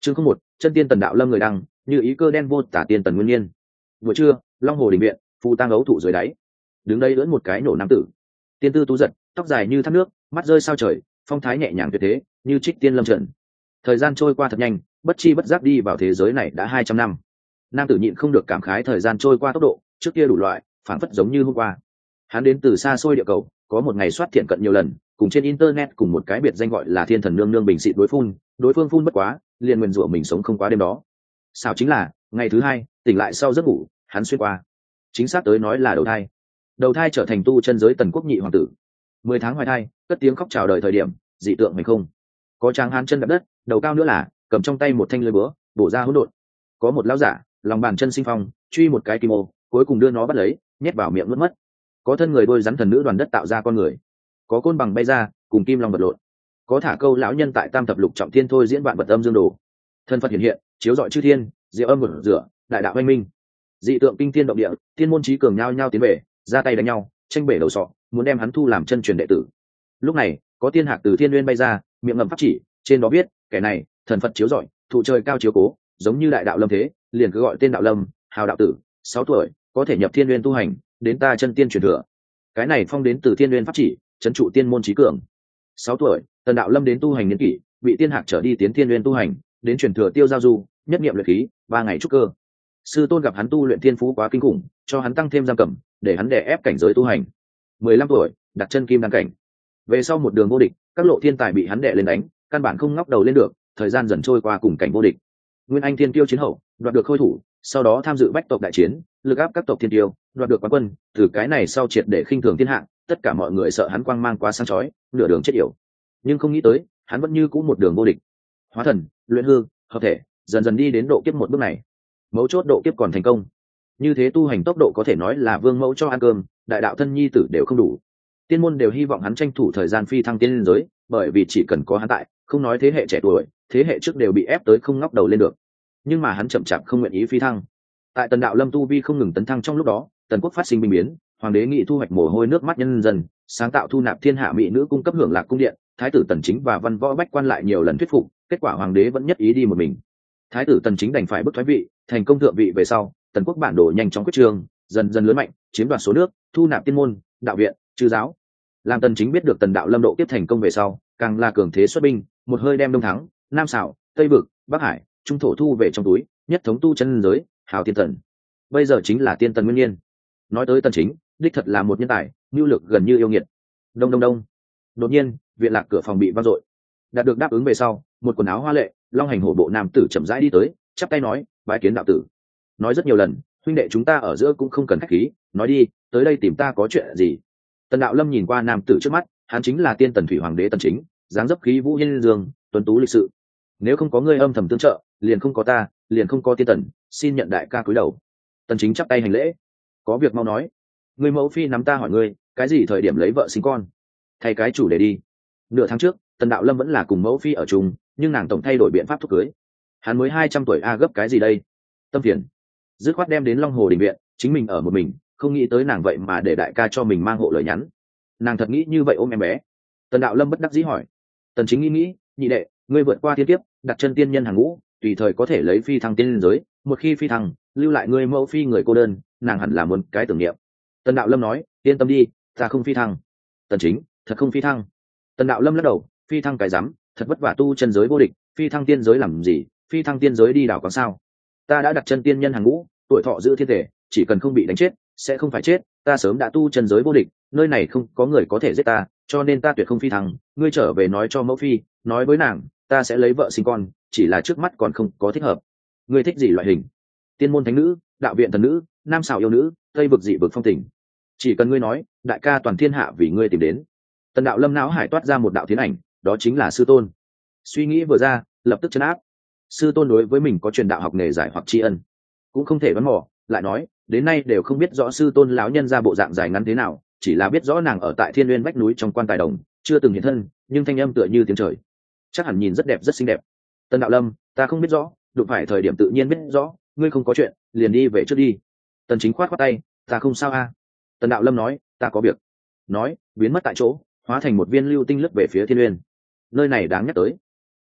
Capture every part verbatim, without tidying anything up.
chương không một, chân tiên Tần Đạo Lâm người đăng, như ý cơ đen vô tả tiên Tần Nguyên Nhiên. Vừa trưa, Long Hồ đình viện, phù tang ấu thụ dưới đáy, đứng đây lưỡn một cái nổ nam tử, tiên tư tú giật, tóc dài như thác nước, mắt rơi sao trời, phong thái nhẹ nhàng tuyệt thế, như trích tiên lâm trận. Thời gian trôi qua thật nhanh, bất chi bất giác đi vào thế giới này đã hai trăm năm. Nam tử nhịn không được cảm khái thời gian trôi qua tốc độ, trước kia đủ loại, phản phất giống như hôm qua. Hắn đến từ xa xôi địa cầu, có một ngày soát thiện cận nhiều lần, cùng trên internet cùng một cái biệt danh gọi là thiên thần nương nương bình xịt đối phun, đối phương phun bất quá, liền nguyền rủa mình sống không quá đêm đó. Sao chính là, ngày thứ hai, tỉnh lại sau giấc ngủ, hắn xuyên qua. Chính xác tới nói là đầu thai. Đầu thai trở thành tu chân giới Tần Quốc nhị hoàng tử. Mười tháng hoài thai, cất tiếng khóc chào đời thời điểm, dị tượng hay không. Có tráng hán chân đạp đất, đầu cao nữa là, cầm trong tay một thanh lưỡi búa, bổ ra hỗn độn. Có một lão giả, lòng bàn chân sinh phong, truy một cái kim ô, cuối cùng đưa nó bắt lấy, nhét vào miệng nuốt mất. Có thân người đôi rắn thần nữ đoàn đất tạo ra con người. Có côn bằng bay ra, cùng kim long vật lộn. Có thả câu lão nhân tại tam thập lục trọng thiên thôi diễn vạn vật âm dương đồ. Thân Phật hiện hiện, chiếu rọi chư thiên, diệu âm một rửa, đại đạo oanh minh. Dị tượng kinh thiên động địa, thiên môn chí cường nhau nhau tiến về, ra tay đánh nhau, tranh bể đầu sọ, muốn đem hắn thu làm chân truyền đệ tử. Lúc này, có tiên hạc từ thiên nguyên bay ra, miệng ngậm pháp chỉ, trên đó viết, kẻ này, thần Phật chiếu rọi, thụ trời cao chiếu cố, giống như đại đạo lâm thế, liền cứ gọi tên đạo lâm, hào đạo tử, sáu tuổi, có thể nhập thiên nguyên tu hành, đến ta chân tiên truyền thừa. Cái này phong đến từ thiên nguyên pháp chỉ, trấn trụ tiên môn chí cường. Sáu tuổi, Tần Đạo Lâm đến tu hành niên kỷ, bị tiên hạc trở đi tiến thiên nguyên tu hành, đến truyền thừa tiêu giao du, nhất niệm luyện khí, ba ngày trúc cơ. Sư tôn gặp hắn tu luyện thiên phú quá kinh khủng, cho hắn tăng thêm giam cầm, để hắn đè ép cảnh giới tu hành. Mười lăm tuổi, đặt chân kim đăng cảnh. Về sau một đường vô địch, các lộ thiên tài bị hắn đè lên đánh, căn bản không ngóc đầu lên được, thời gian dần trôi qua cùng cảnh vô địch. Nguyên Anh thiên tiêu chiến hậu, đoạt được khôi thủ, sau đó tham dự bách tộc đại chiến, lực áp các tộc thiên tiêu, đoạt được quán quân, từ cái này sau triệt để khinh thường thiên hạ, tất cả mọi người sợ hắn quang mang quá sáng chói, nửa đường chết yểu. Nhưng không nghĩ tới, hắn vẫn như cũ một đường vô địch. Hóa thần, luyện hư, hợp thể, dần dần đi đến độ kiếp một bước này. Mấu chốt độ kiếp còn thành công. Như thế tu hành tốc độ có thể nói là vương mẫu cho ăn cơm, đại đạo thân nhi tử đều không đủ. Tiên môn đều hy vọng hắn tranh thủ thời gian phi thăng tiên lên giới, bởi vì chỉ cần có hắn tại, không nói thế hệ trẻ tuổi, thế hệ trước đều bị ép tới không ngóc đầu lên được. Nhưng mà hắn chậm chạp không nguyện ý phi thăng. Tại Tần Đạo Lâm tu vi không ngừng tấn thăng trong lúc đó, Tần Quốc phát sinh binh biến, hoàng đế nghị thu hoạch mồ hôi nước mắt nhân dân, sáng tạo thu nạp thiên hạ mỹ nữ cung cấp hưởng lạc cung điện, thái tử Tần Chính và văn võ bách quan lại nhiều lần thuyết phục, kết quả hoàng đế vẫn nhất ý đi một mình. Thái tử Tần Chính đành phải bức thoái vị, thành công thượng vị về sau, Tần Quốc bản đồ nhanh chóng quyết trương, dần dần lớn mạnh, chiếm đoạt số nước, thu nạp tiên môn, đạo viện, chư giáo. Làm Tần Chính biết được Tần Đạo Lâm độ tiếp thành công về sau, càng là cường thế xuất binh, một hơi đem Đông Thắng, Nam Sảo, Tây Vực, Bắc Hải, Trung thổ thu về trong túi, nhất thống tu chân giới, hào tiên tần. Bây giờ chính là tiên tần Nguyên Nhiên. Nói tới Tần Chính, đích thật là một nhân tài, nhu lực gần như yêu nghiệt. Đông đông đông. Đột nhiên, viện lạc cửa phòng bị vang dội. Đạt được đáp ứng về sau, một quần áo hoa lệ, long hành hổ bộ nam tử chậm rãi đi tới, chắp tay nói, bái kiến đạo tử. Nói rất nhiều lần, huynh đệ chúng ta ở giữa cũng không cần khách khí, nói đi, tới đây tìm ta có chuyện gì? Tần Đạo Lâm nhìn qua nam tử trước mắt, hắn chính là tiên tần thủy hoàng đế Tần Chính, dáng dấp khí vũ hiên dương, tuấn tú lịch sự. Nếu không có ngươi âm thầm tương trợ, liền không có ta, liền không có tiên tần, xin nhận đại ca cúi đầu. Tần Chính chắp tay hành lễ, có việc mau nói. Ngươi mẫu phi nắm ta hỏi ngươi, cái gì thời điểm lấy vợ sinh con? Thay cái chủ đề đi. Nửa tháng trước, Tần Đạo Lâm vẫn là cùng mẫu phi ở chung, nhưng nàng tổng thay đổi biện pháp thúc cưới. Hắn mới hai trăm tuổi a, gấp cái gì đây? Tâm phiền. Dứt khoát đem đến Long Hồ đình viện, chính mình ở một mình, không nghĩ tới nàng vậy mà để đại ca cho mình mang hộ lời nhắn. Nàng thật nghĩ như vậy ôm em bé. Tần Đạo Lâm bất đắc dĩ hỏi. Tần Chính nghĩ nghĩ, nhị đệ, ngươi vượt qua thiên kiếp, đặt chân tiên nhân hàng ngũ, tùy thời có thể lấy phi thăng tiên giới, một khi phi thăng, lưu lại ngươi mẫu phi người cô đơn, nàng hẳn là muốn cái tưởng niệm. Tần Đạo Lâm nói, yên tâm đi, ta không phi thăng. Tần Chính, thật không phi thăng? Tần Đạo Lâm lắc đầu, phi thăng cái rắm, thật vất vả tu chân giới vô địch, phi thăng tiên giới làm gì, phi thăng tiên giới đi đảo có sao? Ta đã đặt chân tiên nhân hàng ngũ, tuổi thọ giữ thiên thể, chỉ cần không bị đánh chết, sẽ không phải chết, ta sớm đã tu chân giới vô địch, nơi này không có người có thể giết ta, cho nên ta tuyệt không phi thăng. Ngươi trở về nói cho mẫu phi, nói với nàng, ta sẽ lấy vợ sinh con, chỉ là trước mắt còn không có thích hợp. Ngươi thích gì loại hình? Tiên môn thánh nữ, đạo viện thần nữ, nam xảo yêu nữ, tây vực dị vực phong tình. Chỉ cần ngươi nói, đại ca toàn thiên hạ vì ngươi tìm đến. Tần Đạo Lâm não hải toát ra một đạo thiên ảnh, đó chính là sư tôn. Suy nghĩ vừa ra, lập tức chấn áp. Sư tôn đối với mình có truyền đạo học nghề giải hoặc tri ân, cũng không thể đoán mò. Lại nói, đến nay đều không biết rõ sư tôn lão nhân ra bộ dạng dài ngắn thế nào, chỉ là biết rõ nàng ở tại thiên nguyên vách núi trong quan tài đồng, chưa từng hiện thân, nhưng thanh âm tựa như tiếng trời, chắc hẳn nhìn rất đẹp rất xinh đẹp. Tần Đạo Lâm, ta không biết rõ, đụng phải thời điểm tự nhiên biết rõ, ngươi không có chuyện, liền đi về trước đi. Tần Chính khoát khoát tay, ta không sao a. Tần Đạo Lâm nói, ta có việc. Nói, biến mất tại chỗ, hóa thành một viên lưu tinh lướt về phía thiên nguyên. Nơi này đáng nhắc tới,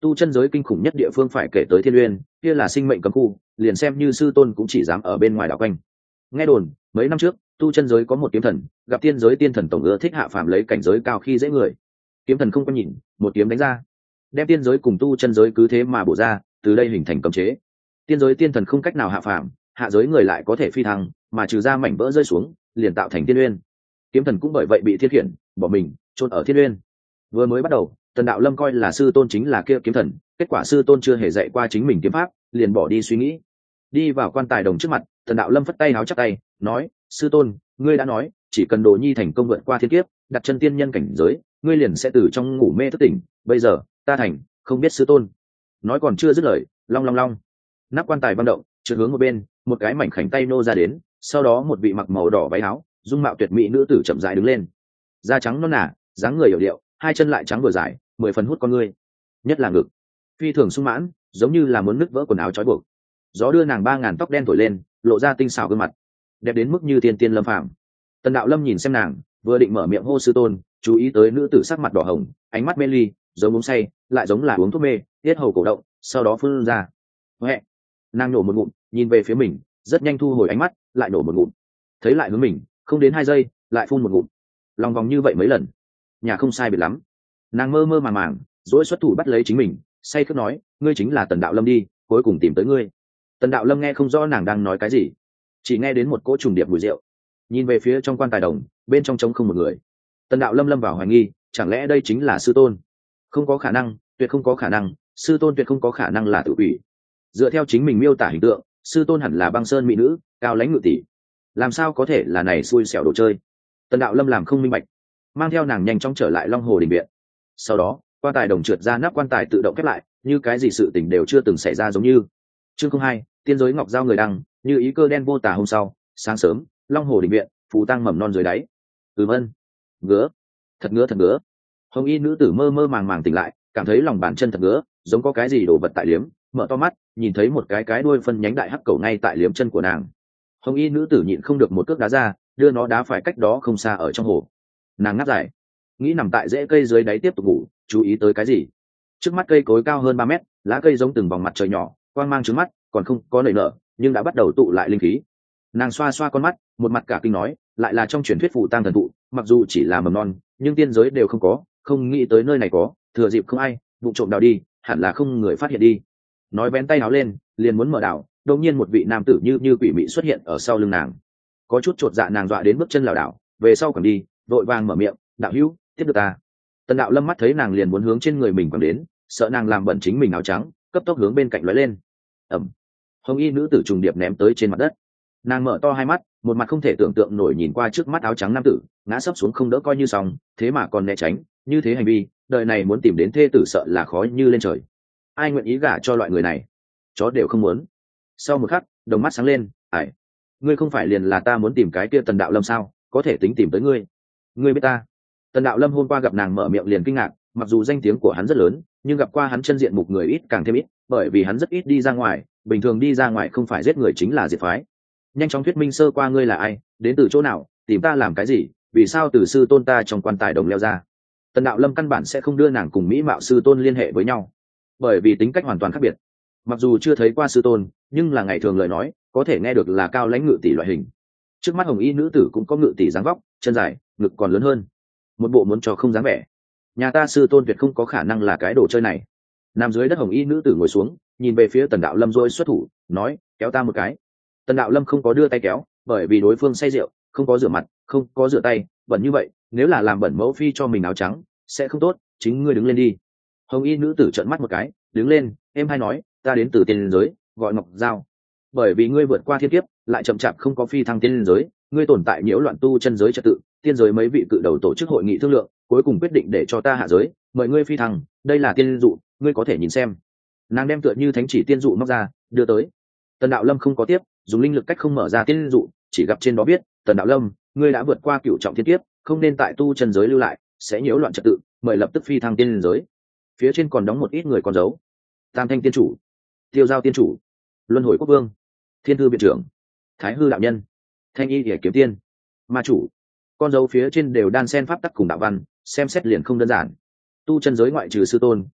tu chân giới kinh khủng nhất địa phương phải kể tới thiên uyên, kia là sinh mệnh cấm khu, liền xem như sư tôn cũng chỉ dám ở bên ngoài đảo quanh. Nghe đồn mấy năm trước tu chân giới có một kiếm thần gặp tiên giới tiên thần tổng ưa thích hạ phàm lấy cảnh giới cao khi dễ người. Kiếm thần không có nhìn, một kiếm đánh ra, đem tiên giới cùng tu chân giới cứ thế mà bổ ra, từ đây hình thành cấm chế. Tiên giới tiên thần không cách nào hạ phàm, hạ giới người lại có thể phi thăng, mà trừ ra mảnh vỡ rơi xuống liền tạo thành tiên uyên. Kiếm thần cũng bởi vậy bị thiên khiển bỏ mình chôn ở thiên uyên. Vừa mới bắt đầu Tần Đạo Lâm coi là sư tôn chính là kia kiếm thần, kết quả sư tôn chưa hề dạy qua chính mình kiếm pháp, liền bỏ đi suy nghĩ. Đi vào quan tài đồng trước mặt, Tần Đạo Lâm phất tay háo chắc tay nói, sư tôn, ngươi đã nói chỉ cần Đồ Nhi thành công vượt qua thiên kiếp, đặt chân tiên nhân cảnh giới, ngươi liền sẽ từ trong ngủ mê thức tỉnh, bây giờ ta thành, không biết sư tôn. Nói còn chưa dứt lời, long long long, nắp quan tài văng động, trượt hướng một bên, một cái mảnh khảnh tay nô ra đến, sau đó một vị mặc màu đỏ váy áo, dung mạo tuyệt mỹ nữ tử chậm rãi đứng lên, da trắng non nả, dáng người hiểu điệu, hai chân lại trắng vừa dài, mười phần hút con ngươi, nhất là ngực phi thường sung mãn, giống như là muốn nứt vỡ quần áo trói buộc. Gió đưa nàng ba ngàn tóc đen thổi lên, lộ ra tinh xảo gương mặt đẹp đến mức như tiên tiên lâm phàm. Tần Đạo Lâm nhìn xem nàng, vừa định mở miệng hô sư tôn, chú ý tới nữ tử sắc mặt đỏ hồng, ánh mắt mê ly, giống uống say, lại giống là uống thuốc mê, tiết hầu cổ động, sau đó phun ra. Huệ, nàng nổ một ngụm, nhìn về phía mình, rất nhanh thu hồi ánh mắt, lại nổ một ngụm, thấy lại hướng mình, không đến hai giây, lại phun một ngụm, lòng vòng như vậy mấy lần, nhà không sai biệt lắm. Nàng mơ mơ màng màng, dỗi xuất thủ bắt lấy chính mình, say khướt nói, ngươi chính là Tần Đạo Lâm đi, cuối cùng tìm tới ngươi. Tần Đạo Lâm nghe không rõ nàng đang nói cái gì, chỉ nghe đến một cỗ trùng điệp mùi rượu. Nhìn về phía trong quan tài đồng, bên trong trống không một người. Tần Đạo Lâm lâm vào hoài nghi, chẳng lẽ đây chính là sư tôn? Không có khả năng, tuyệt không có khả năng, sư tôn tuyệt không có khả năng là tự quỷ. Dựa theo chính mình miêu tả hình tượng, sư tôn hẳn là băng sơn mỹ nữ, cao lãnh ngự tỷ, làm sao có thể là này xui xẻo đồ chơi? Tần Đạo Lâm làm không minh bạch, mang theo nàng nhanh chóng trở lại Long Hồ đình viện. Sau đó quan tài đồng trượt ra, nắp quan tài tự động khép lại, như cái gì sự tình đều chưa từng xảy ra giống như. Chương không hai, tiên giới ngọc giao người đăng, như ý cơ đen vô tả. Hôm sau sáng sớm, Long Hồ đình viện, phù tang mầm non dưới đáy. Ừm ân, ngứa, thật ngứa thật ngứa. Hồng y nữ tử mơ mơ màng màng tỉnh lại, cảm thấy lòng bàn chân thật ngứa, giống có cái gì đổ vật tại liếm, mở to mắt, nhìn thấy một cái cái đuôi phân nhánh đại hắc cầu ngay tại liếm chân của nàng. Hồng y nữ tử nhịn không được một cước đá ra, đưa nó đá phải cách đó không xa ở trong hồ. Nàng ngáp dài, nghĩ nằm tại rễ cây dưới đáy tiếp tục ngủ, chú ý tới cái gì. Trước mắt cây cối cao hơn ba mét, lá cây giống từng vòng mặt trời nhỏ, quang mang trứng mắt, còn không có nảy nở, nhưng đã bắt đầu tụ lại linh khí. Nàng xoa xoa con mắt, một mặt cả kinh nói, lại là trong truyền thuyết phù tang thần thụ, mặc dù chỉ là mầm non, nhưng tiên giới đều không có, không nghĩ tới nơi này có, thừa dịp không ai, vụ trộm đào đi, hẳn là không người phát hiện đi. Nói vén tay áo lên, liền muốn mở đảo, đột nhiên một vị nam tử như như quỷ mị xuất hiện ở sau lưng nàng. Có chút chột dạ, nàng dọa đến bước chân lảo đảo, về sau còn đi, vội vàng mở miệng, đạo hữu, tiếp được ta. Tần Đạo Lâm mắt thấy nàng liền muốn hướng trên người mình quẳng đến, sợ nàng làm bẩn chính mình áo trắng, cấp tốc hướng bên cạnh lóe lên. Ẩm. Hồng y nữ tử trùng điệp ném tới trên mặt đất. Nàng mở to hai mắt, một mặt không thể tưởng tượng nổi nhìn qua trước mắt áo trắng nam tử, ngã sấp xuống không đỡ coi như xong, thế mà còn né tránh, như thế hành vi, đời này muốn tìm đến thê tử sợ là khó như lên trời. Ai nguyện ý gả cho loại người này? Chó đều không muốn. Sau một khắc, đồng mắt sáng lên, ải, ngươi không phải liền là ta muốn tìm cái kia Tần Đạo Lâm sao? Có thể tính tìm tới ngươi. Ngươi biết ta? Tần Đạo Lâm hôm qua gặp nàng mở miệng liền kinh ngạc, mặc dù danh tiếng của hắn rất lớn, nhưng gặp qua hắn chân diện mục người ít càng thêm ít, bởi vì hắn rất ít đi ra ngoài, bình thường đi ra ngoài không phải giết người chính là diệt phái. Nhanh chóng thuyết minh sơ qua, ngươi là ai, đến từ chỗ nào, tìm ta làm cái gì, vì sao từ sư tôn ta trong quan tài đồng leo ra? Tần Đạo Lâm căn bản sẽ không đưa nàng cùng mỹ mạo sư tôn liên hệ với nhau, bởi vì tính cách hoàn toàn khác biệt. Mặc dù chưa thấy qua sư tôn, nhưng là ngày thường lời nói có thể nghe được là cao lãnh ngự tỷ loại hình. Trước mắt hồng y nữ tử cũng có ngự tỷ dáng vóc, chân dài, ngực còn lớn hơn, một bộ muốn cho không dáng vẻ. Nhà ta sư tôn tuyệt không có khả năng là cái đồ chơi này. Nằm dưới đất hồng y nữ tử ngồi xuống, nhìn về phía Tần Đạo Lâm rồi xuất thủ, nói, kéo ta một cái. Tần Đạo Lâm không có đưa tay kéo, bởi vì đối phương say rượu, không có rửa mặt, không có rửa tay, bẩn như vậy, nếu là làm bẩn mẫu phi cho mình áo trắng, sẽ không tốt, chính ngươi đứng lên đi. Hồng y nữ tử trợn mắt một cái, đứng lên, em hay nói, ta đến từ tiên giới, gọi Ngọc Giao. Bởi vì ngươi vượt qua thiên kiếp, lại chậm chạp không có phi thăng tiên giới, ngươi tồn tại nhiễu loạn tu chân giới trật tự, tiên giới mấy vị cự đầu tổ chức hội nghị thương lượng, cuối cùng quyết định để cho ta hạ giới, mời ngươi phi thăng, đây là tiên dụ, ngươi có thể nhìn xem. Nàng đem tựa như thánh chỉ tiên dụ móc ra, đưa tới. Tần Đạo Lâm không có tiếp, dùng linh lực cách không mở ra tiên dụ, chỉ gặp trên đó biết, Tần Đạo Lâm, ngươi đã vượt qua cửu trọng thiên kiếp, không nên tại tu chân giới lưu lại, sẽ nhiễu loạn trật tự, mời lập tức phi thăng tiên giới. Phía trên còn đóng một ít người con dấu: Tam Thanh tiên chủ, Tiêu Giao tiên chủ, Luân Hồi quốc vương, Thiên Thư viện trưởng, Thái Hư đạo nhân, Thanh Y Điệp kiếm tiên, ma chủ. Con dấu phía trên đều đan sen pháp tắc cùng đạo văn, xem xét liền không đơn giản. Tu chân giới ngoại trừ sư tôn,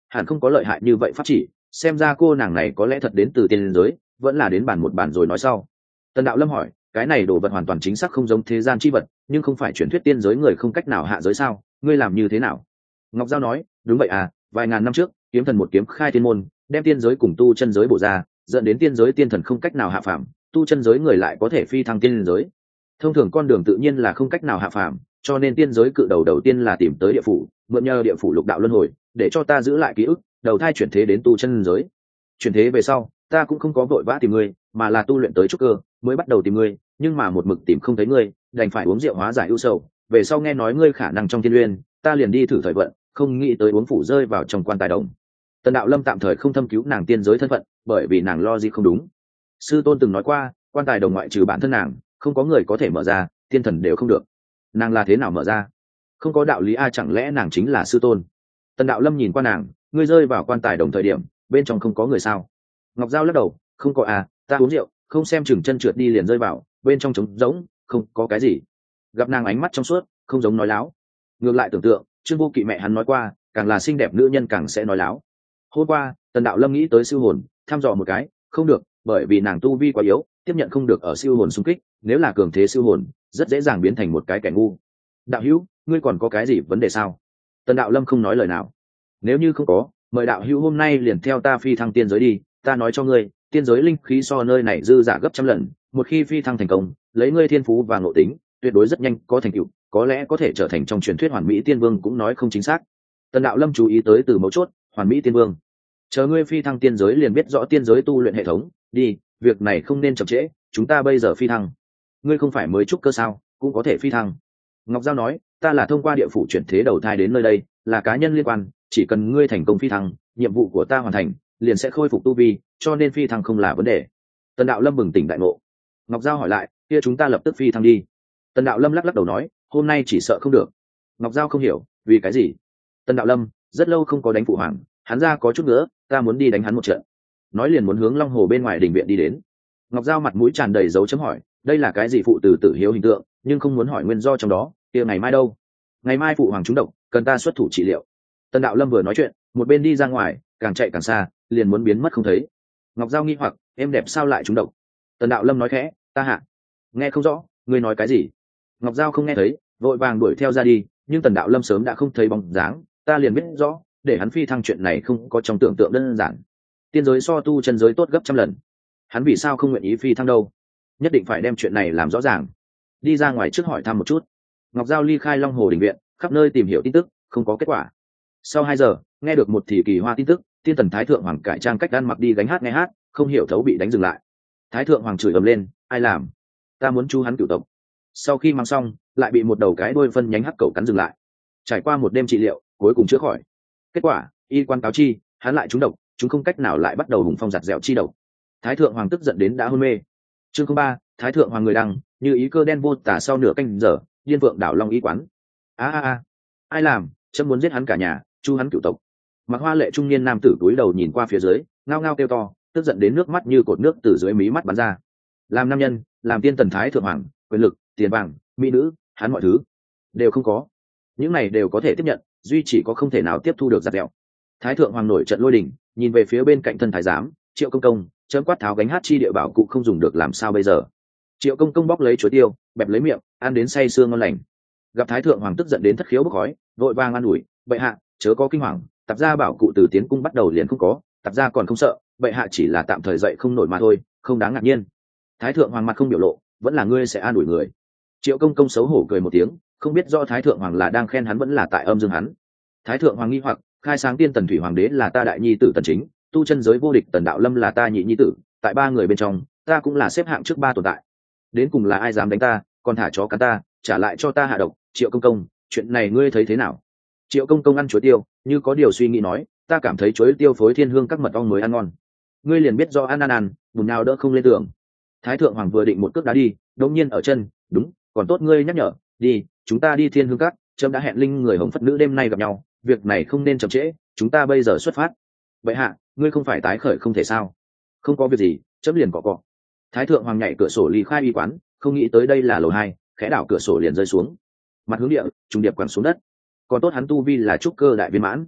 hẳn không có lợi hại như vậy pháp chỉ, xem ra cô nàng này có lẽ thật đến từ tiên giới, vẫn là đến bàn một bàn rồi nói sau. Tần đạo lâm hỏi, cái này đồ vật hoàn toàn chính xác không giống thế gian chi vật, nhưng không phải truyền thuyết tiên giới người không cách nào hạ giới sao, ngươi làm như thế nào? Ngọc Giao nói, đúng vậy à, vài ngàn năm trước kiếm thần một kiếm khai thiên môn, đem tiên giới cùng tu chân giới bổ ra, dẫn đến tiên giới tiên thần không cách nào hạ phàm, tu chân giới người lại có thể phi thăng tiên giới. Thông thường con đường tự nhiên là không cách nào hạ phàm, cho nên tiên giới cự đầu đầu tiên là tìm tới địa phủ, mượn nhờ địa phủ lục đạo luân hồi để cho ta giữ lại ký ức, đầu thai chuyển thế đến tu chân giới. Chuyển thế về sau ta cũng không có vội vã tìm ngươi, mà là tu luyện tới trúc cơ mới bắt đầu tìm ngươi, nhưng mà một mực tìm không thấy ngươi, đành phải uống rượu hóa giải ưu sầu. Về sau nghe nói ngươi khả năng trong thiên uyên, ta liền đi thử thời vận, không nghĩ tới uống phủ rơi vào trong quan tài đồng. Tần đạo lâm tạm thời không thâm cứu nàng tiên giới thân phận, bởi vì nàng lo gì không đúng. Sư tôn từng nói qua, quan tài đồng ngoại trừ bản thân nàng không có người có thể mở ra, tiên thần đều không được. Nàng là thế nào mở ra? Không có đạo lý a, chẳng lẽ nàng chính là sư tôn? Tần đạo lâm nhìn qua nàng, ngươi rơi vào quan tài đồng thời điểm bên trong không có người sao? Ngọc Giao lắc đầu, không có à, ta uống rượu không xem chừng chân trượt đi liền rơi vào, bên trong trống rỗng, không có cái gì. Gặp nàng ánh mắt trong suốt, không giống nói láo. Ngược lại tưởng tượng, Trương Vô Kỵ mẹ hắn nói qua, càng là xinh đẹp nữ nhân càng sẽ nói láo. Hôm qua Tần đạo lâm nghĩ tới siêu hồn, thăm dò một cái, không được, bởi vì nàng tu vi quá yếu, tiếp nhận không được ở siêu hồn xung kích, nếu là cường thế siêu hồn rất dễ dàng biến thành một cái kẻ ngu. Đạo hữu, ngươi còn có cái gì vấn đề sao? Tần đạo lâm không nói lời nào. Nếu như không có, mời đạo hữu hôm nay liền theo ta phi thăng tiên giới đi, ta nói cho ngươi, tiên giới linh khí so nơi này dư giả gấp trăm lần, một khi phi thăng thành công, lấy ngươi thiên phú và ngộ tính, tuyệt đối rất nhanh có thành tựu, có lẽ có thể trở thành trong truyền thuyết hoàn mỹ tiên vương cũng nói không chính xác. Tần đạo lâm chú ý tới từ mấu chốt, hoàn mỹ tiên vương. Chờ ngươi phi thăng tiên giới liền biết rõ tiên giới tu luyện hệ thống, đi, việc này không nên chậm trễ, chúng ta bây giờ phi thăng. Ngươi không phải mới trúc cơ sao, cũng có thể phi thăng. Ngọc Giao nói, ta là thông qua địa phủ chuyển thế đầu thai đến nơi đây, là cá nhân liên quan, chỉ cần ngươi thành công phi thăng, nhiệm vụ của ta hoàn thành, liền sẽ khôi phục tu vi, cho nên phi thăng không là vấn đề. Tần đạo lâm bừng tỉnh đại ngộ. Ngọc Giao hỏi lại, kia chúng ta lập tức phi thăng đi. Tần đạo lâm lắc lắc đầu nói, hôm nay chỉ sợ không được. Ngọc Giao không hiểu, vì cái gì? Tần đạo lâm, rất lâu không có đánh phụ hoàng, hắn ra có chút nữa, ta muốn đi đánh hắn một trận. Nói liền muốn hướng Long Hồ bên ngoài đình viện đi đến. Ngọc Giao mặt mũi tràn đầy dấu chấm hỏi, đây là cái gì phụ từ tử hiếu hình tượng, nhưng không muốn hỏi nguyên do trong đó. Kia ngày mai đâu? Ngày mai phụ hoàng trúng độc, cần ta xuất thủ trị liệu. Tần đạo lâm vừa nói chuyện, một bên đi ra ngoài, càng chạy càng xa, liền muốn biến mất không thấy. Ngọc Giao nghi hoặc, em đẹp sao lại trúng độc? Tần đạo lâm nói khẽ, ta hạ nghe không rõ, ngươi nói cái gì? Ngọc Giao không nghe thấy, vội vàng đuổi theo ra đi, nhưng Tần đạo lâm sớm đã không thấy bóng dáng, ta liền biết rõ, để hắn phi thăng chuyện này không có trong tưởng tượng đơn giản. Tiên giới so tu chân giới tốt gấp trăm lần, hắn vì sao không nguyện ý phi thăng đâu? Nhất định phải đem chuyện này làm rõ ràng. Đi ra ngoài trước hỏi thăm một chút. Ngọc Giao ly khai Long Hồ đình viện, khắp nơi tìm hiểu tin tức, không có kết quả. Sau hai giờ, nghe được một thì kỳ hoa tin tức, tiên tần thái thượng hoàng cải trang cách ăn mặc đi gánh hát nghe hát, không hiểu thấu bị đánh dừng lại. Thái thượng hoàng chửi ầm lên, ai làm? Ta muốn chu hắn cửu tộc. Sau khi mang xong, lại bị một đầu cái đuôi phân nhánh hắc cẩu cắn dừng lại. Trải qua một đêm trị liệu, cuối cùng chữa khỏi. Kết quả, y quan cáo chi, hắn lại trúng độc, chúng không cách nào lại bắt đầu hùng phong giặt dẻo chi độc. Thái thượng hoàng tức giận đến đã hôn mê. Chương ba, Thái thượng hoàng người đăng, như ý cơ đen vô tả sau nửa canh giờ, điên vượng đảo long y quán. A a a, ai làm? Chấm muốn giết hắn cả nhà, chu hắn cửu tộc. Mặc hoa lệ trung niên nam tử cúi đầu nhìn qua phía dưới, ngao ngao kêu to, tức giận đến nước mắt như cột nước từ dưới mí mắt bắn ra. Làm nam nhân, làm tiên tần thái thượng hoàng, quyền lực, tiền vàng, mỹ nữ, hắn mọi thứ đều không có. Những này đều có thể tiếp nhận, duy chỉ có không thể nào tiếp thu được giặt dẻo. Thái thượng hoàng nổi trận lôi đình, nhìn về phía bên cạnh thân thái giám, Triệu công công, chấm quát tháo gánh hát chi địa bảo cụ không dùng được làm sao bây giờ? Triệu công công bóc lấy chuối tiêu, bẹp lấy miệng, ăn đến say sương ngon lành. Gặp thái thượng hoàng tức giận đến thất khiếu bốc khói, vội vàng an ủi, bệ hạ chớ có kinh hoàng, tạp gia bảo cụ từ tiến cung bắt đầu liền không có, tạp gia còn không sợ, bệ hạ chỉ là tạm thời dậy không nổi mà thôi, không đáng ngạc nhiên. Thái thượng hoàng mặt không biểu lộ, vẫn là ngươi sẽ an ủi người. Triệu công công xấu hổ cười một tiếng, không biết do thái thượng hoàng là đang khen hắn vẫn là tại âm dương hắn. Thái thượng hoàng nghi hoặc, khai sáng tiên tần thủy hoàng đế là ta đại nhi tử tần chính, tu chân giới vô địch tần đạo lâm là ta nhị nhi tử, tại ba người bên trong ta cũng là xếp hạng trước ba tồn tại, đến cùng là ai dám đánh ta, còn thả chó cắn ta, trả lại cho ta hạ độc. Triệu công công, chuyện này ngươi thấy thế nào? Triệu công công ăn chuối tiêu, như có điều suy nghĩ nói, ta cảm thấy chuối tiêu phối thiên hương các mật ong mới ăn ngon. Ngươi liền biết do ăn ăn ăn, bùn nào đỡ không lên tưởng. Thái thượng hoàng vừa định một cước đá đi, đột nhiên ở chân, đúng, còn tốt ngươi nhắc nhở, đi, chúng ta đi thiên hương các, trẫm đã hẹn linh người hồng phất nữ đêm nay gặp nhau, việc này không nên chậm trễ, chúng ta bây giờ xuất phát. Vậy hạ, ngươi không phải tái khởi không thể sao? Không có việc gì, trẫm liền cọ cọ. Thái thượng hoàng nhảy cửa sổ ly khai y quán, không nghĩ tới đây là lầu hai, khẽ đảo cửa sổ liền rơi xuống, mặt hướng địa, trùng điệp quẳng xuống đất. Còn tốt hắn tu vi là trúc cơ đại viên mãn.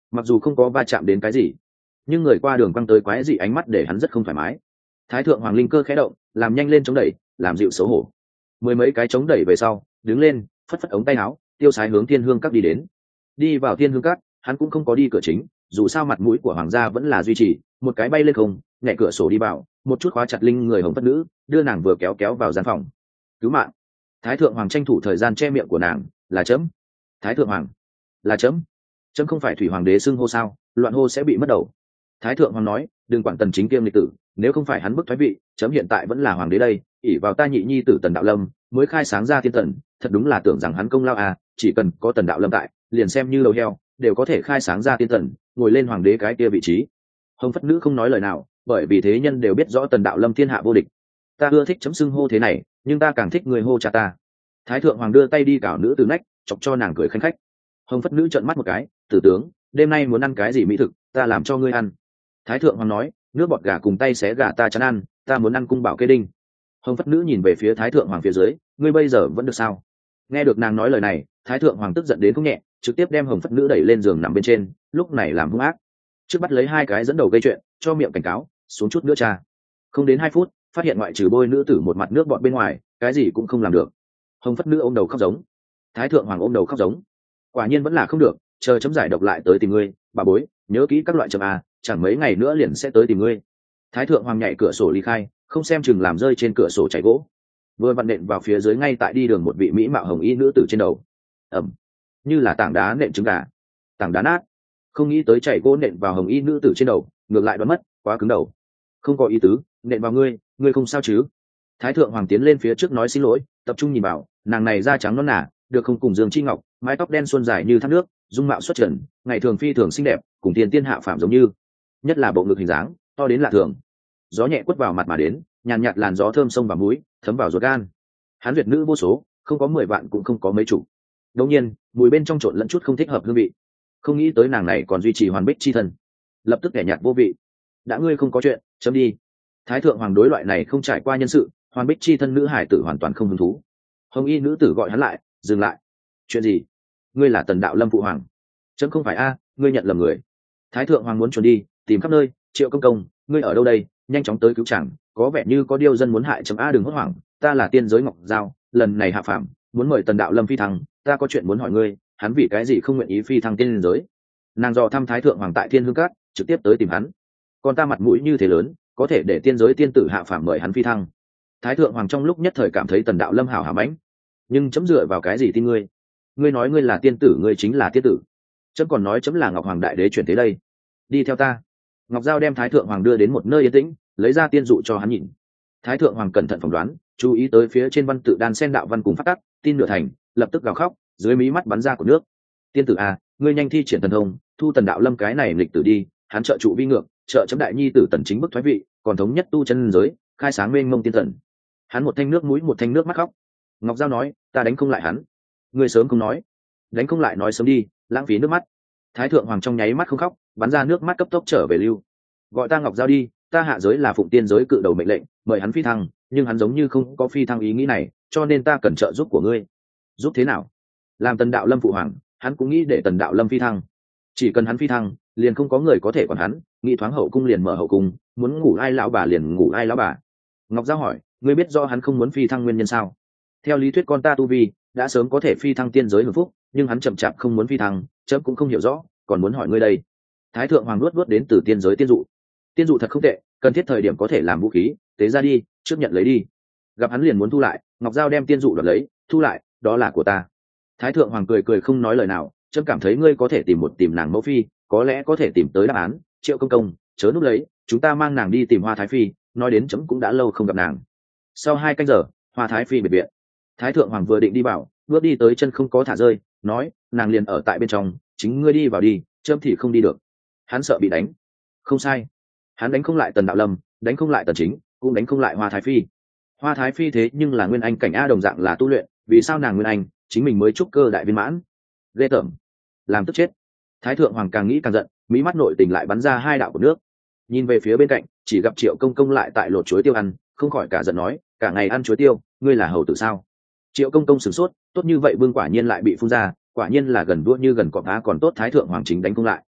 mặc dù không có va chạm đến cái gì, nhưng người qua đường quăng tới quái dị ánh mắt để hắn rất không thoải mái. Thái thượng hoàng linh cơ khẽ động, làm nhanh lên chống đẩy, làm dịu xấu hổ. Mười mấy cái chống đẩy về sau, đứng lên, phất phất ống tay áo, tiêu sái hướng thiên hương các đi đến. Đi vào thiên hương các, hắn cũng không có đi cửa chính, dù sao mặt mũi của hoàng gia vẫn là duy trì, một cái bay lên không, nhẹ cửa sổ đi vào, một chút khóa chặt linh người hồng phất nữ, đưa nàng vừa kéo kéo vào gian phòng. Cứu mạng! Thái thượng hoàng tranh thủ thời gian che miệng của nàng, là chấm. Thái thượng hoàng, là chấm. Chấm không phải thủy hoàng đế xưng hô sao, loạn hô sẽ bị mất đầu. Thái thượng hoàng nói, đừng quản tần chính kiêm lịch tử, nếu không phải hắn bức thoái vị, chấm hiện tại vẫn là hoàng đế đây, ỷ vào ta nhị nhi tử Tần Đạo Lâm mới khai sáng ra thiên tần, thật đúng là tưởng rằng hắn công lao à, chỉ cần có Tần Đạo Lâm tại, liền xem như đầu heo đều có thể khai sáng ra thiên tần, ngồi lên hoàng đế cái kia vị trí. Hồng phất nữ không nói lời nào, bởi vì thế nhân đều biết rõ Tần Đạo Lâm thiên hạ vô địch. Ta ưa thích chấm xưng hô thế này, nhưng ta càng thích người hô cha ta. Thái thượng hoàng đưa tay đi cào nữ từ nách, chọc cho nàng cười khanh khách. Hồng phất nữ trợn mắt một cái, tử tướng, đêm nay muốn ăn cái gì mỹ thực, ta làm cho ngươi ăn. Thái thượng hoàng nói, nước bọt gà cùng tay xé gà ta chán ăn, ta muốn ăn cung bảo kê đinh. Hồng phất nữ nhìn về phía thái thượng hoàng phía dưới, ngươi bây giờ vẫn được sao? Nghe được nàng nói lời này, thái thượng hoàng tức giận đến không nhẹ, trực tiếp đem hồng phất nữ đẩy lên giường nằm bên trên, lúc này làm hung ác. Trước bắt lấy hai cái dẫn đầu gây chuyện, cho miệng cảnh cáo, xuống chút nữa cha. Không đến hai phút, phát hiện ngoại trừ bôi nữ tử một mặt nước bọt bên ngoài, cái gì cũng không làm được. Hồng phất nữ ôm đầu khóc giống. Thái thượng hoàng ôm đầu khóc giống. Quả nhiên vẫn là không được, chờ chấm giải độc lại tới tìm ngươi, bà bối, nhớ kỹ các loại chấm a, chẳng mấy ngày nữa liền sẽ tới tìm ngươi. Thái thượng hoàng nhảy cửa sổ ly khai, không xem chừng làm rơi trên cửa sổ chảy gỗ, vừa vặn nện vào phía dưới ngay tại đi đường một vị mỹ mạo hồng y nữ tử trên đầu. Ẩm, như là tảng đá nện trứng gà, tảng đá nát. Không nghĩ tới chảy gỗ nện vào hồng y nữ tử trên đầu, ngược lại đoán mất, quá cứng đầu. Không có ý tứ, nện vào ngươi, ngươi không sao chứ? Thái thượng hoàng tiến lên phía trước nói xin lỗi, tập trung nhìn vào, nàng này da trắng nõn nà, được không cùng Dương Chi Ngọc, mái tóc đen xuân dài như thác nước, dung mạo xuất trần, ngày thường phi thường xinh đẹp, cùng tiền tiên hạ phàm giống như, nhất là bộ ngực hình dáng to đến lạ thường. Gió nhẹ quất vào mặt mà đến, nhàn nhạt làn gió thơm sông vào mũi, thấm vào ruột gan. Hán Việt nữ vô số, không có mười vạn cũng không có mấy chục. Đương nhiên, mùi bên trong trộn lẫn chút không thích hợp hương vị. Không nghĩ tới nàng này còn duy trì hoàn bích chi thân, lập tức kẻ nhạt vô vị. Đã ngươi không có chuyện, chấm đi. Thái thượng hoàng đối loại này không trải qua nhân sự, hoàn bích chi thân nữ hải tử hoàn toàn không hứng thú. Hồng y nữ tử gọi hắn lại, dừng lại. Chuyện gì? Ngươi là Tần Đạo Lâm phụ hoàng? Chấm không phải a, ngươi nhận lầm người. Thái thượng hoàng muốn trốn đi, tìm khắp nơi. Triệu công công, ngươi ở đâu đây? Nhanh chóng tới cứu chàng, có vẻ như có điêu dân muốn hại chấm a. Đừng hốt hoảng, ta là tiên giới Ngọc Giao, lần này hạ phạm muốn mời Tần Đạo Lâm phi thăng, ta có chuyện muốn hỏi ngươi, hắn vì cái gì không nguyện ý phi thăng tiên giới? Nàng dò thăm thái thượng hoàng tại thiên hương cát, trực tiếp tới tìm hắn. Còn ta mặt mũi như thế lớn, có thể để tiên giới tiên tử hạ phạm mời hắn phi thăng? Thái thượng hoàng trong lúc nhất thời cảm thấy Tần Đạo Lâm hảo hảo mãnh, nhưng chấm dựa vào cái gì tin ngươi? Ngươi nói ngươi là tiên tử, ngươi chính là tiên tử. Chấm còn nói chấm là Ngọc Hoàng đại đế chuyển thế đây. Đi theo ta. Ngọc Giao đem thái thượng hoàng đưa đến một nơi yên tĩnh, lấy ra tiên dụ cho hắn nhìn. Thái thượng hoàng cẩn thận phỏng đoán, chú ý tới phía trên văn tự đan sen đạo văn cùng phát tắc, tin nửa thành, lập tức gào khóc, dưới mí mắt bắn ra của nước. Tiên tử à, ngươi nhanh thi triển thần thông, thu Tần Đạo Lâm cái này lịch tử đi, hắn trợ trụ vi ngược, trợ chấm đại nhi tử Tần chính bức thoái vị, còn thống nhất tu chân giới, khai sáng mênh mông tiên thần. Hắn một thanh nước mũi một thanh nước mắt khóc. Ngọc Giao nói, ta đánh không lại hắn. Ngươi sớm không nói, đánh không lại nói sớm đi, lãng phí nước mắt. Thái thượng hoàng trong nháy mắt không khóc, bắn ra nước mắt cấp tốc trở về lưu. Gọi ta Ngọc Giao đi, ta hạ giới là phụng tiên giới cự đầu mệnh lệnh, mời hắn phi thăng, nhưng hắn giống như không có phi thăng ý nghĩ này, cho nên ta cần trợ giúp của ngươi. Giúp thế nào? Làm Tần Đạo Lâm phụ hoàng, hắn cũng nghĩ để Tần Đạo Lâm phi thăng. Chỉ cần hắn phi thăng, liền không có người có thể quản hắn, nghĩ thoáng hậu cung liền mở hậu cung, muốn ngủ ai lão bà liền ngủ ai lão bà. Ngọc Giao hỏi, ngươi biết do hắn không muốn phi thăng nguyên nhân sao? Theo lý thuyết con ta tu vi đã sớm có thể phi thăng tiên giới hưởng phúc, nhưng hắn chậm chạp không muốn phi thăng, chấm cũng không hiểu rõ, còn muốn hỏi ngươi đây. Thái thượng hoàng luốt luốt đến từ tiên giới tiên dụ. Tiên dụ thật không tệ, cần thiết thời điểm có thể làm vũ khí, tế ra đi, trước nhận lấy đi. Gặp hắn liền muốn thu lại, Ngọc Giao đem tiên dụ đoạt lấy, thu lại, đó là của ta. Thái thượng hoàng cười cười không nói lời nào, chấm cảm thấy ngươi có thể tìm một tìm nàng mẫu phi, có lẽ có thể tìm tới đáp án. Triệu công công, chớ núp lấy, chúng ta mang nàng đi tìm Hoa Thái phi, nói đến chấm cũng đã lâu không gặp nàng. Sau hai canh giờ, Hoa Thái phi biệt viện. Thái thượng hoàng vừa định đi vào, bước đi tới chân không có thả rơi, nói, nàng liền ở tại bên trong, chính ngươi đi vào đi, chấm thì không đi được. Hắn sợ bị đánh. Không sai, hắn đánh không lại Tần Đạo Lâm, đánh không lại Tần Chính, cũng đánh không lại Hoa Thái phi. Hoa Thái phi thế nhưng là nguyên anh cảnh a, đồng dạng là tu luyện, vì sao nàng nguyên anh, chính mình mới trúc cơ đại viên mãn? Ghê tởm, làm tức chết. Thái thượng hoàng càng nghĩ càng giận, mỹ mắt nội tình lại bắn ra hai đạo của nước. Nhìn về phía bên cạnh, chỉ gặp Triệu công công lại tại lột chuối tiêu ăn, không khỏi cả giận nói, cả ngày ăn chuối tiêu, ngươi là hầu tử sao? Triệu công công sửng sốt, tốt như vậy vương quả nhiên lại bị phun ra, quả nhiên là gần đua như gần cọp á, còn tốt thái thượng hoàng chính đánh không lại.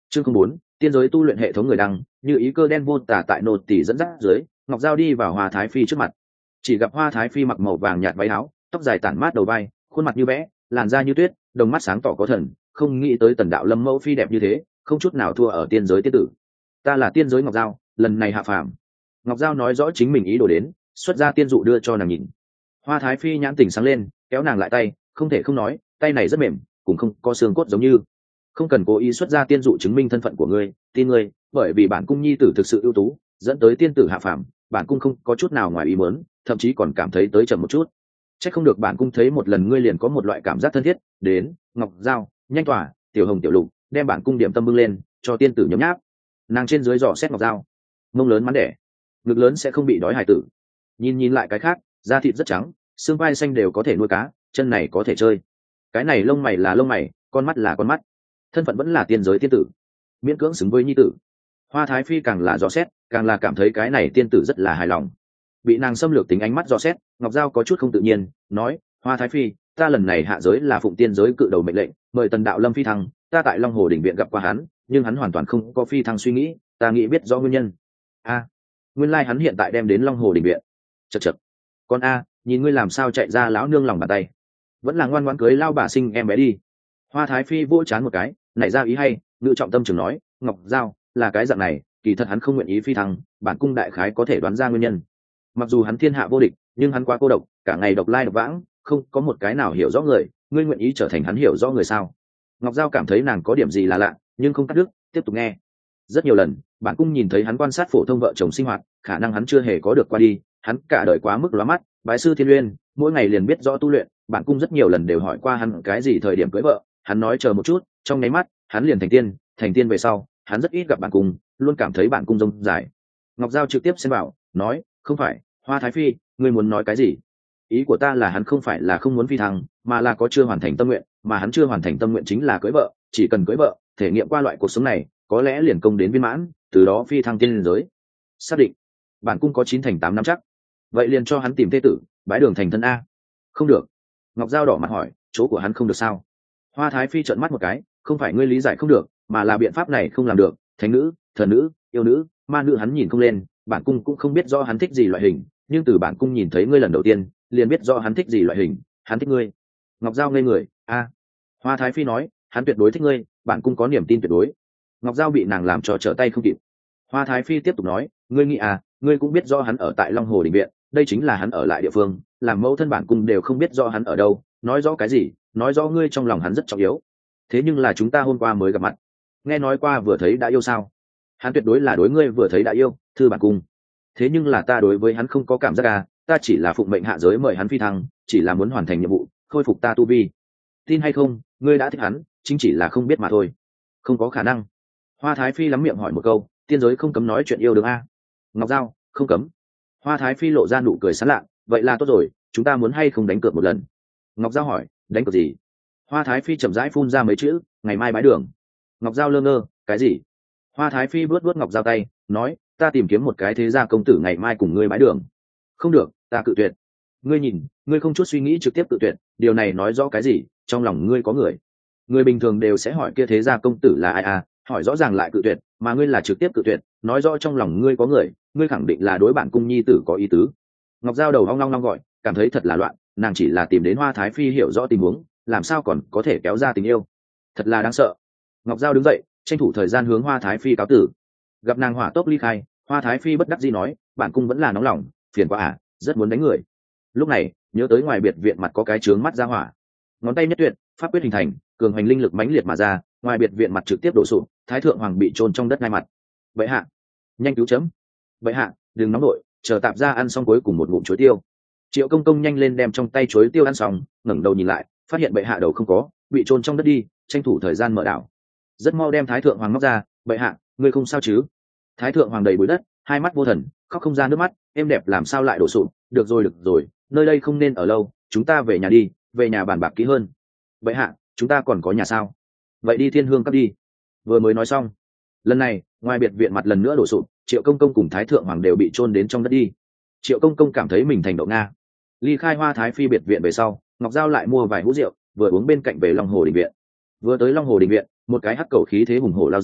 chương không bốn, tiên giới tu luyện hệ thống người đăng, như ý cơ đen vô tả tại nô tỷ dẫn dắt dưới, ngọc giao đi vào Hoa Thái Phi trước mặt. Chỉ gặp Hoa Thái Phi mặc màu vàng nhạt váy áo, tóc dài tản mát đầu vai, khuôn mặt như vẽ, làn da như tuyết, đồng mắt sáng tỏ có thần, không nghĩ tới Tần đạo lâm mẫu phi đẹp như thế, không chút nào thua ở tiên giới tiên tử. Ta là tiên giới ngọc giao, lần này hạ phàm. Ngọc giao nói rõ chính mình ý đồ đến, xuất ra tiên dụ đưa cho nàng nhìn. Hoa Thái Phi nhãn tỉnh sáng lên, kéo nàng lại tay, không thể không nói, tay này rất mềm, cũng không có xương cốt giống như. Không cần cố ý xuất ra tiên dụ chứng minh thân phận của ngươi, tin ngươi, bởi vì bản cung nhi tử thực sự ưu tú, dẫn tới tiên tử hạ phàm, bản cung không có chút nào ngoài ý muốn, thậm chí còn cảm thấy tới chậm một chút. Chắc không được bản cung thấy một lần ngươi liền có một loại cảm giác thân thiết. Đến, Ngọc giao, nhanh tỏa, tiểu hồng tiểu lục, đem bản cung điểm tâm bưng lên, cho tiên tử nhấm nháp. Nàng trên dưới dò xét Ngọc giao, mông lớn mắn đẻ, ngực lớn sẽ không bị đói hài tử. Nhìn nhìn lại cái khác, da thịt rất trắng, xương vai xanh đều có thể nuôi cá, chân này có thể chơi. Cái này lông mày là lông mày, con mắt là con mắt, thân phận vẫn là tiên giới tiên tử, miễn cưỡng xứng với nhi tử. Hoa Thái Phi càng là dò xét, càng là cảm thấy cái này tiên tử rất là hài lòng. Bị nàng xâm lược tính ánh mắt dò xét, Ngọc giao có chút không tự nhiên, nói: Hoa Thái Phi, ta lần này hạ giới là phụng tiên giới cự đầu mệnh lệnh, mời Tần đạo lâm phi thăng, ta tại Long Hồ đỉnh viện gặp qua hắn, nhưng hắn hoàn toàn không có phi thăng suy nghĩ, ta nghĩ biết rõ nguyên nhân. A, nguyên lai like hắn hiện tại đem đến Long Hồ đỉnh viện. Chậc chậc, con a, nhìn ngươi làm sao chạy ra lão nương lòng bàn tay, vẫn là ngoan ngoãn cưới lao bà sinh em bé đi. Hoa Thái Phi vỗ chán một cái, nảy ra ý hay, ngự trọng tâm trường nói: Ngọc giao, là cái dạng này, kỳ thật hắn không nguyện ý phi thăng, bản cung đại khái có thể đoán ra nguyên nhân. Mặc dù hắn thiên hạ vô địch, nhưng hắn quá cô độc, cả ngày độc lai độc vãng, không có một cái nào hiểu rõ người, ngươi nguyện ý trở thành hắn hiểu rõ người sao? Ngọc giao cảm thấy nàng có điểm gì là lạ, nhưng không cắt đứt, tiếp tục nghe. Rất nhiều lần, bản cung nhìn thấy hắn quan sát phổ thông vợ chồng sinh hoạt, khả năng hắn chưa hề có được qua đi, hắn cả đời quá mức lóa mắt, bái sư thiên uyên, mỗi ngày liền biết rõ tu luyện, bản cung rất nhiều lần đều hỏi qua hắn cái gì thời điểm cưới vợ, hắn nói chờ một chút, trong nháy mắt, hắn liền thành tiên, thành tiên về sau, hắn rất ít gặp bản cung, luôn cảm thấy bản cung rông dài. Ngọc giao trực tiếp xen vào, nói: Không phải, Hoa Thái Phi, ngươi muốn nói cái gì? Ý của ta là hắn không phải là không muốn phi thăng, mà là có chưa hoàn thành tâm nguyện, mà hắn chưa hoàn thành tâm nguyện chính là cưới vợ, chỉ cần cưới vợ, thể nghiệm qua loại cuộc sống này, có lẽ liền công đến viên mãn, từ đó phi thăng tiên giới. Xác định, bản cung có chín thành tám năm chắc. Vậy liền cho hắn tìm thê tử, bái đường thành thân a. Không được. Ngọc giao đỏ mặt hỏi: Chỗ của hắn không được sao? Hoa Thái Phi trợn mắt một cái: Không phải ngươi lý giải không được, mà là biện pháp này không làm được. Thánh nữ, thần nữ, yêu nữ, ma nữ hắn nhìn không lên, bản cung cũng không biết rõ hắn thích gì loại hình, nhưng từ bản cung nhìn thấy ngươi lần đầu tiên, liền biết rõ hắn thích gì loại hình, hắn thích ngươi. Ngọc giao ngây người: A. Hoa Thái Phi nói: Hắn tuyệt đối thích ngươi, bản cung có niềm tin tuyệt đối. Ngọc giao bị nàng làm cho trở tay không kịp. Hoa Thái Phi tiếp tục nói: Ngươi nghĩ à, ngươi cũng biết rõ hắn ở tại Long Hồ đình viện, đây chính là hắn ở lại địa phương, làm mẫu thân bản cung đều không biết rõ hắn ở đâu, nói rõ cái gì? Nói rõ ngươi trong lòng hắn rất trọng yếu. Thế nhưng là chúng ta hôm qua mới gặp mặt, nghe nói qua vừa thấy đã yêu sao? Hắn tuyệt đối là đối ngươi vừa thấy đã yêu, thư bản cung. Thế nhưng là ta đối với hắn không có cảm giác à, ta chỉ là phụng mệnh hạ giới mời hắn phi thăng, chỉ là muốn hoàn thành nhiệm vụ, khôi phục ta tu vi. Tin hay không, ngươi đã thích hắn, chính chỉ là không biết mà thôi. Không có khả năng. Hoa Thái Phi lắm miệng hỏi một câu: Tiên giới không cấm nói chuyện yêu đương a? Ngọc giao: Không cấm. Hoa Thái Phi lộ ra nụ cười sán lạ: Vậy là tốt rồi, chúng ta muốn hay không đánh cược một lần? Ngọc giao hỏi: Đánh cược gì? Hoa Thái Phi chậm rãi phun ra mấy chữ: Ngày mai bái đường. Ngọc giao lơ ngơ: Cái gì? Hoa Thái Phi vuốt vuốt Ngọc giao tay, nói: Ta tìm kiếm một cái thế gia công tử ngày mai cùng ngươi bái đường. Không được, ta cự tuyệt. Ngươi nhìn, ngươi không chút suy nghĩ trực tiếp cự tuyệt, điều này nói rõ cái gì? Trong lòng ngươi có người. Người bình thường đều sẽ hỏi kia thế gia công tử là ai à, hỏi rõ ràng lại cự tuyệt, mà ngươi là trực tiếp cự tuyệt, nói rõ trong lòng ngươi có người, ngươi khẳng định là đối bản cung nhi tử có ý tứ. Ngọc giao đầu hoang long long gọi, cảm thấy thật là loạn, nàng chỉ là tìm đến Hoa Thái Phi hiểu rõ tình huống, làm sao còn có thể kéo ra tình yêu, thật là đáng sợ. Ngọc giao đứng dậy, tranh thủ thời gian hướng Hoa Thái Phi cáo tử. Gặp nàng hỏa tốc ly khai, Hoa Thái Phi bất đắc dĩ nói: Bản cung vẫn là nóng lòng, phiền quá à, rất muốn đánh người. Lúc này nhớ tới ngoài biệt viện mặt có cái trướng mắt ra hỏa, ngón tay nhất tuyệt, pháp quyết hình thành, cường hành linh lực mãnh liệt mà ra, ngoài biệt viện mặt trực tiếp đổ sụp, Thái thượng hoàng bị chôn trong đất ngay mặt. Bệ hạ, nhanh cứu chấm. Bệ hạ, đừng nóng nổi, chờ tạp ra ăn xong cuối cùng một ngụm chuối tiêu. Triệu công công nhanh lên đem trong tay chuối tiêu ăn xong, ngẩng đầu nhìn lại, phát hiện bệ hạ đầu không có, bị chôn trong đất đi, tranh thủ thời gian mở đảo. Rất mau đem Thái thượng hoàng móc ra: Bệ hạ, ngươi không sao chứ? Thái thượng hoàng đầy bụi đất, hai mắt vô thần, khóc không ra nước mắt, em đẹp làm sao lại đổ sụp? Được rồi được rồi, nơi đây không nên ở lâu, chúng ta về nhà đi, về nhà bàn bạc kỹ hơn. Bệ hạ, chúng ta còn có nhà sao? Vậy đi Thiên Hương Các đi. Vừa mới nói xong, lần này ngoài biệt viện mặt lần nữa đổ sụp, Triệu công công cùng Thái thượng hoàng đều bị chôn đến trong đất đi. Triệu công công cảm thấy mình thành đậu nga. Ly khai Hoa Thái Phi biệt viện về sau, Ngọc giao lại mua vài hũ rượu, vừa uống bên cạnh về Long Hồ đình viện. Vừa tới Long Hồ đình viện, một cái hắc cầu khí thế hùng hổ lao ra,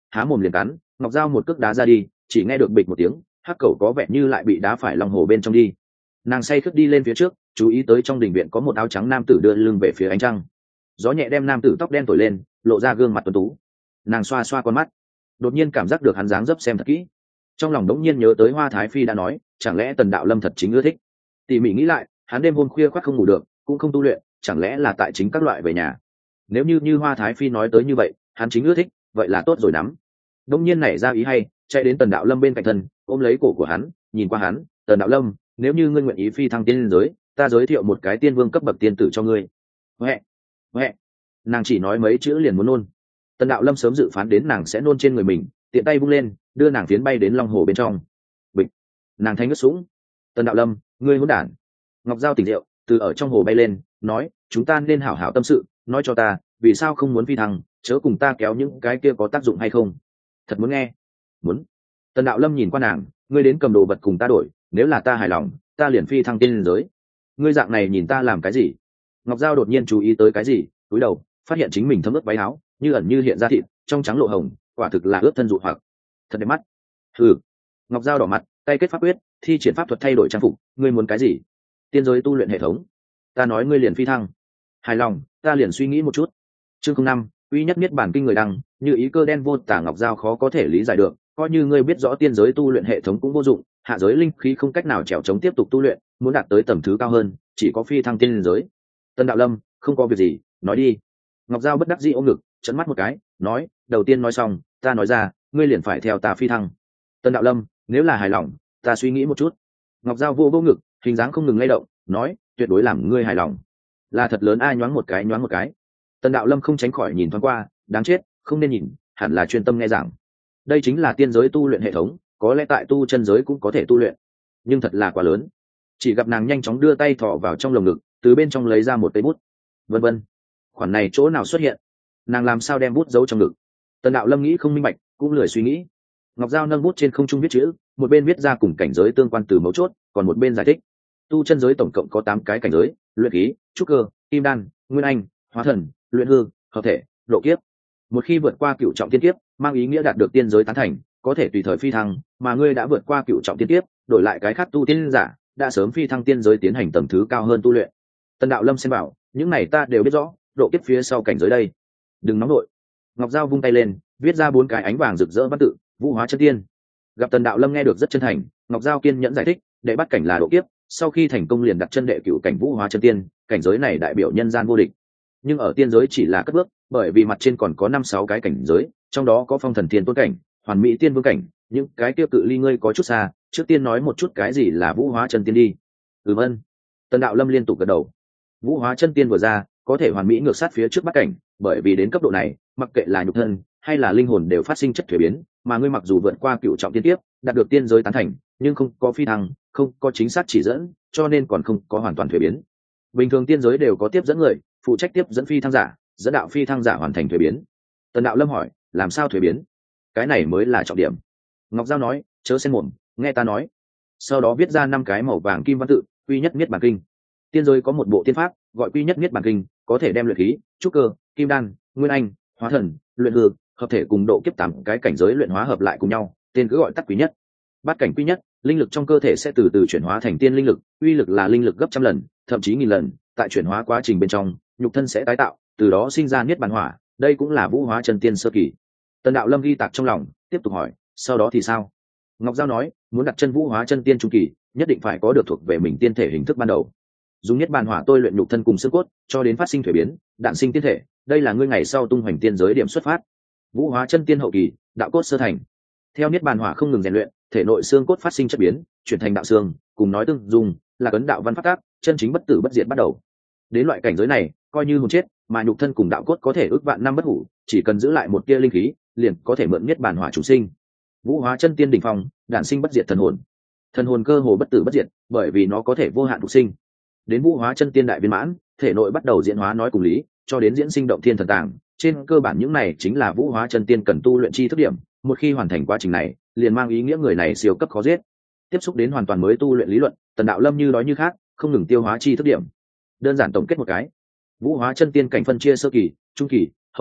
há mồm liền cắn. Ngọc Giao một cước đá ra đi, chỉ nghe được bịch một tiếng, hắc cẩu có vẻ như lại bị đá phải lòng hồ bên trong đi. Nàng say khướt đi lên phía trước, chú ý tới trong đình viện có một áo trắng nam tử đưa lưng về phía ánh trăng. Gió nhẹ đem nam tử tóc đen thổi lên, lộ ra gương mặt tuấn tú. Nàng xoa xoa con mắt, đột nhiên cảm giác được hắn dáng dấp xem thật kỹ. Trong lòng đống nhiên nhớ tới Hoa Thái Phi đã nói, chẳng lẽ Tần Đạo Lâm thật chính ưa thích. Tỉ mỉ nghĩ lại, hắn đêm hôm khuya khoác không ngủ được, cũng không tu luyện, chẳng lẽ là tại chính các loại về nhà. Nếu như như Hoa Thái Phi nói tới như vậy, hắn chính ưa thích, vậy là tốt rồi lắm. Đống nhiên nảy ra ý hay, chạy đến Tần Đạo Lâm bên cạnh thân, ôm lấy cổ của hắn, nhìn qua hắn, Tần Đạo Lâm, nếu như ngươi nguyện ý phi thăng tiên giới, ta giới thiệu một cái tiên vương cấp bậc tiên tử cho ngươi. Huệ, huệ, nàng chỉ nói mấy chữ liền muốn nôn. Tần Đạo Lâm sớm dự phán đến nàng sẽ nôn trên người mình, tiện tay vung lên, đưa nàng phiến bay đến long hồ bên trong. Bịch, nàng thanh ngất sũng. Tần Đạo Lâm, ngươi hỗn đản. Ngọc Giao tỉnh rượu, từ ở trong hồ bay lên, nói, chúng ta nên hảo hảo tâm sự, nói cho ta, vì sao không muốn phi thăng, chớ cùng ta kéo những cái kia có tác dụng hay không. Thật muốn nghe. Muốn. Tần Đạo Lâm nhìn qua nàng, ngươi đến cầm đồ vật cùng ta đổi, nếu là ta hài lòng, ta liền phi thăng tiên giới. Ngươi dạng này nhìn ta làm cái gì? Ngọc Giao đột nhiên chú ý tới cái gì, cúi đầu, phát hiện chính mình thấm ướt váy áo, như ẩn như hiện ra thịt, trong trắng lộ hồng, quả thực là ướt thân dụ hoặc. Thật đẹp mắt. Ừ. Ngọc Giao đỏ mặt, tay kết pháp quyết, thi triển pháp thuật thay đổi trang phục, ngươi muốn cái gì? Tiên giới tu luyện hệ thống. Ta nói ngươi liền phi thăng. Hài lòng, ta liền suy nghĩ một chút. Chương không năm, uy nhất miết bản kinh người đăng, như ý cơ đen vô tả. Ngọc Giao khó có thể lý giải được, coi như ngươi biết rõ tiên giới tu luyện hệ thống cũng vô dụng, hạ giới linh khí không cách nào trèo chống tiếp tục tu luyện, muốn đạt tới tầm thứ cao hơn, chỉ có phi thăng tiên giới. Tân Đạo Lâm, không có việc gì, nói đi. Ngọc Giao bất đắc dĩ ôm ngực, trấn mắt một cái, nói, đầu tiên nói xong, ta nói ra, ngươi liền phải theo ta phi thăng. Tân Đạo Lâm, nếu là hài lòng, ta suy nghĩ một chút. Ngọc Giao vô vô ngực, hình dáng không ngừng lay động, nói, tuyệt đối làm ngươi hài lòng. Là thật lớn ai nhoáng một cái nhoáng một cái. Tân Đạo Lâm không tránh khỏi nhìn thoáng qua, đáng chết, không nên nhìn, hẳn là chuyên tâm nghe giảng. Đây chính là tiên giới tu luyện hệ thống, có lẽ tại tu chân giới cũng có thể tu luyện, nhưng thật là quá lớn. Chỉ gặp nàng nhanh chóng đưa tay thọ vào trong lồng ngực, từ bên trong lấy ra một cây bút, vân vân. Khoản này chỗ nào xuất hiện? Nàng làm sao đem bút giấu trong ngực? Tần Đạo Lâm nghĩ không minh bạch, cũng lười suy nghĩ. Ngọc Giao nâng bút trên không trung viết chữ, một bên viết ra cùng cảnh giới tương quan từ mấu chốt, còn một bên giải thích. Tu chân giới tổng cộng có tám cái cảnh giới: luyện khí, trúc cơ, kim đan, nguyên anh, hóa thần, luyện hư, hợp thể, độ kiếp. Một khi vượt qua cựu trọng tiên kiếp, mang ý nghĩa đạt được tiên giới tán thành, có thể tùy thời phi thăng, mà ngươi đã vượt qua cựu trọng tiên kiếp, đổi lại cái khác tu tiên giả, đã sớm phi thăng tiên giới tiến hành tầng thứ cao hơn tu luyện. Tần Đạo Lâm xem bảo, những này ta đều biết rõ, độ kiếp phía sau cảnh giới đây. Đừng nóng nội. Ngọc Giao vung tay lên, viết ra bốn cái ánh vàng rực rỡ văn tự, Vũ Hóa Chân Tiên. Gặp Tần Đạo Lâm nghe được rất chân thành, Ngọc Giao kiên nhẫn giải thích, đệ bắt cảnh là độ kiếp, sau khi thành công liền đặt chân đệ cửu cảnh Vũ Hóa Chân Tiên, cảnh giới này đại biểu nhân gian vô địch. Nhưng ở tiên giới chỉ là cất bước, bởi vì mặt trên còn có năm sáu cái cảnh giới, trong đó có Phong Thần Thiên Tôn cảnh, Hoàn Mỹ Tiên Vương cảnh, những cái tiêu cự ly ngươi có chút xa, trước tiên nói một chút cái gì là Vũ Hóa Chân Tiên đi. Ừm ân. Tần Đạo Lâm liên tục gật đầu. Vũ Hóa Chân Tiên vừa ra, có thể hoàn mỹ ngược sát phía trước bắt cảnh, bởi vì đến cấp độ này, mặc kệ là nhục thân hay là linh hồn đều phát sinh chất thuế biến, mà ngươi mặc dù vượt qua cựu trọng tiên tiếp, đạt được tiên giới tán thành, nhưng không có phi thăng, không có chính xác chỉ dẫn, cho nên còn không có hoàn toàn thuế biến. Bình thường tiên giới đều có tiếp dẫn người, phụ trách tiếp dẫn phi thăng giả, dẫn đạo phi thăng giả hoàn thành thuế biến. Tần Đạo Lâm hỏi, làm sao thuế biến? Cái này mới là trọng điểm. Ngọc Giao nói, chớ xen mồm, nghe ta nói. Sau đó viết ra năm cái màu vàng kim văn tự, quy nhất miết bản kinh. Tiên giới có một bộ tiên pháp, gọi quy nhất miết bản kinh, có thể đem luyện khí, trúc cơ, kim đan, nguyên anh, hóa thần, luyện hư, hợp thể cùng độ kiếp tám cái cảnh giới luyện hóa hợp lại cùng nhau, tên cứ gọi tắt quy nhất. Bát cảnh quy nhất, linh lực trong cơ thể sẽ từ từ chuyển hóa thành tiên linh lực, uy lực là linh lực gấp trăm lần, thậm chí nghìn lần, tại chuyển hóa quá trình bên trong, nhục thân sẽ tái tạo, từ đó sinh ra niết bàn hỏa, đây cũng là Vũ Hóa Chân Tiên sơ kỳ. Tần Đạo Lâm ghi tạc trong lòng, tiếp tục hỏi, sau đó thì sao? Ngọc Giao nói, muốn đặt chân Vũ Hóa Chân Tiên trung kỳ, nhất định phải có được thuộc về mình tiên thể hình thức ban đầu. Dùng niết bàn hỏa tôi luyện nhục thân cùng xương cốt, cho đến phát sinh thuế biến, đạn sinh tiên thể, đây là ngươi ngày sau tung hoành tiên giới điểm xuất phát. Vũ Hóa Chân Tiên hậu kỳ, đạo cốt sơ thành. Theo niết bàn hỏa không ngừng rèn luyện, thể nội xương cốt phát sinh chất biến, chuyển thành đạo xương, cùng nói tương dùng, là cấn đạo văn pháp tác, chân chính bất tử bất diệt bắt đầu. Đến loại cảnh giới này, coi như hồn chết, mà nhục thân cùng đạo cốt có thể ước vạn năm bất hủ, chỉ cần giữ lại một tia linh khí, liền có thể mượn niết bàn hỏa chủ sinh. Vũ Hóa Chân Tiên đỉnh phong, đản sinh bất diệt thần hồn. Thần hồn cơ hồ bất tử bất diệt, bởi vì nó có thể vô hạn phục sinh. Đến Vũ Hóa Chân Tiên đại viên mãn, thể nội bắt đầu diễn hóa nói cùng lý, cho đến diễn sinh động thiên thần tàng, trên cơ bản những này chính là Vũ Hóa Chân Tiên cần tu luyện chi thức điểm, một khi hoàn thành quá trình này, liền mang ý nghĩa người này siêu cấp khó giết. Tiếp xúc đến hoàn toàn mới tu luyện lý luận, Tần Đạo Lâm như đói như khát, không ngừng tiêu hóa chi thức điểm. Đơn giản tổng kết một cái, Vũ Hóa Chân Tiên cảnh phân chia sơ kỳ, trung kỳ, hậu kỳ,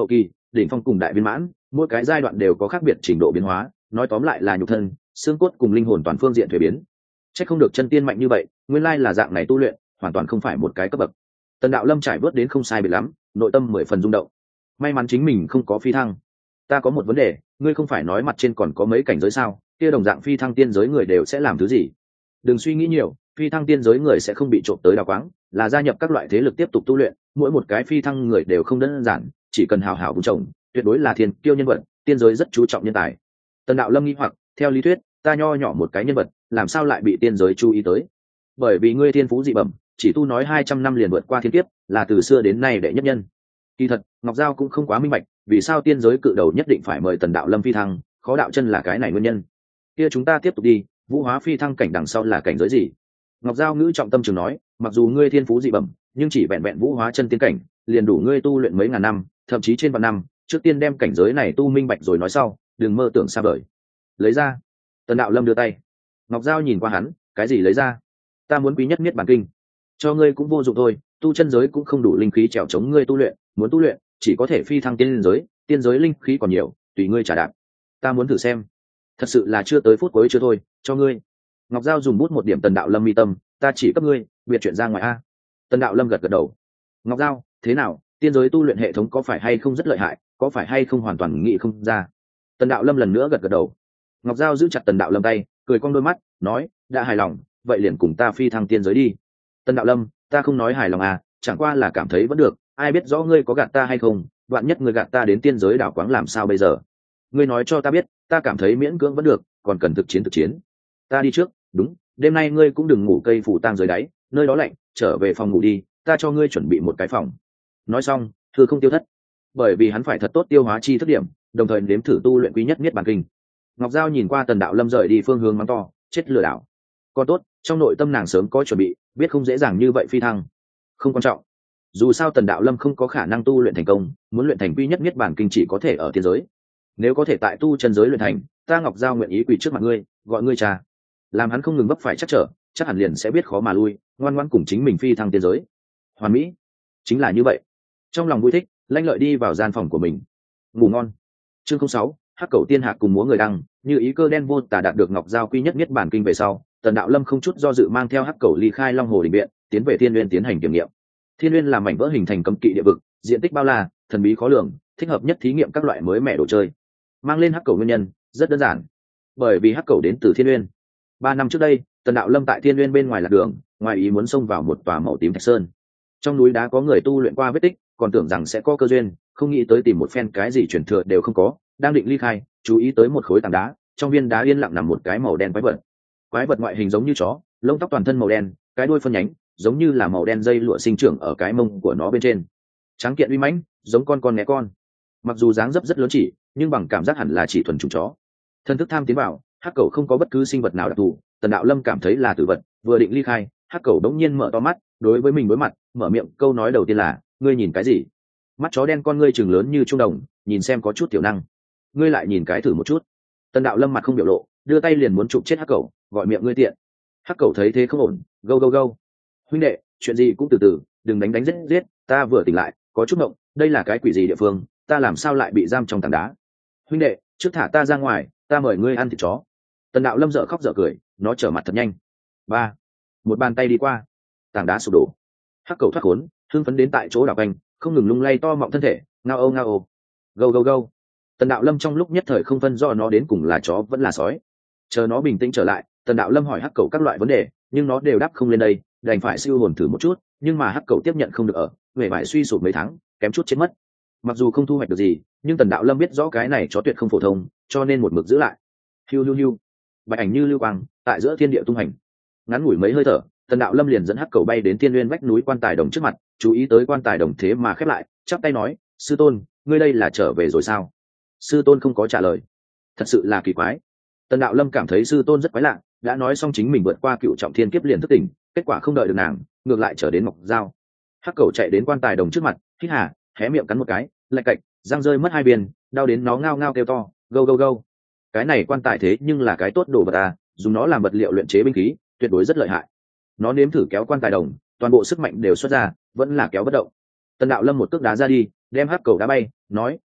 đỉnh phong cùng đại viên mãn, mỗi cái giai đoạn đều có khác biệt trình độ biến hóa, nói tóm lại là nhục thân, xương cốt cùng linh hồn toàn phương diện thuế biến. Chắc không được chân tiên mạnh như vậy, nguyên lai là dạng này tu luyện, hoàn toàn không phải một cái cấp bậc. Tần đạo lâm trải vớt đến không sai biệt lắm, nội tâm mười phần rung động. May mắn chính mình không có phi thăng. Ta có một vấn đề, ngươi không phải nói mặt trên còn có mấy cảnh giới sao, kia đồng dạng phi thăng tiên giới người đều sẽ làm thứ gì? Đừng suy nghĩ nhiều, phi thăng tiên giới người sẽ không bị trộm tới đào quáng, là gia nhập các loại thế lực tiếp tục tu luyện, mỗi một cái phi thăng người đều không đơn giản, chỉ cần hào hảo vùng trồng, tuyệt đối là thiên kiêu nhân vật, tiên giới rất chú trọng nhân tài. Tần đạo lâm nghi hoặc, theo lý thuyết, ta nho nhỏ một cái nhân vật, làm sao lại bị tiên giới chú ý tới? Bởi vì ngươi thiên phú dị bẩm, chỉ tu nói hai trăm năm liền vượt qua thiên kiếp, là từ xưa đến nay đệ nhất nhân. Kỳ thật, Ngọc Giao cũng không quá minh bạch, vì sao tiên giới cự đầu nhất định phải mời Tần đạo lâm phi thăng, khó đạo chân là cái này nguyên nhân. Kia chúng ta tiếp tục đi, vũ hóa phi thăng cảnh đằng sau là cảnh giới gì? Ngọc Giao ngữ trọng tâm trường nói, mặc dù ngươi thiên phú dị bẩm, nhưng chỉ vẹn vẹn vũ hóa chân tiên cảnh, liền đủ ngươi tu luyện mấy ngàn năm, thậm chí trên vạn năm, trước tiên đem cảnh giới này tu minh bạch rồi nói sau, đừng mơ tưởng xa vời. Lấy ra. Tần đạo lâm đưa tay. Ngọc Giao nhìn qua hắn, cái gì lấy ra? Ta muốn quý nhất miết bản kinh. Cho ngươi cũng vô dụng thôi, tu chân giới cũng không đủ linh khí trèo chống ngươi tu luyện, muốn tu luyện, chỉ có thể phi thăng tiên giới, tiên giới linh khí còn nhiều, tùy ngươi trả đạp. Ta muốn thử xem. Thật sự là chưa tới phút cuối chưa thôi, cho ngươi. Ngọc Giao dùng bút một điểm Tần đạo lâm mi tâm, ta chỉ cấp ngươi, biệt chuyện ra ngoài a. Tần đạo lâm gật gật đầu. Ngọc Giao, thế nào, tiên giới tu luyện hệ thống có phải hay không rất lợi hại, có phải hay không hoàn toàn nghĩ không ra? Tần đạo lâm lần nữa gật gật đầu. Ngọc Giao giữ chặt Tần đạo lâm tay, cười cong đôi mắt, nói, đã hài lòng, vậy liền cùng ta phi thăng tiên giới đi. Tần đạo lâm, ta không nói hài lòng à, chẳng qua là cảm thấy vẫn được, ai biết rõ ngươi có gạt ta hay không, đoạn nhất ngươi gạt ta đến tiên giới đảo quáng làm sao bây giờ? Ngươi nói cho ta biết, ta cảm thấy miễn cưỡng vẫn được, còn cần thực chiến thực chiến. Ta đi trước, đúng, đêm nay ngươi cũng đừng ngủ cây phủ tang dưới đáy, nơi đó lạnh, trở về phòng ngủ đi, ta cho ngươi chuẩn bị một cái phòng. Nói xong, thư không tiêu thất, bởi vì hắn phải thật tốt tiêu hóa chi thức điểm, đồng thời nếm thử tu luyện quý nhất miết bản kinh. Ngọc Giao nhìn qua Tần đạo lâm rời đi phương hướng mắng to, chết lừa đảo. Còn tốt, trong nội tâm nàng sớm có chuẩn bị, biết không dễ dàng như vậy phi thăng. Không quan trọng, dù sao Tần đạo lâm không có khả năng tu luyện thành công, muốn luyện thành quý nhất miết bản kinh chỉ có thể ở tiên giới. Nếu có thể tại tu chân giới luyện thành, ta Ngọc Giao nguyện ý quỳ trước mặt ngươi, gọi ngươi cha. Làm hắn không ngừng vấp phải chắc trở, chắc hẳn liền sẽ biết khó mà lui, ngoan ngoãn cùng chính mình phi thăng tiên giới. Hoàn mỹ, chính là như vậy. Trong lòng vui thích, Lanh Lợi đi vào gian phòng của mình. Ngủ ngon. Chương không sáu, Hắc Cẩu Tiên Hạc cùng múa người đăng, như ý cơ đen vô tà đạt được Ngọc Giao quy nhất miết bản kinh về sau, Tần đạo lâm không chút do dự mang theo Hắc Cẩu ly khai Long Hồ đình viện, tiến về Thiên Nguyên tiến hành kiểm nghiệm. Thiên Nguyên là mảnh vỡ hình thành cấm kỵ địa vực, diện tích bao la, thần bí khó lường, thích hợp nhất thí nghiệm các loại mới mẻ đồ chơi. Mang lên Hắc Cẩu nguyên nhân rất đơn giản, bởi vì Hắc Cẩu đến từ Thiên Nguyên. Ba năm trước đây, Tần đạo lâm tại Thiên Nguyên bên ngoài lạc đường, ngoài ý muốn xông vào một tòa màu tím thạch sơn. Trong núi đá có người tu luyện qua vết tích, còn tưởng rằng sẽ có cơ duyên, không nghĩ tới tìm một phen cái gì truyền thừa đều không có, đang định ly khai, chú ý tới một khối tảng đá, trong viên đá yên lặng nằm một cái màu đen quái vật. Quái vật ngoại hình giống như chó, lông tóc toàn thân màu đen, cái đuôi phân nhánh, giống như là màu đen dây lụa sinh trưởng ở cái mông của nó bên trên. Tráng kiện uy mãnh, giống con con né con. Mặc dù dáng dấp rất lớn chỉ, nhưng bằng cảm giác hẳn là chỉ thuần chủng chó. Thân thức tham tiến vào, Hắc Cẩu không có bất cứ sinh vật nào đặc thù, Tần đạo lâm cảm thấy là tử vật, vừa định ly khai, Hắc Cẩu đống nhiên mở to mắt, đối với mình đối mặt, mở miệng câu nói đầu tiên là, ngươi nhìn cái gì? Mắt chó đen con ngươi trừng lớn như trung đồng, nhìn xem có chút tiểu năng. Ngươi lại nhìn cái thử một chút. Tần đạo lâm mặt không biểu lộ, đưa tay liền muốn chụp chết Hắc Cẩu, gọi miệng ngươi tiện. Hắc Cẩu thấy thế không ổn, gâu gâu gâu. Huynh đệ, chuyện gì cũng từ từ, đừng đánh đánh giết giết, ta vừa tỉnh lại, có chút ngộng, đây là cái quỷ gì địa phương, ta làm sao lại bị giam trong tảng đá? Huynh đệ, trước thả ta ra ngoài, ta mời ngươi ăn thịt chó. Tần đạo lâm dở khóc dở cười, nó trở mặt thật nhanh. Ba, một bàn tay đi qua, tảng đá sụp đổ. Hắc Cẩu thoát khốn, hưng phấn đến tại chỗ đảo quanh, không ngừng lung lay to mọng thân thể, ngao ô ngao ô, gâu gâu gâu. Tần đạo lâm trong lúc nhất thời không phân rõ nó đến cùng là chó vẫn là sói. Chờ nó bình tĩnh trở lại, Tần đạo lâm hỏi Hắc Cẩu các loại vấn đề, nhưng nó đều đáp không lên đây, đành phải siêu hồn thử một chút, nhưng mà Hắc Cẩu tiếp nhận không được ở, về vải suy sụp mấy tháng, kém chút chết mất. Mặc dù không thu hoạch được gì, nhưng Tần đạo lâm biết rõ cái này chó tuyệt không phổ thông, cho nên một mực giữ lại. Hiu hiu hiu, bạch ảnh như lưu quang tại giữa thiên địa tung hành. Ngắn ngủi mấy hơi thở, Tần đạo lâm liền dẫn Hắc Cẩu bay đến Thiên Nguyên vách núi quan tài đồng trước mặt, chú ý tới quan tài đồng thế mà khép lại, chắp tay nói, sư tôn, ngươi đây là trở về rồi sao? Sư tôn không có trả lời. Thật sự là kỳ quái. Tần đạo lâm cảm thấy sư tôn rất quái lạ, đã nói xong chính mình vượt qua cựu trọng thiên kiếp liền thức tỉnh, kết quả không đợi được nàng, ngược lại trở đến Ngọc Giao. Hắc Cẩu chạy đến quan tài đồng trước mặt, hít hà, hé miệng cắn một cái, lạch cạch, răng rơi mất hai viên, đau đến nó ngao ngao kêu to, gâu gâu gâu. Cái này quan tài thế nhưng là cái tốt đồ vật à, dùng nó làm vật liệu luyện chế binh khí, tuyệt đối rất lợi hại. Nó nếm thử kéo quan tài đồng, toàn bộ sức mạnh đều xuất ra, vẫn là kéo bất động. Tần đạo lâm một cước đá ra đi, đem Hắc Cẩu đá bay, nói,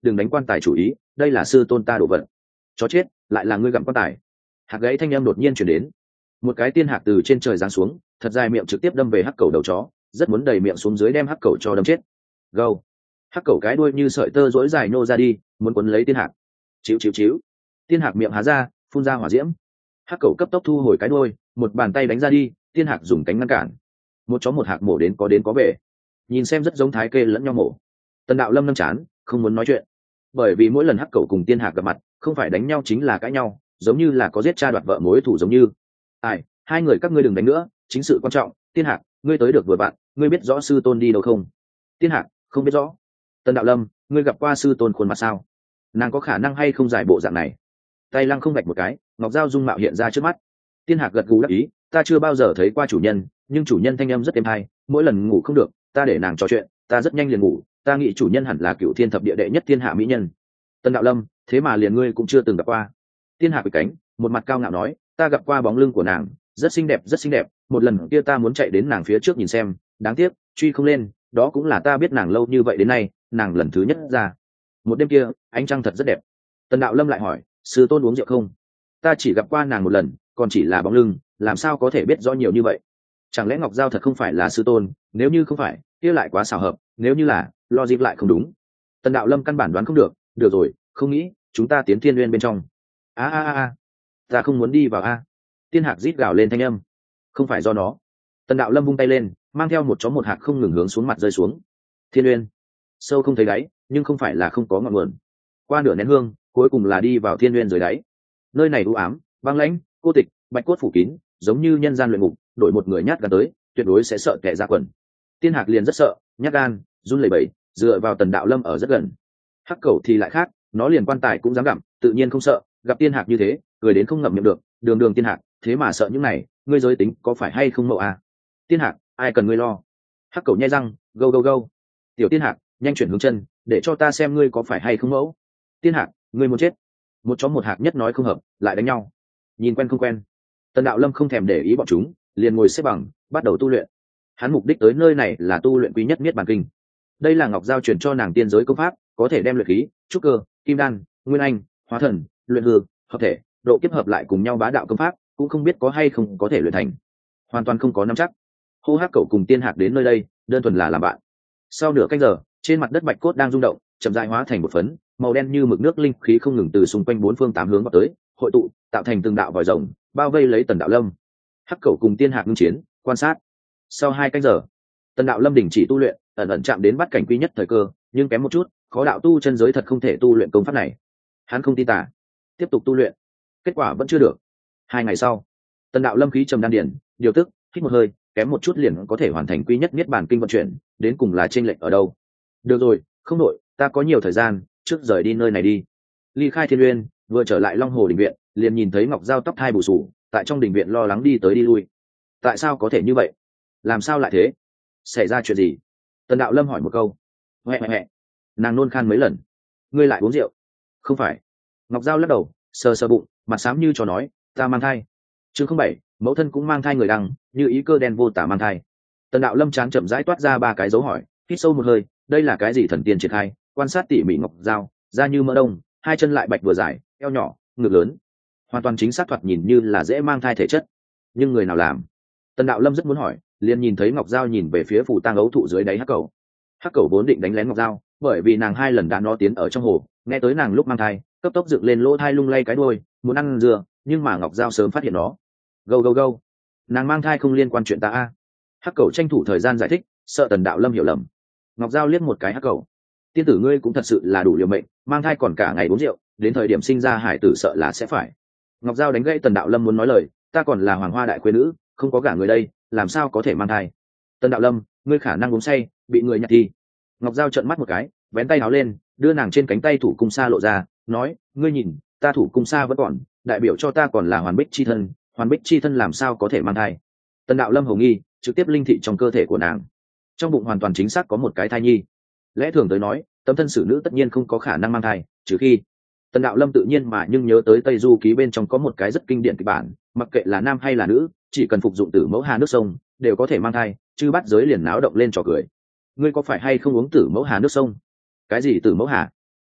đừng đánh quan tài chủ ý, đây là sư tôn ta đổ vật. Chó chết, lại là ngươi gặm quan tài. Hạc gãy thanh âm đột nhiên chuyển đến, một cái tiên hạc từ trên trời giáng xuống, thật dài miệng trực tiếp đâm về hắc cầu đầu chó, rất muốn đầy miệng xuống dưới đem hắc cầu cho đâm chết. Gâu, hắc cầu cái đuôi như sợi tơ rỗi dài nô ra đi, muốn quấn lấy tiên hạc. Chíu chíu chíu, tiên hạc miệng há ra, phun ra hỏa diễm. Hắc cầu cấp tốc thu hồi cái đuôi, một bàn tay đánh ra đi, tiên hạc dùng cánh ngăn cản. Một chó một hạc mổ đến có đến có về, nhìn xem rất giống thái kê lẫn nhau mổ. Tần đạo lâm nâng chán, không muốn nói chuyện, bởi vì mỗi lần hắc cầu cùng tiên hạc gặp mặt, không phải đánh nhau chính là cãi nhau, giống như là có giết cha đoạt vợ mối thủ giống như. Ai, hai người các ngươi đừng đánh nữa, chính sự quan trọng. Tiên hạc, ngươi tới được vừa bạn, ngươi biết rõ sư tôn đi đâu không? Tiên hạc, không biết rõ. Tần đạo lâm, ngươi gặp qua sư tôn khuôn mặt sao? Nàng có khả năng hay không giải bộ dạng này? Tay lăng không vạch một cái, ngọc dao dung mạo hiện ra trước mắt. Tiên hạc gật gù đáp ý, ta chưa bao giờ thấy qua chủ nhân, nhưng chủ nhân thanh âm rất êm hay, mỗi lần ngủ không được, ta để nàng trò chuyện, ta rất nhanh liền ngủ, ta nghĩ chủ nhân hẳn là cựu thiên thập địa đệ nhất thiên hạ mỹ nhân. Tần đạo lâm, thế mà liền ngươi cũng chưa từng gặp qua? Tiên hạc bị cánh, một mặt cao ngạo nói, ta gặp qua bóng lưng của nàng, rất xinh đẹp rất xinh đẹp, một lần kia ta muốn chạy đến nàng phía trước nhìn xem, đáng tiếc truy không lên, đó cũng là ta biết nàng lâu như vậy đến nay, nàng lần thứ nhất ra. Một đêm kia ánh trăng thật rất đẹp. Tần đạo lâm lại hỏi, sư tôn uống rượu không? Ta chỉ gặp qua nàng một lần, còn chỉ là bóng lưng, làm sao có thể biết rõ nhiều như vậy? Chẳng lẽ ngọc giao thật không phải là sư tôn? Nếu như không phải, kia lại quá xảo hợp, nếu như là, logic lại không đúng. Tần đạo lâm căn bản đoán không được. Được rồi, không nghĩ, chúng ta tiến thiên uyên bên trong. A a a a, ta không muốn đi vào a. Tiên hạc rít gào lên thanh âm. Không phải do nó. Tần đạo lâm vung tay lên, mang theo một chó một hạc không ngừng hướng xuống mặt rơi xuống. Thiên uyên sâu không thấy đáy, nhưng không phải là không có ngọn nguồn. Qua nửa nén hương, cuối cùng là đi vào thiên uyên dưới đáy. Nơi này u ám, băng lãnh, cô tịch, bạch cốt phủ kín, giống như nhân gian luyện ngục, đổi một người nhát gan tới, tuyệt đối sẽ sợ kẻ ra quần. Tiên hạc liền rất sợ, nhát gan, run lẩy bẩy, dựa vào tần đạo lâm ở rất gần. Hắc cẩu thì lại khác, nó liền quan tài cũng dám gặm, tự nhiên không sợ, gặp tiên hạc như thế, cười đến không ngậm miệng được, đường đường tiên hạc, thế mà sợ những này, ngươi giới tính có phải hay không mậu à? Tiên hạc, ai cần ngươi lo? Hắc cẩu nhai răng, gâu gâu gâu. Tiểu tiên hạc, nhanh chuyển hướng chân, để cho ta xem ngươi có phải hay không mẫu. Tiên hạc, ngươi muốn chết. Một chó một hạc nhất nói không hợp, lại đánh nhau. Nhìn quen không quen. Tần đạo lâm không thèm để ý bọn chúng, liền ngồi xếp bằng, bắt đầu tu luyện. Hắn mục đích tới nơi này là tu luyện quý nhất niết bàn kinh. Đây là ngọc giao truyền cho nàng tiên giới công pháp, có thể đem luyện khí, trúc cơ, kim đan, nguyên anh, hóa thần, luyện hư, hợp thể, độ kiếp hợp lại cùng nhau bá đạo công pháp, cũng không biết có hay không có thể luyện thành. Hoàn toàn không có nắm chắc. Hô hắc cẩu cùng tiên hạc đến nơi đây, đơn thuần là làm bạn. Sau nửa canh giờ, trên mặt đất bạch cốt đang rung động, chậm rãi hóa thành một phấn, màu đen như mực nước linh khí không ngừng từ xung quanh bốn phương tám hướng vào tới, hội tụ, tạo thành từng đạo vòi rồng, bao vây lấy Tần đạo lâm. Hắc cẩu cùng tiên hạc ngưng chiến, quan sát. Sau hai canh giờ, Tần đạo lâm đình chỉ tu luyện, ẩn ẩn chạm đến bắt cảnh quy nhất thời cơ, nhưng kém một chút, khó đạo tu chân giới thật không thể tu luyện công pháp này. Hắn không tin tả, tiếp tục tu luyện, kết quả vẫn chưa được. Hai ngày sau, Tần đạo lâm khí trầm đan điển, điều tức, hít một hơi, kém một chút liền có thể hoàn thành quy nhất niết bàn kinh vận chuyển, đến cùng là chênh lệch ở đâu? Được rồi, không nội, ta có nhiều thời gian, trước rời đi nơi này đi. Ly khai thiên uyên, vừa trở lại long hồ đình viện, liền nhìn thấy ngọc giao tóc thai bù sù, tại trong đình viện lo lắng đi tới đi lui. Tại sao có thể như vậy? Làm sao lại thế? Xảy ra chuyện gì? Tần đạo lâm hỏi một câu. Huệ huệ huệ. Nàng nôn khan mấy lần. Ngươi lại uống rượu? Không phải. Ngọc giao lắc đầu, sờ sờ bụng, mặt xám như cho nói, ta mang thai. Chương không bảy, mẫu thân cũng mang thai người đăng, như ý cơ đen vô tả mang thai. Tần đạo lâm chán chậm rãi toát ra ba cái dấu hỏi, hít sâu một hơi, đây là cái gì thần tiên triển khai? Quan sát tỉ mỉ ngọc giao, da như mỡ đông, hai chân lại bạch vừa dài, eo nhỏ, ngực lớn, hoàn toàn chính xác thoạt nhìn như là dễ mang thai thể chất. Nhưng người nào làm? Tần đạo lâm rất muốn hỏi, liền nhìn thấy ngọc giao nhìn về phía phù tang ấu thụ dưới đáy hắc cầu. Hắc cầu vốn định đánh lén ngọc giao, bởi vì nàng hai lần đã nó tiến ở trong hồ, nghe tới nàng lúc mang thai, cấp tốc dựng lên lỗ thai lung lay cái đuôi, muốn ăn dừa, nhưng mà ngọc giao sớm phát hiện nó. Gâu gâu gâu, nàng mang thai không liên quan chuyện ta a. Hắc cầu tranh thủ thời gian giải thích, sợ Tần đạo lâm hiểu lầm. Ngọc giao liếc một cái hắc cầu, tiên tử ngươi cũng thật sự là đủ liều mệnh, mang thai còn cả ngày uống rượu, đến thời điểm sinh ra hải tử sợ là sẽ phải. Ngọc giao đánh gãy Tần đạo lâm muốn nói lời, ta còn là hoàng hoa đại khuê nữ, không có gả người đây, làm sao có thể mang thai? Tần đạo lâm, ngươi khả năng uống say, bị người nhặt thi. Ngọc giao trợn mắt một cái, vén tay áo lên, đưa nàng trên cánh tay thủ cung sa lộ ra, nói, ngươi nhìn, ta thủ cung sa vẫn còn, đại biểu cho ta còn là hoàn bích chi thân, hoàn bích chi thân làm sao có thể mang thai? Tần đạo lâm hồng nghi, trực tiếp linh thị trong cơ thể của nàng, trong bụng hoàn toàn chính xác có một cái thai nhi. Lẽ thường tới nói, tấm thân xử nữ tất nhiên không có khả năng mang thai, trừ khi Tần đạo lâm tự nhiên mà nhưng nhớ tới Tây Du ký bên trong có một cái rất kinh điển kịch bản, mặc kệ là nam hay là nữ, chỉ cần phục dụng tử mẫu hà nước sông đều có thể mang thai, chứ bắt giới liền náo động lên trò cười. Ngươi có phải hay không uống tử mẫu hà nước sông? Cái gì tử mẫu hà?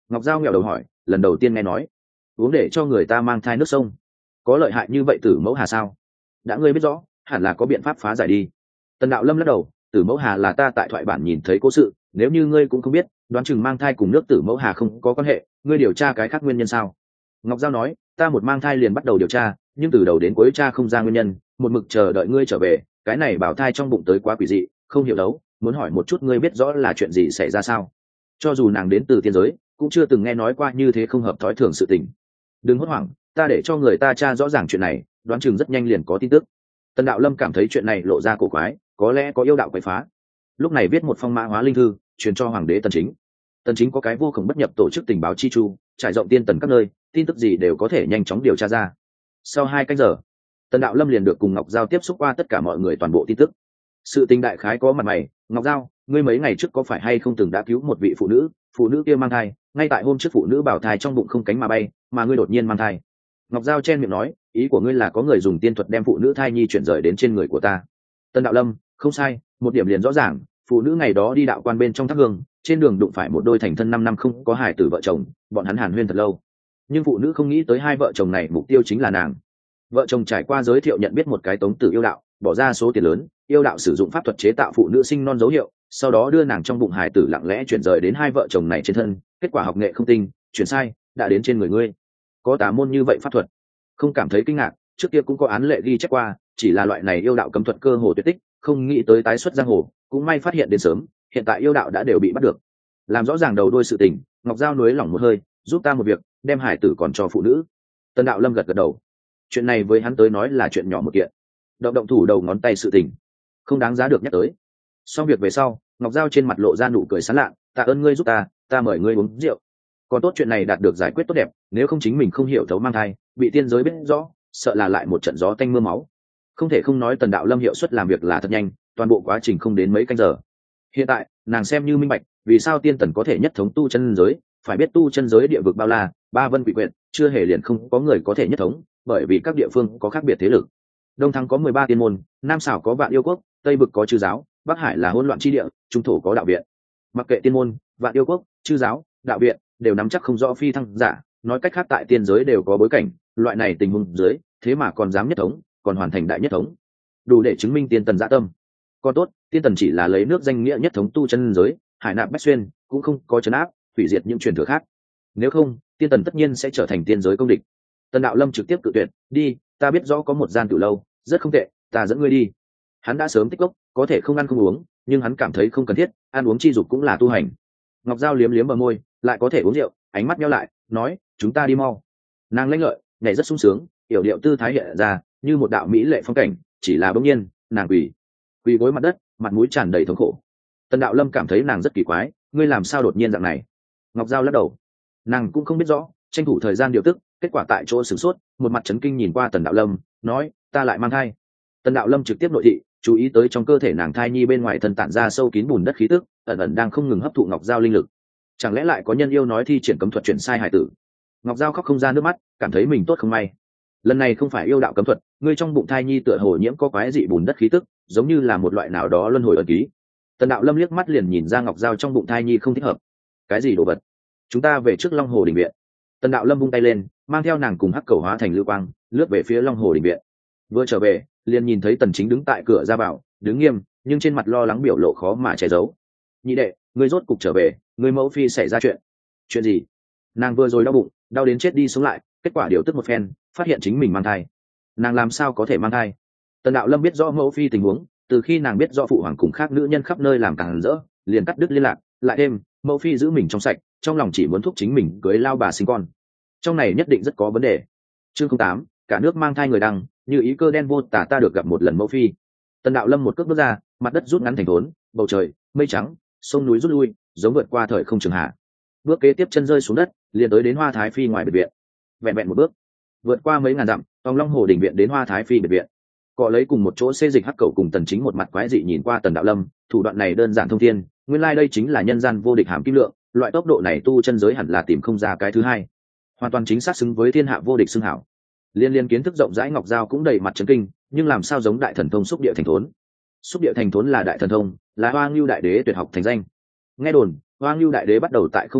Ngọc Giao nghèo đầu hỏi, lần đầu tiên nghe nói uống để cho người ta mang thai nước sông có lợi hại như vậy Tử Mẫu Hà sao? Đã ngươi biết rõ hẳn là có biện pháp phá giải đi. Tần Đạo Lâm lắc đầu, Tử Mẫu Hà là ta tại thoại bản nhìn thấy cố sự, nếu như ngươi cũng không biết, đoán chừng mang thai cùng nước Tử Mẫu Hà không có quan hệ, ngươi điều tra cái khác nguyên nhân sao? Ngọc Giao nói, ta một mang thai liền bắt đầu điều tra, nhưng từ đầu đến cuối tra không ra nguyên nhân, một mực chờ đợi ngươi trở về, cái này bảo thai trong bụng tới quá quỷ dị, không hiểu đấu, muốn hỏi một chút ngươi biết rõ là chuyện gì xảy ra sao? Cho dù nàng đến từ tiên giới, cũng chưa từng nghe nói qua như thế không hợp thói thường sự tình. Đừng hốt hoảng, ta để cho người ta tra rõ ràng chuyện này, đoán chừng rất nhanh liền có tin tức. Tần Đạo Lâm cảm thấy chuyện này lộ ra cổ quái, có lẽ có yêu đạo quậy phá. Lúc này viết một phong mã hóa linh thư, truyền cho hoàng đế Tần Chính. Tần Chính có cái vô cùng bất nhập tổ chức tình báo chi chu, trải rộng tiên tần các nơi, tin tức gì đều có thể nhanh chóng điều tra ra. Sau hai canh giờ, Tần Đạo Lâm liền được cùng Ngọc Giao tiếp xúc qua tất cả mọi người toàn bộ tin tức. Sự tình đại khái có mặt mày, Ngọc Giao, ngươi mấy ngày trước có phải hay không từng đã cứu một vị phụ nữ, phụ nữ kia mang thai, ngay tại hôm trước phụ nữ bảo thai trong bụng không cánh mà bay, mà ngươi đột nhiên mang thai. Ngọc Giao chen miệng nói, ý của ngươi là có người dùng tiên thuật đem phụ nữ thai nhi chuyển rời đến trên người của ta. Tân Đạo Lâm, không sai, một điểm liền rõ ràng, phụ nữ ngày đó đi đạo quan bên trong tháp hương, trên đường đụng phải một đôi thành thân năm năm không có hài tử vợ chồng, bọn hắn hàn huyên thật lâu. Nhưng phụ nữ không nghĩ tới hai vợ chồng này mục tiêu chính là nàng. Vợ chồng trải qua giới thiệu nhận biết một cái tống tử yêu đạo, bỏ ra số tiền lớn, yêu đạo sử dụng pháp thuật chế tạo phụ nữ sinh non dấu hiệu, sau đó đưa nàng trong bụng hài tử lặng lẽ chuyển rời đến hai vợ chồng này trên thân, kết quả học nghệ không tinh, chuyển sai, đã đến trên người ngươi. Có tà môn như vậy pháp thuật, không cảm thấy kinh ngạc, trước kia cũng có án lệ ghi chép qua, chỉ là loại này yêu đạo cấm thuật cơ hồ tuyệt tích, không nghĩ tới tái xuất giang hồ, cũng may phát hiện đến sớm, hiện tại yêu đạo đã đều bị bắt được. Làm rõ ràng đầu đuôi sự tình, Ngọc Giao nuối lỏng một hơi, giúp ta một việc, đem hải tử còn cho phụ nữ. Tần Đạo Lâm gật gật đầu. Chuyện này với hắn tới nói là chuyện nhỏ một kiện, động động thủ đầu ngón tay sự tình, không đáng giá được nhắc tới. Xong việc về sau, Ngọc Giao trên mặt lộ ra nụ cười sán lạ, tạ ơn ngươi giúp ta, ta mời ngươi uống rượu. Còn tốt chuyện này đạt được giải quyết tốt đẹp, nếu không chính mình không hiểu thấu mang thai, bị tiên giới biết rõ, sợ là lại một trận gió tanh mưa máu. Không thể không nói Tần Đạo Lâm hiệu suất làm việc là thật nhanh, toàn bộ quá trình không đến mấy canh giờ. Hiện tại, nàng xem như minh bạch, vì sao tiên tần có thể nhất thống tu chân giới, phải biết tu chân giới địa vực bao la, ba vân quỷ quyệt, chưa hề liền không có người có thể nhất thống, bởi vì các địa phương có khác biệt thế lực. Đông Thăng có mười ba tiên môn, Nam Sảo có Vạn Yêu Quốc, Tây Vực có Chư giáo, Bắc Hải là hỗn loạn chi địa, Trung Thổ có đạo viện. Mặc kệ tiên môn, Vạn Yêu Quốc, Chư giáo, đạo viện đều nắm chắc không rõ phi thăng giả, nói cách khác tại tiên giới đều có bối cảnh, loại này tình huống dưới, thế mà còn dám nhất thống, còn hoàn thành đại nhất thống, đủ để chứng minh tiên tần dạ tâm. Còn tốt, tiên tần chỉ là lấy nước danh nghĩa nhất thống tu chân giới, hải nạp bách xuyên, cũng không có trấn áp, hủy diệt những truyền thừa khác. Nếu không, tiên tần tất nhiên sẽ trở thành tiên giới công địch. Tần Đạo Lâm trực tiếp cự tuyệt, đi, ta biết rõ có một gian tiểu lâu, rất không tệ, ta dẫn ngươi đi. Hắn đã sớm tích gốc, có thể không ăn không uống, nhưng hắn cảm thấy không cần thiết, ăn uống chi dục cũng là tu hành. Ngọc Giao liếm liếm bờ môi, lại có thể uống rượu, ánh mắt nheo lại, nói, chúng ta đi mau. Nàng lanh lợi, nhảy rất sung sướng, yểu điệu tư thái hiện ra, như một đạo mỹ lệ phong cảnh, chỉ là bỗng nhiên, nàng quỳ, quỳ gối mặt đất, mặt mũi tràn đầy thống khổ. Tần Đạo Lâm cảm thấy nàng rất kỳ quái, ngươi làm sao đột nhiên dạng này? Ngọc Giao lắc đầu, nàng cũng không biết rõ, tranh thủ thời gian điều tức, kết quả tại chỗ sửng sốt, một mặt chấn kinh nhìn qua Tần Đạo Lâm, nói, ta lại mang thai. Tần Đạo Lâm trực tiếp nội thị, chú ý tới trong cơ thể nàng thai nhi bên ngoài thân tản ra sâu kín bùn đất khí tức, ẩn ẩn đang không ngừng hấp thụ Ngọc Giao linh lực. Chẳng lẽ lại có nhân yêu nói thi triển cấm thuật chuyển sai hải tử? Ngọc Giao khóc không ra nước mắt, cảm thấy mình tốt không may. Lần này không phải yêu đạo cấm thuật, ngươi trong bụng thai nhi tựa hồ nhiễm có quái dị bùn đất khí tức, giống như là một loại nào đó luân hồi ẩn ký. Tần Đạo Lâm liếc mắt liền nhìn ra Ngọc Giao trong bụng thai nhi không thích hợp. Cái gì đồ vật? Chúng ta về trước Long Hồ Đình viện. Tần Đạo Lâm vung tay lên, mang theo nàng cùng hắc cầu hóa thành lưu quang, lướt về phía Long Hồ Đình viện. Vừa trở về, liền nhìn thấy Tần Chính đứng tại cửa ra vào, đứng nghiêm, nhưng trên mặt lo lắng biểu lộ khó mà che giấu. Nhị đệ, ngươi rốt cục trở về, ngươi mẫu phi xảy ra chuyện. Chuyện gì? Nàng vừa rồi đau bụng, đau đến chết đi sống lại, kết quả điều tức một phen, phát hiện chính mình mang thai. Nàng làm sao có thể mang thai? Tần Đạo Lâm biết rõ mẫu phi tình huống, từ khi nàng biết rõ phụ hoàng cùng khác nữ nhân khắp nơi làm càng rỡ, liền cắt đứt liên lạc, lại thêm mẫu phi giữ mình trong sạch, trong lòng chỉ muốn thúc chính mình cưới lao bà sinh con. Trong này nhất định rất có vấn đề. Chương không tám, cả nước mang thai người đăng, như ý cơ đen vô tả ta được gặp một lần mẫu phi. Tần Đạo Lâm một cước bước ra, mặt đất rút ngắn thành thốn, bầu trời mây trắng, sông núi rút lui, giống vượt qua thời không trường hạ. Bước kế tiếp chân rơi xuống đất, liền tới đến Hoa Thái Phi ngoài biệt viện. Vẹn vẹn một bước, vượt qua mấy ngàn dặm, tòng Long Hồ Đình viện đến Hoa Thái Phi biệt viện. Cọ lấy cùng một chỗ xê dịch hắc cầu cùng Tần Chính một mặt quái dị nhìn qua Tần Đạo Lâm, thủ đoạn này đơn giản thông thiên, nguyên lai like đây chính là nhân gian vô địch hàm kim lượng, loại tốc độ này tu chân giới hẳn là tìm không ra cái thứ hai, hoàn toàn chính xác xứng với thiên hạ vô địch xưng hảo. Liên liên kiến thức rộng rãi Ngọc Giao cũng đầy mặt chấn kinh, nhưng làm sao giống đại thần thông xúc địa thành thốn? Xúc địa thành thốn là đại thần thông, là Hoa Ngưu đại đế tuyệt học thành danh. Nghe đồn, Hoa Ngưu đại đế bắt đầu tại không quan trọng,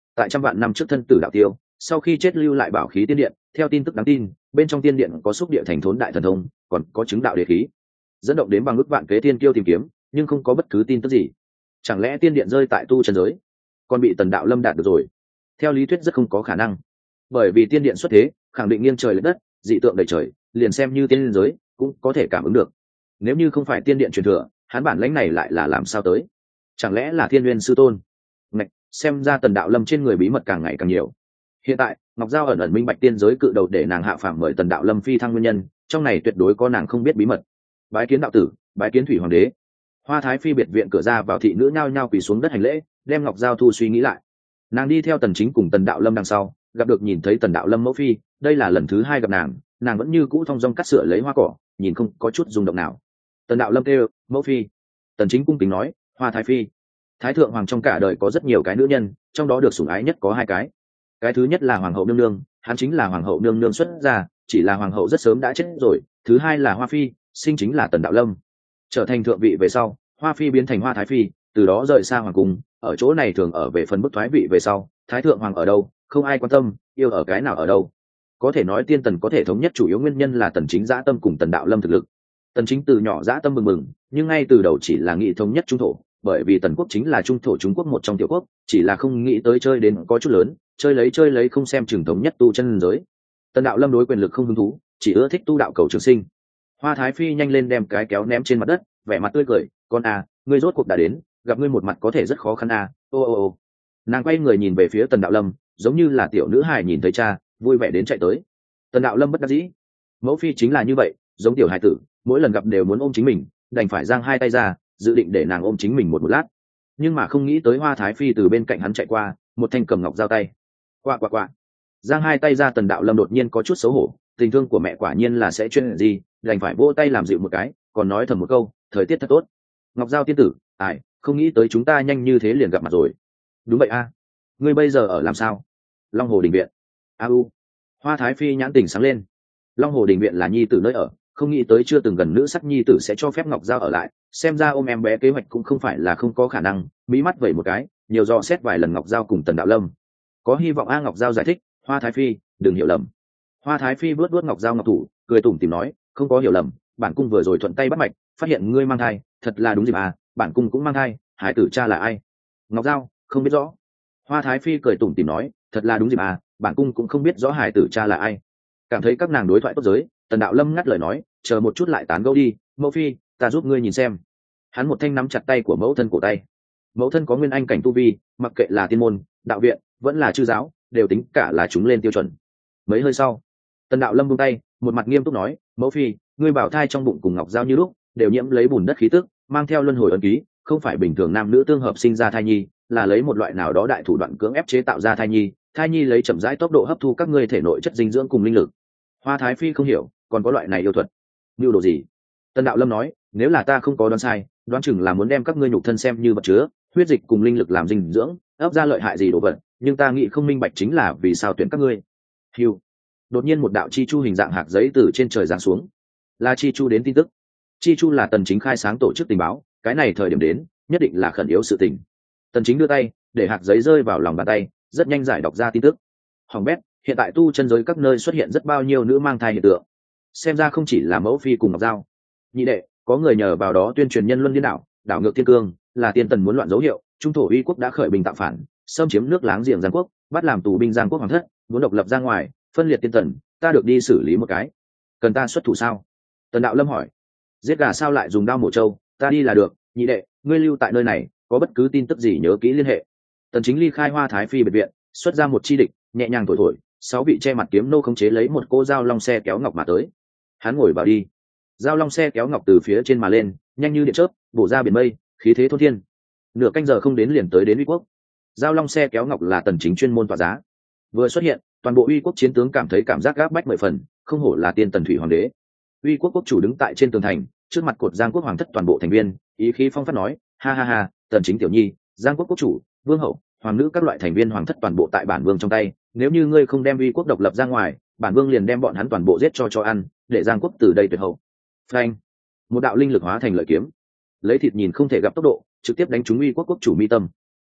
tại trăm vạn năm trước thân tử đạo tiêu sau khi chết lưu lại bảo khí tiên điện, theo tin tức đáng tin bên trong tiên điện có xúc địa thành thốn đại thần thông, còn có chứng đạo đế khí, dẫn động đến bằng ước vạn kế tiên kiêu tìm kiếm nhưng không có bất cứ tin tức gì. Chẳng lẽ tiên điện rơi tại tu chân giới, còn bị Tần Đạo Lâm đạt được rồi? Theo lý thuyết rất không có khả năng, bởi vì tiên điện xuất thế khẳng định nghiêng trời lệch đất, dị tượng đầy trời, liền xem như tiên giới cũng có thể cảm ứng được. Nếu như không phải tiên điện truyền thừa, hắn bản lãnh này lại là làm sao tới? Chẳng lẽ là Thiên Nguyên sư tôn? Ngạch, xem ra Tần Đạo Lâm trên người bí mật càng ngày càng nhiều. Hiện tại Ngọc Giao ẩn ẩn minh bạch tiên giới cự đầu để nàng hạ phàm mời Tần Đạo Lâm phi thăng nguyên nhân, trong này tuyệt đối có nàng không biết bí mật. Bái kiến đạo tử, bái kiến thủy hoàng đế. Hoa Thái Phi biệt viện cửa ra vào thị nữ nhao nhao quỳ xuống đất hành lễ, đem Ngọc Giao thu suy nghĩ lại. Nàng đi theo Tần Chính cùng Tần Đạo Lâm đằng sau, gặp được nhìn thấy Tần Đạo Lâm mẫu phi, đây là lần thứ hai gặp nàng, nàng vẫn như cũ thong dong cắt sửa lấy hoa cỏ, nhìn không có chút rung động nào. Tần Đạo Lâm kêu mẫu phi. Tần Chính cung kính nói Hoa Thái Phi. Thái thượng hoàng trong cả đời có rất nhiều cái nữ nhân, trong đó được sủng ái nhất có hai cái. Cái thứ nhất là hoàng hậu nương nương, hắn chính là hoàng hậu nương nương xuất gia, chỉ là hoàng hậu rất sớm đã chết rồi. Thứ hai là Hoa Phi, sinh chính là Tần Đạo Lâm. Trở thành thượng vị về sau, Hoa Phi biến thành Hoa Thái Phi, từ đó rời xa hoàng cung, ở chỗ này thường ở về phần bức thoái vị về sau. Thái thượng hoàng ở đâu không ai quan tâm, yêu ở cái nào ở đâu. Có thể nói tiên tần có thể thống nhất chủ yếu nguyên nhân là Tần Chính dã tâm cùng Tần Đạo Lâm thực lực. Tần Chính từ nhỏ dã tâm bừng bừng, nhưng ngay từ đầu chỉ là nghĩ thống nhất trung thổ, bởi vì Tần quốc chính là trung thổ Trung Quốc một trong tiểu quốc, chỉ là không nghĩ tới chơi đến có chút lớn, chơi lấy chơi lấy không xem chừng thống nhất tu chân giới. Tần Đạo Lâm đối quyền lực không hứng thú, chỉ ưa thích tu đạo cầu trường sinh. Hoa Thái Phi nhanh lên đem cái kéo ném trên mặt đất, vẻ mặt tươi cười, con à, ngươi rốt cuộc đã đến, gặp ngươi một mặt có thể rất khó khăn à, ô ô ô. Nàng quay người nhìn về phía Tần Đạo Lâm, giống như là tiểu nữ hài nhìn thấy cha, vui vẻ đến chạy tới. Tần Đạo Lâm bất đắc dĩ, mẫu phi chính là như vậy, giống tiểu hài tử, mỗi lần gặp đều muốn ôm chính mình, đành phải giang hai tay ra, dự định để nàng ôm chính mình một một lát. Nhưng mà không nghĩ tới Hoa Thái Phi từ bên cạnh hắn chạy qua, một thanh cầm ngọc giao tay. Quạ quạ quạ. Giang hai tay ra, Tần Đạo Lâm đột nhiên có chút xấu hổ, tình thương của mẹ quả nhiên là sẽ chuyên gì, đành phải vỗ tay làm dịu một cái, còn nói thầm một câu, thời tiết thật tốt. Ngọc Giao tiên tử, ai, không nghĩ tới chúng ta nhanh như thế liền gặp mặt rồi. Đúng vậy a, ngươi bây giờ ở làm sao? Long Hồ đình viện. A u. Hoa Thái Phi nhãn tình sáng lên. Long Hồ đình viện là nhi tử nơi ở, không nghĩ tới chưa từng gần nữ sắc nhi tử sẽ cho phép Ngọc Giao ở lại, xem ra ôm em bé kế hoạch cũng không phải là không có khả năng. Mí mắt vẩy một cái, nhiều dò xét vài lần Ngọc Giao cùng Tần Đạo Lâm. Có hy vọng a. Ngọc Giao giải thích, Hoa Thái Phi đừng hiểu lầm. Hoa Thái Phi vuốt vuốt Ngọc Giao ngọc thủ, cười tủm tỉm nói, không có hiểu lầm, bản cung vừa rồi thuận tay bắt mạch, phát hiện ngươi mang thai, thật là đúng dịp à, bản cung cũng mang thai, hải tử cha là ai? Ngọc Giao không biết rõ. Hoa Thái Phi cười tủm tỉm nói, thật là đúng dịp à, bản cung cũng không biết rõ hải tử cha là ai. Cảm thấy các nàng đối thoại tốt giới, Tần Đạo Lâm ngắt lời nói, chờ một chút lại tán gẫu đi, mẫu phi, ta giúp ngươi nhìn xem. Hắn một thanh nắm chặt tay của mẫu thân cổ tay. Mẫu thân có nguyên anh cảnh tu vi, mặc kệ là tiên môn, đạo viện, vẫn là chư giáo, đều tính cả là chúng lên tiêu chuẩn. Mấy hơi sau, Tần Đạo Lâm buông tay, một mặt nghiêm túc nói, mẫu phi, ngươi bảo thai trong bụng cùng Ngọc Giao như lúc, đều nhiễm lấy bùn đất khí tức, mang theo luân hồi ấn ký, không phải bình thường nam nữ tương hợp sinh ra thai nhi, là lấy một loại nào đó đại thủ đoạn cưỡng ép chế tạo ra thai nhi, thai nhi lấy chậm rãi tốc độ hấp thu các ngươi thể nội chất dinh dưỡng cùng linh lực. Hoa Thái Phi không hiểu, còn có loại này yêu thuật, mưu đồ gì? Tần Đạo Lâm nói, nếu là ta không có đoán sai, đoán chừng là muốn đem các ngươi nhục thân xem như vật chứa, huyết dịch cùng linh lực làm dinh dưỡng, ấp ra lợi hại gì đồ vật, nhưng ta nghĩ không minh bạch chính là vì sao tuyển các ngươi. Hưu. Đột nhiên một đạo chi chu hình dạng hạt giấy từ trên trời giáng xuống, là chi chu đến tin tức. Chi chu là Tần Chính khai sáng tổ chức tình báo, cái này thời điểm đến, nhất định là khẩn yếu sự tình. Tần Chính đưa tay, để hạt giấy rơi vào lòng bàn tay, rất nhanh giải đọc ra tin tức. Hoàng bét, hiện tại tu chân giới các nơi xuất hiện rất bao nhiêu nữ mang thai hiện tượng. Xem ra không chỉ là mẫu phi cùng Ngọc Giao. Nhị đệ, có người nhờ vào đó tuyên truyền nhân luân điên đảo, đảo ngược thiên cương, là tiên tần muốn loạn dấu hiệu, trung thổ uy quốc đã khởi binh tạo phản, xâm chiếm nước láng giềng Giang quốc, bắt làm tù binh Giang quốc hoàng thất, muốn độc lập ra ngoài, phân liệt tiên tần, ta được đi xử lý một cái. Cần ta xuất thủ sao? Tần Đạo Lâm hỏi. Giết gà sao lại dùng đao mổ trâu, ta đi là được. Nhị đệ, ngươi lưu tại nơi này, có bất cứ tin tức gì nhớ kỹ liên hệ. Tần Chính ly khai Hoa Thái Phi biệt viện, xuất ra một chi địch, nhẹ nhàng thổi thổi, sáu vị che mặt kiếm nô khống chế lấy một cô dao long xe kéo ngọc mà tới. Hắn ngồi vào đi, dao long xe kéo ngọc từ phía trên mà lên, nhanh như điện chớp, bổ ra biển mây, khí thế thôn thiên. Nửa canh giờ không đến liền tới đến Uy quốc. Dao long xe kéo ngọc là Tần Chính chuyên môn tỏa giá. Vừa xuất hiện, toàn bộ Uy quốc chiến tướng cảm thấy cảm giác gáp bách mười phần, không hổ là tiên tần thủy hoàng đế. Uy quốc quốc chủ đứng tại trên tường thành, trước mặt cột Giang quốc hoàng thất toàn bộ thành viên, ý khí phong phát nói, ha ha ha, Tần Chính tiểu nhi, Giang quốc quốc chủ, vương hậu, hoàng nữ các loại thành viên hoàng thất toàn bộ tại bản vương trong tay, nếu như ngươi không đem Uy quốc độc lập ra ngoài, bản vương liền đem bọn hắn toàn bộ giết cho cho ăn, để Giang quốc từ đây tuyệt hậu. Phanh! Một đạo linh lực hóa thành lợi kiếm, lấy thịt nhìn không thể gặp tốc độ, trực tiếp đánh trúng Uy quốc quốc chủ mi tâm.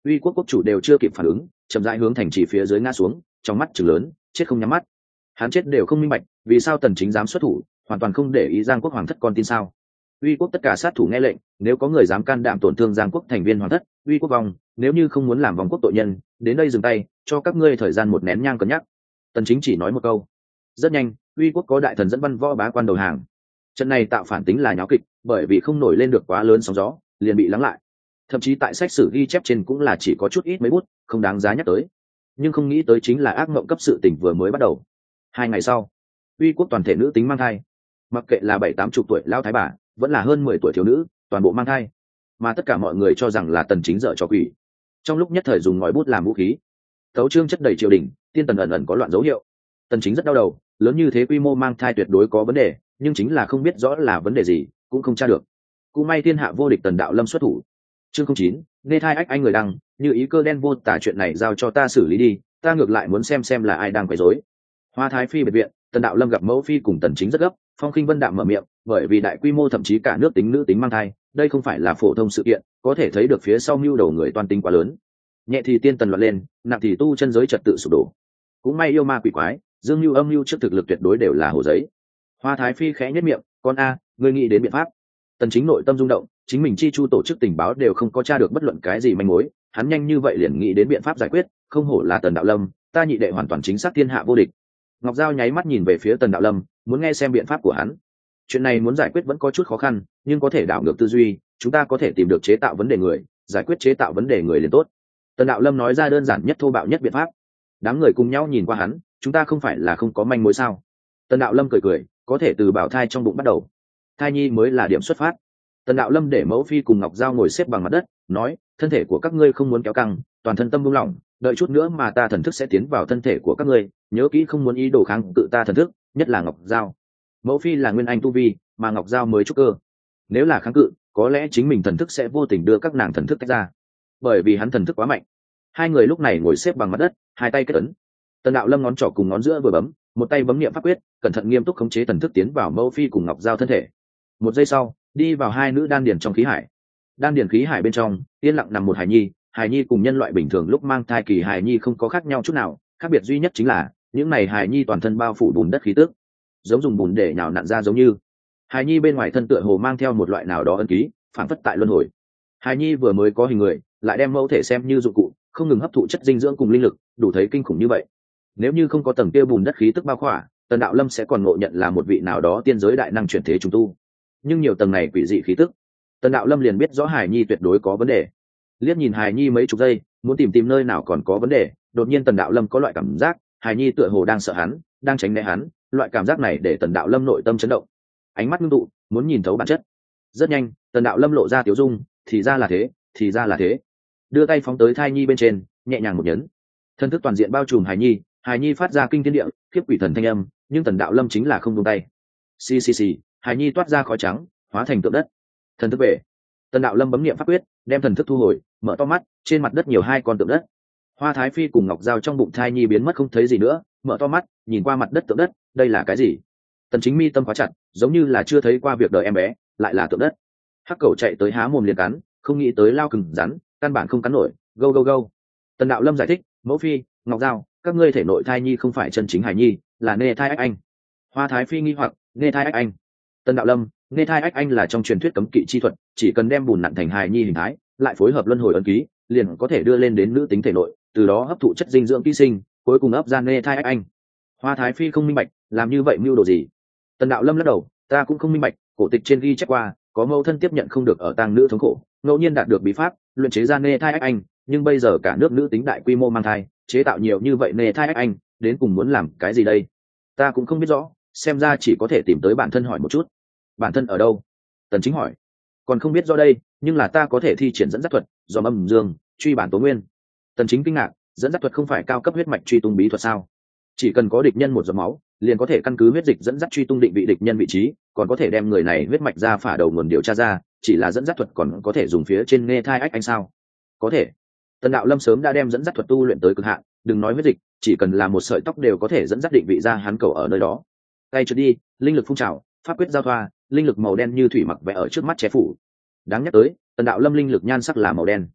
Uy quốc quốc chủ đều chưa kịp phản ứng, chậm rãi hướng thành trì phía dưới ngã xuống, trong mắt trừng lớn, chết không nhắm mắt. Hắn chết đều không minh bạch, vì sao Tần Chính dám xuất thủ, hoàn toàn không để ý Giang quốc hoàng thất con tin sao? Uy quốc tất cả sát thủ nghe lệnh, nếu có người dám can đảm tổn thương Giang quốc thành viên hoàng thất, Uy quốc vong, nếu như không muốn làm vòng quốc tội nhân, đến đây dừng tay, cho các ngươi thời gian một nén nhang cân nhắc. Tần Chính chỉ nói một câu. Rất nhanh, Uy quốc có đại thần dẫn văn võ bá quan đầu hàng. Trận này tạo phản tính là nháo kịch, bởi vì không nổi lên được quá lớn sóng gió, liền bị lắng lại. Thậm chí tại sách sử ghi chép trên cũng là chỉ có chút ít mấy bút, không đáng giá nhắc tới. Nhưng không nghĩ tới chính là ác mộng cấp sự tình vừa mới bắt đầu. Hai ngày sau, Uy quốc toàn thể nữ tính mang thai, mặc kệ là bảy tám chục tuổi lao thái bà, vẫn là hơn mười tuổi thiếu nữ, toàn bộ mang thai, mà tất cả mọi người cho rằng là Tần Chính dở trò quỷ. Trong lúc nhất thời dùng ngòi bút làm vũ khí, tấu chương chất đầy triều đình, tiên tần ẩn ẩn có loạn dấu hiệu. Tần Chính rất đau đầu, lớn như thế quy mô mang thai tuyệt đối có vấn đề, nhưng chính là không biết rõ là vấn đề gì, cũng không tra được. Cũng may thiên hạ vô địch Tần Đạo Lâm xuất thủ. Chương không chín, nghe thai ách anh người đăng, như ý cơ đen vô tả, chuyện này giao cho ta xử lý đi, ta ngược lại muốn xem xem là ai đang quấy rối. Hoa Thái phi biệt viện, Tần Đạo Lâm gặp mẫu phi cùng Tần Chính rất gấp, Phong Khinh Vân đạm mở miệng, bởi vì đại quy mô thậm chí cả nước tính nữ tính mang thai, đây không phải là phổ thông sự kiện, có thể thấy được phía sau mưu đầu người toàn tính quá lớn. Nhẹ thì tiên tần loạn lên, nặng thì tu chân giới trật tự sụp đổ. Cũng may yêu ma quỷ quái, dương mưu âm mưu trước thực lực tuyệt đối đều là hồ giấy. Hoa Thái phi khẽ nhếch miệng, con a, ngươi nghĩ đến biện pháp. Tần Chính nội tâm rung động, chính mình chi chu tổ chức tình báo đều không có tra được bất luận cái gì manh mối, hắn nhanh như vậy liền nghĩ đến biện pháp giải quyết, không hổ là Tần Đạo Lâm, ta nhị đệ hoàn toàn chính xác thiên hạ vô địch. Ngọc Giao nháy mắt nhìn về phía Tần Đạo Lâm, muốn nghe xem biện pháp của hắn. Chuyện này muốn giải quyết vẫn có chút khó khăn, nhưng có thể đảo ngược tư duy, chúng ta có thể tìm được chế tạo vấn đề người, giải quyết chế tạo vấn đề người liền tốt. Tần Đạo Lâm nói ra đơn giản nhất thô bạo nhất biện pháp. Đám người cùng nhau nhìn qua hắn, chúng ta không phải là không có manh mối sao? Tần Đạo Lâm cười cười, có thể từ bảo thai trong bụng bắt đầu, thai nhi mới là điểm xuất phát. Tần Đạo Lâm để mẫu phi cùng Ngọc Giao ngồi xếp bằng mặt đất, nói, thân thể của các ngươi không muốn kéo căng, toàn thân tâm buông lỏng, đợi chút nữa mà ta thần thức sẽ tiến vào thân thể của các ngươi, nhớ kỹ không muốn ý đồ kháng cự ta thần thức, nhất là Ngọc Giao. Mẫu phi là nguyên anh tu vi, mà Ngọc Giao mới trúc cơ. Nếu là kháng cự, có lẽ chính mình thần thức sẽ vô tình đưa các nàng thần thức tách ra, bởi vì hắn thần thức quá mạnh. Hai người lúc này ngồi xếp bằng mặt đất, hai tay kết ấn. Tần Đạo Lâm ngón trỏ cùng ngón giữa vừa bấm, một tay bấm niệm pháp quyết, cẩn thận nghiêm túc khống chế thần thức tiến vào mẫu phi cùng Ngọc Giao thân thể. Một giây sau, đi vào hai nữ đan điền trong khí hải. Đan điền khí hải bên trong, yên lặng nằm một hài nhi, hài nhi cùng nhân loại bình thường lúc mang thai kỳ hài nhi không có khác nhau chút nào, khác biệt duy nhất chính là những này hài nhi toàn thân bao phủ bùn đất khí tức, giống dùng bùn để nhào nặn ra, giống như hài nhi bên ngoài thân tựa hồ mang theo một loại nào đó ân ký, phản phất tại luân hồi. Hài nhi vừa mới có hình người, lại đem mẫu thể xem như dụng cụ, không ngừng hấp thụ chất dinh dưỡng cùng linh lực, đủ thấy kinh khủng như vậy. Nếu như không có tầng kia bùn đất khí tức bao khỏa, Tần Đạo Lâm sẽ còn ngộ nhận là một vị nào đó tiên giới đại năng chuyển thế trùng tu. Nhưng nhiều tầng này quỷ dị khí tức, Tần Đạo Lâm liền biết rõ hài nhi tuyệt đối có vấn đề. Liếc nhìn hài nhi mấy chục giây, muốn tìm tìm nơi nào còn có vấn đề, đột nhiên Tần Đạo Lâm có loại cảm giác, hài nhi tựa hồ đang sợ hắn, đang tránh né hắn, loại cảm giác này để Tần Đạo Lâm nội tâm chấn động, ánh mắt ngưng tụ, muốn nhìn thấu bản chất. Rất nhanh, Tần Đạo Lâm lộ ra tiểu dung, thì ra là thế, thì ra là thế. Đưa tay phóng tới thai nhi bên trên, nhẹ nhàng một nhấn, thân thức toàn diện bao trùm hài nhi, hài nhi phát ra kinh thiên địa, khiếp quỷ thần thanh âm, nhưng Tần Đạo Lâm chính là không buông tay. Xì xì xì, hài nhi toát ra khói trắng, hóa thành tượng đất. Thần thức về. Tần Đạo Lâm bấm niệm pháp quyết, đem thần thức thu hồi, mở to mắt, trên mặt đất nhiều hai con tượng đất. Hoa Thái phi cùng Ngọc Giao trong bụng thai nhi biến mất không thấy gì nữa, mở to mắt, nhìn qua mặt đất tượng đất, đây là cái gì? Tần Chính mi tâm khóa chặt, giống như là chưa thấy qua việc đời em bé, lại là tượng đất. Hắc Cẩu chạy tới há mồm liền cắn, không nghĩ tới lao cứng rắn, căn bản không cắn nổi, go go go. Tần Đạo Lâm giải thích, mẫu phi, Ngọc Giao, các ngươi thể nội thai nhi không phải chân chính hài nhi, là nê thai ách anh. Hoa Thái phi nghi hoặc, nê thai ách anh. Tần Đạo Lâm, nê thai ách anh là trong truyền thuyết cấm kỵ chi thuật, chỉ cần đem bùn nặn thành hài nhi hình thái, lại phối hợp luân hồi ấn ký, liền có thể đưa lên đến nữ tính thể nội, từ đó hấp thụ chất dinh dưỡng ký sinh, cuối cùng ấp ra nê thai ách anh. Hoa Thái phi không minh bạch, làm như vậy mưu đồ gì? Tần Đạo Lâm lắc đầu, ta cũng không minh bạch, cổ tịch trên ghi chép qua, có mẫu thân tiếp nhận không được ở tang nữ thống khổ, ngẫu nhiên đạt được bí pháp, luyện chế ra nê thai ách anh, nhưng bây giờ cả nước nữ tính đại quy mô mang thai, chế tạo nhiều như vậy nê thai ách anh, đến cùng muốn làm cái gì đây? Ta cũng không biết rõ, xem ra chỉ có thể tìm tới bản thân hỏi một chút. Bản thân ở đâu? Tần Chính hỏi. Còn không biết rõ đây, nhưng là ta có thể thi triển dẫn dắt thuật, dòm âm dương, truy bản tố nguyên. Tần Chính kinh ngạc, dẫn dắt thuật không phải cao cấp huyết mạch truy tung bí thuật sao? Chỉ cần có địch nhân một giọt máu, liền có thể căn cứ huyết dịch dẫn dắt truy tung định vị địch nhân vị trí, còn có thể đem người này huyết mạch ra phả đầu nguồn điều tra ra, chỉ là dẫn dắt thuật còn có thể dùng phía trên nghe thai ách anh sao? Có thể. Tần Đạo Lâm sớm đã đem dẫn dắt thuật tu luyện tới cực hạn, đừng nói huyết dịch, chỉ cần là một sợi tóc đều có thể dẫn dắt định vị ra hắn cầu ở nơi đó. Tay trượt đi, linh lực phun trào, pháp quyết giao thoa, linh lực màu đen như thủy mặc vẽ ở trước mắt che phủ. Đáng nhắc tới, Tần Đạo Lâm linh lực nhan sắc là màu đen.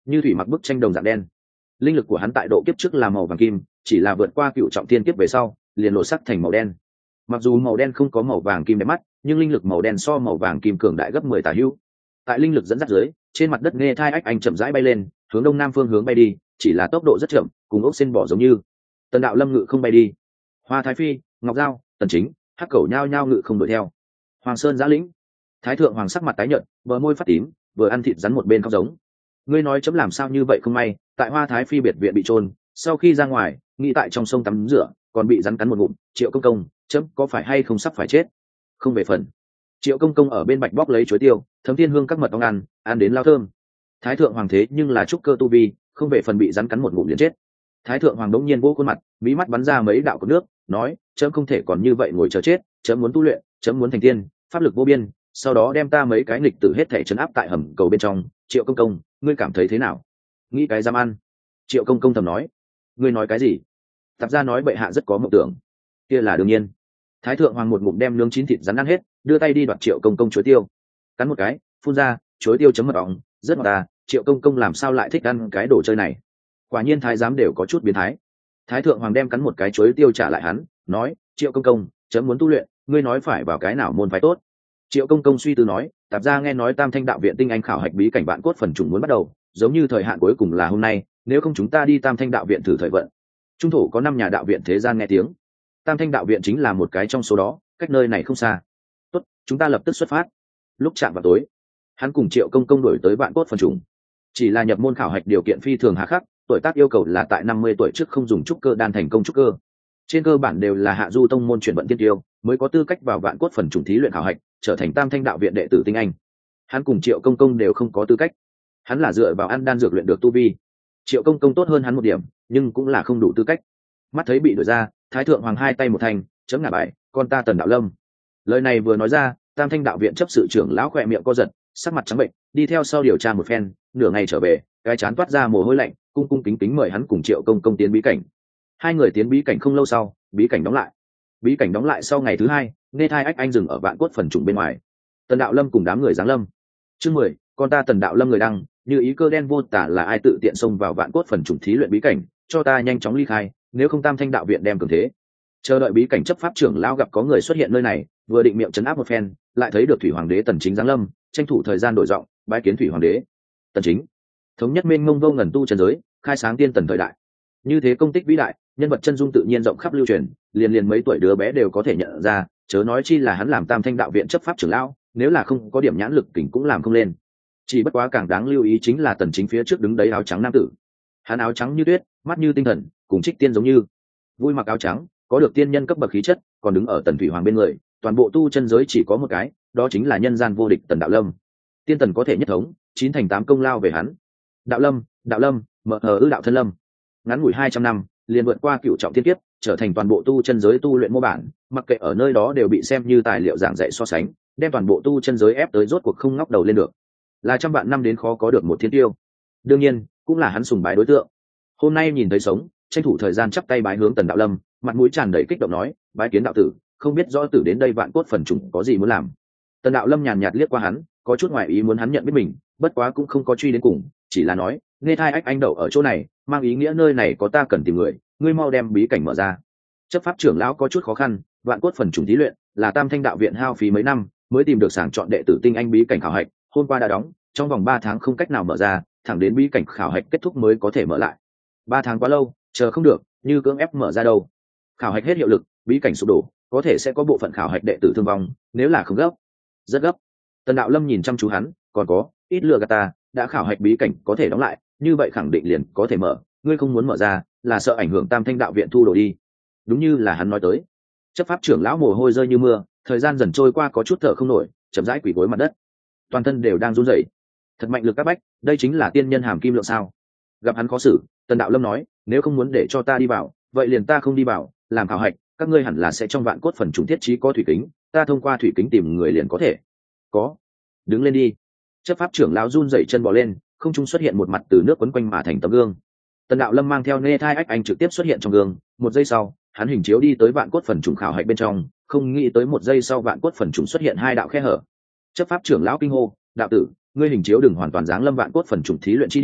như thủy mặc bức tranh đồng dạng đen. Linh lực của hắn tại độ kiếp trước là màu vàng kim, chỉ là vượt qua cựu trọng thiên kiếp về sau liền lộ sắc thành màu đen. Mặc dù màu đen không có màu vàng kim đẹp mắt, nhưng linh lực màu đen so màu vàng kim cường đại gấp mười tả hữu. Tại linh lực dẫn dắt dưới, trên mặt đất nghe thai ách anh chậm rãi bay lên, hướng đông nam phương hướng bay đi, chỉ là tốc độ rất chậm, cùng ốc sen bỏ giống như. Tần đạo lâm ngự không bay đi. Hoa Thái Phi, Ngọc Giao, Tần Chính, Hắc Cẩu nhao nhao ngự không đuổi theo. Hoàng Sơn giã lĩnh. Thái thượng hoàng sắc mặt tái nhợt, bờ môi phát tím, vừa ăn thịt rắn một bên khóc giống. Ngươi nói chấm làm sao như vậy không may, tại Hoa Thái Phi biệt viện bị trôn, sau khi ra ngoài, nghĩ tại trong sông tắm rửa, còn bị rắn cắn một ngụm, Triệu công công, chấm có phải hay không sắp phải chết? Không về phần. Triệu công công ở bên bạch bóc lấy chuối tiêu, thấm thiên hương các mật ong ăn, ăn đến lao thơm. Thái thượng hoàng thế nhưng là trúc cơ tu vi, không về phần bị rắn cắn một ngụm liền chết. Thái thượng hoàng đống nhiên vỗ khuôn mặt, mí mắt bắn ra mấy đạo cột nước, nói, chấm không thể còn như vậy ngồi chờ chết, chấm muốn tu luyện, chấm muốn thành tiên, pháp lực vô biên, sau đó đem ta mấy cái nghịch tử hết thể trấn áp tại hầm cầu bên trong. Triệu công công, ngươi cảm thấy thế nào? Nghĩ cái dám ăn. Triệu công công thầm nói, ngươi nói cái gì? Tạp gia nói bệ hạ rất có mộng tưởng. Kia là đương nhiên. Thái thượng hoàng một ngụm đem nướng chín thịt rắn ăn hết, đưa tay đi đoạt Triệu công công chuối tiêu, cắn một cái, phun ra, chuối tiêu chấm mật ong, rất ngọt ta. Triệu công công làm sao lại thích ăn cái đồ chơi này? Quả nhiên thái giám đều có chút biến thái. Thái thượng hoàng đem cắn một cái chuối tiêu trả lại hắn, nói, Triệu công công, chấm muốn tu luyện, ngươi nói phải vào cái nào môn phái tốt? Triệu công công suy tư nói, tạp gia nghe nói Tam Thanh đạo viện tinh anh khảo hạch bí cảnh vạn cốt phần trùng muốn bắt đầu, giống như thời hạn cuối cùng là hôm nay, nếu không chúng ta đi Tam Thanh đạo viện thử thời vận. Trung thổ có năm nhà đạo viện thế gian nghe tiếng, Tam Thanh đạo viện chính là một cái trong số đó, cách nơi này không xa. Tốt, chúng ta lập tức xuất phát. Lúc chạm vào tối, hắn cùng Triệu công công đổi tới vạn cốt phần trùng. Chỉ là nhập môn khảo hạch điều kiện phi thường hà khắc, tuổi tác yêu cầu là tại năm mươi tuổi trước không dùng trúc cơ đan thành công trúc cơ. Trên cơ bản đều là hạ du tông môn chuyển vận tiên tiêu mới có tư cách vào vạn cốt phần trùng thí luyện khảo hạch, trở thành Tam Thanh đạo viện đệ tử tinh anh. Hắn cùng Triệu công công đều không có tư cách. Hắn là dựa vào ăn đan dược luyện được tu vi. Triệu công công tốt hơn hắn một điểm, nhưng cũng là không đủ tư cách. Mắt thấy bị đuổi ra, Thái thượng hoàng hai tay một thành, chấm ngả bài, con ta Tần đạo lâm. Lời này vừa nói ra, Tam Thanh đạo viện chấp sự trưởng lão khỏe miệng co giật, sắc mặt trắng bệnh, đi theo sau điều tra một phen, nửa ngày trở về, cái chán toát ra mồ hôi lạnh, cung cung kính kính mời hắn cùng Triệu công công tiến bí cảnh. Hai người tiến bí cảnh không lâu sau, bí cảnh đóng lại. Bí cảnh đóng lại sau ngày thứ hai, nghe thai ách anh dừng ở vạn cốt phần trùng bên ngoài. Tần đạo lâm cùng đám người giáng lâm. Chương mười, con ta Tần đạo lâm người đăng, như ý cơ đen vô tả là ai tự tiện xông vào vạn cốt phần trùng thí luyện bí cảnh, cho ta nhanh chóng ly khai, nếu không Tam Thanh đạo viện đem cường thế. Chờ đợi bí cảnh chấp pháp trưởng lão gặp có người xuất hiện nơi này, vừa định miệng trấn áp một phen, lại thấy được thủy hoàng đế Tần Chính giáng lâm, tranh thủ thời gian đổi giọng, bái kiến thủy hoàng đế. Tần Chính, thống nhất mênh mông vô ngần tu chân giới, khai sáng tiên tần thời đại. Như thế công tích vĩ đại, nhân vật chân dung tự nhiên rộng khắp lưu truyền, liền liền mấy tuổi đứa bé đều có thể nhận ra, chớ nói chi là hắn làm Tam Thanh đạo viện chấp pháp trưởng lão, nếu là không có điểm nhãn lực kình cũng làm không lên. Chỉ bất quá càng đáng lưu ý chính là Tần Chính phía trước đứng đấy áo trắng nam tử. Hắn áo trắng như tuyết, mắt như tinh thần, cùng Trích Tiên giống như. Vui mặc áo trắng, có được tiên nhân cấp bậc khí chất, còn đứng ở Tần Thủy Hoàng bên người, toàn bộ tu chân giới chỉ có một cái, đó chính là nhân gian vô địch Tần đạo lâm. Tiên tần có thể nhất thống, chín thành tám công lao về hắn. Đạo lâm, đạo lâm, mở hờ ư đạo thân lâm. Ngắn ngủi hai trăm năm, liền vượt qua cựu trọng thiên kiếp, trở thành toàn bộ tu chân giới tu luyện mô bản, mặc kệ ở nơi đó đều bị xem như tài liệu giảng dạy so sánh, đem toàn bộ tu chân giới ép tới rốt cuộc không ngóc đầu lên được. Là trăm vạn năm đến khó có được một thiên tiêu. Đương nhiên, cũng là hắn sùng bái đối tượng. Hôm nay nhìn thấy sống, tranh thủ thời gian chắp tay bái hướng Tần đạo lâm, mặt mũi tràn đầy kích động nói, bái kiến đạo tử, không biết rõ tử đến đây vạn cốt phần trùng có gì muốn làm. Tần đạo lâm nhàn nhạt liếc qua hắn, có chút ngoài ý muốn hắn nhận biết mình, bất quá cũng không có truy đến cùng, chỉ là nói, nghe thai ách anh đậu ở chỗ này, mang ý nghĩa nơi này có ta cần tìm người, ngươi mau đem bí cảnh mở ra. Chấp pháp trưởng lão có chút khó khăn, vạn cốt phần trùng thí luyện là Tam Thanh đạo viện hao phí mấy năm mới tìm được sàng chọn đệ tử tinh anh bí cảnh khảo hạch, hôm qua đã đóng, trong vòng ba tháng không cách nào mở ra, thẳng đến bí cảnh khảo hạch kết thúc mới có thể mở lại. Ba tháng quá lâu, chờ không được, như cưỡng ép mở ra đâu. Khảo hạch hết hiệu lực, bí cảnh sụp đổ, có thể sẽ có bộ phận khảo hạch đệ tử thương vong, nếu là không gấp, rất gấp. Tần đạo lâm nhìn chăm chú hắn, còn có, ít lừa gạt ta, đã khảo hạch bí cảnh có thể đóng lại, như vậy khẳng định liền có thể mở, ngươi không muốn mở ra, là sợ ảnh hưởng Tam Thanh đạo viện thu đồ đi. Đúng như là hắn nói tới. Chấp pháp trưởng lão mồ hôi rơi như mưa, thời gian dần trôi qua có chút thở không nổi, chậm rãi quỳ gối mặt đất, toàn thân đều đang run rẩy. Thật mạnh lực các bách, đây chính là tiên nhân hàm kim lượng sao? Gặp hắn khó xử, Tần đạo lâm nói, nếu không muốn để cho ta đi vào, vậy liền ta không đi vào, làm khảo hạch, các ngươi hẳn là sẽ trong vạn cốt phần trùng thiết trí có thủy kính, ta thông qua thủy kính tìm người liền có thể. Có. Đứng lên đi. Chấp pháp trưởng lão run rẩy chân bò lên, không trung xuất hiện một mặt từ nước quấn quanh mà thành tấm gương. Tần đạo lâm mang theo nê thai ách anh trực tiếp xuất hiện trong gương, một giây sau, hắn hình chiếu đi tới vạn cốt phần trùng khảo hạch bên trong, không nghĩ tới một giây sau vạn cốt phần trùng xuất hiện hai đạo khe hở. Chấp pháp trưởng lão kinh hô, đạo tử, ngươi hình chiếu đừng hoàn toàn giáng lâm vạn cốt phần trùng thí luyện chi địa,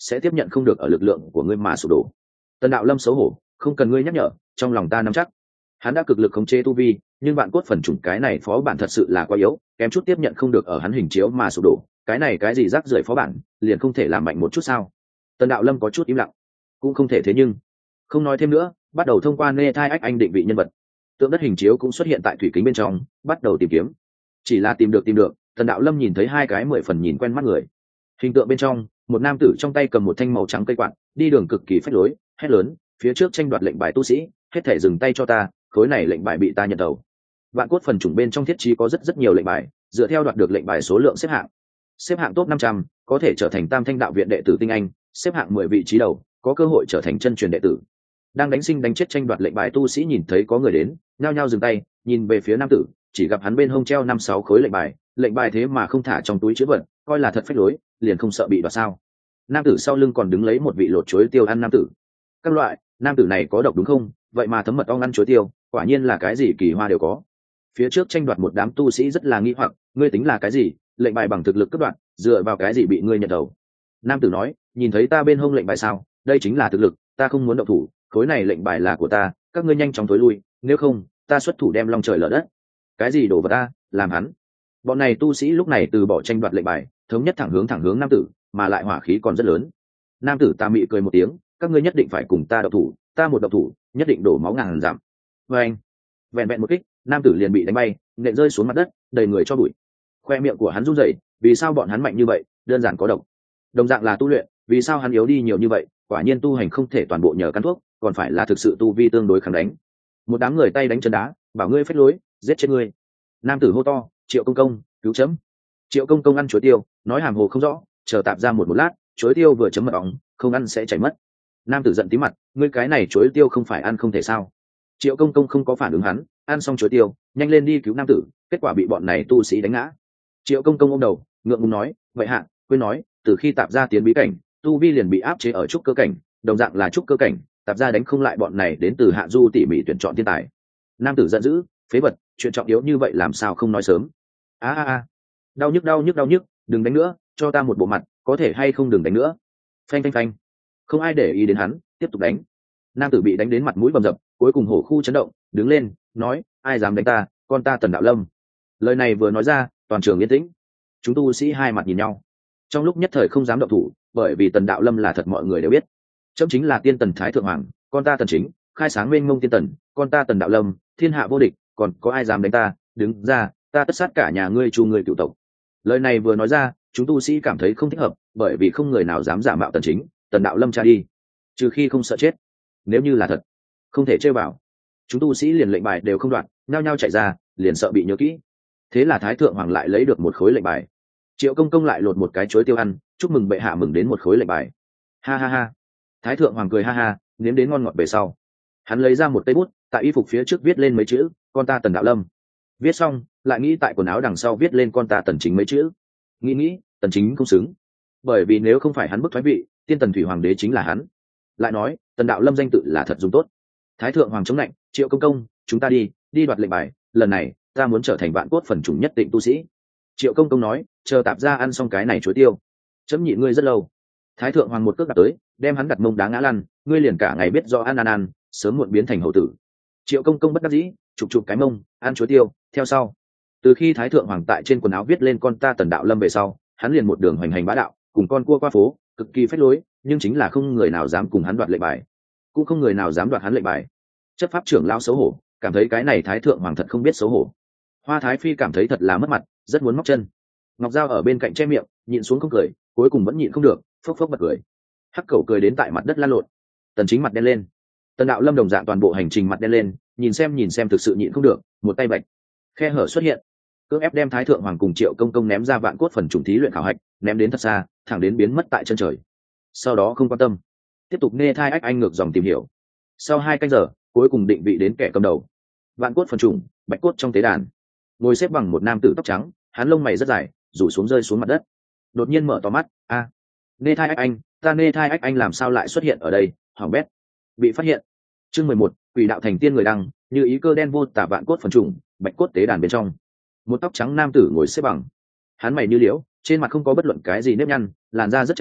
sẽ tiếp nhận không được ở lực lượng của ngươi mà sụp đổ. Tần đạo lâm xấu hổ, không cần ngươi nhắc nhở, trong lòng ta nắm chắc. Hắn đã cực lực khống chế tu vi, nhưng vạn cốt phần chủng cái này phó bản thật sự là quá yếu, kém chút tiếp nhận không được ở hắn hình chiếu mà sụp đổ. Cái này cái gì rác rưởi phó bản, liền không thể làm mạnh một chút sao? Tần đạo lâm có chút im lặng, cũng không thể thế nhưng không nói thêm nữa, bắt đầu thông qua nê thai ách anh định vị nhân vật. Tượng đất hình chiếu cũng xuất hiện tại thủy kính bên trong, bắt đầu tìm kiếm. Chỉ là tìm được tìm được, Tần đạo lâm nhìn thấy hai cái mười phần nhìn quen mắt người. Hình tượng bên trong, một nam tử trong tay cầm một thanh màu trắng cây quạt, đi đường cực kỳ phách lối, hét lớn, phía trước tranh đoạt lệnh bài tu sĩ, hết thể dừng tay cho ta, khối này lệnh bài bị ta nhận đầu. Vạn cốt phần chủng bên trong thiết trí có rất rất nhiều lệnh bài, dựa theo đoạt được lệnh bài số lượng xếp hạng. Xếp hạng top năm trăm, có thể trở thành Tam Thanh đạo viện đệ tử tinh anh, xếp hạng mười vị trí đầu, có cơ hội trở thành chân truyền đệ tử. Đang đánh sinh đánh chết tranh đoạt lệnh bài tu sĩ nhìn thấy có người đến, nhao nhao dừng tay, nhìn về phía nam tử, chỉ gặp hắn bên hông treo năm sáu khối lệnh bài, lệnh bài thế mà không thả trong túi chữ vật, coi là thật phách lối, liền không sợ bị đoạt sao? Nam tử sau lưng còn đứng lấy một vị lột chuối tiêu ăn nam tử. Các loại, nam tử này có độc đúng không? Vậy mà thấm mật ong ăn chuối tiêu, quả nhiên là cái gì kỳ hoa đều có. Phía trước tranh đoạt một đám tu sĩ rất là nghi hoặc, ngươi tính là cái gì? Lệnh bài bằng thực lực cấp đoạn, dựa vào cái gì bị ngươi nhận đầu? Nam tử nói, nhìn thấy ta bên hông lệnh bài sao? Đây chính là thực lực, ta không muốn động thủ, khối này lệnh bài là của ta, các ngươi nhanh chóng tối lui, nếu không, ta xuất thủ đem long trời lở đất. Cái gì đổ vào ta, làm hắn. Bọn này tu sĩ lúc này từ bỏ tranh đoạt lệnh bài, thống nhất thẳng hướng thẳng hướng nam tử, mà lại hỏa khí còn rất lớn. Nam tử ta mị cười một tiếng, các ngươi nhất định phải cùng ta độc thủ, ta một độc thủ, nhất định đổ máu ngàn giảm. Và anh, vẹn vẹn một kích, nam tử liền bị đánh bay, nện rơi xuống mặt đất, đầy người cho bụi. Khoe miệng của hắn run rẩy, vì sao bọn hắn mạnh như vậy, đơn giản có độc. Đồng dạng là tu luyện, vì sao hắn yếu đi nhiều như vậy, quả nhiên tu hành không thể toàn bộ nhờ căn thuốc, còn phải là thực sự tu vi tương đối kháng đánh. Một đám người tay đánh chân đá, bảo ngươi phách lối, giết chết ngươi. Nam tử hô to, Triệu công công, cứu chấm. Triệu công công ăn chuối tiêu, nói hàm hồ không rõ, chờ tạm ra một một lát, chuối tiêu vừa chấm mật ong, không ăn sẽ chảy mất. Nam tử giận tí mặt, ngươi cái này chuối tiêu không phải ăn không thể sao? Triệu công công không có phản ứng hắn, ăn xong chuối tiêu, nhanh lên đi cứu nam tử, kết quả bị bọn này tu sĩ đánh ngã. Triệu công công ôm đầu, ngượng ngùng nói, vậy hạ, quên nói, từ khi tạp ra tiến bí cảnh, tu vi liền bị áp chế ở trúc cơ cảnh, đồng dạng là trúc cơ cảnh, tạp ra đánh không lại bọn này đến từ hạ du tỉ mỉ tuyển chọn thiên tài. Nam tử giận dữ, phế vật, chuyện trọng yếu như vậy làm sao không nói sớm? A a a, đau nhức đau nhức đau nhức, đừng đánh nữa, cho ta một bộ mặt, có thể hay không đừng đánh nữa. Phanh phanh phanh, không ai để ý đến hắn, tiếp tục đánh. Nam tử bị đánh đến mặt mũi bầm dập, cuối cùng hổ khu chấn động, đứng lên, nói, ai dám đánh ta, con ta Tần Đạo Lâm. Lời này vừa nói ra, toàn trường yên tĩnh. Chúng tu sĩ hai mặt nhìn nhau, trong lúc nhất thời không dám động thủ, bởi vì Tần Đạo Lâm là thật mọi người đều biết, chấm chính là tiên tần thái thượng hoàng, con ta Tần Chính, khai sáng mênh mông tiên tần, con ta Tần Đạo Lâm, thiên hạ vô địch, còn có ai dám đánh ta, đứng ra, ta tất sát cả nhà ngươi chu người cựu tộc. Lời này vừa nói ra, chúng tu sĩ cảm thấy không thích hợp, bởi vì không người nào dám giả mạo Tần Chính, Tần Đạo Lâm cha đi, trừ khi không sợ chết. Nếu như là thật, không thể chơi vào. Chúng tu sĩ liền lệnh bài đều không đoạn, nhao nhao chạy ra, liền sợ bị nhớ kỹ. Thế là thái thượng hoàng lại lấy được một khối lệnh bài. Triệu công công lại lột một cái chuối tiêu ăn, chúc mừng bệ hạ mừng đến một khối lệnh bài. Ha ha ha. Thái thượng hoàng cười ha ha, nếm đến ngon ngọt về sau. Hắn lấy ra một cây bút, tại y phục phía trước viết lên mấy chữ, con ta Tần Đạo Lâm. Viết xong, lại nghĩ tại quần áo đằng sau viết lên con ta Tần Chính mấy chữ. Nghĩ nghĩ, Tần Chính không xứng. Bởi vì nếu không phải hắn bức thoái vị, tiên tần thủy hoàng đế chính là hắn. Lại nói, Tần Đạo Lâm danh tự là thật dùng tốt. Thái thượng hoàng chống lạnh, Triệu công công, chúng ta đi, đi đoạt lệnh bài, lần này, ta muốn trở thành vạn cốt phần chủng nhất định tu sĩ. Triệu công công nói, chờ tạp ra ăn xong cái này chuối tiêu, chấm nhịn ngươi rất lâu. Thái thượng hoàng một cước đặt tới, đem hắn đặt mông đá ngã lăn, ngươi liền cả ngày biết do ăn ăn ăn, sớm muộn biến thành hậu tử. Triệu công công bất đắc dĩ, chụp chụp cái mông, ăn chuối tiêu, theo sau. Từ khi thái thượng hoàng tại trên quần áo viết lên con ta Tần Đạo Lâm về sau, hắn liền một đường hoành hành bá đạo, cùng con cua qua phố, cực kỳ phách lối, nhưng chính là không người nào dám cùng hắn đoạt lệnh bài, cũng không người nào dám đoạt hắn lệnh bài. Chấp pháp trưởng lão xấu hổ, cảm thấy cái này thái thượng hoàng thật không biết xấu hổ. Hoa Thái Phi cảm thấy thật là mất mặt, rất muốn móc chân. Ngọc Giao ở bên cạnh che miệng, nhịn xuống không cười, cuối cùng vẫn nhịn không được, phốc phốc bật cười. Hắc Cẩu cười đến tại mặt đất lăn lộn. Tần Chính mặt đen lên. Tần Đạo Lâm đồng dạng toàn bộ hành trình mặt đen lên, nhìn xem nhìn xem thực sự nhịn không được, một tay bạch. Khe hở xuất hiện, cưỡng ép đem thái thượng hoàng cùng Triệu công công ném ra vạn cốt phần trùng thí luyện khảo hạch, ném đến thật xa, thẳng đến biến mất tại chân trời. Sau đó không quan tâm, tiếp tục nê thai ách anh ngược dòng tìm hiểu. Sau hai canh giờ, cuối cùng định vị đến kẻ cầm đầu. Vạn cốt phần trùng, bạch cốt trong tế đàn, ngồi xếp bằng một nam tử tóc trắng, hắn lông mày rất dài, rủ xuống rơi xuống mặt đất. Đột nhiên mở to mắt, a, à, nê thai ách anh, ta nê thai ách anh làm sao lại xuất hiện ở đây? Hỏng bét, bị phát hiện. Chương mười một, quỷ đạo thành tiên người đăng, như ý cơ đen vô tả vạn cốt phần trùng, bạch cốt tế đàn bên trong. Một tóc trắng nam tử ngồi xếp bằng, hắn mày như liễu, trên mặt không có bất luận cái gì nếp nhăn, làn da rất trắng,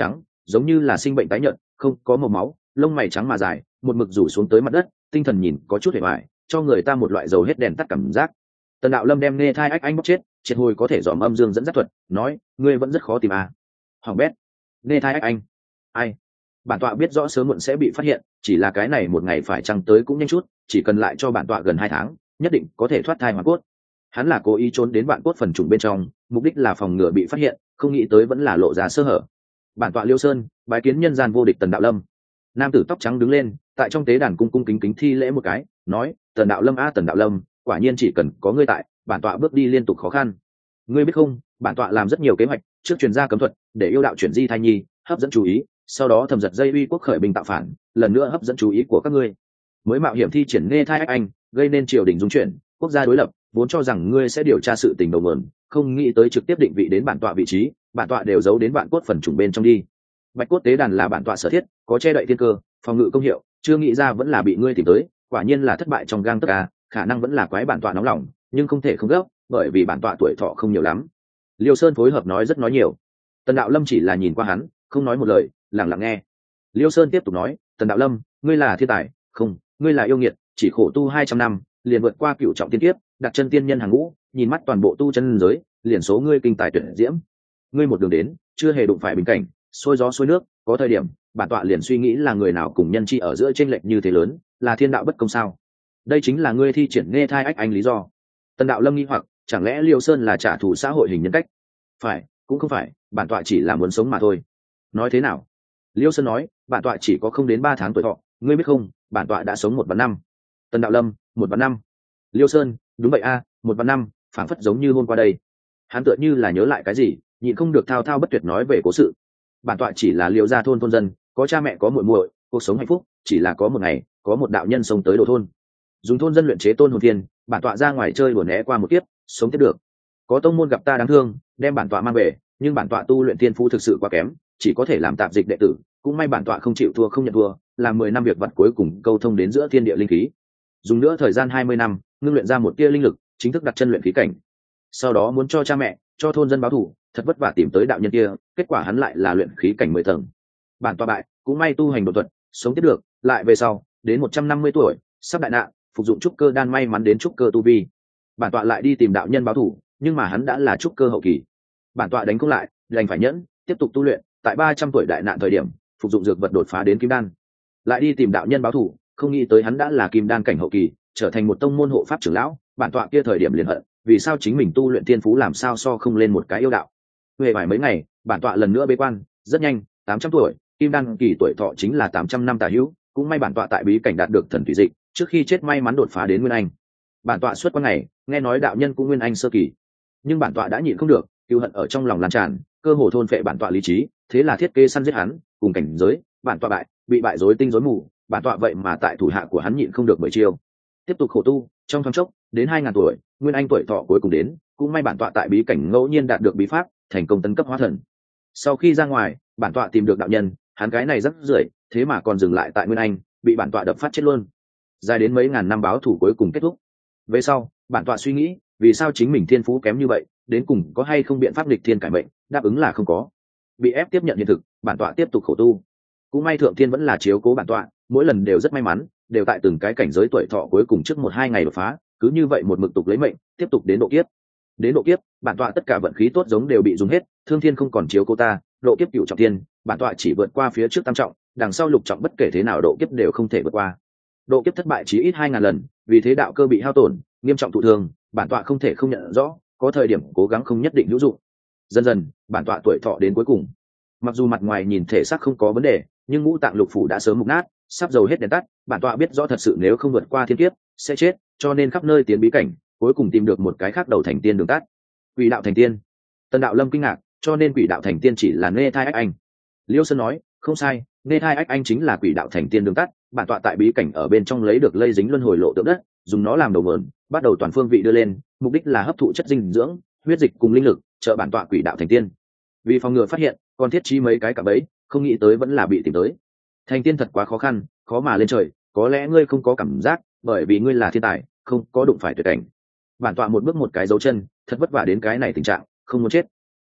giống như là sinh bệnh tái nhợt, không có màu máu, lông mày trắng mà dài, một mực rủ xuống tới mặt đất, tinh thần nhìn có chút hề hoài, cho người ta một loại dầu hết đèn tắt cảm giác. Tần đạo lâm đem nghe thai ách anh bóc chết, triệt hồi có thể dòm âm dương dẫn dắt thuật, nói ngươi vẫn rất khó tìm à. Hoàng bét, nghe thai ách anh, ai? Bản tọa biết rõ sớm muộn sẽ bị phát hiện, chỉ là cái này một ngày phải chăng tới cũng nhanh chút, chỉ cần lại cho bản tọa gần hai tháng, nhất định có thể thoát thai hoàn cốt. Hắn là cố ý trốn đến vạn cốt phần trùng bên trong, mục đích là phòng ngừa bị phát hiện, không nghĩ tới vẫn là lộ ra sơ hở. Bản tọa Liêu Sơn, bái kiến nhân gian vô địch Tần đạo lâm. Nam tử tóc trắng đứng lên, tại trong tế đàn cung cung kính kính thi lễ một cái, nói: Tần đạo lâm a Tần đạo lâm, quả nhiên chỉ cần có ngươi tại, bản tọa bước đi liên tục khó khăn. Ngươi biết không, bản tọa làm rất nhiều kế hoạch, trước truyền ra cấm thuật, để yêu đạo chuyển di thai nhi, hấp dẫn chú ý, sau đó thầm giật dây uy quốc khởi binh tạo phản, lần nữa hấp dẫn chú ý của các ngươi, mới mạo hiểm thi triển nghe thai ách anh, gây nên triều đình dung chuyển, quốc gia đối lập, vốn cho rằng ngươi sẽ điều tra sự tình đầu nguồn, không nghĩ tới trực tiếp định vị đến bản tọa vị trí, bản tọa đều giấu đến vạn cốt phần trùng bên trong đi. Bạch cốt tế đàn là bản tọa sở thiết, có che đậy thiên cơ, phòng ngự công hiệu, chưa nghĩ ra vẫn là bị ngươi tìm tới, quả nhiên là thất bại trong gang tấc a, khả năng vẫn là quái bản tọa nóng lòng, nhưng không thể không gấp, bởi vì bản tọa tuổi thọ không nhiều lắm. Liêu Sơn phối hợp nói rất nói nhiều. Tần đạo lâm chỉ là nhìn qua hắn, không nói một lời, lặng lặng nghe. Liêu Sơn tiếp tục nói: Tần đạo lâm, ngươi là thiên tài, không, ngươi là yêu nghiệt, chỉ khổ tu hai trăm năm, liền vượt qua cửu trọng tiên kiếp, đặt chân tiên nhân hàng ngũ, nhìn mắt toàn bộ tu chân giới, liền số ngươi kinh tài tuyệt diễm. Ngươi một đường đến, chưa hề đụng phải bình cảnh, xôi gió xuôi nước, có thời điểm, bản tọa liền suy nghĩ là người nào cùng nhân chi ở giữa chênh lệch như thế lớn, là thiên đạo bất công sao? Đây chính là ngươi thi triển nghe thai ách anh lý do. Tần đạo lâm nghi hoặc, chẳng lẽ Liêu Sơn là trả thù xã hội hình nhân cách? Phải, cũng không phải, bản tọa chỉ là muốn sống mà thôi. Nói thế nào? Liêu Sơn nói: bản tọa chỉ có không đến ba tháng tuổi thọ, ngươi biết không, bản tọa đã sống một vạn năm. Tần đạo lâm: một vạn năm. Liêu Sơn: đúng vậy a, một vạn năm, phảng phất giống như hôm qua đây. Hắn tựa như là nhớ lại cái gì, nhịn không được thao thao bất tuyệt nói về cố sự. Bản tọa chỉ là Liêu gia thôn thôn dân, có cha mẹ có muội muội, cuộc sống hạnh phúc, chỉ là có một ngày, có một đạo nhân sống tới đồ thôn, dùng thôn dân luyện chế tôn hồn thiên, bản tọa ra ngoài chơi đùa né qua một kiếp, sống tiếp được. Có tông môn gặp ta đáng thương, đem bản tọa mang về, nhưng bản tọa tu luyện thiên phú thực sự quá kém, chỉ có thể làm tạp dịch đệ tử, cũng may bản tọa không chịu thua không nhận thua, làm mười năm việc vặt cuối cùng câu thông đến giữa thiên địa linh khí. Dùng nữa thời gian hai mươi năm, ngưng luyện ra một tia linh lực, chính thức đặt chân luyện khí cảnh. Sau đó muốn cho cha mẹ, cho thôn dân báo thù, thật vất vả tìm tới đạo nhân kia, kết quả hắn lại là luyện khí cảnh mười tầng. Bản tọa bại, cũng may tu hành đột thuật, sống tiếp được, lại về sau, đến một trăm năm mươi tuổi, sắp đại nạn, phục dụng trúc cơ đan may mắn đến trúc cơ tu vi. Bản tọa lại đi tìm đạo nhân báo thù, nhưng mà hắn đã là trúc cơ hậu kỳ. Bản tọa đánh không lại, đành phải nhẫn, tiếp tục tu luyện, tại ba trăm tuổi đại nạn thời điểm, phục dụng dược vật đột phá đến kim đan. Lại đi tìm đạo nhân báo thù, không nghĩ tới hắn đã là kim đan cảnh hậu kỳ, trở thành một tông môn hộ pháp trưởng lão. Bản tọa kia thời điểm liền hận, vì sao chính mình tu luyện thiên phú làm sao so không lên một cái yêu đạo. Về vài mấy ngày, bản tọa lần nữa bế quan, rất nhanh, tám trăm tuổi, kim đan kỳ tuổi thọ chính là tám trăm năm tả hữu, cũng may bản tọa tại bí cảnh đạt được thần thủy dịch, trước khi chết may mắn đột phá đến nguyên anh. Bản tọa xuất quan ngày, nghe nói đạo nhân cũng nguyên anh sơ kỳ, nhưng bản tọa đã nhịn không được, cừu hận ở trong lòng lan tràn, cơ hồ thôn phệ bản tọa lý trí, thế là thiết kế săn giết hắn, cùng cảnh giới, bản tọa bại, bị bại rối tinh rối mù, bản tọa vậy mà tại thủ hạ của hắn nhịn không được bởi chiêu. Tiếp tục khổ tu, trong thoáng chốc, đến hai ngàn tuổi, nguyên anh tuổi thọ cuối cùng đến, cũng may bản tọa tại bí cảnh ngẫu nhiên đạt được bí pháp, thành công tấn cấp hóa thần. Sau khi ra ngoài, bản tọa tìm được đạo nhân, hắn cái này rất rưởi, thế mà còn dừng lại tại nguyên anh, bị bản tọa đập phát chết luôn. Dài đến mấy ngàn năm báo thủ cuối cùng kết thúc. Về sau, bản tọa suy nghĩ, vì sao chính mình thiên phú kém như vậy, đến cùng có hay không biện pháp nghịch thiên cải mệnh, đáp ứng là không có. Bị ép tiếp nhận hiện thực, bản tọa tiếp tục khổ tu. Cũng may thượng thiên vẫn là chiếu cố bản tọa, mỗi lần đều rất may mắn, đều tại từng cái cảnh giới tuổi thọ cuối cùng trước một hai ngày đột phá, cứ như vậy một mực tục lấy mệnh, tiếp tục đến độ kiếp. Đến độ kiếp, bản tọa tất cả vận khí tốt giống đều bị dùng hết, thương thiên không còn chiếu cố ta, độ kiếp cửu trọng thiên, bản tọa chỉ vượt qua phía trước tam trọng, đằng sau lục trọng bất kể thế nào độ kiếp đều không thể vượt qua. Độ kiếp thất bại chí ít hai ngàn lần, vì thế đạo cơ bị hao tổn, nghiêm trọng thụ thương, bản tọa không thể không nhận rõ, có thời điểm cố gắng không nhất định hữu dụng. Dần dần, bản tọa tuổi thọ đến cuối cùng. Mặc dù mặt ngoài nhìn thể xác không có vấn đề, nhưng ngũ tạng lục phủ đã sớm mục nát, sắp dầu hết đèn tắt, bản tọa biết rõ thật sự nếu không vượt qua thiên kiếp, sẽ chết, cho nên khắp nơi tiến bí cảnh, cuối cùng tìm được một cái khác đầu thành tiên đường tắt. Quỷ đạo thành tiên. Tần đạo lâm kinh ngạc, cho nên quỷ đạo thành tiên chỉ là nghe thai ách anh. Liêu Sơn nói, không sai, nghe thai ách anh chính là quỷ đạo thành tiên đường tắt, bản tọa tại bí cảnh ở bên trong lấy được lây dính luân hồi lộ tượng đất, dùng nó làm đầu mượn, bắt đầu toàn phương vị đưa lên, mục đích là hấp thụ chất dinh dưỡng, huyết dịch cùng linh lực, trợ bản tọa quỷ đạo thành tiên. Vì phòng ngừa phát hiện, còn thiết trí mấy cái cả bẫy, không nghĩ tới vẫn là bị tìm tới. Thành tiên thật quá khó khăn, khó mà lên trời, có lẽ ngươi không có cảm giác, bởi vì ngươi là thiên tài, không có đụng phải tuyệt cảnh. Bản tọa một bước một cái dấu chân, thật vất vả đến cái này tình trạng, không muốn chết.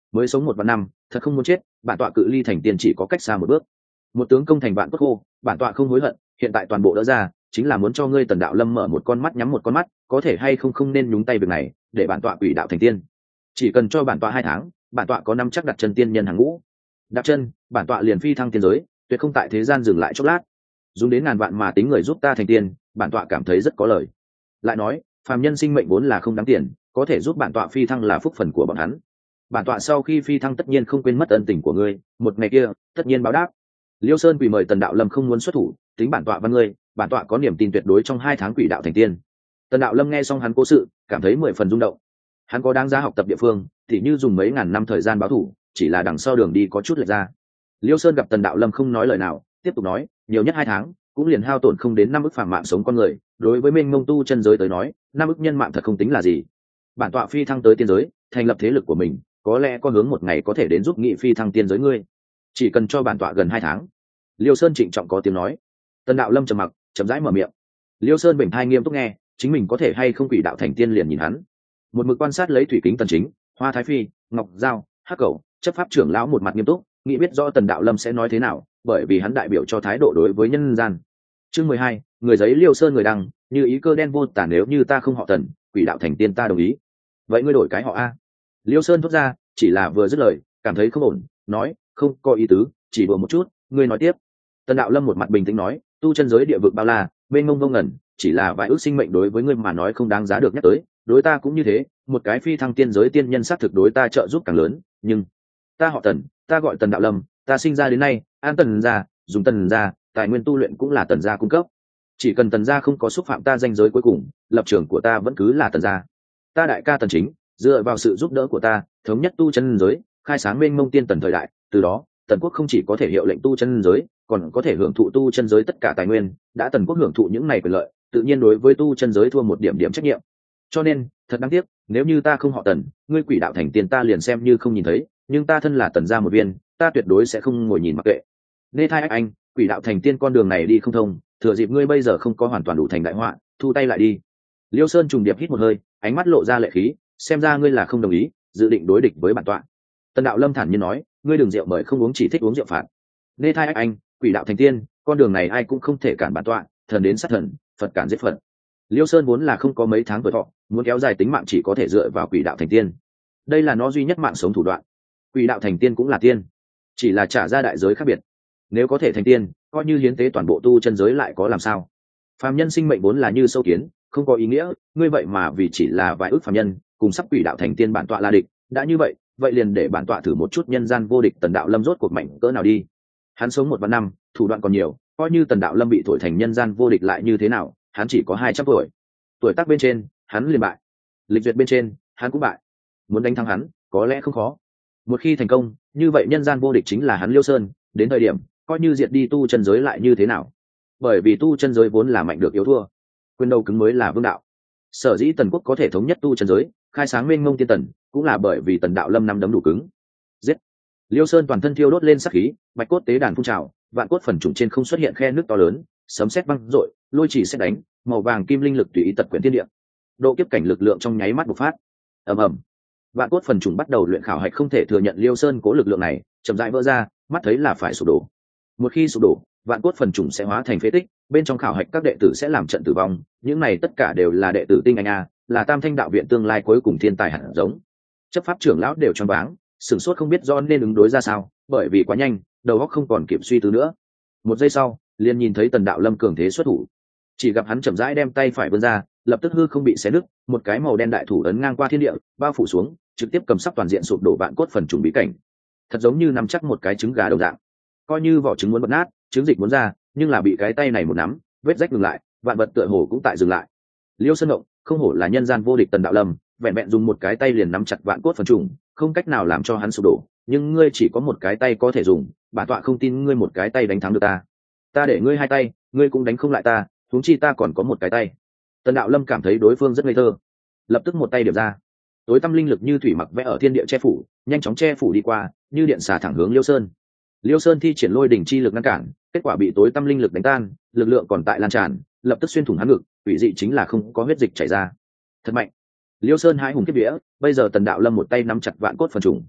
mới sống một vạn năm thật không muốn chết, bản tọa cự ly thành tiên chỉ có cách xa một bước. Một tướng công thành vạn cốt khô, bản tọa không hối hận, hiện tại toàn bộ đỡ ra chính là muốn cho ngươi Tần Đạo Lâm mở một con mắt nhắm một con mắt, có thể hay không không nên nhúng tay việc này, để bản tọa quỷ đạo thành tiên. Chỉ cần cho bản tọa hai tháng, bản tọa có năm chắc đặt chân tiên nhân hàng ngũ. Đặt chân, bản tọa liền phi thăng tiên giới, tuyệt không tại thế gian dừng lại chốc lát. Dùng đến ngàn vạn mà tính người giúp ta thành tiên, bản tọa cảm thấy rất có lời. Lại nói, phàm nhân sinh mệnh vốn là không đáng tiền, có thể giúp bản tọa phi thăng là phúc phần của bọn hắn. Bản tọa sau khi phi thăng tất nhiên không quên mất ân tình của ngươi, một ngày kia tất nhiên báo đáp. Liêu Sơn quỳ mời Tần Đạo Lâm không muốn xuất thủ, tính bản tọa văn ngươi, bản tọa có niềm tin tuyệt đối trong hai tháng quỷ đạo thành tiên. Tần Đạo Lâm nghe xong hắn cố sự, cảm thấy mười phần rung động. Hắn có đáng giá học tập địa phương, thì như dùng mấy ngàn năm thời gian báo thủ, chỉ là đằng sau đường đi có chút lệch ra. Liêu Sơn gặp Tần Đạo Lâm không nói lời nào, tiếp tục nói, nhiều nhất hai tháng, cũng liền hao tổn không đến năm ức phàm mạng sống con người, đối với mênh mông tu chân giới tới nói, năm ức nhân mạng thật không tính là gì. Bản tọa phi thăng tới tiên giới, thành lập thế lực của mình, có lẽ có hướng một ngày có thể đến giúp nghị phi thăng tiên giới ngươi. Chỉ cần cho bản tọa gần hai tháng. Liêu Sơn trịnh trọng có tiếng nói. Tần Đạo Lâm trầm mặc, chậm rãi mở miệng. Liêu Sơn bình thai nghiêm túc nghe, chính mình có thể hay không quỷ đạo thành tiên liền nhìn hắn. Một mực quan sát lấy thủy kính Tần Chính, Hoa Thái Phi, Ngọc Giao, Hắc Cẩu, chấp pháp trưởng lão một mặt nghiêm túc, nghĩ biết rõ Tần Đạo Lâm sẽ nói thế nào, bởi vì hắn đại biểu cho thái độ đối với nhân gian. Chương mười hai, người giấy Liêu Sơn người đăng, như ý cơ đen vô tả, nếu như ta không họ Tần, quỷ đạo thành tiên ta đồng ý. Vậy ngươi đổi cái họ a. Liêu Sơn thốt ra, chỉ là vừa dứt lời, cảm thấy không ổn, nói, không có ý tứ, chỉ đùa một chút, ngươi nói tiếp. Tần Đạo Lâm một mặt bình tĩnh nói, tu chân giới địa vực bao la, bên ngông vô ngẩn, chỉ là vài ước sinh mệnh đối với ngươi mà nói không đáng giá được nhắc tới, đối ta cũng như thế, một cái phi thăng tiên giới tiên nhân xác thực đối ta trợ giúp càng lớn, nhưng ta họ Tần, ta gọi Tần Đạo Lâm, ta sinh ra đến nay, an Tần gia, dùng Tần gia, tài nguyên tu luyện cũng là Tần gia cung cấp. Chỉ cần Tần gia không có xúc phạm ta danh giới cuối cùng, lập trường của ta vẫn cứ là Tần gia. Ta đại ca Tần Chính, dựa vào sự giúp đỡ của ta, thống nhất tu chân giới, khai sáng mênh mông tiên tần thời đại, từ đó, Tần quốc không chỉ có thể hiệu lệnh tu chân giới, còn có thể hưởng thụ tu chân giới tất cả tài nguyên, đã Tần quốc hưởng thụ những này quyền lợi, tự nhiên đối với tu chân giới thua một điểm điểm trách nhiệm. Cho nên, thật đáng tiếc, nếu như ta không họ Tần, ngươi quỷ đạo thành tiên ta liền xem như không nhìn thấy, nhưng ta thân là Tần gia một viên, ta tuyệt đối sẽ không ngồi nhìn mặc kệ. Nê Thai anh, quỷ đạo thành tiên con đường này đi không thông, thừa dịp ngươi bây giờ không có hoàn toàn đủ thành đại họa, thu tay lại đi. Liêu Sơn trùng điệp hít một hơi, ánh mắt lộ ra lệ khí, xem ra ngươi là không đồng ý, dự định đối địch với bản tọa. Tần Đạo Lâm thản nhiên nói, ngươi đừng rượu mời không uống, chỉ thích uống rượu phạt. Nê Thai anh, quỷ đạo thành tiên, con đường này ai cũng không thể cản bản tọa, thần đến sát thần, Phật cản giết Phật. Liêu Sơn vốn là không có mấy tháng tuổi thọ, muốn kéo dài tính mạng chỉ có thể dựa vào quỷ đạo thành tiên. Đây là nó duy nhất mạng sống thủ đoạn. Quỷ đạo thành tiên cũng là tiên, chỉ là trả ra đại giới khác biệt. Nếu có thể thành tiên, coi như hiến tế toàn bộ tu chân giới lại có làm sao? Phàm nhân sinh mệnh vốn là như sâu kiến, không có ý nghĩa, ngươi vậy mà vì chỉ là vài ước phàm nhân, cùng sắp quỷ đạo thành tiên bản tọa là địch, đã như vậy, vậy liền để bản tọa thử một chút nhân gian vô địch Tần Đạo Lâm rốt cuộc mạnh cỡ nào đi. Hắn sống một vạn năm, thủ đoạn còn nhiều, coi như Tần Đạo Lâm bị thổi thành nhân gian vô địch lại như thế nào, hắn chỉ có hai trăm tuổi. Tuổi tác bên trên, hắn liền bại. Lịch duyệt bên trên, hắn cũng bại. Muốn đánh thắng hắn, có lẽ không khó. Một khi thành công, như vậy nhân gian vô địch chính là hắn Liêu Sơn, đến thời điểm, coi như diệt đi tu chân giới lại như thế nào? Bởi vì tu chân giới vốn là mạnh được yếu thua, quyền đầu cứng mới là vương đạo. Sở dĩ Tần quốc có thể thống nhất tu chân giới, khai sáng mênh mông tiên tần, cũng là bởi vì Tần Đạo Lâm năm đấm đủ cứng. Giết! Liêu Sơn toàn thân thiêu đốt lên sát khí, bạch cốt tế đàn phun trào, vạn cốt phần trùng trên không xuất hiện khe nước to lớn, sấm sét vang rội, lôi chỉ xét đánh, màu vàng kim linh lực tùy ý tật quyển thiên địa. Độ kiếp cảnh lực lượng trong nháy mắt bộc phát. Ầm ầm. Vạn cốt phần trùng bắt đầu luyện khảo hạch không thể thừa nhận Liêu Sơn cố lực lượng này, chậm rãi vỡ ra, mắt thấy là phải sụp đổ. Một khi sụp đổ, vạn cốt phần trùng sẽ hóa thành phế tích, bên trong khảo hạch các đệ tử sẽ làm trận tử vong, những này tất cả đều là đệ tử tinh anh a, là Tam Thanh đạo viện tương lai cuối cùng thiên tài hạt giống. Chấp pháp trưởng lão đều choáng váng, sửng sốt không biết do nên ứng đối ra sao, bởi vì quá nhanh, đầu óc không còn kịp suy tư nữa. Một giây sau, liền nhìn thấy Tần Đạo Lâm cường thế xuất thủ. Chỉ gặp hắn chậm rãi đem tay phải vươn ra, lập tức hư không bị xé nứt, một cái màu đen đại thủ ấn ngang qua thiên địa, bao phủ xuống, trực tiếp cầm sắp toàn diện sụp đổ vạn cốt phần trùng bí cảnh. Thật giống như nắm chắc một cái trứng gà đồng dạng. Coi như vỏ trứng muốn bật nát, trứng dịch muốn ra, nhưng là bị cái tay này một nắm, vết rách ngừng lại, vạn vật tựa hồ cũng tại dừng lại. Liêu Sơn Ngộng, không hổ là nhân gian vô địch Tần Đạo Lâm, vẹn vẹn dùng một cái tay liền nắm chặt vạn cốt phần trùng, không cách nào làm cho hắn sụp đổ, nhưng ngươi chỉ có một cái tay có thể dùng, bản tọa không tin ngươi một cái tay đánh thắng được ta. Ta để ngươi hai tay, ngươi cũng đánh không lại ta, huống chi ta còn có một cái tay. Tần Đạo Lâm cảm thấy đối phương rất ngây thơ, lập tức một tay điểm ra, tối tâm linh lực như thủy mặc vẽ ở thiên địa che phủ, nhanh chóng che phủ đi qua, như điện xà thẳng hướng Liêu Sơn. Liêu Sơn thi triển lôi đỉnh chi lực ngăn cản, kết quả bị tối tâm linh lực đánh tan, lực lượng còn tại lan tràn, lập tức xuyên thủng hắn ngực, quỷ dị chính là không có huyết dịch chảy ra. Thật mạnh. Liêu Sơn hãi hùng kiếp vía, bây giờ Tần Đạo Lâm một tay nắm chặt vạn cốt phần trùng.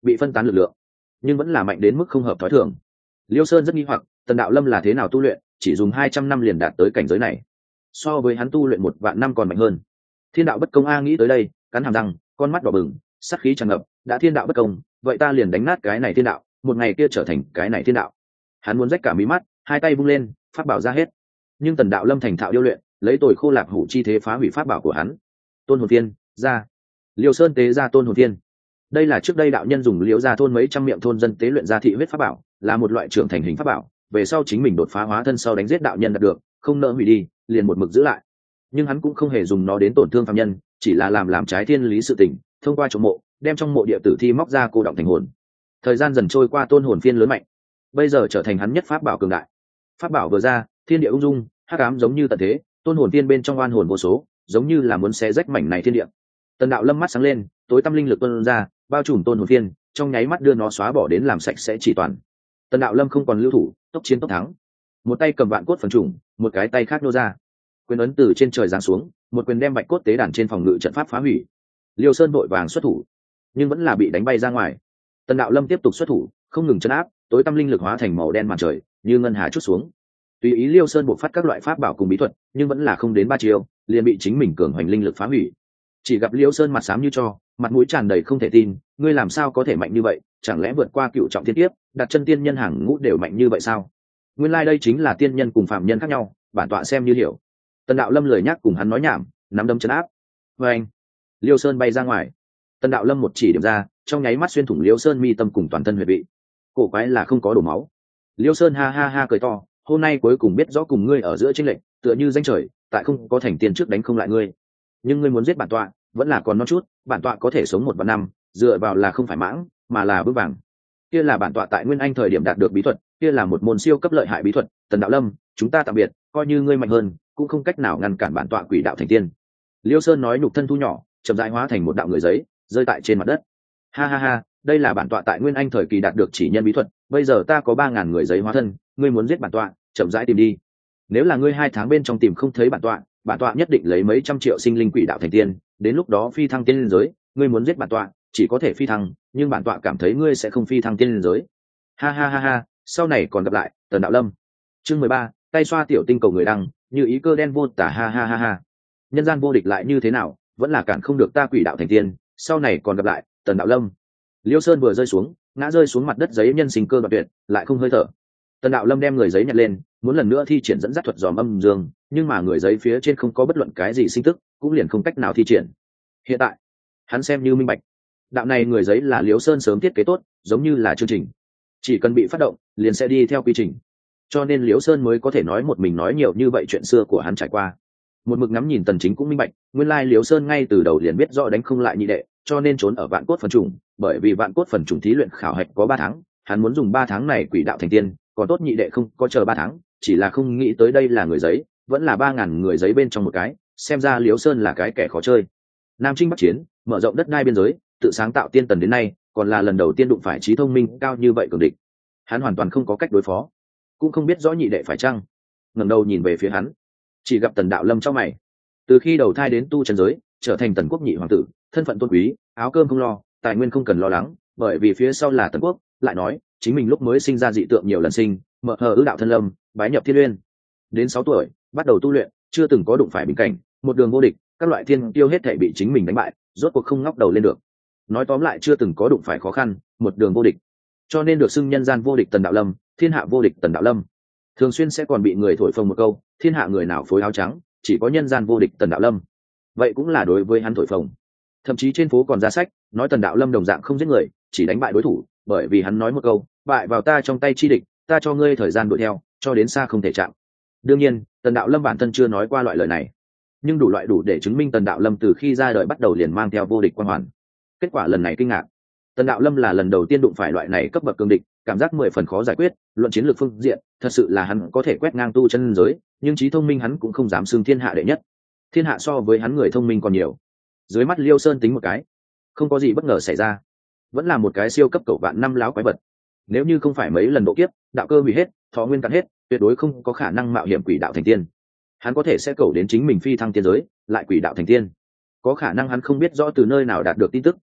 bị phân tán lực lượng, nhưng vẫn là mạnh đến mức không hợp thói thường. Liêu Sơn rất nghi hoặc, Tần Đạo Lâm là thế nào tu luyện, chỉ dùng hai trăm năm liền đạt tới cảnh giới này, so với hắn tu luyện một vạn năm còn mạnh hơn. Thiên đạo bất công a, nghĩ tới đây, cắn hàm răng, con mắt đỏ bừng, sát khí tràn ngập, đã thiên đạo bất công, vậy ta liền đánh nát cái này thiên đạo, một ngày kia trở thành cái này thiên đạo. Hắn muốn rách cả mí mắt, hai tay vung lên, pháp bảo ra hết. Nhưng Tần Đạo Lâm thành thạo điêu luyện, lấy tồi khô lạp hủ chi thế phá hủy pháp bảo của hắn. Tôn hồn thiên ra. Liêu Sơn tế ra tôn hồn thiên. Đây là trước đây đạo nhân dùng liễu gia thôn mấy trăm miệng thôn dân tế luyện ra thị huyết pháp bảo, là một loại trưởng thành hình pháp bảo, về sau chính mình đột phá hóa thân sau đánh giết đạo nhân đạt được, không nỡ hủy đi, liền một mực giữ lại. Nhưng hắn cũng không hề dùng nó đến tổn thương phàm nhân, chỉ là làm làm trái thiên lý sự tình, thông qua trộm mộ, đem trong mộ địa tử thi móc ra cô động thành hồn. Thời gian dần trôi qua, tôn hồn phiên lớn mạnh, bây giờ trở thành hắn nhất pháp bảo cường đại. Pháp bảo vừa ra, thiên địa ung dung, hắc ám giống như tận thế, tôn hồn phiên bên trong oan hồn vô số, giống như là muốn xé rách mảnh này thiên địa. Tần Đạo Lâm mắt sáng lên, tối tâm linh lực tuôn ra, bao trùm tôn hồn phiên, trong nháy mắt đưa nó xóa bỏ đến làm sạch sẽ chỉ toàn. Tần Đạo Lâm không còn lưu thủ, tốc chiến tốc thắng, một tay cầm vạn cốt phần trùng, một cái tay khác nô ra, quyền ấn từ trên trời giáng xuống, một quyền đem bạch cốt tế đàn trên phòng ngự trận pháp phá hủy. Liêu Sơn vội vàng xuất thủ, nhưng vẫn là bị đánh bay ra ngoài. Tần Đạo Lâm tiếp tục xuất thủ, không ngừng chấn áp, tối tâm linh lực hóa thành màu đen màn trời, như ngân hà chút xuống. Tùy ý Liêu Sơn buộc phát các loại pháp bảo cùng bí thuật, nhưng vẫn là không đến ba chiêu, liền bị chính mình cường hoành linh lực phá hủy. Chỉ gặp Liêu Sơn mặt xám như tro, mặt mũi tràn đầy không thể tin, ngươi làm sao có thể mạnh như vậy, chẳng lẽ vượt qua cựu trọng thiên kiếp, đặt chân tiên nhân hàng ngũ đều mạnh như vậy sao? Nguyên lai like đây chính là tiên nhân cùng phạm nhân khác nhau, bản tọa xem như hiểu. Tần Đạo Lâm lười nhắc cùng hắn nói nhảm, nắm đấm chấn áp. Và anh, Liêu Sơn bay ra ngoài. Tần Đạo Lâm một chỉ điểm ra, trong nháy mắt xuyên thủng Liêu Sơn mi tâm cùng toàn thân huyệt vị. Cổ quái là không có đổ máu. Liêu Sơn ha ha ha cười to, hôm nay cuối cùng biết rõ cùng ngươi ở giữa chênh lệch, tựa như danh trời, tại không có thành tiên trước đánh không lại ngươi. Nhưng ngươi muốn giết bản tọa, vẫn là còn non chút, bản tọa có thể sống một vạn năm, dựa vào là không phải mãng, mà là vững vàng. Kia là bản tọa tại Nguyên Anh thời điểm đạt được bí thuật, kia là một môn siêu cấp lợi hại bí thuật. Tần Đạo Lâm, chúng ta tạm biệt, coi như ngươi mạnh hơn, cũng không cách nào ngăn cản bản tọa quỷ đạo thành tiên. Liêu Sơn nói, nhục thân thu nhỏ, chậm rãi hóa thành một đạo người giấy, rơi tại trên mặt đất. Ha ha ha, đây là bản tọa tại Nguyên Anh thời kỳ đạt được chỉ nhân bí thuật, bây giờ ta có ba ngàn người giấy hóa thân, ngươi muốn giết bản tọa, chậm rãi tìm đi. Nếu là ngươi hai tháng bên trong tìm không thấy bản tọa, bản tọa nhất định lấy mấy trăm triệu sinh linh quỷ đạo thành tiên, đến lúc đó phi thăng tiên liên giới. Ngươi muốn giết bản tọa, chỉ có thể phi thăng, nhưng bản tọa cảm thấy ngươi sẽ không phi thăng tiên liên giới. Ha ha ha ha, sau này còn gặp lại, Tần Đạo Lâm. Chương mười ba, tay xoa tiểu tinh cầu người đăng, như ý cơ đen vô tả. Ha ha ha ha, nhân gian vô địch lại như thế nào, vẫn là cản không được ta quỷ đạo thành tiên, sau này còn gặp lại, Tần Đạo Lâm. Liêu Sơn vừa rơi xuống, ngã rơi xuống mặt đất, giấy nhân sinh cơ đoạn tuyệt, lại không hơi thở. Tần Đạo Lâm đem người giấy nhặt lên, muốn lần nữa thi triển dẫn dắt thuật dòm âm dương, nhưng mà người giấy phía trên không có bất luận cái gì sinh tức, cũng liền không cách nào thi triển. Hiện tại, hắn xem như minh bạch, đạo này người giấy là Liêu Sơn sớm thiết kế tốt, giống như là chương trình, chỉ cần bị phát động, liền sẽ đi theo quy trình. Cho nên Liêu Sơn mới có thể nói một mình nói nhiều như vậy chuyện xưa của hắn trải qua. Một mực ngắm nhìn Tần Chính cũng minh bạch, nguyên lai Liêu Sơn ngay từ đầu liền biết rõ đánh không lại nhị đệ, cho nên trốn ở vạn cốt phần trùng, bởi vì vạn cốt phần trùng thí luyện khảo hạch có ba tháng, hắn muốn dùng ba tháng này quỷ đạo thành tiên, còn tốt nhị đệ không có chờ ba tháng, chỉ là không nghĩ tới đây là người giấy, vẫn là ba ngàn người giấy bên trong một cái, xem ra Liêu Sơn là cái kẻ khó chơi. Nam Trinh Bắc Chiến, mở rộng đất đai biên giới, tự sáng tạo tiên tần đến nay, còn là lần đầu tiên đụng phải trí thông minh cao như vậy cường địch. Hắn hoàn toàn không có cách đối phó, cũng không biết rõ nhị đệ phải chăng. Ngẩng đầu nhìn về phía hắn, chỉ gặp Tần Đạo Lâm trong mày. Từ khi đầu thai đến tu chân giới, trở thành Tần quốc nhị hoàng tử, thân phận tôn quý, áo cơm không lo, tài nguyên không cần lo lắng, bởi vì phía sau là Tần quốc. Lại nói, chính mình lúc mới sinh ra dị tượng nhiều lần sinh, mở hờ ư đạo thân lâm, bái nhập thiên uyên. Đến sáu tuổi, bắt đầu tu luyện, chưa từng có đụng phải bình cảnh, một đường vô địch, các loại thiên tiêu hết thảy bị chính mình đánh bại, rốt cuộc không ngóc đầu lên được. Nói tóm lại, chưa từng có đụng phải khó khăn, một đường vô địch, cho nên được xưng nhân gian vô địch Tần Đạo Lâm, thiên hạ vô địch Tần Đạo Lâm. Thường xuyên sẽ còn bị người thổi phồng một câu, thiên hạ người nào phối áo trắng, chỉ có nhân gian vô địch Tần Đạo Lâm. Vậy cũng là đối với hắn thổi phồng. Thậm chí trên phố còn ra sách nói Tần Đạo Lâm đồng dạng không giết người, chỉ đánh bại đối thủ, bởi vì hắn nói một câu, bại vào ta trong tay chi địch, ta cho ngươi thời gian đuổi theo, cho đến xa không thể chạm. Đương nhiên, Tần Đạo Lâm bản thân chưa nói qua loại lời này, nhưng đủ loại đủ để chứng minh Tần Đạo Lâm từ khi ra đời bắt đầu liền mang theo vô địch quan hoàn. Kết quả lần này kinh ngạc, Tần Đạo Lâm là lần đầu tiên đụng phải loại này cấp bậc cường địch, cảm giác mười phần khó giải quyết. Luận chiến lược phương diện, thật sự là hắn có thể quét ngang tu chân giới, nhưng trí thông minh hắn cũng không dám xưng thiên hạ đệ nhất. Thiên hạ so với hắn người thông minh còn nhiều. Dưới mắt Liêu Sơn tính một cái, không có gì bất ngờ xảy ra, vẫn là một cái siêu cấp cẩu vạn năm láo quái vật. Nếu như không phải mấy lần độ kiếp, đạo cơ hủy hết, thọ nguyên cạn hết, tuyệt đối không có khả năng mạo hiểm quỷ đạo thành tiên. Hắn có thể sẽ cẩu đến chính mình phi thăng tiên giới, lại quỷ đạo thành tiên. Có khả năng hắn không biết rõ từ nơi nào đạt được tin tức,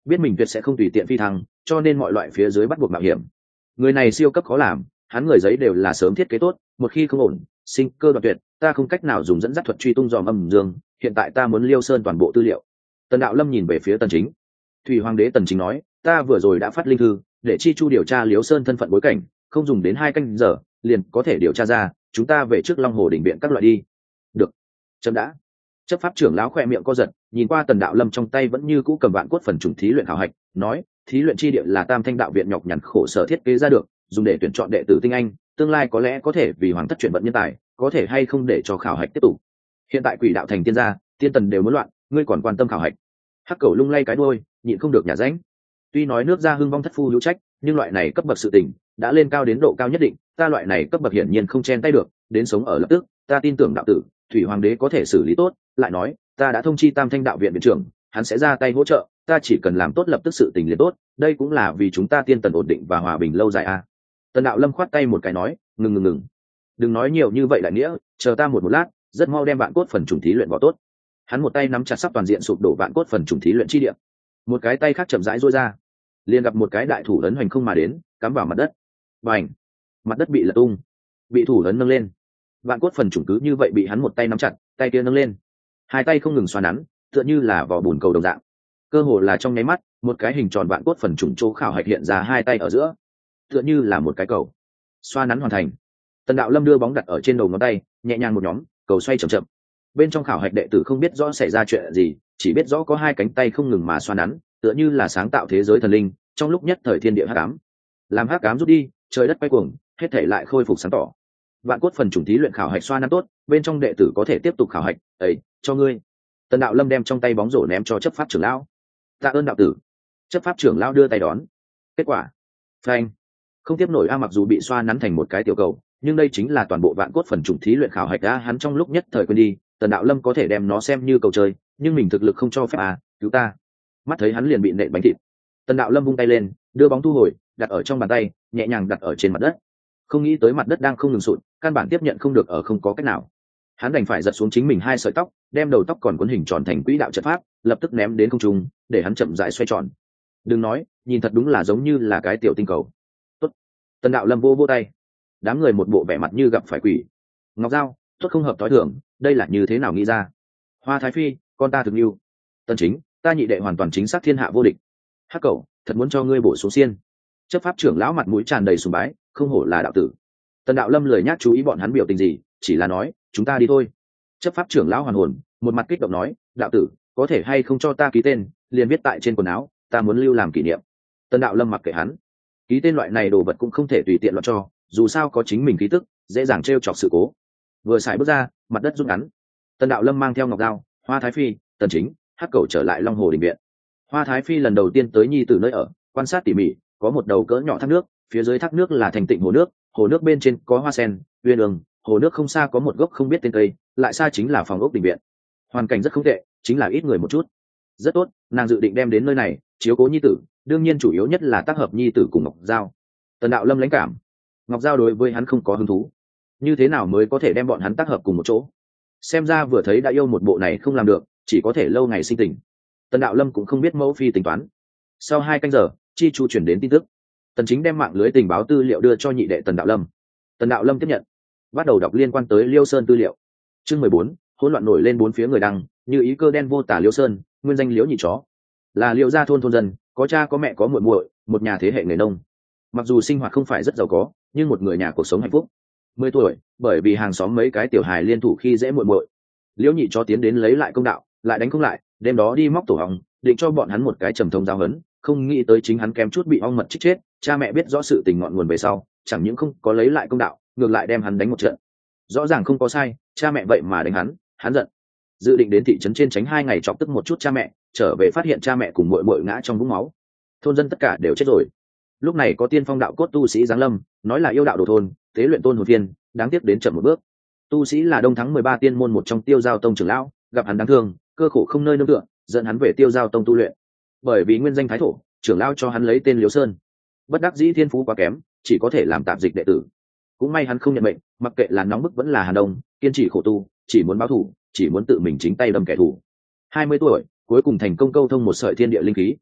biết mình tuyệt sẽ không tùy tiện phi thăng, cho nên mọi loại phía dưới bắt buộc mạo hiểm. Người này siêu cấp khó làm, hắn người giấy đều là sớm thiết kế tốt, một khi không ổn, sinh cơ đoạn tuyệt, ta không cách nào dùng dẫn dắt thuật truy tung dòm âm dương, hiện tại ta muốn Liêu Sơn toàn bộ tư liệu. Tần Đạo Lâm nhìn về phía Tần Chính. Thủy Hoàng đế Tần Chính nói, ta vừa rồi đã phát linh thư để chi chu điều tra Liêu Sơn thân phận bối cảnh, không dùng đến hai canh giờ liền có thể điều tra ra, chúng ta về trước Long Hồ đỉnh viện các loại đi. Được. Chấm đã. Chấp pháp trưởng lão khoe miệng co giật, nhìn qua Tần Đạo Lâm trong tay vẫn như cũ cầm vạn cốt phần trùng thí luyện khảo hạch, nói, thí luyện chi địa là Tam Thanh đạo viện nhọc nhằn khổ sở thiết kế ra được, dùng để tuyển chọn đệ tử tinh anh, tương lai có lẽ có thể vì hoàng thất chuyển vận nhân tài, có thể hay không để cho khảo hạch tiếp tục. Hiện tại quỷ đạo thành tiên gia, tiên tần đều muốn loạn, ngươi còn quan tâm khảo hạch? Hắc Cẩu lung lay cái đuôi, nhịn không được nhả ránh. Tuy nói nước gia hưng vong thất phu hữu trách, nhưng loại này cấp bậc sự tình đã lên cao đến độ cao nhất định, ta loại này cấp bậc hiển nhiên không chen tay được, đến sống ở lập tức, ta tin tưởng đạo tử, Thủy Hoàng đế có thể xử lý tốt, lại nói, ta đã thông chi Tam Thanh đạo viện viện trưởng, hắn sẽ ra tay hỗ trợ, ta chỉ cần làm tốt lập tức sự tình liền tốt, đây cũng là vì chúng ta tiên tần ổn định và hòa bình lâu dài a. À. Tần Đạo Lâm khoát tay một cái nói, ngừng ngừng ngừng, đừng nói nhiều như vậy đại nghĩa, chờ ta một một lát, rất mau đem vạn cốt phần trùng thí luyện bỏ tốt. Hắn một tay nắm chặt sắp toàn diện sụp đổ vạn cốt phần trùng thí luyện chi địa, một cái tay khác chậm rãi duỗi ra, liền gặp một cái đại thủ ấn hoành không mà đến, cắm vào mặt đất. Bành! Mặt đất bị lật tung, bị thủ ấn nâng lên. Vạn cốt phần trùng cứ như vậy bị hắn một tay nắm chặt, tay kia nâng lên, hai tay không ngừng xoa nắn, tựa như là vỏ bùn cầu đồng dạng. Cơ hồ là trong nháy mắt, một cái hình tròn vạn cốt phần trùng chỗ khảo hạch hiện ra hai tay ở giữa, tựa như là một cái cầu. Xoa nắn hoàn thành. Tần Đạo Lâm đưa bóng đặt ở trên đầu ngón tay, nhẹ nhàng một nhóm, cầu xoay chậm chậm. Bên trong khảo hạch đệ tử không biết rõ xảy ra chuyện gì, chỉ biết rõ có hai cánh tay không ngừng mà xoa nắn, tựa như là sáng tạo thế giới thần linh, trong lúc nhất thời thiên địa hắc ám. Làm hắc ám rút đi, trời đất quay cuồng, hết thảy lại khôi phục sáng tỏ. Vạn cốt phần trùng thí luyện khảo hạch xoa nắn tốt, bên trong đệ tử có thể tiếp tục khảo hạch, "Ấy, cho ngươi." Tần Đạo Lâm đem trong tay bóng rổ ném cho chấp pháp trưởng lão. "Tạ ơn đạo tử." Chấp pháp trưởng lão đưa tay đón. Kết quả, phanh. Không tiếp nổi a, mặc dù bị xoa nắn thành một cái tiểu cầu, nhưng đây chính là toàn bộ vạn cốt phần trùng thí luyện khảo hạch a, hắn trong lúc nhất thời quên đi, Tần Đạo Lâm có thể đem nó xem như cầu chơi, nhưng mình thực lực không cho phép à, cứu ta. Mắt thấy hắn liền bị nện bánh thịt. Tần Đạo Lâm vung tay lên, đưa bóng thu hồi, đặt ở trong bàn tay, nhẹ nhàng đặt ở trên mặt đất. Không nghĩ tới mặt đất đang không ngừng sụn, căn bản tiếp nhận không được, ở không có cách nào. Hắn đành phải giật xuống chính mình hai sợi tóc, đem đầu tóc còn cuốn hình tròn thành quỹ đạo trận pháp, lập tức ném đến không trung, để hắn chậm rãi xoay tròn. Đừng nói, nhìn thật đúng là giống như là cái tiểu tinh cầu. Tốt. Tần Đạo Lâm vô vô tay. Đám người một bộ vẻ mặt như gặp phải quỷ. Ngọc Giao, tốt không hợp tối thượng, đây là như thế nào nghĩ ra? Hoa Thái Phi, con ta thực yêu. Tần Chính, ta nhị đệ hoàn toàn chính xác thiên hạ vô địch. Hắc Cẩu, thật muốn cho ngươi bổ xuống xiên. Chấp pháp trưởng lão mặt mũi tràn đầy sùng bái, không hổ là đạo tử. Tần Đạo Lâm lười nhác chú ý bọn hắn biểu tình gì, chỉ là nói, chúng ta đi thôi. Chấp pháp trưởng lão hoàn hồn, một mặt kích động nói, đạo tử, có thể hay không cho ta ký tên, liền viết tại trên quần áo, ta muốn lưu làm kỷ niệm. Tần Đạo Lâm mặc kệ hắn, ký tên loại này đồ vật cũng không thể tùy tiện loạn cho, dù sao có chính mình ký tức, dễ dàng trêu chọc sự cố. Vừa xài bước ra, mặt đất rút ngắn. Tần Đạo Lâm mang theo Ngọc Giao, Hoa Thái Phi, Tần Chính, Hắc Cẩu trở lại Long Hồ đình viện. Hoa Thái Phi lần đầu tiên tới nhi tử nơi ở, quan sát tỉ mỉ, có một đầu cỡ nhỏ thác nước, phía dưới thác nước là thành tịnh hồ nước, hồ nước bên trên có hoa sen, uyên ương, hồ nước không xa có một gốc không biết tên cây, lại xa chính là phòng ốc đình viện. Hoàn cảnh rất không tệ, chính là ít người một chút. Rất tốt, nàng dự định đem đến nơi này, chiếu cố nhi tử, đương nhiên chủ yếu nhất là tác hợp nhi tử cùng Ngọc Giao. Tần Đạo Lâm lãnh cảm, Ngọc Giao đối với hắn không có hứng thú. Như thế nào mới có thể đem bọn hắn tác hợp cùng một chỗ? Xem ra vừa thấy đã yêu một bộ này không làm được, chỉ có thể lâu ngày sinh tình. Tần Đạo Lâm cũng không biết mẫu phi tính toán. Sau hai canh giờ, Chi Chu chuyển đến tin tức. Tần Chính đem mạng lưới tình báo tư liệu đưa cho nhị đệ Tần Đạo Lâm. Tần Đạo Lâm tiếp nhận, bắt đầu đọc liên quan tới Liêu Sơn tư liệu. Chương mười bốn, hỗn loạn nổi lên bốn phía người đăng, như ý cơ đen vô tả Liêu Sơn, nguyên danh Liễu Nhị Chó, là Liêu gia thôn thôn dân, có cha có mẹ có muội muội, một nhà thế hệ người nông. Mặc dù sinh hoạt không phải rất giàu có, nhưng một người nhà cuộc sống hạnh phúc. Mười tuổi, bởi vì hàng xóm mấy cái tiểu hài liên thủ khi dễ muội muội, Liễu Nhị Chó tiến đến lấy lại công đạo, lại đánh không lại, đêm đó đi móc tổ hong, định cho bọn hắn một cái trầm thống giáo huấn, không nghĩ tới chính hắn kém chút bị ong mật chích chết. Cha mẹ biết rõ sự tình ngọn nguồn về sau, chẳng những không có lấy lại công đạo, ngược lại đem hắn đánh một trận. Rõ ràng không có sai, cha mẹ vậy mà đánh hắn, hắn giận, dự định đến thị trấn trên tránh hai ngày chọc tức một chút cha mẹ, trở về phát hiện cha mẹ cùng muội muội ngã trong vũng máu, thôn dân tất cả đều chết rồi. Lúc này có tiên phong đạo cốt tu sĩ giáng lâm, nói là yêu đạo đồ thôn, tế luyện tôn hồn viên, đáng tiếc đến chậm một bước. Tu sĩ là Đông Thắng mười ba tiên môn một trong Tiêu Giao Tông trưởng lão, gặp hắn đáng thương, cơ khổ không nơi nương tựa, dẫn hắn về Tiêu Giao Tông tu luyện. Bởi vì nguyên danh thái thổ, trưởng lão cho hắn lấy tên Liêu Sơn. Bất đắc dĩ thiên phú quá kém, chỉ có thể làm tạp dịch đệ tử. Cũng may hắn không nhận mệnh, mặc kệ là nóng bức vẫn là Hàn Đông, kiên trì khổ tu, chỉ muốn báo thù, chỉ muốn tự mình chính tay đâm kẻ thù. hai mươi tuổi, cuối cùng thành công câu thông một sợi thiên địa linh khí.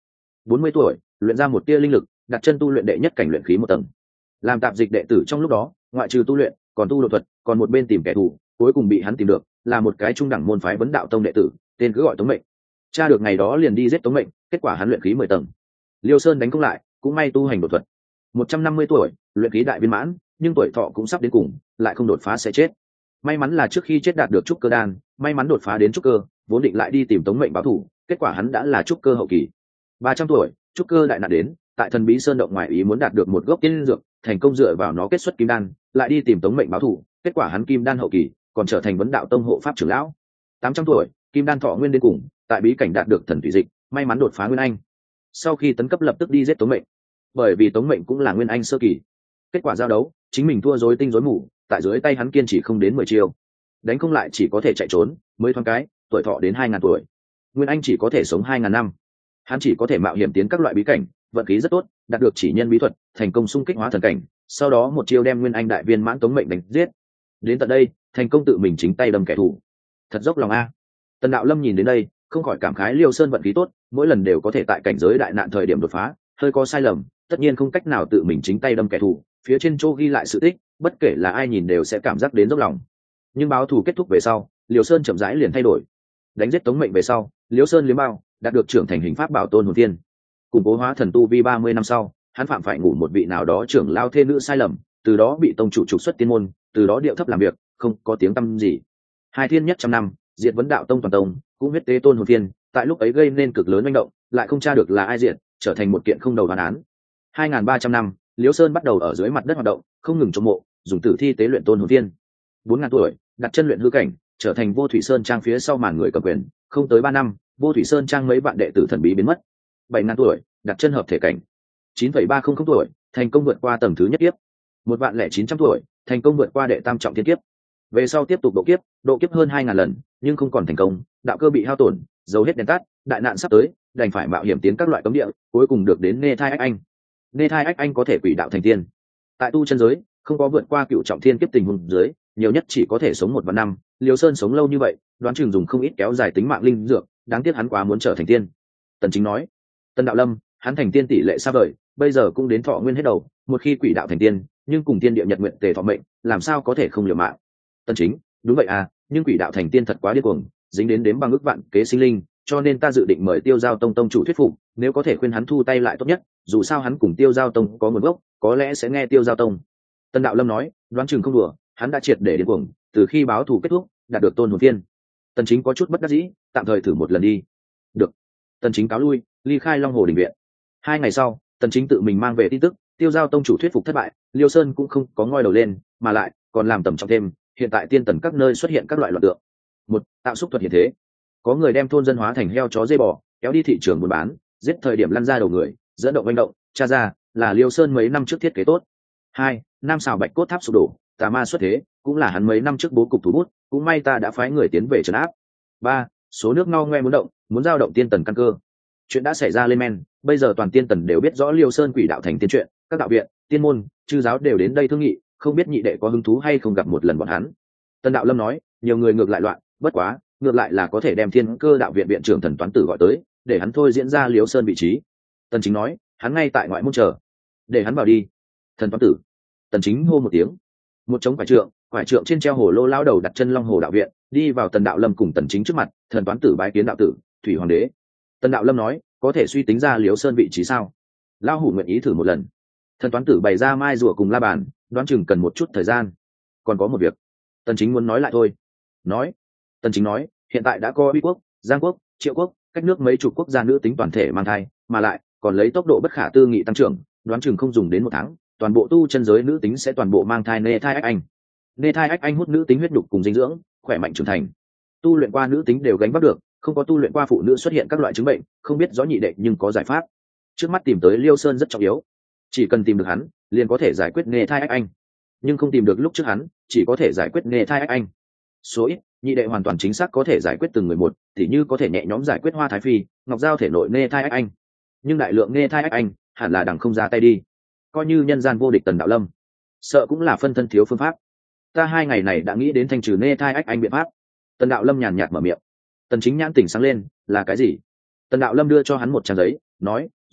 bốn mươi tuổi luyện ra một tia linh lực, đặt chân tu luyện đệ nhất cảnh luyện khí một tầng. Làm tạp dịch đệ tử trong lúc đó, ngoại trừ tu luyện còn tu độ thuật, còn một bên tìm kẻ thù, cuối cùng bị hắn tìm được, là một cái trung đẳng môn phái vấn đạo tông đệ tử, tên cứ gọi Tống Mệnh. Cha được ngày đó liền đi giết Tống Mệnh, kết quả hắn luyện khí mười tầng. Liêu Sơn đánh công lại, cũng may tu hành độ thuật. một trăm năm mươi tuổi luyện khí đại viên mãn, nhưng tuổi thọ cũng sắp đến cùng, lại không đột phá sẽ chết. May mắn là trước khi chết đạt được trúc cơ đan, may mắn đột phá đến trúc cơ, vốn định lại đi tìm Tống Mệnh báo thù, kết quả hắn đã là trúc cơ hậu kỳ. ba trăm tuổi trúc cơ đại nạn đến, tại thần bí sơn động ngoài ý muốn đạt được một gốc tiên dược, thành công dựa vào nó kết xuất kim đan, lại đi tìm Tống Mệnh báo thù, kết quả hắn kim đan hậu kỳ, còn trở thành vấn đạo tông hộ pháp trưởng lão. tám trăm tuổi kim đan thọ nguyên đến cùng, tại bí cảnh đạt được thần thủy dịch, may mắn đột phá nguyên anh. Sau khi tấn cấp lập tức đi giết Tống Mệnh, bởi vì Tống Mệnh cũng là nguyên anh sơ kỳ. Kết quả giao đấu chính mình thua rối tinh rối mù, tại dưới tay hắn kiên trì không đến mười chiêu, đánh không lại chỉ có thể chạy trốn, mới thoáng cái tuổi thọ đến hai ngàn tuổi, nguyên anh chỉ có thể sống hai ngàn năm. Hắn chỉ có thể mạo hiểm tiến các loại bí cảnh, vận khí rất tốt, đạt được chỉ nhân bí thuật, thành công xung kích hóa thần cảnh, sau đó một chiêu đem nguyên anh đại viên mãn Tống Mệnh đánh giết. Đến tận đây thành công tự mình chính tay đâm kẻ thù, thật dốc lòng a. Tần Đạo Lâm nhìn đến đây không khỏi cảm khái Liêu Sơn vận khí tốt, mỗi lần đều có thể tại cảnh giới đại nạn thời điểm đột phá, hơi có sai lầm tất nhiên không cách nào tự mình chính tay đâm kẻ thù, phía trên chỗ ghi lại sự tích, bất kể là ai nhìn đều sẽ cảm giác đến dốc lòng. Nhưng báo thù kết thúc về sau, Liêu Sơn chậm rãi liền thay đổi. Đánh giết Tống Mệnh về sau, Liêu Sơn liếm bao đạt được trưởng thành hình pháp bảo tôn hồn tiên, củng cố hóa thần tu vi ba mươi năm sau, hắn phạm phải ngủ một vị nào đó trưởng lao thê nữ sai lầm, từ đó bị tông chủ trục xuất tiên môn, từ đó điệu thấp làm việc, không có tiếng tăm gì. Hai thiên nhất trăm năm, diệt vấn đạo tông toàn tông, cũng huyết tế tôn hồn tiên, tại lúc ấy gây nên cực lớn manh động, lại không tra được là ai diệt, trở thành một kiện không đầu đoán án. Hai nghìn ba trăm năm, Liễu Sơn bắt đầu ở dưới mặt đất hoạt động, không ngừng chống mộ, dùng tử thi tế luyện tôn hồn tiên. Bốn ngàn tuổi, đặt chân luyện hư cảnh, trở thành Vô Thủy Sơn trang phía sau màn người cầm quyền, không tới ba năm, Vô Thủy Sơn trang mấy vạn đệ tử thần bí biến mất. Bảy ngàn tuổi, đặt chân hợp thể cảnh. Chín phẩy ba không không tuổi, thành công vượt qua tầng thứ nhất kiếp. Một vạn lẻ chín trăm tuổi, thành công vượt qua đệ tam trọng thiên kiếp. Về sau tiếp tục độ kiếp, độ kiếp hơn hai ngàn lần, nhưng không còn thành công, đạo cơ bị hao tổn, dầu hết đèn tắt, đại nạn sắp tới, đành phải mạo hiểm tiến các loại cấm địa, cuối cùng được đến Nê Thai Ách Anh. Nê Thai Ách Anh có thể quỷ đạo thành tiên. Tại tu chân giới, không có vượt qua cựu trọng thiên kiếp tình huống dưới, nhiều nhất chỉ có thể sống một vạn năm. Liêu Sơn sống lâu như vậy, đoán chừng dùng không ít kéo dài tính mạng linh dược, đáng tiếc hắn quá muốn trở thành tiên. Tần Chính nói, Tần Đạo Lâm, hắn thành tiên tỷ lệ xa vời, bây giờ cũng đến thọ nguyên hết đầu, một khi quỷ đạo thành tiên, nhưng cùng tiên địa nhật nguyện tề thọ mệnh, làm sao có thể không liều mạng. Tần Chính, đúng vậy à, nhưng quỷ đạo thành tiên thật quá điên cuồng, dính đến đếm bằng ước vạn kế sinh linh, cho nên ta dự định mời Tiêu Giao Tông tông chủ thuyết phục, nếu có thể khuyên hắn thu tay lại tốt nhất, dù sao hắn cùng Tiêu Giao Tông có nguồn gốc, có lẽ sẽ nghe Tiêu Giao Tông. Tần Đạo Lâm nói, đoán chừng không đùa, hắn đã triệt để điên cuồng, từ khi báo thù kết thúc, đạt được tôn hồn tiên. Tần Chính có chút bất đắc dĩ, tạm thời thử một lần đi. Được. Tần Chính cáo lui, ly khai Long Hồ đình viện. Hai ngày sau, Tần Chính tự mình mang về tin tức, Tiêu Giao Tông chủ thuyết phục thất bại, Liêu Sơn cũng không có ngoi đầu lên, mà lại còn làm tầm trọng thêm, hiện tại tiên tần các nơi xuất hiện các loại loạn tượng. Một, tạo xúc thuật hiện thế. Có người đem thôn dân hóa thành heo chó dê bò, kéo đi thị trường buôn bán, giết thời điểm lăn ra đầu người, dẫn động manh động, tra ra là Liêu Sơn mấy năm trước thiết kế tốt. Hai, Nam Sào Bạch Cốt Tháp sụp đổ, tà ma xuất thế, cũng là hắn mấy năm trước bố cục thủ bút, cũng may ta đã phái người tiến về trấn áp. Ba, số nước ngao ngoe muốn động, muốn giao động tiên tần căn cơ. Chuyện đã xảy ra lên men, bây giờ toàn tiên tần đều biết rõ Liêu Sơn quỷ đạo thành tiên chuyện, các đạo viện, tiên môn, chư giáo đều đến đây thương nghị, không biết nhị đệ có hứng thú hay không gặp một lần bọn hắn. Tần Đạo Lâm nói, nhiều người ngược lại loạn, bất quá, ngược lại là có thể đem Thiên Cơ đạo viện viện trưởng Thần Toán Tử gọi tới, để hắn thôi diễn ra Liêu Sơn vị trí. Tần Chính nói, hắn ngay tại ngoại môn chờ, để hắn vào đi. Thần Toán Tử. Tần Chính hô một tiếng, một trống quải trượng, quải trượng trên treo hồ lô lao đầu đặt chân Long Hồ đạo viện, đi vào Tần Đạo Lâm cùng Tần Chính trước mặt. Thần Toán Tử bái kiến đạo tử, Thủy Hoàng đế. Tần Đạo Lâm nói, có thể suy tính ra Liêu Sơn vị trí sao? Lao hủ nguyện ý thử một lần. Thần Toán Tử bày ra mai rùa cùng la bàn, đoán chừng cần một chút thời gian. Còn có một việc, Tần Chính muốn nói lại thôi. Nói. Tần Chính nói, hiện tại đã có Uy quốc, Giang quốc, Triệu quốc, cách nước mấy chục quốc gia nữ tính toàn thể mang thai, mà lại còn lấy tốc độ bất khả tư nghị tăng trưởng, đoán chừng không dùng đến một tháng, toàn bộ tu chân giới nữ tính sẽ toàn bộ mang thai nê thai ách anh. Nê thai ách anh hút nữ tính huyết đục cùng dinh dưỡng, khỏe mạnh trưởng thành. Tu luyện qua nữ tính đều gánh vác được, không có tu luyện qua phụ nữ xuất hiện các loại chứng bệnh, không biết rõ nhị đệ nhưng có giải pháp. Trước mắt tìm tới Liêu Sơn rất trọng yếu, chỉ cần tìm được hắn, liền có thể giải quyết nê thai ách anh. Nhưng không tìm được lúc trước hắn, chỉ có thể giải quyết nê thai ách anh. Số ít, nhị đệ hoàn toàn chính xác có thể giải quyết từng người một, thì như có thể nhẹ nhõm giải quyết Hoa Thái Phi, Ngọc Giao thể nội nê thai ách anh. Nhưng đại lượng nê thai ách anh, hẳn là đằng không ra tay đi. Coi như nhân gian vô địch Tần Đạo Lâm, sợ cũng là phân thân thiếu phương pháp. Ta hai ngày này đã nghĩ đến thanh trừ nê thai ách anh biện pháp. Tần Đạo Lâm nhàn nhạt mở miệng. Tần Chính nhãn tỉnh sáng lên, là cái gì? Tần Đạo Lâm đưa cho hắn một trang giấy, nói,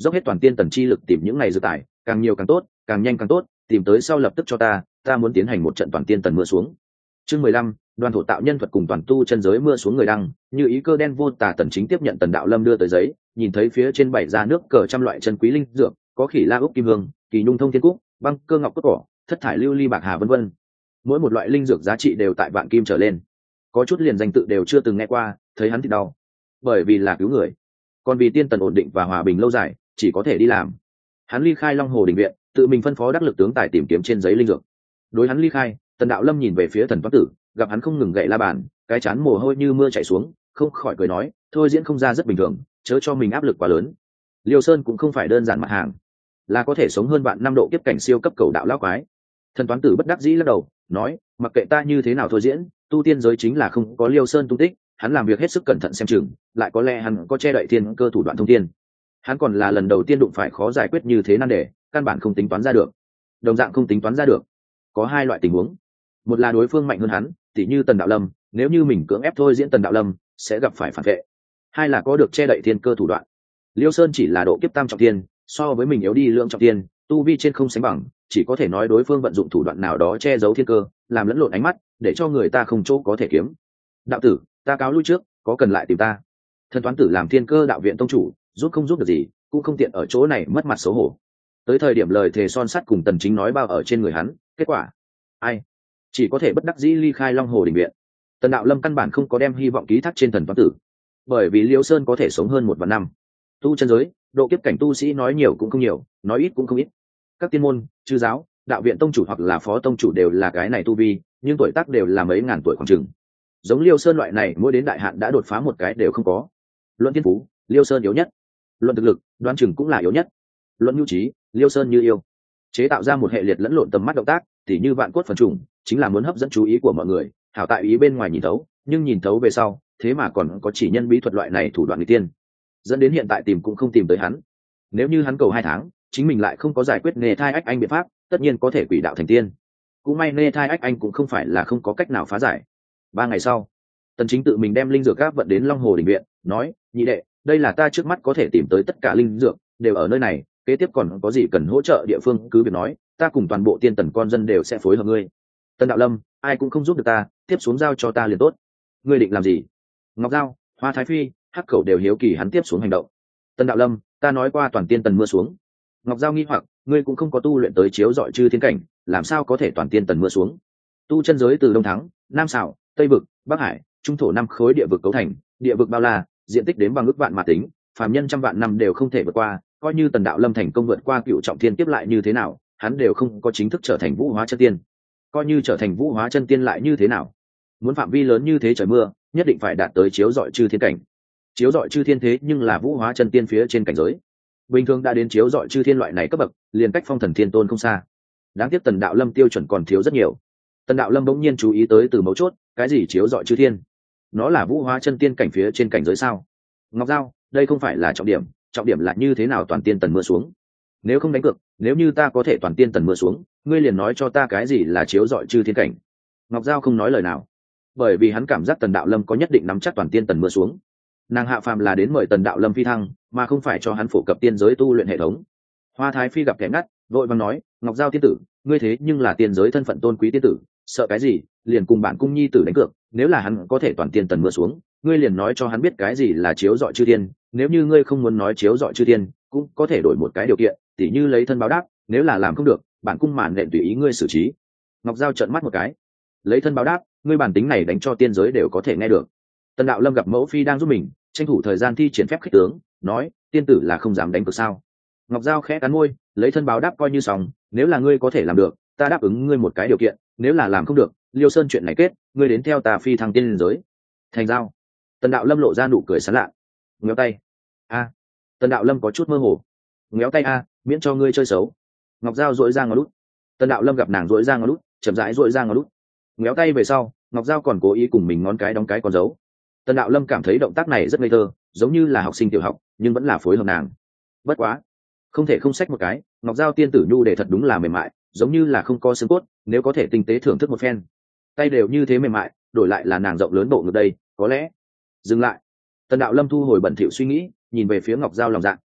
dốc hết toàn tiên tần chi lực tìm những ngày dự tải, càng nhiều càng tốt, càng nhanh càng tốt, tìm tới sau lập tức cho ta, ta muốn tiến hành một trận toàn tiên tần mưa xuống. Chương mười lăm, đoàn thổ tạo nhân thuật cùng toàn tu chân giới mưa xuống người đăng, như ý cơ đen vô tà tần chính tiếp nhận Tần Đạo Lâm đưa tới giấy, nhìn thấy phía trên bảy ra nước cờ trăm loại chân quý linh dược, có khỉ la úc kim hương, kỳ nhung thông thiên cúc, băng cơ ngọc cốt cỏ, thất thải lưu ly bạc hà vân vân. Mỗi một loại linh dược giá trị đều tại vạn kim trở lên, có chút liền danh tự đều chưa từng nghe qua, thấy hắn thì đau, bởi vì là cứu người, còn vì tiên tần ổn định và hòa bình lâu dài, chỉ có thể đi làm. Hắn ly khai Long Hồ Đình viện, tự mình phân phó đắc lực tướng tài tìm kiếm trên giấy linh dược. Đối hắn ly khai, Tần Đạo Lâm nhìn về phía Thần Toán Tử, gặp hắn không ngừng gậy la bàn, cái chán mồ hôi như mưa chảy xuống, không khỏi cười nói, thôi diễn không ra rất bình thường, chớ cho mình áp lực quá lớn. Liêu Sơn cũng không phải đơn giản mặt hàng, là có thể sống hơn vạn năm độ kiếp cảnh siêu cấp cầu đạo lão quái. Thần Toán Tử bất đắc dĩ lắc đầu, nói, mặc kệ ta như thế nào thôi diễn, tu tiên giới chính là không có Liêu Sơn tung tích, hắn làm việc hết sức cẩn thận xem chừng, lại có lẽ hắn có che đậy thiên cơ thủ đoạn thông thiên. Hắn còn là lần đầu tiên đụng phải khó giải quyết như thế nan đề, căn bản không tính toán ra được. Đồng dạng không tính toán ra được, có hai loại tình huống. Một là đối phương mạnh hơn hắn, tỉ như Tần Đạo Lâm, nếu như mình cưỡng ép thôi diễn Tần Đạo Lâm, sẽ gặp phải phản vệ. Hai là có được che đậy thiên cơ thủ đoạn. Liêu Sơn chỉ là độ kiếp tam trọng thiên, so với mình yếu đi lượng trọng thiên, tu vi trên không sánh bằng, chỉ có thể nói đối phương vận dụng thủ đoạn nào đó che giấu thiên cơ, làm lẫn lộn ánh mắt, để cho người ta không chỗ có thể kiếm. Đạo tử, ta cáo lui trước, có cần lại tìm ta. Thần Toán Tử làm thiên cơ đạo viện tông chủ, giúp không giúp được gì, cũng không tiện ở chỗ này mất mặt xấu hổ. Tới thời điểm lời thề son sắt cùng Tần Chính nói bao ở trên người hắn, kết quả ai chỉ có thể bất đắc dĩ ly khai Long Hồ Đình viện. Tần Đạo Lâm căn bản không có đem hy vọng ký thác trên Thần Toán Tử, bởi vì Liêu Sơn có thể sống hơn một vạn năm. Tu chân giới, độ kiếp cảnh tu sĩ nói nhiều cũng không nhiều, nói ít cũng không ít. Các tiên môn, chư giáo, đạo viện tông chủ hoặc là phó tông chủ đều là cái này tu vi, nhưng tuổi tác đều là mấy ngàn tuổi khoảng chừng. Giống Liêu Sơn loại này mỗi đến đại hạn đã đột phá một cái đều không có. Luận thiên phú, Liêu Sơn yếu nhất. Luận thực lực, đoán chừng cũng là yếu nhất. Luận nhu trí, Liêu Sơn như yêu. Chế tạo ra một hệ liệt lẫn lộn tầm mắt động tác, tỉ như vạn cốt phần trùng, chính là muốn hấp dẫn chú ý của mọi người, hảo tại ý bên ngoài nhìn thấu, nhưng nhìn thấu về sau, thế mà còn có chỉ nhân bí thuật loại này thủ đoạn người tiên, dẫn đến hiện tại tìm cũng không tìm tới hắn. Nếu như hắn cầu hai tháng, chính mình lại không có giải quyết nê thai ách anh biện pháp, tất nhiên có thể quỷ đạo thành tiên. Cũng may nê thai ách anh cũng không phải là không có cách nào phá giải. Ba ngày sau, Tần Chính tự mình đem linh dược gáp vận đến Long Hồ Đình viện, nói, nhị đệ, đây là ta trước mắt có thể tìm tới tất cả linh dược, đều ở nơi này, kế tiếp còn có gì cần hỗ trợ địa phương cứ việc nói, ta cùng toàn bộ tiên tần con dân đều sẽ phối hợp ngươi. Tần Đạo Lâm, ai cũng không giúp được ta, tiếp xuống giao cho ta liền tốt. Ngươi định làm gì? Ngọc Giao, Hoa Thái Phi, Hắc Cẩu đều hiếu kỳ hắn tiếp xuống hành động. Tần Đạo Lâm, ta nói qua toàn tiên tần mưa xuống. Ngọc Giao nghi hoặc, ngươi cũng không có tu luyện tới chiếu dọi chư thiên cảnh, làm sao có thể toàn tiên tần mưa xuống? Tu chân giới từ Đông Thắng, Nam Sảo, Tây Vực, Bắc Hải, Trung thổ năm khối địa vực cấu thành, địa vực bao la, diện tích đến bằng ước vạn mà tính, phàm nhân trăm vạn năm đều không thể vượt qua, coi như Tần Đạo Lâm thành công vượt qua cựu trọng thiên tiếp lại như thế nào, hắn đều không có chính thức trở thành vũ hóa chân tiên. Coi như trở thành vũ hóa chân tiên lại như thế nào? Muốn phạm vi lớn như thế trời mưa, nhất định phải đạt tới chiếu dọi chư thiên cảnh. Chiếu dọi chư thiên thế nhưng là vũ hóa chân tiên phía trên cảnh giới. Bình thường đã đến chiếu dọi chư thiên loại này cấp bậc, liền cách phong thần thiên tôn không xa. Đáng tiếc Tần Đạo Lâm tiêu chuẩn còn thiếu rất nhiều. Tần Đạo Lâm bỗng nhiên chú ý tới từ mấu chốt, cái gì chiếu dọi chư thiên? Nó là vũ hóa chân tiên cảnh phía trên cảnh giới sao? Ngọc Giao, đây không phải là trọng điểm, trọng điểm là như thế nào toàn tiên tần mưa xuống. Nếu không đánh cược, nếu như ta có thể toàn tiên tần mưa xuống, ngươi liền nói cho ta cái gì là chiếu dọi chư thiên cảnh. Ngọc Giao không nói lời nào, bởi vì hắn cảm giác Tần Đạo Lâm có nhất định nắm chắc toàn tiên tần mưa xuống. Nàng hạ phàm là đến mời Tần Đạo Lâm phi thăng, mà không phải cho hắn phổ cập tiên giới tu luyện hệ thống. Hoa Thái Phi gặp kẻ ngắt, vội vàng nói, Ngọc Giao tiên tử, ngươi thế nhưng là tiên giới thân phận tôn quý tiên tử, sợ cái gì, liền cùng bản cung nhi tử đánh cược, nếu là hắn có thể toàn tiên tần mưa xuống, ngươi liền nói cho hắn biết cái gì là chiếu dọi chư thiên, nếu như ngươi không muốn nói chiếu dọi chư thiên, cũng có thể đổi một cái điều kiện, tỉ như lấy thân báo đáp, nếu là làm không được, bản cung màn nện tùy ý ngươi xử trí. Ngọc Giao trợn mắt một cái, lấy thân báo đáp, ngươi bản tính này đánh cho tiên giới đều có thể nghe được. Tần Đạo Lâm gặp mẫu phi đang giúp mình, tranh thủ thời gian thi triển phép khích tướng, nói, tiên tử là không dám đánh cược sao? Ngọc Giao khẽ cắn môi, lấy thân báo đáp coi như xong, nếu là ngươi có thể làm được, ta đáp ứng ngươi một cái điều kiện, nếu là làm không được, Liêu Sơn chuyện này kết, ngươi đến theo ta phi thăng tiên giới. Thành giao. Tần Đạo Lâm lộ ra nụ cười sán lạ. Ngéo tay. A. Tần Đạo Lâm có chút mơ hồ. Ngéo tay a, miễn cho ngươi chơi xấu. Ngọc Giao dội ra ngón lút. Tần Đạo Lâm gặp nàng dội ra ngón lút, chậm rãi dội ra ngón lút. Ngéo tay về sau, Ngọc Giao còn cố ý cùng mình ngón cái đóng cái con dấu. Tần Đạo Lâm cảm thấy động tác này rất ngây thơ, giống như là học sinh tiểu học, nhưng vẫn là phối hợp nàng. Bất quá, không thể không xách một cái, Ngọc Giao tiên tử nhu để thật đúng là mềm mại, giống như là không có xương cốt, nếu có thể tinh tế thưởng thức một phen. Tay đều như thế mềm mại, đổi lại là nàng rộng lớn bộ ngực đây, có lẽ. Dừng lại. Tần Đạo Lâm thu hồi bẩn thỉu suy nghĩ, nhìn về phía Ngọc Giao lòng dạ.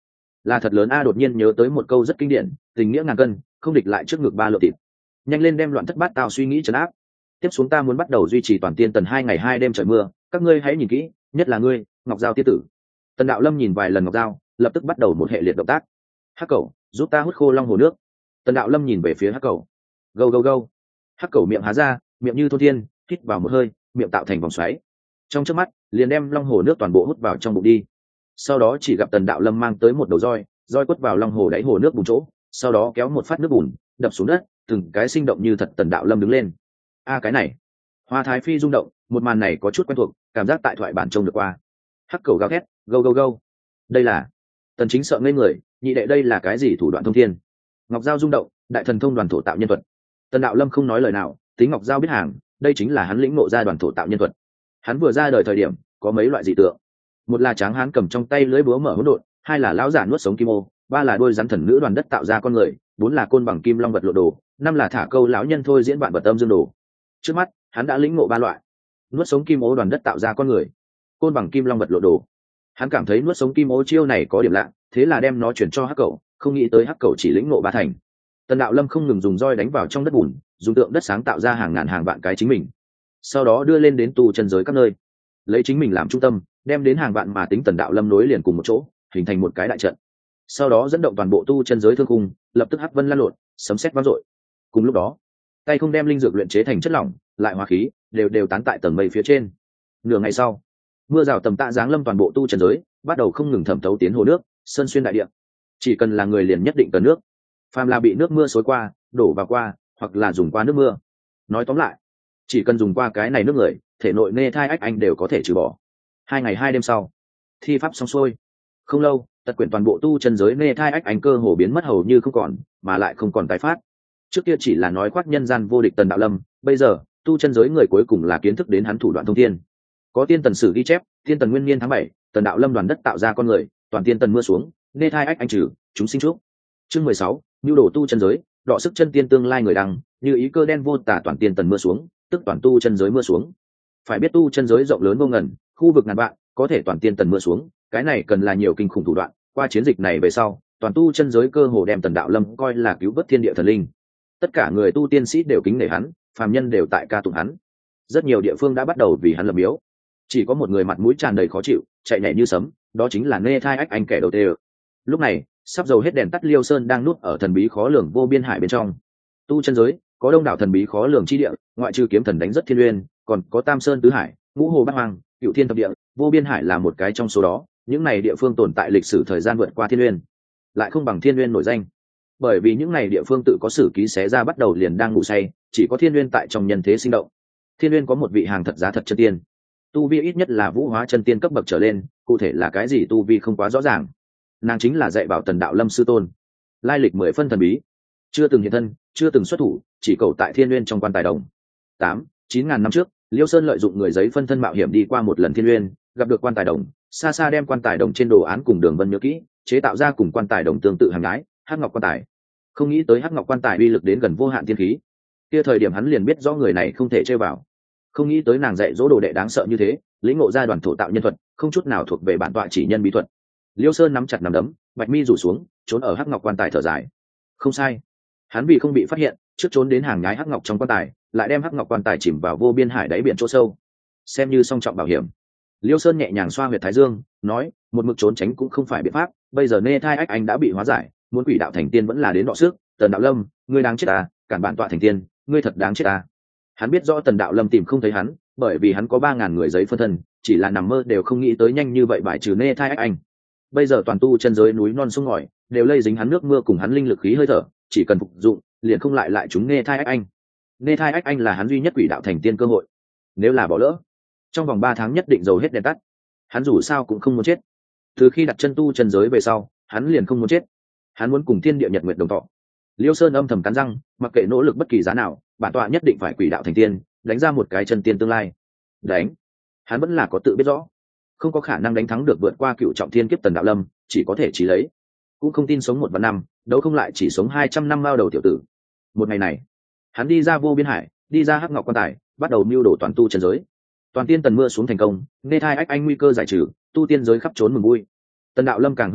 là thật lớn a. Đột nhiên nhớ tới một câu rất kinh điển, tình nghĩa ngàn cân, không địch lại trước ngực ba lượng thịt. Nhanh lên đem loạn thất bát tao suy nghĩ trấn áp. Tiếp xuống ta muốn bắt đầu duy trì toàn tiên tần hai ngày hai đêm trời mưa, các ngươi hãy nhìn kỹ, nhất là ngươi, Ngọc Giao tiên tử. Tần Đạo Lâm nhìn vài lần Ngọc Giao, lập tức bắt đầu một hệ liệt động tác. Hắc Cẩu, giúp ta hút khô long hồ nước. Tần Đạo Lâm nhìn về phía Hắc Cẩu. Gâu gâu gâu. Hắc Cẩu miệng há ra, miệng như thôn thiên, hít vào một hơi, miệng tạo thành vòng xoáy. Trong chớp mắt, liền đem long hồ nước toàn bộ hút vào trong bụng đi. Sau đó chỉ gặp Tần Đạo Lâm mang tới một đầu roi, roi quất vào long hồ đáy hồ nước bùn chỗ, sau đó kéo một phát nước bùn đập xuống đất, từng cái sinh động như thật. Tần Đạo Lâm đứng lên. A cái này, Hoa Thái Phi rung động, một màn này có chút quen thuộc, cảm giác tại thoại bản trông được qua. Hắc Cẩu gào thét, gâu gâu gâu. Đây là Tần Chính sợ ngây người, nhị đệ đây là cái gì thủ đoạn thông thiên? Ngọc Giao rung động, đại thần thông đoàn thổ tạo nhân thuật. Tần Đạo Lâm không nói lời nào, tính Ngọc Giao biết hàng, đây chính là hắn lĩnh ngộ ra đoàn thổ tạo nhân thuật. Hắn vừa ra đời thời điểm có mấy loại dị tượng, một là tráng hán cầm trong tay lưỡi búa mở hỗn độn, hai là lão giả nuốt sống kim ô, ba là đôi rắn thần nữ đoàn đất tạo ra con người, bốn là côn bằng kim long vật lộ đồ, năm là thả câu lão nhân thôi diễn bạn vật âm dương đồ. Trước mắt hắn đã lĩnh ngộ ba loại: nuốt sống kim ô đoàn đất tạo ra con người, côn bằng kim long vật lộ đồ. Hắn cảm thấy nuốt sống kim ô chiêu này có điểm lạ, thế là đem nó chuyển cho Hắc Cẩu, không nghĩ tới Hắc Cẩu chỉ lĩnh ngộ ba thành. Tần Đạo Lâm không ngừng dùng roi đánh vào trong đất bùn, dùng tượng đất sáng tạo ra hàng ngàn hàng vạn cái chính mình, sau đó đưa lên đến tu chân giới các nơi, lấy chính mình làm trung tâm, đem đến hàng vạn mà tính Tần Đạo Lâm nối liền cùng một chỗ, hình thành một cái đại trận. Sau đó dẫn động toàn bộ tu chân giới thương khung, lập tức hắc vân lan lộn, sấm sét vang dội. Cùng lúc đó, tay không đem linh dược luyện chế thành chất lỏng, lại hóa khí, đều đều tán tại tầng mây phía trên. Nửa ngày sau, mưa rào tầm tạ giáng lâm toàn bộ tu chân giới, bắt đầu không ngừng thẩm thấu tiến hồ nước, sơn xuyên đại địa. Chỉ cần là người liền nhất định cần nước, phàm là bị nước mưa xối qua, đổ vào qua, hoặc là dùng qua nước mưa. Nói tóm lại, chỉ cần dùng qua cái này nước người, thể nội nê thai ách anh đều có thể trừ bỏ. Hai ngày hai đêm sau, thi pháp xong xuôi, không lâu, tật quyển toàn bộ tu chân giới nê thai ách anh cơ hồ biến mất hầu như không còn, mà lại không còn tái phát. Trước kia chỉ là nói khoác nhân gian vô địch Tần Đạo Lâm, bây giờ tu chân giới người cuối cùng là kiến thức đến hắn thủ đoạn thông thiên. Có tiên tần sử ghi chép, tiên tần nguyên niên tháng bảy, Tần Đạo Lâm đoàn đất tạo ra con người, toàn tiên tần mưa xuống, nê thai ách anh trừ, chúng sinh chúc. Chương mười sáu, nhu đồ tu chân giới, đọ sức chân tiên tương lai người đăng, như ý cơ đen vô tả toàn tiên tần mưa xuống, tức toàn tu chân giới mưa xuống. Phải biết tu chân giới rộng lớn vô ngần, khu vực ngàn vạn, có thể toàn tiên tần mưa xuống, cái này cần là nhiều kinh khủng thủ đoạn. Qua chiến dịch này về sau, toàn tu chân giới cơ hồ đem Tần Đạo Lâm coi là cứu vớt thiên địa thần linh. Tất cả người tu tiên sĩ đều kính nể hắn, phàm nhân đều tại ca tụng hắn. Rất nhiều địa phương đã bắt đầu vì hắn lập miếu. Chỉ có một người mặt mũi tràn đầy khó chịu, chạy nhảy như sấm, đó chính là nê thai ách anh kẻ đầu tê. Lúc này, sắp dầu hết đèn tắt Liêu Sơn đang nuốt ở thần bí khó lường vô biên hải bên trong. Tu chân giới có đông đảo thần bí khó lường chi địa, ngoại trừ kiếm thần đánh rất thiên uyên, còn có Tam Sơn tứ hải, ngũ hồ bát hoang, cựu thiên thập địa, vô biên hải là một cái trong số đó. Những này địa phương tồn tại lịch sử thời gian vượt qua thiên uyên, lại không bằng thiên uyên nổi danh, bởi vì những này địa phương tự có sử ký xé ra bắt đầu liền đang ngủ say, chỉ có thiên uyên tại trong nhân thế sinh động. Thiên uyên có một vị hàng thật giá thật chân tiên, tu vi ít nhất là vũ hóa chân tiên cấp bậc trở lên, cụ thể là cái gì tu vi không quá rõ ràng. Nàng chính là dạy bảo Tần Đạo Lâm sư tôn, lai lịch mười phân thần bí, chưa từng hiện thân, chưa từng xuất thủ, chỉ cầu tại thiên uyên trong quan tài đồng. Tám, chín ngàn năm trước, Liêu Sơn lợi dụng người giấy phân thân mạo hiểm đi qua một lần thiên uyên, gặp được quan tài đồng, xa xa đem quan tài đồng trên đồ án cùng đường vân nhớ kỹ, chế tạo ra cùng quan tài đồng tương tự hàng nhái, hắc ngọc quan tài. Không nghĩ tới hắc ngọc quan tài uy lực đến gần vô hạn tiên khí. Kia thời điểm hắn liền biết rõ người này không thể chơi vào. Không nghĩ tới nàng dạy dỗ đồ đệ đáng sợ như thế, lĩnh ngộ ra đoàn thổ tạo nhân thuật, không chút nào thuộc về bản tọa chỉ nhân bí thuật. Liêu Sơn nắm chặt nắm đấm, bạch mi rủ xuống, trốn ở hắc ngọc quan tài thở dài. Không sai, hắn vì không bị phát hiện, trước trốn đến hàng nhái hắc ngọc trong quan tài, lại đem hắc ngọc quan tài chìm vào vô biên hải đáy biển chỗ sâu, xem như song trọng bảo hiểm. Liêu Sơn nhẹ nhàng xoa huyệt thái dương, nói, một mực trốn tránh cũng không phải biện pháp, bây giờ nê thai ách anh đã bị hóa giải, muốn quỷ đạo thành tiên vẫn là đến đọ sức. Tần Đạo Lâm, ngươi đáng chết à, cản bản tọa thành tiên, ngươi thật đáng chết à. Hắn biết rõ Tần Đạo Lâm tìm không thấy hắn, bởi vì hắn có ba ngàn người giấy phân thân, chỉ là nằm mơ đều không nghĩ tới nhanh như vậy bại trừ nê thai ách anh. Bây giờ toàn tu chân giới núi non sông ngòi đều lây dính hắn nước mưa cùng hắn linh lực khí hơi thở, chỉ cần phục dụng, liền không lại lại chúng nê thai ách anh. Nê thai ách anh là hắn duy nhất quỷ đạo thành tiên cơ hội. Nếu là bỏ lỡ, trong vòng ba tháng nhất định dầu hết đèn tắt. Hắn dù sao cũng không muốn chết. Từ khi đặt chân tu chân giới về sau, hắn liền không muốn chết. Hắn muốn cùng thiên địa nhật nguyệt đồng thọ. Liêu Sơn âm thầm cắn răng, mặc kệ nỗ lực bất kỳ giá nào, bản tọa nhất định phải quỷ đạo thành tiên, đánh ra một cái chân tiên tương lai. Đánh, hắn vẫn là có tự biết rõ, không có khả năng đánh thắng được vượt qua cựu trọng thiên kiếp Tần Đạo Lâm, chỉ có thể chỉ lấy, cũng không tin sống một vạn năm, đấu không lại chỉ sống hai trăm năm lao đầu tiểu tử. Một ngày này, hắn đi ra vô biên hải, đi ra hắc ngọc quan tài, bắt đầu mưu đồ toàn tu chân giới. Toàn tiên tần mưa xuống thành công, nê thai ách anh nguy cơ giải trừ, tu tiên giới khắp trốn mừng vui. Tần Đạo Lâm càng hưng phấn,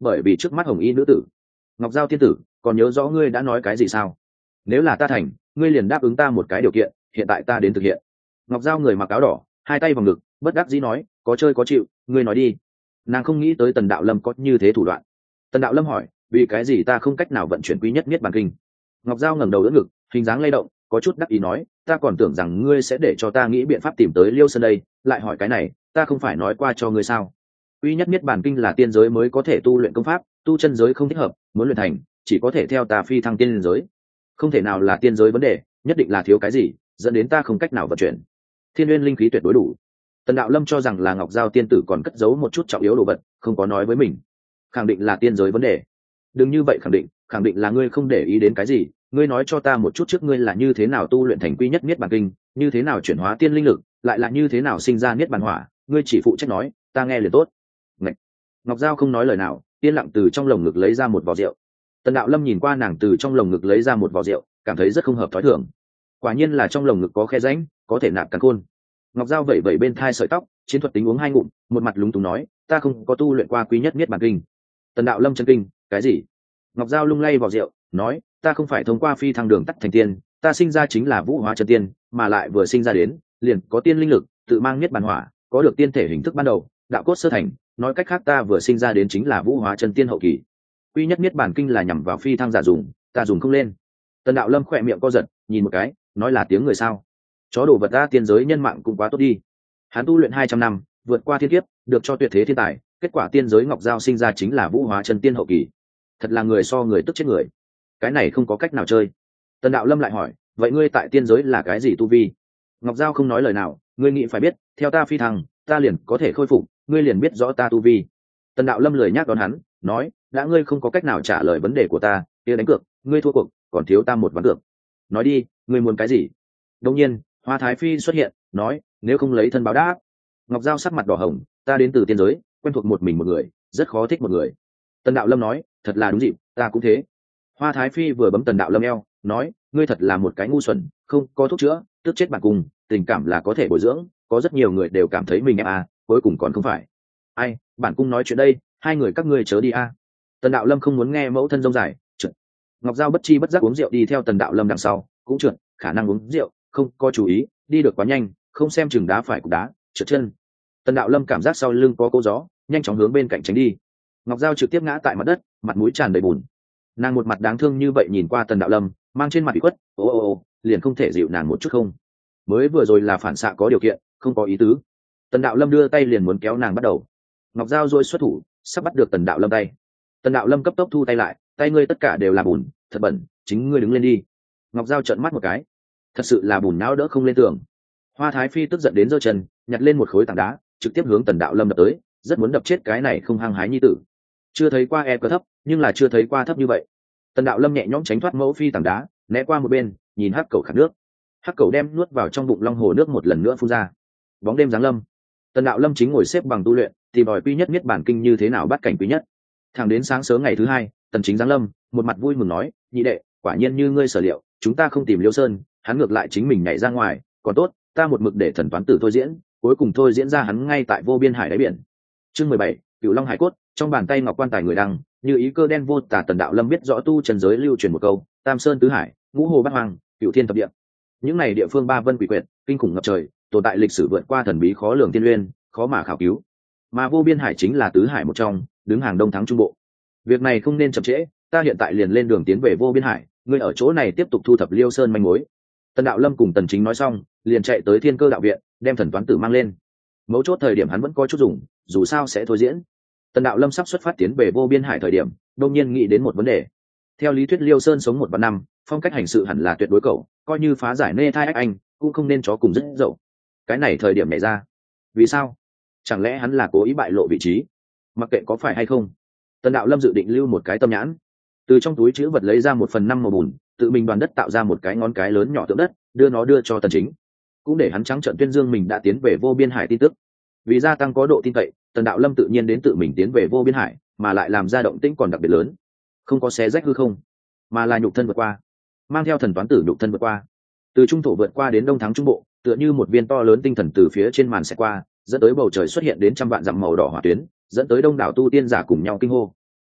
bởi vì trước mắt hồng y nữ tử. Ngọc Giao tiên tử, còn nhớ rõ ngươi đã nói cái gì sao? Nếu là ta thành, ngươi liền đáp ứng ta một cái điều kiện, hiện tại ta đến thực hiện. Ngọc Giao người mặc áo đỏ, hai tay vào ngực, bất đắc dĩ nói, có chơi có chịu, ngươi nói đi. Nàng không nghĩ tới Tần Đạo Lâm có như thế thủ đoạn. Tần Đạo Lâm hỏi, vì cái gì ta không cách nào vận chuyển quý nhất niết bàn kinh? Ngọc Giao ngẩng đầu đỡ ngực, hình dáng lay động, có chút đắc ý nói, ta còn tưởng rằng ngươi sẽ để cho ta nghĩ biện pháp tìm tới Liêu Sơn đây, lại hỏi cái này, ta không phải nói qua cho ngươi sao? Quý nhất niết bàn kinh là tiên giới mới có thể tu luyện công pháp, tu chân giới không thích hợp, muốn luyện thành, chỉ có thể theo ta phi thăng tiên giới. Không thể nào là tiên giới vấn đề, nhất định là thiếu cái gì, dẫn đến ta không cách nào vận chuyển. Thiên nguyên linh khí tuyệt đối đủ. Tần Đạo Lâm cho rằng là Ngọc Giao tiên tử còn cất giấu một chút trọng yếu đồ vật, không có nói với mình. Khẳng định là tiên giới vấn đề. Đừng như vậy khẳng định, khẳng định là ngươi không để ý đến cái gì, ngươi nói cho ta một chút trước ngươi là như thế nào tu luyện thành quy nhất niết bàn kinh, như thế nào chuyển hóa tiên linh lực, lại là như thế nào sinh ra niết bàn hỏa, ngươi chỉ phụ trách nói, ta nghe liền tốt. Ngạch. Ngọc Giao không nói lời nào, yên lặng từ trong lồng ngực lấy ra một vò rượu. Tần Đạo Lâm nhìn qua nàng từ trong lồng ngực lấy ra một vò rượu, cảm thấy rất không hợp thói thường. Quả nhiên là trong lồng ngực có khe rãnh, có thể nạp càn khôn. Ngọc Giao vẩy vẩy bên thai sợi tóc, chiến thuật tính uống hai ngụm, một mặt lúng túng nói, ta không có tu luyện qua quý nhất niết bàn kinh. Tần Đạo Lâm chân kinh, cái gì? Ngọc Giao lung lay vò rượu, nói, ta không phải thông qua phi thăng đường tắt thành tiên, ta sinh ra chính là vũ hóa chân tiên, mà lại vừa sinh ra đến, liền có tiên linh lực, tự mang niết bàn hỏa, có được tiên thể hình thức ban đầu, đạo cốt sơ thành, nói cách khác ta vừa sinh ra đến chính là vũ hóa chân tiên hậu kỳ. Quy nhất niết bàn kinh là nhằm vào phi thăng giả dùng, ta dùng không lên. Tần Đạo Lâm khỏe miệng co giật, nhìn một cái, nói là tiếng người sao? Chó đồ vật ta, tiên giới nhân mạng cũng quá tốt đi. Hắn tu luyện hai trăm năm, vượt qua thiên kiếp, được cho tuyệt thế thiên tài, kết quả tiên giới Ngọc Giao sinh ra chính là vũ hóa chân tiên hậu kỳ. Thật là người so người tức chết người. Cái này không có cách nào chơi. Tần Đạo Lâm lại hỏi, vậy ngươi tại tiên giới là cái gì tu vi? Ngọc Giao không nói lời nào, ngươi nghĩ phải biết, theo ta phi thăng, ta liền có thể khôi phục, ngươi liền biết rõ ta tu vi. Tần Đạo Lâm lười nhác đón hắn, nói, đã ngươi không có cách nào trả lời vấn đề của ta, kia đánh cược, ngươi thua cuộc, còn thiếu ta một ván cược. Nói đi, ngươi muốn cái gì? Đương nhiên, Hoa Thái Phi xuất hiện, nói, nếu không lấy thân báo đáp. Ngọc Giao sắc mặt đỏ hồng, ta đến từ tiên giới, quen thuộc một mình một người, rất khó thích một người. Tần Đạo Lâm nói, thật là đúng dịp, ta cũng thế. Hoa Thái Phi vừa bấm Tần Đạo Lâm eo, nói, ngươi thật là một cái ngu xuẩn, không có thuốc chữa, tức chết bạn cùng, tình cảm là có thể bồi dưỡng, có rất nhiều người đều cảm thấy mình em à, cuối cùng còn không phải. Ai, bản cung nói chuyện đây, hai người các ngươi chớ đi a. À. Tần Đạo Lâm không muốn nghe mẫu thân rông dài, trượt. Ngọc Giao bất chi bất giác uống rượu đi theo Tần Đạo Lâm đằng sau, cũng trượt, khả năng uống rượu, không có chú ý, đi được quá nhanh, không xem chừng đá phải cục đá, trượt chân. Tần Đạo Lâm cảm giác sau lưng có cô gió, nhanh chóng hướng bên cạnh tránh đi. Ngọc Giao trực tiếp ngã tại mặt đất, mặt mũi tràn đầy bùn. Nàng một mặt đáng thương như vậy nhìn qua Tần Đạo Lâm, mang trên mặt bị khuất, ô ô ô, liền không thể dịu nàng một chút không? Mới vừa rồi là phản xạ có điều kiện, không có ý tứ. Tần Đạo Lâm đưa tay liền muốn kéo nàng bắt đầu. Ngọc Giao duỗi xuất thủ, sắp bắt được Tần Đạo Lâm tay. Tần Đạo Lâm cấp tốc thu tay lại, tay ngươi tất cả đều là bùn, thật bẩn, chính ngươi đứng lên đi. Ngọc Giao trợn mắt một cái, thật sự là bùn não đỡ không lên tường. Hoa Thái Phi tức giận đến giơ chân, nhặt lên một khối tảng đá, trực tiếp hướng Tần Đạo Lâm đập tới, rất muốn đập chết cái này không hăng hái nhi tử. Chưa thấy qua e cờ thấp, nhưng là chưa thấy qua thấp như vậy. Tần Đạo Lâm nhẹ nhõm tránh thoát mẫu phi tảng đá, né qua một bên, nhìn hắc cầu khát nước. Hắc cầu đem nuốt vào trong bụng long hồ nước một lần nữa phun ra. Bóng đêm giáng lâm. Tần Đạo Lâm chính ngồi xếp bằng tu luyện, thì bòi quy nhất niết bản kinh như thế nào bắt cảnh quý nhất. Thẳng đến sáng sớm ngày thứ hai, Tần Chính giáng lâm, một mặt vui mừng nói, nhị đệ, quả nhiên như ngươi sở liệu, chúng ta không tìm Liêu Sơn, hắn ngược lại chính mình nhảy ra ngoài, còn tốt, ta một mực để thần toán tử thôi diễn, cuối cùng thôi diễn ra hắn ngay tại vô biên hải đáy biển. Chương mười bảy, Cửu Long Hải cốt, trong bàn tay ngọc quan tài người đăng, như ý cơ đen vô tả. Tần Đạo Lâm biết rõ tu trần giới lưu truyền một câu, Tam Sơn tứ hải, ngũ hồ bát hoàng, cửu thiên thập địa. Những này địa phương ba vân quỷ quyệt, kinh khủng ngập trời, tồn tại lịch sử vượt qua thần bí khó lường tiên uyên, khó mà khảo cứu. Mà vô biên hải chính là tứ hải một trong, đứng hàng đông thắng trung bộ. Việc này không nên chậm trễ, ta hiện tại liền lên đường tiến về vô biên hải, ngươi ở chỗ này tiếp tục thu thập Liêu Sơn manh mối. Tần Đạo Lâm cùng Tần Chính nói xong, liền chạy tới Thiên Cơ đạo viện, đem thần toán tử mang lên. Mấu chốt thời điểm hắn vẫn có chút dùng, dù sao sẽ thôi diễn. Tần Đạo Lâm sắp xuất phát tiến về vô biên hải thời điểm, đột nhiên nghĩ đến một vấn đề. Theo lý thuyết Liêu Sơn sống một vạn năm, phong cách hành sự hẳn là tuyệt đối cậu, coi như phá giải nê thai ách anh, cũng không nên chó cùng rất dậu. Cái này thời điểm nhảy ra, vì sao? Chẳng lẽ hắn là cố ý bại lộ vị trí? Mặc kệ có phải hay không, Tần Đạo Lâm dự định lưu một cái tâm nhãn, từ trong túi chữ vật lấy ra một phần năm màu bùn, tự mình đoàn đất tạo ra một cái ngón cái lớn nhỏ tượng đất, đưa nó đưa cho Tần Chính, cũng để hắn trắng trợn tuyên dương mình đã tiến về vô biên hải tin tức. Vì gia tăng có độ tin cậy, Tần Đạo Lâm tự nhiên đến tự mình tiến về vô biên hải, mà lại làm ra động tĩnh còn đặc biệt lớn, không có xé rách hư không, mà là nhục thân vượt qua, mang theo thần toán tử nhục thân vượt qua, từ trung thổ vượt qua đến đông thắng trung bộ, tựa như một viên to lớn tinh thần từ phía trên màn xẹt qua, dẫn tới bầu trời xuất hiện đến trăm vạn dặm màu đỏ hỏa tuyến, dẫn tới đông đảo tu tiên giả cùng nhau kinh hô.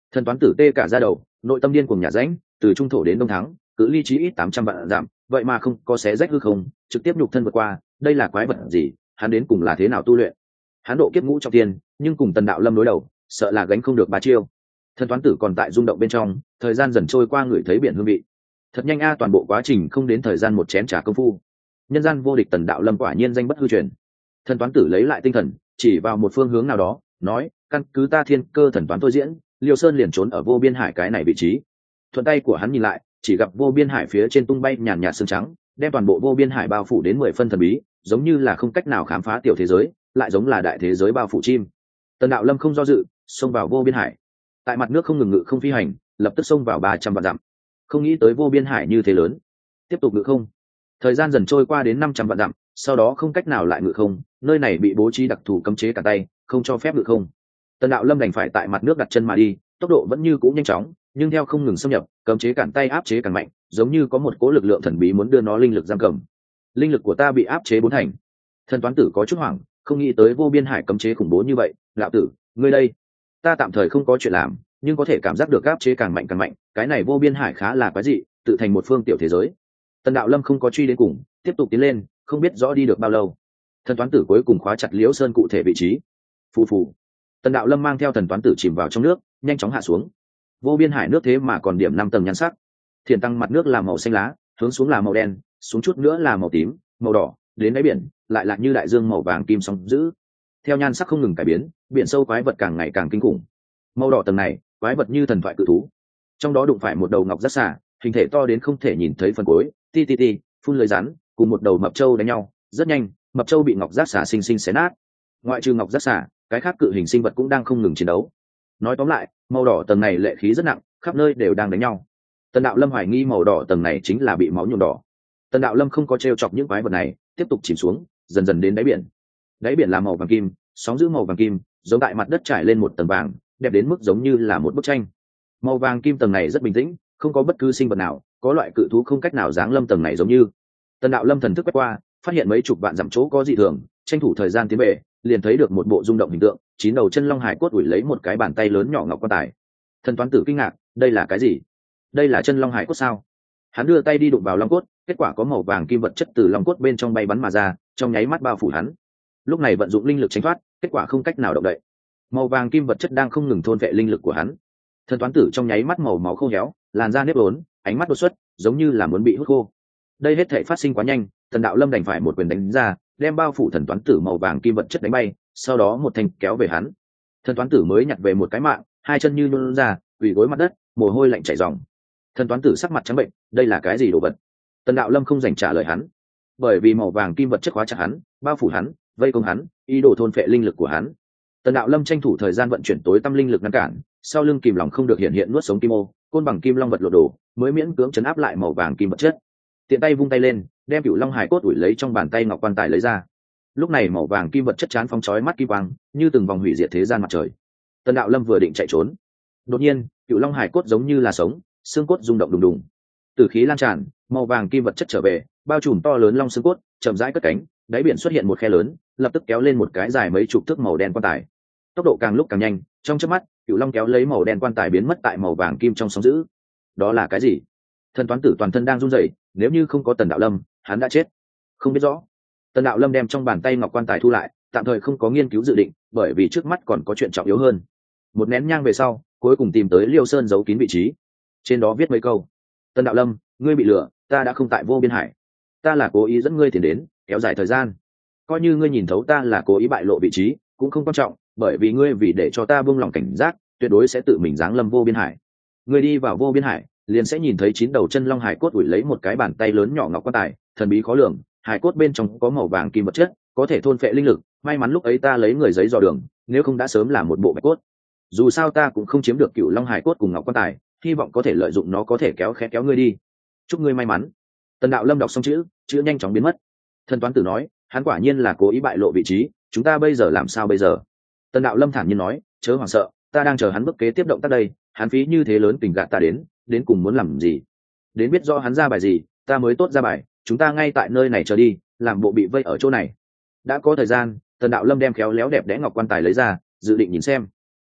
Thần toán tử tê cả ra đầu, nội tâm điên cuồng nhà rãnh, từ trung thổ đến đông thắng, cự ly chí ít tám trăm vạn giảm, vậy mà không có xé rách hư không, trực tiếp nhục thân vượt qua, đây là quái vật gì, hắn đến cùng là thế nào tu luyện? Hắn độ kiếp ngũ trọng tiên, nhưng cùng Tần Đạo Lâm đối đầu, sợ là gánh không được ba chiêu. Thần toán tử còn tại rung động bên trong, thời gian dần trôi qua người thấy biển hương vị. Thật nhanh a, toàn bộ quá trình không đến thời gian một chén trà công phu. Nhân gian vô địch Tần Đạo Lâm quả nhiên danh bất hư truyền. Thần toán tử lấy lại tinh thần, chỉ vào một phương hướng nào đó, nói, căn cứ ta thiên cơ thần toán tôi diễn, Liêu Sơn liền trốn ở vô biên hải cái này vị trí. Thuận tay của hắn nhìn lại, chỉ gặp vô biên hải phía trên tung bay nhàn nhạt sương trắng, đem toàn bộ vô biên hải bao phủ đến mười phân thần bí, giống như là không cách nào khám phá tiểu thế giới, lại giống là đại thế giới bao phủ chim. Tần Đạo Lâm không do dự, xông vào vô biên hải. Tại mặt nước không ngừng ngự không phi hành, lập tức xông vào ba trăm vạn dặm. Không nghĩ tới vô biên hải như thế lớn, tiếp tục ngự không. Thời gian dần trôi qua đến năm trăm vạn dặm, sau đó không cách nào lại ngự không, nơi này bị bố trí đặc thù cấm chế cả tay, không cho phép ngự không. Tần Đạo Lâm đành phải tại mặt nước đặt chân mà đi, tốc độ vẫn như cũ nhanh chóng, nhưng theo không ngừng xâm nhập, cấm chế cản tay áp chế càng mạnh, giống như có một cỗ lực lượng thần bí muốn đưa nó linh lực giam cầm. Linh lực của ta bị áp chế bốn thành. Thần toán tử có chút hoảng, không nghĩ tới vô biên hải cấm chế khủng bố như vậy. Lão tử, ngươi đây? Ta tạm thời không có chuyện làm, nhưng có thể cảm giác được áp chế càng mạnh càng mạnh, cái này vô biên hải khá là quái dị, tự thành một phương tiểu thế giới. Tần Đạo Lâm không có truy đến cùng, tiếp tục tiến lên, không biết rõ đi được bao lâu. Thần toán tử cuối cùng khóa chặt Liễu Sơn cụ thể vị trí. Phù phù. Tần Đạo Lâm mang theo thần toán tử chìm vào trong nước, nhanh chóng hạ xuống. Vô biên hải nước thế mà còn điểm năm tầng nhan sắc. Thiền tăng mặt nước là màu xanh lá, hướng xuống là màu đen, xuống chút nữa là màu tím, màu đỏ, đến đáy biển lại là như đại dương màu vàng kim sóng dữ. Theo nhan sắc không ngừng cải biến, biển sâu quái vật càng ngày càng kinh khủng. Màu đỏ tầng này, quái vật như thần thoại cự thú. Trong đó đụng phải một đầu ngọc giác xà, hình thể to đến không thể nhìn thấy phần cuối, ti ti ti, phun lưới rắn, cùng một đầu mập trâu đánh nhau, rất nhanh, mập trâu bị ngọc giác xà sinh sinh xé nát. Ngoại trừ ngọc giác xà, cái khác cự hình sinh vật cũng đang không ngừng chiến đấu. Nói tóm lại, màu đỏ tầng này lệ khí rất nặng, khắp nơi đều đang đánh nhau. Tần Đạo Lâm hoài nghi màu đỏ tầng này chính là bị máu nhuộm đỏ. Tần Đạo Lâm không có trêu chọc những quái vật này, tiếp tục chìm xuống, dần dần đến đáy biển. Đáy biển là màu vàng kim, sóng giữ màu vàng kim, giống tại mặt đất trải lên một tầng vàng, đẹp đến mức giống như là một bức tranh. Màu vàng kim tầng này rất bình tĩnh, không có bất cứ sinh vật nào, có loại cự thú không cách nào giáng lâm tầng này giống như. Tần Đạo Lâm thần thức quét qua, phát hiện mấy chục vạn dặm chỗ có dị thường, tranh thủ thời gian tiến về, liền thấy được một bộ rung động hình tượng, chín đầu chân long hải cốt ủi lấy một cái bàn tay lớn nhỏ ngọc quan tài. Thần toán tử kinh ngạc, đây là cái gì? Đây là chân long hải cốt sao? Hắn đưa tay đi đụng vào long cốt, kết quả có màu vàng kim vật chất từ long cốt bên trong bay bắn mà ra, trong nháy mắt bao phủ hắn. Lúc này vận dụng linh lực tránh thoát, kết quả không cách nào động đậy. Màu vàng kim vật chất đang không ngừng thôn vệ linh lực của hắn. Thần toán tử trong nháy mắt màu máu khô héo, làn da nếp vốn, ánh mắt đột xuất, giống như là muốn bị hút khô. Đây hết thảy phát sinh quá nhanh, Thần Đạo Lâm đành phải một quyền đánh ra, đem bao phủ thần toán tử màu vàng kim vật chất đánh bay, sau đó một thanh kéo về hắn. Thần toán tử mới nhặt về một cái mạng, hai chân như nhún ra, quỳ gối mặt đất, mồ hôi lạnh chảy ròng. Thần toán tử sắc mặt trắng bệnh, đây là cái gì đồ vật? Tần Đạo Lâm không dành trả lời hắn, bởi vì màu vàng kim vật chất khóa chặt hắn, bao phủ hắn, vây công hắn, ý đồ thôn phệ linh lực của hắn. Tần Đạo Lâm tranh thủ thời gian vận chuyển tối tâm linh lực ngăn cản, sau lưng kìm lòng không được hiện hiện nuốt sống kim ô, côn bằng kim long vật lộ đồ, mới miễn cưỡng chấn áp lại màu vàng kim vật chất. Tiện tay vung tay lên, đem cửu long hải cốt ủi lấy trong bàn tay ngọc quan tài lấy ra. Lúc này màu vàng kim vật chất chán phóng chói mắt kim quang, như từng vòng hủy diệt thế gian mặt trời. Tần Đạo Lâm vừa định chạy trốn, đột nhiên, cửu long hải cốt giống như là sống, xương cốt rung động đùng đùng, từ khí lan tràn, màu vàng kim vật chất trở về, bao trùm to lớn long xương cốt, chậm rãi cất cánh, đáy biển xuất hiện một khe lớn, lập tức kéo lên một cái dài mấy chục thước màu đen quan tài. Tốc độ càng lúc càng nhanh, trong chớp mắt, cửu long kéo lấy màu đen quan tài biến mất tại màu vàng kim trong sóng dữ. Đó là cái gì? Thần toán tử toàn thân đang run rẩy, nếu như không có Tần Đạo Lâm, hắn đã chết. Không biết rõ. Tần Đạo Lâm đem trong bàn tay ngọc quan tài thu lại, tạm thời không có nghiên cứu dự định, bởi vì trước mắt còn có chuyện trọng yếu hơn. Một nén nhang về sau, cuối cùng tìm tới Liêu Sơn giấu kín vị trí. Trên đó viết mấy câu: Tần Đạo Lâm, ngươi bị lừa, ta đã không tại vô biên hải. Ta là cố ý dẫn ngươi tiền đến, kéo dài thời gian. Coi như ngươi nhìn thấu ta là cố ý bại lộ vị trí, cũng không quan trọng, bởi vì ngươi vì để cho ta buông lòng cảnh giác, tuyệt đối sẽ tự mình giáng lâm vô biên hải. Ngươi đi vào vô biên hải, liền sẽ nhìn thấy chín đầu chân long hải cốt ủi lấy một cái bàn tay lớn nhỏ ngọc quan tài, thần bí khó lường, hải cốt bên trong có màu vàng kim vật chất, có thể thôn phệ linh lực. May mắn lúc ấy ta lấy người giấy dò đường, nếu không đã sớm là một bộ bạch cốt. Dù sao ta cũng không chiếm được cựu long hải cốt cùng ngọc quan tài, hy vọng có thể lợi dụng nó có thể kéo khẽ kéo ngươi đi. Chúc ngươi may mắn. Tần Đạo Lâm đọc xong chữ, chữ nhanh chóng biến mất. Thần toán tử nói, hắn quả nhiên là cố ý bại lộ vị trí, chúng ta bây giờ làm sao bây giờ? Tần Đạo Lâm thản nhiên nói, chớ hoảng sợ, ta đang chờ hắn bước kế tiếp động tác đây, hắn phí như thế lớn tình gạt ta đến, đến cùng muốn làm gì? Đến biết rõ hắn ra bài gì, ta mới tốt ra bài, chúng ta ngay tại nơi này chờ đi, làm bộ bị vây ở chỗ này. Đã có thời gian, Tần Đạo Lâm đem khéo léo đẹp đẽ ngọc quan tài lấy ra, dự định nhìn xem.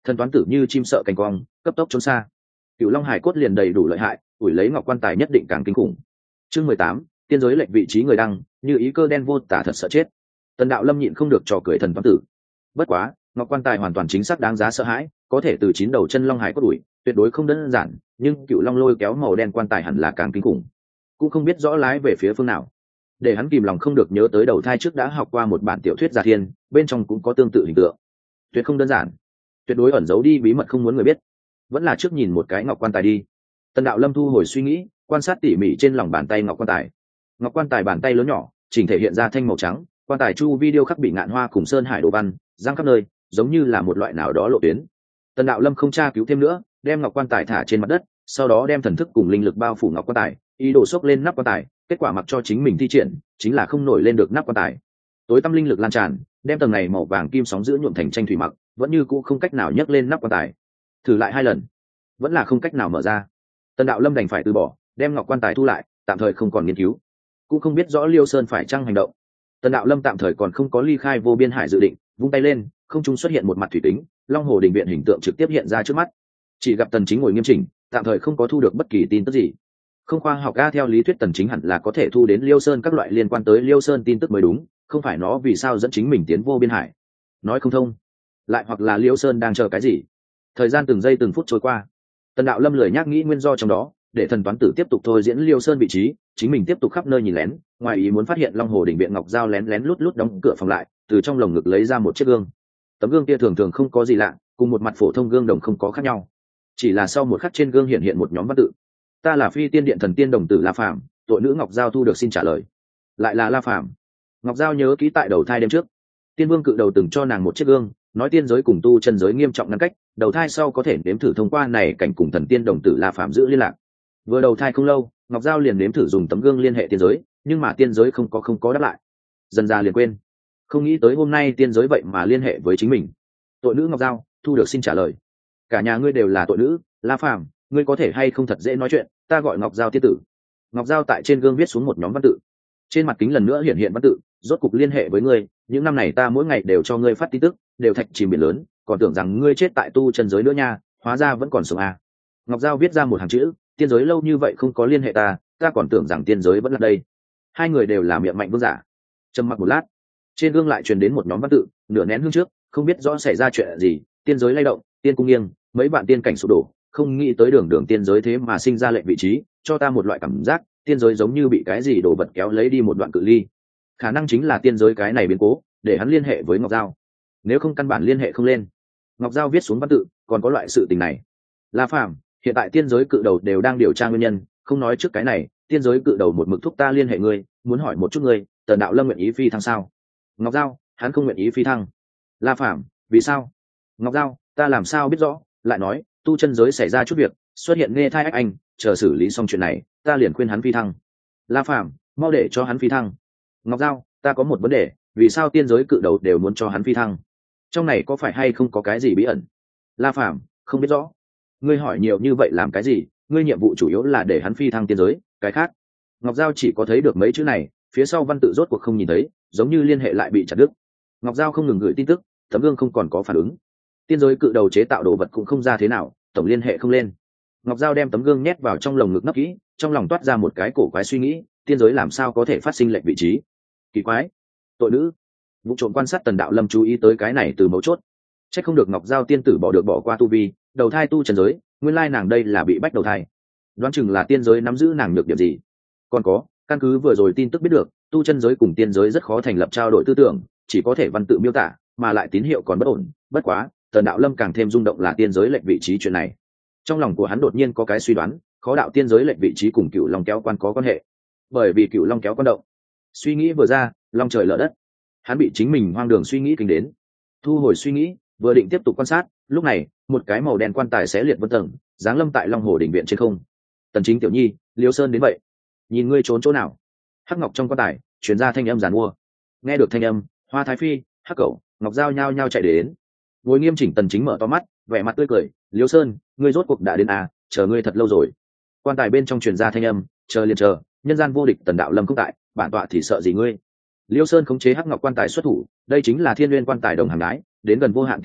Thần toán tử như chim sợ cành cong, cấp tốc trốn xa. Cựu long hải cốt liền đầy đủ lợi hại, ủi lấy ngọc quan tài nhất định càng kinh khủng. Chương mười tám, tiên giới lệnh vị trí người đăng, như ý cơ đen vô tả thật sợ chết. Tần đạo lâm nhịn không được trò cười thần toán tử. Bất quá, ngọc quan tài hoàn toàn chính xác đáng giá sợ hãi, có thể từ chín đầu chân long hải cốt ủi, tuyệt đối không đơn giản, nhưng cựu long lôi kéo màu đen quan tài hẳn là càng kinh khủng. Cũng không biết rõ lái về phía phương nào. Để hắn kìm lòng không được nhớ tới đầu thai trước đã học qua một bản tiểu thuyết gia thiên, bên trong cũng có tương tự hình tượng. Tuyệt không đơn giản, tuyệt đối ẩn giấu đi bí mật không muốn người biết. Vẫn là trước nhìn một cái ngọc quan tài đi. Tần đạo lâm thu hồi suy nghĩ, quan sát tỉ mỉ trên lòng bàn tay ngọc quan tài. Ngọc quan tài bàn tay lớn nhỏ, chỉnh thể hiện ra thanh màu trắng, quan tài chu video khắc bị ngạn hoa cùng sơn hải đồ văn giang khắp nơi, giống như là một loại nào đó lộ tuyến. Tần đạo lâm không tra cứu thêm nữa, đem ngọc quan tài thả trên mặt đất, sau đó đem thần thức cùng linh lực bao phủ ngọc quan tài, ý đồ xốc lên nắp quan tài. Kết quả mặc cho chính mình thi triển, chính là không nổi lên được nắp quan tài. Tối tăm linh lực lan tràn, đem tầng này màu vàng kim sóng giữ nhuộm thành tranh thủy mặc, vẫn như cũ không cách nào nhấc lên nắp quan tài. Thử lại hai lần, vẫn là không cách nào mở ra. Tần đạo lâm đành phải từ bỏ, đem ngọc quan tài thu lại, tạm thời không còn nghiên cứu. Cũng không biết rõ Liêu Sơn phải chăng hành động. Tần đạo lâm tạm thời còn không có ly khai vô biên hải dự định, vung tay lên, không trung xuất hiện một mặt thủy kính, long hồ đình viện hình tượng trực tiếp hiện ra trước mắt. Chỉ gặp Tần Chính ngồi nghiêm chỉnh, tạm thời không có thu được bất kỳ tin tức gì. Không khoa học ga theo lý thuyết Tần Chính hẳn là có thể thu đến Liêu Sơn các loại liên quan tới Liêu Sơn tin tức mới đúng, không phải nó vì sao dẫn chính mình tiến vô biên hải. Nói không thông. Lại hoặc là Liêu Sơn đang chờ cái gì? Thời gian từng giây từng phút trôi qua. Tần đạo lâm lười nhắc nghĩ nguyên do trong đó, để thần toán tử tiếp tục thôi diễn Liêu Sơn vị trí, chính mình tiếp tục khắp nơi nhìn lén, ngoài ý muốn phát hiện long hồ đỉnh viện ngọc giao lén lén lút lút đóng cửa phòng lại, từ trong lồng ngực lấy ra một chiếc gương. Tấm gương kia thường thường không có gì lạ, cùng một mặt phổ thông gương đồng không có khác nhau, chỉ là sau một khắc trên gương hiện hiện một nhóm văn tự. Ta là Phi Tiên Điện thần tiên đồng tử La Phàm, tội nữ ngọc giao thu được xin trả lời. Lại là La Phàm. Ngọc giao nhớ kỹ tại đầu thai đêm trước, tiên vương cự đầu từng cho nàng một chiếc gương, nói tiên giới cùng tu chân giới nghiêm trọng ngăn cách, đầu thai sau có thể nếm thử thông qua này cảnh cùng thần tiên đồng tử La Phàm giữ liên lạc. Vừa đầu thai không lâu, ngọc giao liền nếm thử dùng tấm gương liên hệ tiên giới, nhưng mà tiên giới không có không có đáp lại, dần ra liền quên. Không nghĩ tới hôm nay tiên giới vậy mà liên hệ với chính mình. Tội nữ ngọc giao thu được xin trả lời. Cả nhà ngươi đều là tội nữ, La Phàm, ngươi có thể hay không thật dễ nói chuyện, ta gọi ngọc giao tiên tử. Ngọc giao tại trên gương viết xuống một nhóm văn tự, trên mặt kính lần nữa hiện hiện văn tự, rốt cục liên hệ với ngươi, những năm này ta mỗi ngày đều cho ngươi phát tin tức, đều thạch chìm biển lớn, còn tưởng rằng ngươi chết tại tu chân giới nữa nha, hóa ra vẫn còn sống à. Ngọc giao viết ra một hàng chữ, tiên giới lâu như vậy không có liên hệ ta, ta còn tưởng rằng tiên giới vẫn là đây. Hai người đều là miệng mạnh vương giả. Trầm mặc một lát, trên gương lại truyền đến một nhóm văn tự, nửa nén hương trước, không biết rõ xảy ra chuyện gì, tiên giới lay động, tiên cung nghiêng, mấy bạn tiên cảnh sụp đổ, không nghĩ tới đường đường tiên giới thế mà sinh ra lệnh vị trí, cho ta một loại cảm giác, tiên giới giống như bị cái gì đồ vật kéo lấy đi một đoạn cự ly. Khả năng chính là tiên giới cái này biến cố, để hắn liên hệ với Ngọc Giao. Nếu không căn bản liên hệ không lên. Ngọc Giao viết xuống văn tự, còn có loại sự tình này. La Phàm, hiện tại tiên giới cự đầu đều đang điều tra nguyên nhân, không nói trước cái này, tiên giới cự đầu một mực thúc ta liên hệ ngươi, muốn hỏi một chút ngươi, Tần đạo lâm nguyện ý phi thăng sao? Ngọc Giao, hắn không nguyện ý phi thăng. La Phàm, vì sao? Ngọc Giao, ta làm sao biết rõ, lại nói, tu chân giới xảy ra chút việc, xuất hiện nghe thai ách anh, chờ xử lý xong chuyện này, ta liền khuyên hắn phi thăng. La Phàm, mau để cho hắn phi thăng. Ngọc Giao, ta có một vấn đề, vì sao tiên giới cự đầu đều muốn cho hắn phi thăng? Trong này có phải hay không có cái gì bí ẩn? La Phàm, không biết rõ. Ngươi hỏi nhiều như vậy làm cái gì? Ngươi nhiệm vụ chủ yếu là để hắn phi thăng tiên giới, cái khác. Ngọc Giao chỉ có thấy được mấy chữ này, phía sau văn tự rốt cuộc không nhìn thấy, giống như liên hệ lại bị chặt đứt. Ngọc Giao không ngừng gửi tin tức, tấm gương không còn có phản ứng. Tiên giới cự đầu chế tạo đồ vật cũng không ra thế nào, tổng liên hệ không lên. Ngọc Giao đem tấm gương nhét vào trong lồng ngực nấp kỹ, trong lòng toát ra một cái cổ quái suy nghĩ, tiên giới làm sao có thể phát sinh lệnh vị trí? Kỳ quái. Tội nữ. Vụ trộm quan sát Tần đạo lâm chú ý tới cái này từ mấu chốt. Chắc không được Ngọc Giao tiên tử bỏ được bỏ qua tu vi, đầu thai tu trần giới, nguyên lai nàng đây là bị bách đầu thai. Đoán chừng là tiên giới nắm giữ nàng nhược điểm gì. Còn có, căn cứ vừa rồi tin tức biết được, tu chân giới cùng tiên giới rất khó thành lập trao đổi tư tưởng, chỉ có thể văn tự miêu tả, mà lại tín hiệu còn bất ổn. Bất quá, Tần đạo lâm càng thêm rung động là tiên giới lệnh vị trí chuyện này. Trong lòng của hắn đột nhiên có cái suy đoán, khó đạo tiên giới lệnh vị trí cùng cựu long kéo quan có quan hệ, bởi vì cựu long kéo quan động. Suy nghĩ vừa ra, long trời lở đất, hắn bị chính mình hoang đường suy nghĩ kinh đến. Thu hồi suy nghĩ, vừa định tiếp tục quan sát, lúc này một cái màu đen quan tài xé liệt vân tầng, giáng lâm tại long hồ đỉnh viện trên không. Tần Chính tiểu nhi, Liêu Sơn đến vậy, nhìn ngươi trốn chỗ nào? Hắc ngọc trong quan tài truyền ra thanh âm giàn mua. Nghe được thanh âm, Hoa Thái Phi, Hắc Cẩu, Ngọc Giao nhao nhao chạy đến. Ngồi nghiêm chỉnh Tần Chính mở to mắt, vẻ mặt tươi cười, Liêu Sơn, ngươi rốt cuộc đã đến à, chờ ngươi thật lâu rồi. Quan tài bên trong truyền ra thanh âm, chờ liền chờ, nhân gian vô địch Tần đạo lâm không tại, bản tọa thì sợ gì ngươi? Liêu Sơn khống chế hắc ngọc quan tài xuất thủ, đây chính là thiên nguyên quan tài đồng hàng đái, đến gần vô hạn tiên khí,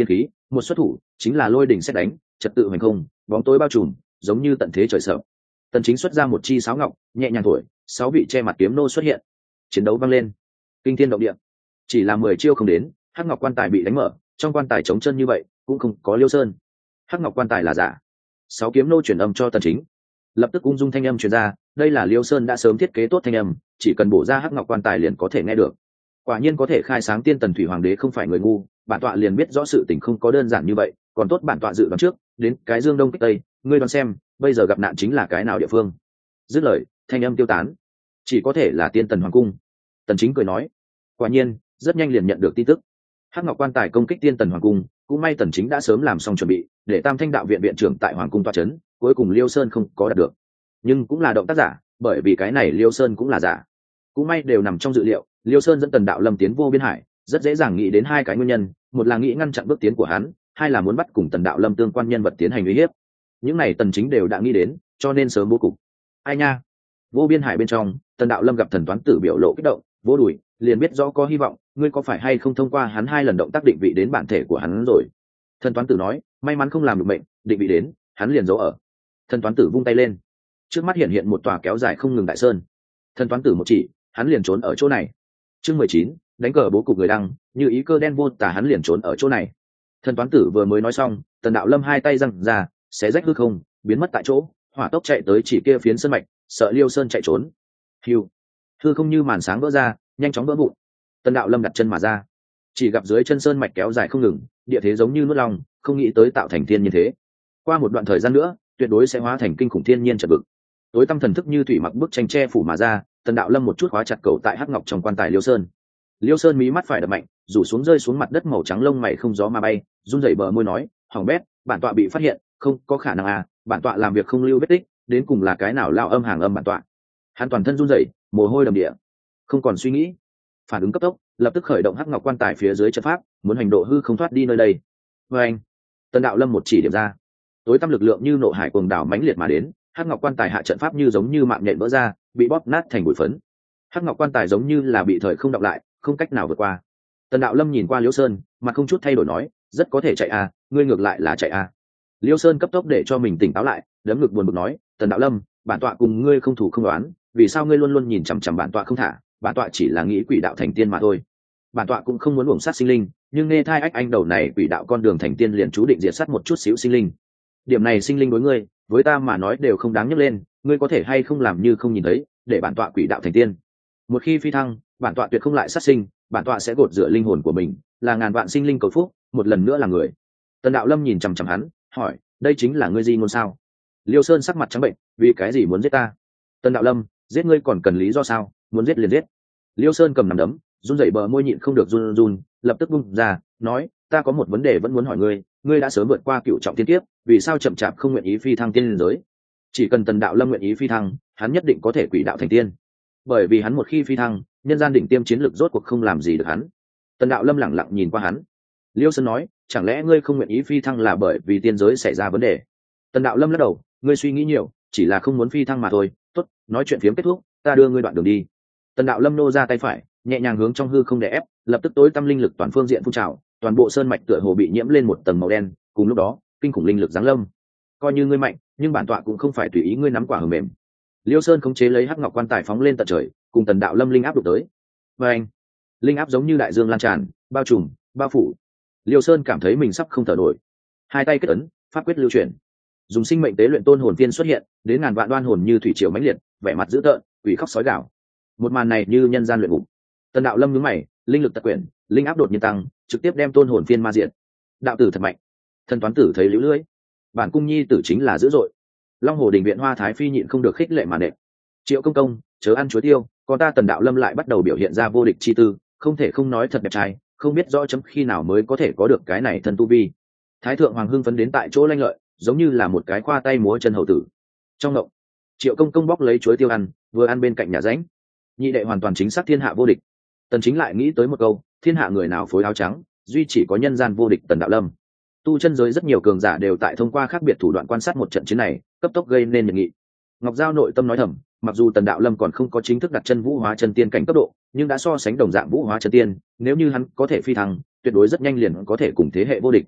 một xuất thủ chính là lôi đỉnh xét đánh, trật tự hoành không, bóng tối bao trùm, giống như tận thế trời sợ. Tần Chính xuất ra một chi sáo ngọc, nhẹ nhàng thổi, sáu vị che mặt kiếm nô xuất hiện. Chiến đấu vang lên, kinh thiên động địa. Chỉ là mười chiêu không đến, hắc ngọc quan tài bị đánh mở, trong quan tài trống chân như vậy, cũng không có Liêu Sơn. Hắc ngọc quan tài là giả. Sáu kiếm nô truyền âm cho Tần Chính. Lập tức ung dung thanh âm truyền ra, đây là Liêu Sơn đã sớm thiết kế tốt thanh âm, chỉ cần bổ ra hắc ngọc quan tài liền có thể nghe được. Quả nhiên có thể khai sáng tiên tần thủy hoàng đế không phải người ngu, bản tọa liền biết rõ sự tình không có đơn giản như vậy, còn tốt bản tọa dự đoán trước, đến cái dương đông kích tây, ngươi đoán xem, bây giờ gặp nạn chính là cái nào địa phương. Dứt lời, thanh âm tiêu tán, chỉ có thể là tiên tần hoàng cung. Tần Chính cười nói, quả nhiên rất nhanh liền nhận được tin tức, hắc ngọc quan tài công kích tiên tần hoàng cung, cũng may Tần Chính đã sớm làm xong chuẩn bị, để Tam Thanh đạo viện viện trưởng tại hoàng cung tọa chấn, cuối cùng Liêu Sơn không có đạt được, nhưng cũng là động tác giả, bởi vì cái này Liêu Sơn cũng là giả, cũng may đều nằm trong dự liệu. Liêu Sơn dẫn Tần Đạo Lâm tiến vô biên hải, rất dễ dàng nghĩ đến hai cái nguyên nhân, một là nghĩ ngăn chặn bước tiến của hắn, hai là muốn bắt cùng Tần Đạo Lâm tương quan nhân vật tiến hành uy hiếp. Những này Tần Chính đều đã nghĩ đến, cho nên sớm bố cục. Ai nha, vô biên hải bên trong, Tần Đạo Lâm gặp Thần Toán Tử biểu lộ kích động, vỗ đùi, liền biết rõ có hy vọng, ngươi có phải hay không thông qua hắn hai lần động tác định vị đến bản thể của hắn rồi. Thần Toán Tử nói, may mắn không làm được mệnh, định vị đến, hắn liền giấu ở. Thần Toán Tử vung tay lên, trước mắt hiện hiện một tòa kéo dài không ngừng đại sơn. Thần Toán Tử một chỉ, hắn liền trốn ở chỗ này. Chương mười chín, đánh cờ bố cục người đăng, như ý cơ đen vô tả, hắn liền trốn ở chỗ này. Thần Toán Tử vừa mới nói xong, Tần Đạo Lâm hai tay giằng ra, xé rách hư không, biến mất tại chỗ, hỏa tốc chạy tới chỉ kia phiến sơn mạch, sợ Liêu Sơn chạy trốn. Hưu, hư không như màn sáng vỡ ra, nhanh chóng vỡ vụn. Tần Đạo Lâm đặt chân mà ra, chỉ gặp dưới chân sơn mạch kéo dài không ngừng, địa thế giống như nuốt lòng, không nghĩ tới tạo thành thiên nhiên thế. Qua một đoạn thời gian nữa, tuyệt đối sẽ hóa thành kinh khủng thiên nhiên chợt vực. Tối tâm thần thức như thủy mặc bức tranh che phủ mà ra, Tần Đạo Lâm một chút khóa chặt cầu tại hắc ngọc trong quan tài Liêu Sơn. Liêu Sơn mí mắt phải đập mạnh, rủ xuống rơi xuống mặt đất màu trắng lông mày không gió mà bay, run rẩy bờ môi nói, hỏng bét, bản tọa bị phát hiện, không có khả năng à, bản tọa làm việc không lưu vết tích, đến cùng là cái nào lao âm hàng âm bản tọa. Hắn toàn thân run rẩy, mồ hôi đầm địa, không còn suy nghĩ, phản ứng cấp tốc, lập tức khởi động hắc ngọc quan tài phía dưới trận pháp, muốn hành độ hư không thoát đi nơi đây. Với anh, Tần Đạo Lâm một chỉ điểm ra, tối tâm lực lượng như nộ hải cuồng đảo mãnh liệt mà đến, hắc ngọc quan tài hạ trận pháp như giống như mạng nhện vỡ ra, bị bóp nát thành bụi phấn. Hắc ngọc quan tài giống như là bị thời không đọng lại, không cách nào vượt qua. Tần Đạo Lâm nhìn qua Liêu Sơn, mặt không chút thay đổi nói, rất có thể chạy à, ngươi ngược lại là chạy à. Liêu Sơn cấp tốc để cho mình tỉnh táo lại, đấm ngực buồn bực nói, Tần Đạo Lâm, bản tọa cùng ngươi không thủ không đoán, vì sao ngươi luôn luôn nhìn chằm chằm bản tọa không thả, bản tọa chỉ là nghĩ quỷ đạo thành tiên mà thôi. Bản tọa cũng không muốn uổng sát sinh linh, nhưng nghe thai ách anh đầu này quỷ đạo con đường thành tiên liền chú định diệt sát một chút xíu sinh linh. Điểm này sinh linh đối ngươi, với ta mà nói đều không đáng nhắc lên, ngươi có thể hay không làm như không nhìn thấy, để bản tọa quỷ đạo thành tiên. Một khi phi thăng, bản tọa tuyệt không lại sát sinh, bản tọa sẽ gột rửa linh hồn của mình, là ngàn vạn sinh linh cầu phúc, một lần nữa là người. Tần Đạo Lâm nhìn chằm chằm hắn, hỏi, đây chính là ngươi di ngôn sao? Liêu Sơn sắc mặt trắng bệnh, vì cái gì muốn giết ta? Tần Đạo Lâm, giết ngươi còn cần lý do sao? Muốn giết liền giết. Liêu Sơn cầm nắm đấm, run rẩy bờ môi nhịn không được run run, lập tức bung ra, nói, ta có một vấn đề vẫn muốn hỏi ngươi, ngươi đã sớm vượt qua cựu trọng thiên kiếp, vì sao chậm chạp không nguyện ý phi thăng tiên giới? Chỉ cần Tần Đạo Lâm nguyện ý phi thăng, hắn nhất định có thể quỷ đạo thành tiên. Bởi vì hắn một khi phi thăng, nhân gian đỉnh tiêm chiến lực rốt cuộc không làm gì được hắn. Tần Đạo Lâm lẳng lặng nhìn qua hắn. Liêu Sơn nói, chẳng lẽ ngươi không nguyện ý phi thăng là bởi vì tiên giới xảy ra vấn đề? Tần Đạo Lâm lắc đầu, ngươi suy nghĩ nhiều, chỉ là không muốn phi thăng mà thôi. Tốt, nói chuyện phiếm kết thúc, ta đưa ngươi đoạn đường đi. Tần Đạo Lâm nô ra tay phải, nhẹ nhàng hướng trong hư không đè ép, lập tức tối tâm linh lực toàn phương diện phun trào, toàn bộ sơn mạch tựa hồ bị nhiễm lên một tầng màu đen. Cùng lúc đó, kinh khủng linh lực giáng lâm. Coi như ngươi mạnh, nhưng bản tọa cũng không phải tùy ý ngươi nắm quả hờ mềm. Liêu Sơn khống chế lấy hắc ngọc quan tài phóng lên tận trời, cùng Tần Đạo Lâm linh áp đụng tới. Và anh, linh áp giống như đại dương lan tràn, bao trùm, bao phủ. Liêu Sơn cảm thấy mình sắp không thở nổi, hai tay kết ấn, pháp quyết lưu chuyển, dùng sinh mệnh tế luyện tôn hồn tiên xuất hiện, đến ngàn vạn đoan hồn như thủy triều mãnh liệt, vẻ mặt dữ tợn, quỷ khóc sói gào. Một màn này như nhân gian luyện ngục. Tần Đạo Lâm nhướng mày, linh lực tật quyển, linh áp đột nhiên tăng, trực tiếp đem tôn hồn tiên ma diệt. Đạo tử thật mạnh. Thần Toán Tử thấy liễu lưỡi, bản cung nhi tử chính là dữ dội. Long Hồ đình viện Hoa Thái Phi nhịn không được khích lệ mà nệ. Triệu công công, chớ ăn chuối tiêu, còn ta Tần Đạo Lâm lại bắt đầu biểu hiện ra vô địch chi tư, không thể không nói thật đẹp trai, không biết rõ chấm khi nào mới có thể có được cái này thần tu vi. Thái thượng hoàng hưng phấn đến tại chỗ lanh lợi, giống như là một cái khoa tay múa chân hầu tử. Trong ngộng, Triệu công công bóc lấy chuối tiêu ăn, vừa ăn bên cạnh nhà ránh. Nhị đệ hoàn toàn chính xác thiên hạ vô địch. Tần Chính lại nghĩ tới một câu, thiên hạ người nào phối áo trắng, duy chỉ có nhân gian vô địch Tần Đạo Lâm. Tu chân giới rất nhiều cường giả đều tại thông qua khác biệt thủ đoạn quan sát một trận chiến này, cấp tốc gây nên nhiệt nghị. Ngọc Giao nội tâm nói thầm, mặc dù Tần Đạo Lâm còn không có chính thức đặt chân vũ hóa chân tiên cảnh cấp độ, nhưng đã so sánh đồng dạng vũ hóa chân tiên, nếu như hắn có thể phi thăng, tuyệt đối rất nhanh liền có thể cùng thế hệ vô địch.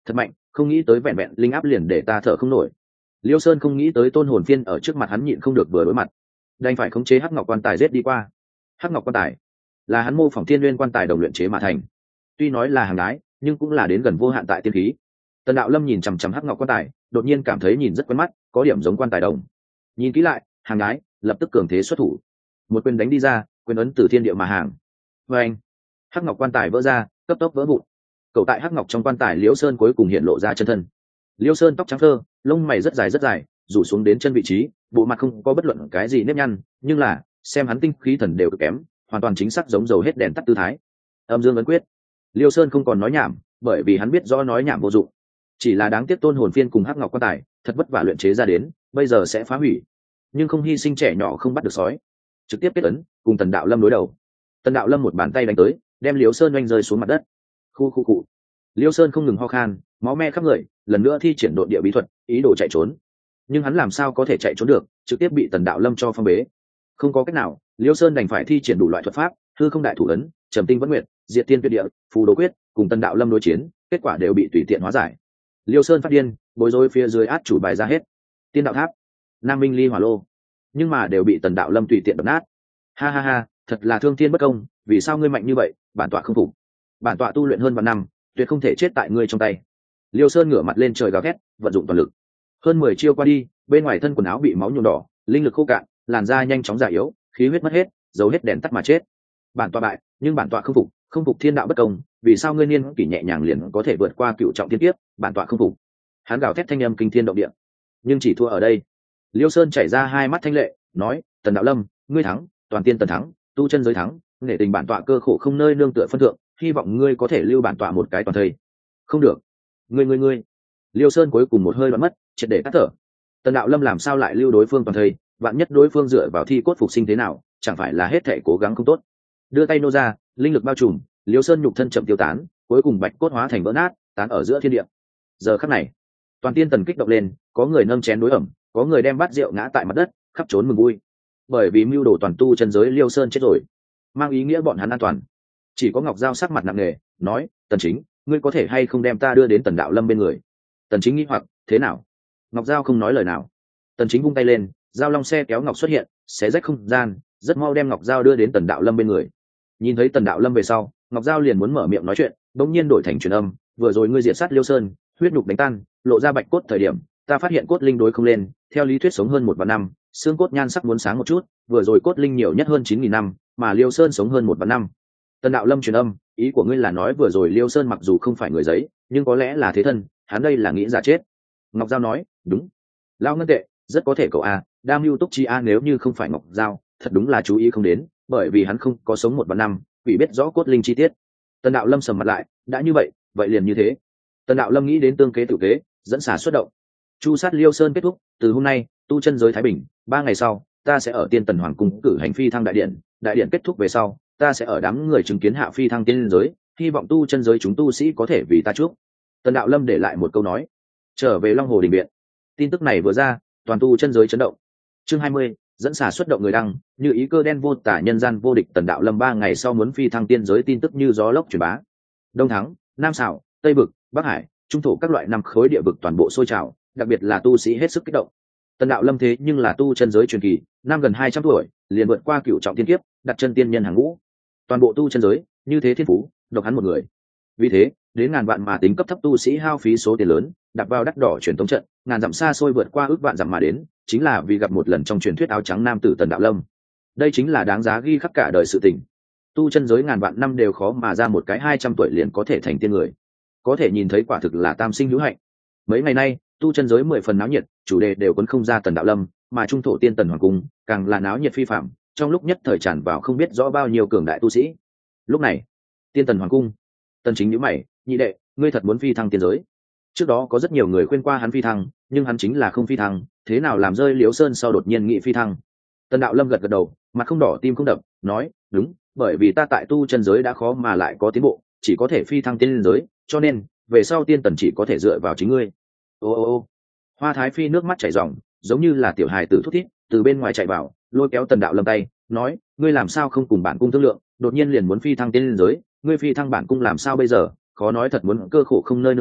thật mạnh, không nghĩ tới vẹn vẹn linh áp liền để ta thở không nổi. Liêu Sơn không nghĩ tới tôn hồn phiên ở trước mặt hắn nhịn không được vừa đối mặt, đành phải khống chế hắc ngọc quan tài giết đi qua. Hắc ngọc quan tài là hắn mô phỏng thiên nguyên quan tài đồng luyện chế mà thành, tuy nói là hàng đái nhưng cũng là đến gần vô hạn tại tiên khí. Tần đạo lâm nhìn chằm chằm hắc ngọc quan tài, đột nhiên cảm thấy nhìn rất quen mắt, có điểm giống quan tài đồng. Nhìn kỹ lại, hàng đái lập tức cường thế xuất thủ, một quyền đánh đi ra, quyền ấn từ thiên địa mà hàng. Và anh, hắc ngọc quan tài vỡ ra, cấp tốc vỡ vụn. Cậu tại hắc ngọc trong quan tài Liễu Sơn cuối cùng hiện lộ ra chân thân. Liễu Sơn tóc trắng thơ, lông mày rất dài rất dài, rủ xuống đến chân vị trí, bộ mặt không có bất luận cái gì nếp nhăn, nhưng là xem hắn tinh khí thần đều cực kém, hoàn toàn chính xác giống dầu hết đèn tắt tư thái. Âm dương ấn quyết. Liêu Sơn không còn nói nhảm, bởi vì hắn biết rõ nói nhảm vô dụng, chỉ là đáng tiếc tôn hồn phiên cùng hắc ngọc quan tài thật vất vả luyện chế ra đến, bây giờ sẽ phá hủy, nhưng không hy sinh trẻ nhỏ không bắt được sói, trực tiếp kết ấn cùng Tần đạo lâm đối đầu. Tần đạo lâm một bàn tay đánh tới, đem Liêu Sơn oanh rơi xuống mặt đất. Khu khu cụ. Liêu Sơn không ngừng ho khan, máu me khắp người, lần nữa thi triển độn địa bí thuật, ý đồ chạy trốn, nhưng hắn làm sao có thể chạy trốn được, trực tiếp bị Tần đạo lâm cho phong bế. Không có cách nào, Liêu Sơn đành phải thi triển đủ loại thuật pháp, hư không đại thủ ấn, trầm tinh vẫn nguyện, diệt tiên tuyệt địa, phù đồ quyết, cùng Tần đạo lâm đối chiến, kết quả đều bị tùy tiện hóa giải. Liêu Sơn phát điên, bối rối phía dưới át chủ bài ra hết, tiên đạo tháp, nam minh ly hỏa lô, nhưng mà đều bị Tần đạo lâm tùy tiện đập nát. Ha ha ha, thật là thương thiên bất công, vì sao ngươi mạnh như vậy, bản tọa không phục. Bản tọa tu luyện hơn vạn năm, tuyệt không thể chết tại ngươi trong tay. Liêu Sơn ngửa mặt lên trời gào thét, vận dụng toàn lực. Hơn mười chiêu qua đi, bên ngoài thân quần áo bị máu nhuộm đỏ, linh lực khô cạn, làn da nhanh chóng già yếu, khí huyết mất hết, dấu hết đèn tắt mà chết. Bản tọa bại, nhưng bản tọa không phục, không phục thiên đạo bất công, vì sao ngươi niên kỷ nhẹ nhàng liền có thể vượt qua cựu trọng thiên kiếp, bản tọa không phục. Hắn gào thét thanh âm kinh thiên động địa, nhưng chỉ thua ở đây. Liêu Sơn chảy ra hai mắt thanh lệ, nói: Tần đạo lâm, ngươi thắng, toàn tiên tần thắng, tu chân giới thắng, nể tình bản tọa cơ khổ không nơi nương tựa phân thượng, hy vọng ngươi có thể lưu bản tọa một cái toàn thây. Không được, ngươi ngươi ngươi. Liêu Sơn cuối cùng một hơi đoạn mất, triệt để tắt thở. Tần đạo lâm làm sao lại lưu đối phương toàn thây, vạn nhất đối phương dựa vào thi cốt phục sinh thế nào, chẳng phải là hết thể cố gắng không tốt. Đưa tay nô ra, linh lực bao trùm, Liêu Sơn nhục thân chậm tiêu tán, cuối cùng bạch cốt hóa thành vỡ nát, tán ở giữa thiên địa. Giờ khắc này, toàn tiên tần kích động lên, có người nâng chén đối ẩm, có người đem bát rượu ngã tại mặt đất, khắp trốn mừng vui. Bởi vì mưu đồ toàn tu chân giới Liêu Sơn chết rồi, mang ý nghĩa bọn hắn an toàn. Chỉ có Ngọc Giao sắc mặt nặng nề, nói: Tần Chính, ngươi có thể hay không đem ta đưa đến Tần đạo lâm bên người? Tần Chính nghĩ hoặc: thế nào? Ngọc Giao không nói lời nào. Tần Chính vung tay lên, giao long xe kéo ngọc xuất hiện, xé rách không gian, rất mau đem Ngọc Giao đưa đến Tần đạo lâm bên người. Nhìn thấy Tần đạo lâm về sau, Ngọc Giao liền muốn mở miệng nói chuyện, bỗng nhiên đổi thành truyền âm: vừa rồi ngươi diệt sát Liêu Sơn, huyết nhục đánh tan, lộ ra bạch cốt thời điểm, ta phát hiện cốt linh đối không lên, theo lý thuyết sống hơn một vạn năm, xương cốt nhan sắc muốn sáng một chút, vừa rồi cốt linh nhiều nhất hơn chín nghìn năm, mà Liêu Sơn sống hơn một vạn năm. Tần đạo lâm truyền âm: ý của ngươi là nói vừa rồi Liêu Sơn mặc dù không phải người giấy, nhưng có lẽ là thế thân, hắn đây là nghĩ giả chết. Ngọc Giao nói: đúng. Lao ngân tệ, rất có thể cậu a, đam mưu túc chi a, nếu như không phải Ngọc Giao, thật đúng là chú ý không đến, bởi vì hắn không có sống một vạn năm, quỷ biết rõ cốt linh chi tiết. Tần đạo lâm sầm mặt lại, đã như vậy, vậy liền như thế. Tần đạo lâm nghĩ đến tương kế tự kế, dẫn xả xuất động. Chu sát Liêu Sơn kết thúc, từ hôm nay, tu chân giới thái bình, ba ngày sau, ta sẽ ở Tiên Tần Hoàng cung cử hành phi thăng đại điện, đại điện kết thúc về sau, ta sẽ ở đám người chứng kiến hạ phi thăng tiên giới, hy vọng tu chân giới chúng tu sĩ có thể vì ta chúc. Tần đạo lâm để lại một câu nói. Trở về Long Hồ đình viện. Tin tức này vừa ra, toàn tu chân giới chấn động. Chương hai mươi, dẫn xả xuất động người đăng, như ý cơ đen vô tả nhân gian vô địch. Tần đạo lâm ba ngày sau muốn phi thăng tiên giới tin tức như gió lốc truyền bá. Đông Thắng, Nam Sảo, Tây Vực, Bắc Hải, Trung thổ các loại năm khối địa vực toàn bộ sôi trào, đặc biệt là tu sĩ hết sức kích động. Tần đạo lâm thế nhưng là tu chân giới truyền kỳ, năm gần hai trăm tuổi, liền vượt qua cửu trọng tiên kiếp, đặt chân tiên nhân hàng ngũ. Toàn bộ tu chân giới, như thế thiên phú, độc hắn một người. Vì thế, đến ngàn vạn mà tính cấp thấp tu sĩ hao phí số tiền lớn, đặt vào đắt đỏ truyền tống trận, ngàn dặm xa xôi vượt qua ước vạn dặm mà đến, chính là vì gặp một lần trong truyền thuyết áo trắng nam tử Tần đạo lâm. Đây chính là đáng giá ghi khắc cả đời sự tình. Tu chân giới ngàn vạn năm đều khó mà ra một cái hai trăm tuổi liền có thể thành tiên người, có thể nhìn thấy quả thực là tam sinh hữu hạnh. Mấy ngày nay, tu chân giới mười phần náo nhiệt, chủ đề đều quấn không ra Tần đạo lâm, mà trung thổ tiên Tần hoàng cung càng là náo nhiệt phi phạm, trong lúc nhất thời tràn vào không biết rõ bao nhiêu cường đại tu sĩ. Lúc này, tiên Tần hoàng cung, Tần Chính nhíu mày: nhị đệ, ngươi thật muốn phi thăng tiên giới? Trước đó có rất nhiều người khuyên qua hắn phi thăng, nhưng hắn chính là không phi thăng, thế nào làm rơi Liễu Sơn sau đột nhiên nghị phi thăng? Tần đạo lâm gật gật đầu, mặt không đỏ tim không đập, nói: đúng, bởi vì ta tại tu chân giới đã khó mà lại có tiến bộ, chỉ có thể phi thăng tiên giới, cho nên về sau tiên Tần chỉ có thể dựa vào chính ngươi. Ô ô ô. Hoa Thái Phi nước mắt chảy ròng, giống như là tiểu hài tử thút thít, từ bên ngoài chạy vào, lôi kéo Tần đạo lâm tay, nói: ngươi làm sao không cùng bản cung thương lượng, đột nhiên liền muốn phi thăng tiên giới, ngươi phi thăng bản cung làm sao bây giờ? Khó nói thật muốn cơ khổ không nơi nương tựa,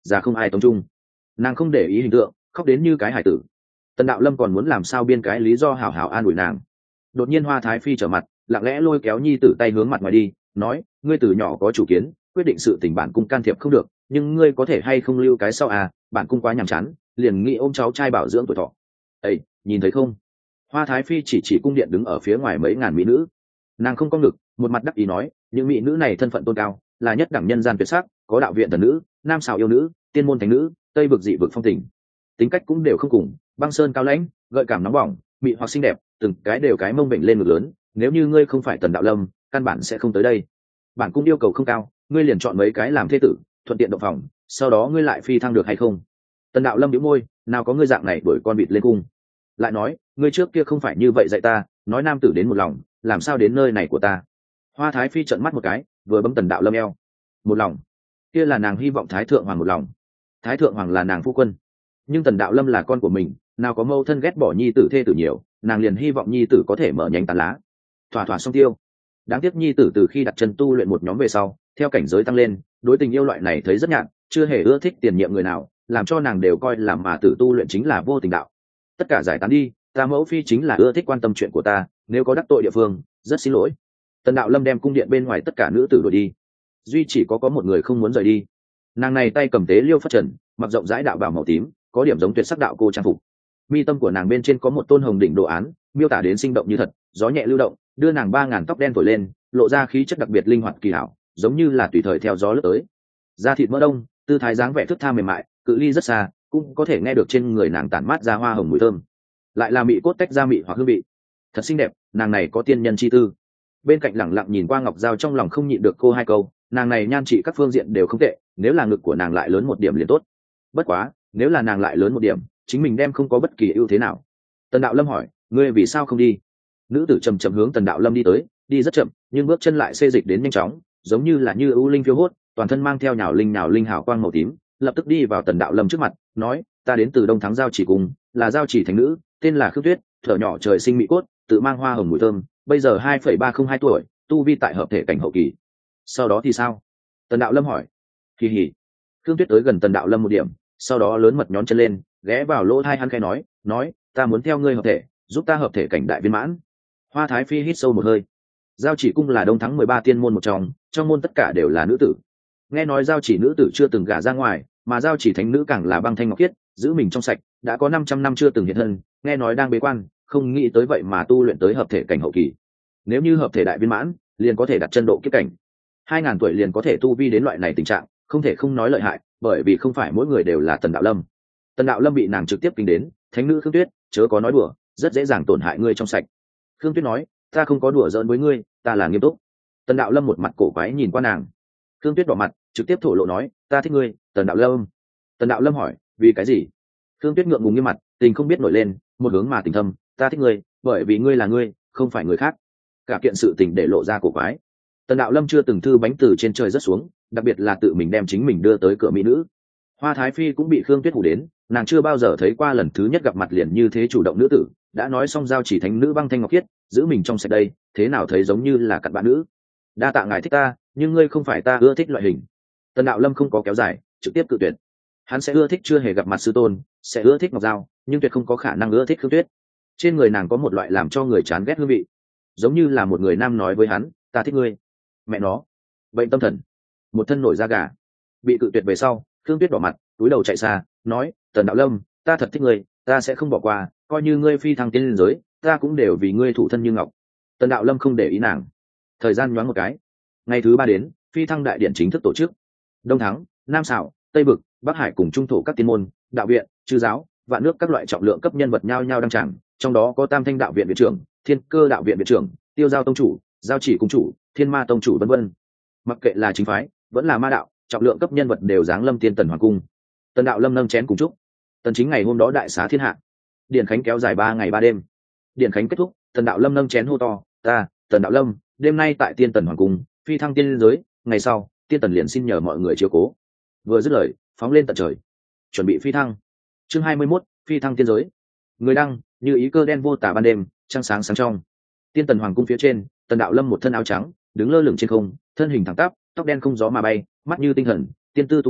già không ai tống trung. Nàng không để ý hình tượng, khóc đến như cái hải tử. Tần đạo lâm còn muốn làm sao biên cái lý do hảo hảo an ủi nàng. Đột nhiên Hoa Thái Phi trở mặt, lặng lẽ lôi kéo nhi tử tay hướng mặt ngoài đi, nói, ngươi từ nhỏ có chủ kiến, quyết định sự tình bản cung can thiệp không được, nhưng ngươi có thể hay không lưu cái sau à, bản cung quá nhàm chán, liền nghĩ ôm cháu trai bảo dưỡng tuổi thọ. Ê, nhìn thấy không? Hoa Thái Phi chỉ chỉ cung điện đứng ở phía ngoài mấy ngàn mỹ nữ. Nàng không có ngực, một mặt đắc ý nói, những mỹ nữ này thân phận tôn cao, là nhất đẳng nhân gian tuyệt sắc, có đạo viện thần nữ, nam xào yêu nữ, tiên môn thánh nữ, tây vực dị vực phong tình, tính cách cũng đều không cùng, băng sơn cao lãnh, gợi cảm nóng bỏng, mị hoặc xinh đẹp, từng cái đều cái mông bệnh lên ngực lớn. Nếu như ngươi không phải Tần đạo lâm, căn bản sẽ không tới đây. Bản cung yêu cầu không cao, ngươi liền chọn mấy cái làm thế tử, thuận tiện động phòng, sau đó ngươi lại phi thăng được hay không? Tần đạo lâm nhíu môi, nào có ngươi dạng này đuổi con vịt lên cung. Lại nói, ngươi trước kia không phải như vậy dạy ta, nói nam tử đến một lòng, làm sao đến nơi này của ta? Hoa Thái Phi trợn mắt một cái, vừa bấm Tần đạo lâm eo. Một lòng, kia là nàng hy vọng Thái thượng hoàng một lòng. Thái thượng hoàng là nàng phu quân, nhưng Tần đạo lâm là con của mình, nào có mâu thân ghét bỏ nhi tử thê tử nhiều, nàng liền hy vọng nhi tử có thể mở nhánh tán lá, thỏa thỏa xong tiêu. Đáng tiếc nhi tử từ khi đặt chân tu luyện một nhóm về sau, theo cảnh giới tăng lên, đối tình yêu loại này thấy rất nhạt, chưa hề ưa thích tiền nhiệm người nào, làm cho nàng đều coi làm mà tử tu luyện chính là vô tình đạo. Tất cả giải tán đi, ta mẫu phi chính là ưa thích quan tâm chuyện của ta, nếu có đắc tội địa phương, rất xin lỗi. Tần đạo lâm đem cung điện bên ngoài tất cả nữ tử đuổi đi, duy chỉ có có một người không muốn rời đi. Nàng này tay cầm tế liêu phát trần, mặc rộng rãi đạo bào màu tím, có điểm giống tuyệt sắc đạo cô trang phục. Mi tâm của nàng bên trên có một tôn hồng đỉnh đồ án, miêu tả đến sinh động như thật, gió nhẹ lưu động, đưa nàng ba ngàn tóc đen thổi lên, lộ ra khí chất đặc biệt linh hoạt kỳ hảo, giống như là tùy thời theo gió lướt tới. Da thịt mỡ đông, tư thái dáng vẻ thướt tha mềm mại, cự ly rất xa, cũng có thể nghe được trên người nàng tản mát ra hoa hồng mùi thơm. Lại là mị cốt tách ra mị hoặc hương vị, thật xinh đẹp, nàng này có tiên nhân chi tư. Bên cạnh lẳng lặng nhìn qua Ngọc Giao trong lòng không nhịn được cô hai câu, nàng này nhan trị các phương diện đều không tệ, nếu là ngực của nàng lại lớn một điểm liền tốt. Bất quá, nếu là nàng lại lớn một điểm, chính mình đem không có bất kỳ ưu thế nào. Tần đạo lâm hỏi, ngươi vì sao không đi? Nữ tử chậm chậm hướng Tần đạo lâm đi tới, đi rất chậm, nhưng bước chân lại xê dịch đến nhanh chóng, giống như là như ưu linh phiêu hốt, toàn thân mang theo nhào linh nhào linh hào quang màu tím, lập tức đi vào Tần đạo lâm trước mặt, nói, ta đến từ Đông Thắng Giao Chỉ Cung, là Giao Chỉ thánh nữ, tên là Khương Tuyết, thở nhỏ trời sinh mỹ cốt, tự mang hoa hồng mùi thơm, bây giờ hai phẩy ba không hai tuổi, tu vi tại hợp thể cảnh hậu kỳ. Sau đó thì sao? Tần đạo lâm hỏi. Kỳ hỉ. Khương Tuyết tới gần Tần đạo lâm một điểm, sau đó lớn mật nhón chân lên, ghé vào lỗ tai hắn khẽ nói, nói, ta muốn theo ngươi hợp thể, giúp ta hợp thể cảnh đại viên mãn. Hoa Thái Phi hít sâu một hơi. Giao Chỉ Cung là Đông Thắng mười ba tiên môn một trong, trong môn tất cả đều là nữ tử. Nghe nói Giao Chỉ nữ tử chưa từng gả ra ngoài, mà Giao Chỉ thánh nữ càng là băng thanh ngọc khiết, giữ mình trong sạch, đã có năm trăm năm chưa từng hiện thân, nghe nói đang bế quan, không nghĩ tới vậy mà tu luyện tới hợp thể cảnh hậu kỳ. Nếu như hợp thể đại viên mãn, liền có thể đặt chân độ kiếp cảnh. Hai ngàn tuổi liền có thể tu vi đến loại này tình trạng, không thể không nói lợi hại, bởi vì không phải mỗi người đều là Tần đạo lâm. Tần đạo lâm bị nàng trực tiếp kinh đến, thánh nữ Khương Tuyết, chớ có nói đùa, rất dễ dàng tổn hại ngươi trong sạch. Khương Tuyết nói, ta không có đùa giỡn với ngươi, ta là nghiêm túc. Tần đạo lâm một mặt cổ quái nhìn qua nàng. Khương Tuyết đỏ mặt, trực tiếp thổ lộ nói, ta thích ngươi, Tần đạo lâm. Tần đạo lâm hỏi, vì cái gì? Khương Tuyết ngượng ngùng nghiêm mặt, tình không biết nổi lên, một hướng mà tình thâm, ta thích ngươi, bởi vì ngươi là ngươi, không phải người khác. Cả kiện sự tình để lộ ra cổ quái. Tần đạo lâm chưa từng thư bánh từ trên trời rất xuống, đặc biệt là tự mình đem chính mình đưa tới cửa mỹ nữ. Hoa Thái Phi cũng bị Khương Tuyết hù đến, nàng chưa bao giờ thấy qua lần thứ nhất gặp mặt liền như thế chủ động nữ tử, đã nói xong Giao Chỉ thánh nữ băng thanh ngọc khiết, giữ mình trong sạch đây, thế nào thấy giống như là cặn bạn nữ. Đa tạ ngài thích ta, nhưng ngươi không phải ta ưa thích loại hình. Tần đạo lâm không có kéo dài, trực tiếp cự tuyệt. Hắn sẽ ưa thích chưa hề gặp mặt sư tôn, sẽ ưa thích Ngọc Giao, nhưng tuyệt không có khả năng ưa thích Khương Tuyết. Trên người nàng có một loại làm cho người chán ghét hương vị, giống như là một người nam nói với hắn, ta thích ngươi. Mẹ nó, bệnh tâm thần, một thân nổi da gà. Bị cự tuyệt về sau, Khương Tuyết đỏ mặt, túi đầu chạy xa, nói, Tần đạo lâm, ta thật thích ngươi, ta sẽ không bỏ qua, coi như ngươi phi thăng tiên giới, ta cũng đều vì ngươi thủ thân như ngọc. Tần đạo lâm không để ý nàng. Thời gian nhoáng một cái, ngày thứ ba đến, phi thăng đại điện chính thức tổ chức. Đông Thắng, Nam Sảo, Tây Bực, Bắc Hải cùng trung thổ các tiên môn, đạo viện, chư giáo, vạn nước các loại trọng lượng cấp nhân vật nhao nhao đăng tràng, trong đó có Tam Thanh đạo viện viện trưởng, Thiên Cơ đạo viện viện trưởng, Tiêu Giao tông chủ, Giao Chỉ cung chủ, Thiên Ma tông chủ vân vân. Mặc kệ là chính phái, vẫn là ma đạo, trọng lượng cấp nhân vật đều giáng lâm tiên Tần hoàng cung. Tần đạo lâm nâng chén cùng chúc. Tần chính ngày hôm đó đại xá thiên hạ. Điện khánh kéo dài ba ngày ba đêm. Điện khánh kết thúc, Tần đạo lâm nâng chén hô to, ta, Tần đạo lâm, đêm nay tại tiên Tần hoàng cung, phi thăng tiên giới, ngày sau, tiên Tần liền xin nhờ mọi người chiếu cố. Vừa dứt lời, phóng lên tận trời, chuẩn bị phi thăng. Chương hai mươi mốt, phi thăng tiên giới. Người đăng, như ý cơ đen vô tả ban đêm, trăng sáng sáng trong. Tiên Tần hoàng cung phía trên, Tần đạo lâm một thân áo trắng, đứng lơ lửng trên không, thân hình thẳng tắp, tóc đen không gió mà bay, mắt như tinh thần, tiên tư tú giật,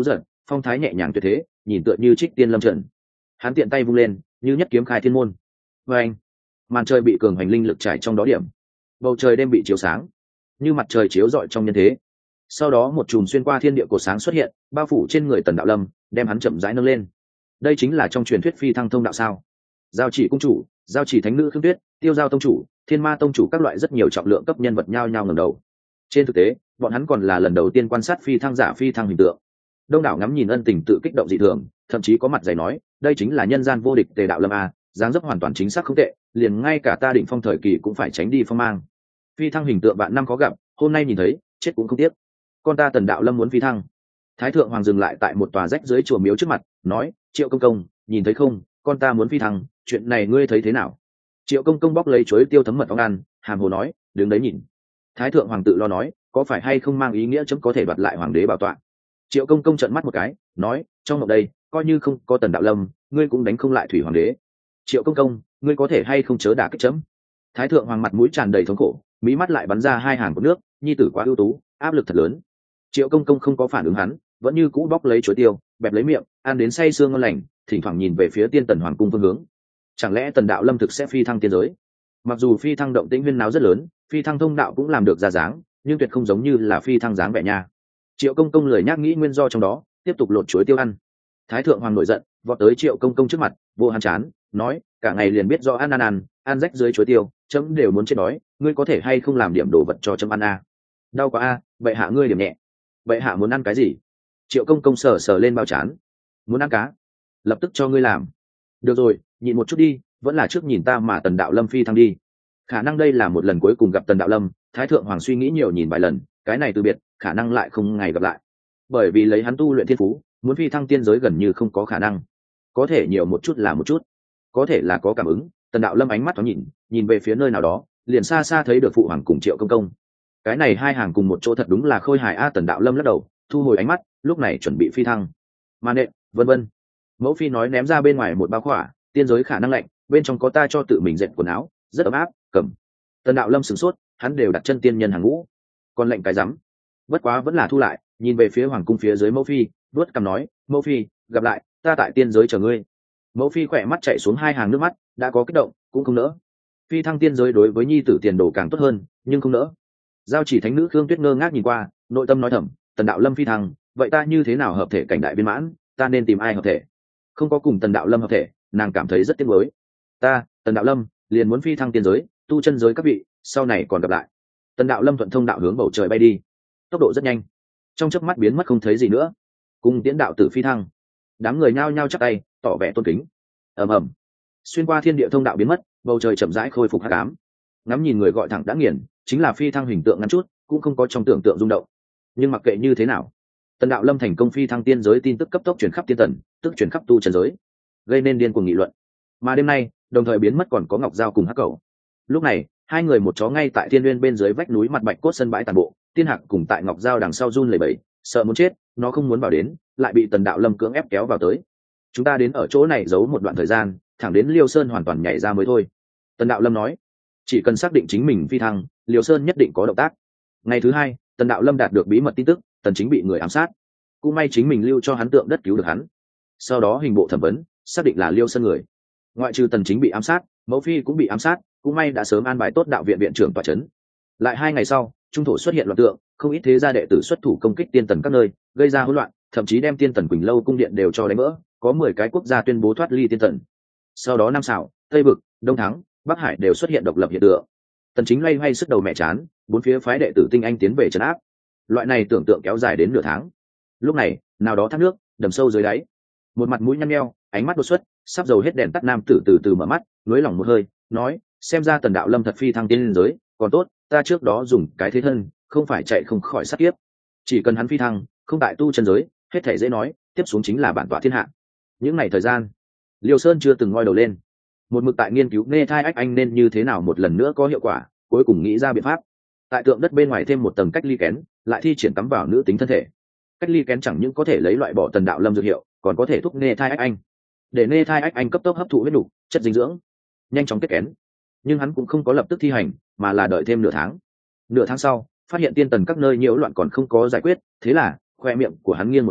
phong thái nhẹ nhàng tuyệt thế, nhìn tựa như trích tiên lâm trận. Hắn tiện tay vung lên, như nhất kiếm khai thiên môn. Và anh, màn trời bị cường hành linh lực trải trong đó điểm, bầu trời đêm bị chiếu sáng, như mặt trời chiếu rọi trong nhân thế. Sau đó một chùm xuyên qua thiên địa cột sáng xuất hiện, bao phủ trên người Tần Đạo Lâm, đem hắn chậm rãi nâng lên. Đây chính là trong truyền thuyết phi thăng thông đạo sao? Giao Chỉ cung chủ, Giao Chỉ thánh nữ Khương Tuyết, Tiêu Giao tông chủ, Thiên Ma tông chủ các loại rất nhiều trọng lượng cấp nhân vật nhao nhao ngẩng đầu. Trên thực tế, bọn hắn còn là lần đầu tiên quan sát phi thăng giả phi thăng hình tượng. Đông đảo ngắm nhìn ân tình tự kích động dị thường, thậm chí có mặt dày nói, đây chính là nhân gian vô địch Tề Đạo Lâm a, dáng dấp hoàn toàn chính xác không tệ, liền ngay cả ta đỉnh phong thời kỳ cũng phải tránh đi phong mang. Phi thăng hình tượng bạn năm có gặp, hôm nay nhìn thấy, chết cũng không tiếc. Con ta Tần Đạo Lâm muốn phi thăng. Thái thượng hoàng dừng lại tại một tòa rách dưới chùa miếu trước mặt, nói, Triệu công công, nhìn thấy không, con ta muốn phi thăng, chuyện này ngươi thấy thế nào? Triệu công công bóc lấy chuối tiêu thấm mật ong ăn, hàm hồ nói, đứng đấy nhìn. Thái thượng hoàng tự lo nói, có phải hay không mang ý nghĩa chấm có thể đoạt lại hoàng đế bảo tọa? Triệu công công trợn mắt một cái, nói, trong mộng đây, coi như không có Tần Đạo Lâm, ngươi cũng đánh không lại thủy hoàng đế. Triệu công công, ngươi có thể hay không chớ đả kích chấm? Thái thượng hoàng mặt mũi tràn đầy thống khổ, mí mắt lại bắn ra hai hàng của nước, nhi tử quá ưu tú, áp lực thật lớn. Triệu công công không có phản ứng hắn, vẫn như cũ bóc lấy chuối tiêu, bẹp lấy miệng, ăn đến say sương ngon lành, thỉnh thoảng nhìn về phía tiên tần hoàng cung phương hướng. Chẳng lẽ Tần Đạo Lâm thực sẽ phi thăng tiên giới? Mặc dù phi thăng động tĩnh huyên náo rất lớn, phi thăng thông đạo cũng làm được ra dáng, nhưng tuyệt không giống như là phi thăng dáng vẻ nha. Triệu công công lười nhác nghĩ nguyên do trong đó, tiếp tục lột chuối tiêu ăn. Thái thượng hoàng nổi giận, vọt tới Triệu công công trước mặt, vô hắn chán, nói, cả ngày liền biết do ăn ăn ăn, ăn rách dưới chuối tiêu, chấm đều muốn chết đói, ngươi có thể hay không làm điểm đồ vật cho chấm ăn a? Đau quá a, bệ hạ ngươi điểm nhẹ. Bệ hạ muốn ăn cái gì? Triệu công công sờ sờ lên bao chán, muốn ăn cá, lập tức cho ngươi làm. Được rồi, nhịn một chút đi, vẫn là trước nhìn ta mà Tần Đạo Lâm phi thăng đi. Khả năng đây là một lần cuối cùng gặp Tần Đạo Lâm, Thái thượng hoàng suy nghĩ nhiều nhìn vài lần, cái này từ biệt, khả năng lại không ngày gặp lại. Bởi vì lấy hắn tu luyện thiên phú, muốn phi thăng tiên giới gần như không có khả năng. Có thể nhiều một chút là một chút, có thể là có cảm ứng. Tần Đạo Lâm ánh mắt thoáng nhìn, nhìn về phía nơi nào đó, liền xa xa thấy được phụ hoàng cùng Triệu công công. Cái này hai hàng cùng một chỗ thật đúng là khôi hài a. Tần Đạo Lâm lắc đầu, thu hồi ánh mắt, lúc này chuẩn bị phi thăng. Mà nệ, vân vân. Mẫu phi nói ném ra bên ngoài một bao khỏa, tiên giới khả năng lạnh, bên trong có ta cho tự mình dệt quần áo, rất ấm áp, cầm. Tần Đạo Lâm sửng sốt, hắn đều đặt chân tiên nhân hàng ngũ, còn lệnh cái rắm. Bất quá vẫn là thu lại, nhìn về phía hoàng cung phía dưới mẫu phi, vuốt cằm nói, mẫu phi, gặp lại, ta tại tiên giới chờ ngươi. Mẫu phi khỏe mắt chạy xuống hai hàng nước mắt, đã có kích động, cũng không nỡ. Phi thăng tiên giới đối với nhi tử tiền đồ càng tốt hơn, nhưng không nỡ. Giao Chỉ thánh nữ Khương Tuyết ngơ ngác nhìn qua, nội tâm nói thầm, Tần Đạo Lâm phi thăng, vậy ta như thế nào hợp thể cảnh đại viên mãn, ta nên tìm ai hợp thể? Không có cùng Tần Đạo Lâm hợp thể, nàng cảm thấy rất tiếc nuối. Ta, Tần Đạo Lâm, liền muốn phi thăng tiên giới, tu chân giới các vị, sau này còn gặp lại. Tần Đạo Lâm thuận thông đạo hướng bầu trời bay đi, tốc độ rất nhanh, trong chớp mắt biến mất không thấy gì nữa. Cùng tiễn đạo tử phi thăng, đám người nhao nhao chắp tay, tỏ vẻ tôn kính. Ầm ầm, xuyên qua thiên địa thông đạo biến mất, bầu trời chậm rãi khôi phục hắc ám. Ngắm nhìn người gọi thẳng đã nghiền, chính là phi thăng hình tượng ngắn chút, cũng không có trong tưởng tượng rung động. Nhưng mặc kệ như thế nào, Tần Đạo Lâm thành công phi thăng tiên giới tin tức cấp tốc truyền khắp tiên tần, tức truyền khắp tu chân giới, gây nên điên cuồng nghị luận. Mà đêm nay, đồng thời biến mất còn có Ngọc Giao cùng Hắc Cẩu. Lúc này, hai người một chó ngay tại thiên nguyên bên dưới vách núi mặt bạch cốt sân bãi tàn bộ, Tiên Hạc cùng tại Ngọc Giao đằng sau run lẩy bẩy, sợ muốn chết, nó không muốn vào đến, lại bị Tần Đạo Lâm cưỡng ép kéo vào tới. Chúng ta đến ở chỗ này giấu một đoạn thời gian, thẳng đến Liêu Sơn hoàn toàn nhảy ra mới thôi. Tần Đạo Lâm nói, chỉ cần xác định chính mình phi thăng, Liêu Sơn nhất định có động tác. Ngày thứ hai, Tần Đạo Lâm đạt được bí mật tin tức, Tần Chính bị người ám sát. Cũng may chính mình lưu cho hắn tượng đất cứu được hắn. Sau đó hình bộ thẩm vấn, xác định là Liêu Sơn người. Ngoại trừ Tần Chính bị ám sát, mẫu phi cũng bị ám sát, cũng may đã sớm an bài tốt đạo viện viện trưởng tọa trấn. Lại hai ngày sau, trung thổ xuất hiện loạn tượng, không ít thế gia đệ tử xuất thủ công kích tiên tần các nơi, gây ra hỗn loạn, thậm chí đem tiên tần Quỳnh Lâu cung điện đều cho đánh vỡ, có mười cái quốc gia tuyên bố thoát ly tiên tần. Sau đó Nam Sảo, Tây Vực, Đông Thắng, Bắc Hải đều xuất hiện độc lập hiện tượng. Tần Chính loay hoay sức đầu mẹ chán, bốn phía phái đệ tử tinh anh tiến về trấn áp. Loại này tưởng tượng kéo dài đến nửa tháng. Lúc này, nào đó thác nước, đầm sâu dưới đáy, một mặt mũi nhăn nheo, ánh mắt đột xuất, sắp dầu hết đèn tắt nam tử từ từ mở mắt, nới lỏng một hơi, nói, xem ra Tần Đạo Lâm thật phi thăng tiên giới, còn tốt, ta trước đó dùng cái thế thân, không phải chạy không khỏi sát kiếp. Chỉ cần hắn phi thăng, không tại tu chân giới, hết thảy dễ nói, tiếp xuống chính là bản tọa thiên hạ. Những ngày thời gian, Liêu Sơn chưa từng ngoi đầu lên, một mực tại nghiên cứu nghe thai ách anh nên như thế nào một lần nữa có hiệu quả, cuối cùng nghĩ ra biện pháp. Tại tượng đất bên ngoài thêm một tầng cách ly kén, lại thi triển cắm vào nữ tính thân thể. Cách ly kén chẳng những có thể lấy loại bỏ Tần Đạo Lâm dược hiệu, còn có thể thúc nghe thai ách anh, để nghe thai ách anh cấp tốc hấp thụ huyết nục, chất dinh dưỡng, nhanh chóng kết kén. Nhưng hắn cũng không có lập tức thi hành, mà là đợi thêm nửa tháng. Nửa tháng sau, phát hiện tiên tần các nơi nhiễu loạn còn không có giải quyết, thế là khoe miệng của hắn nghiêng một cái,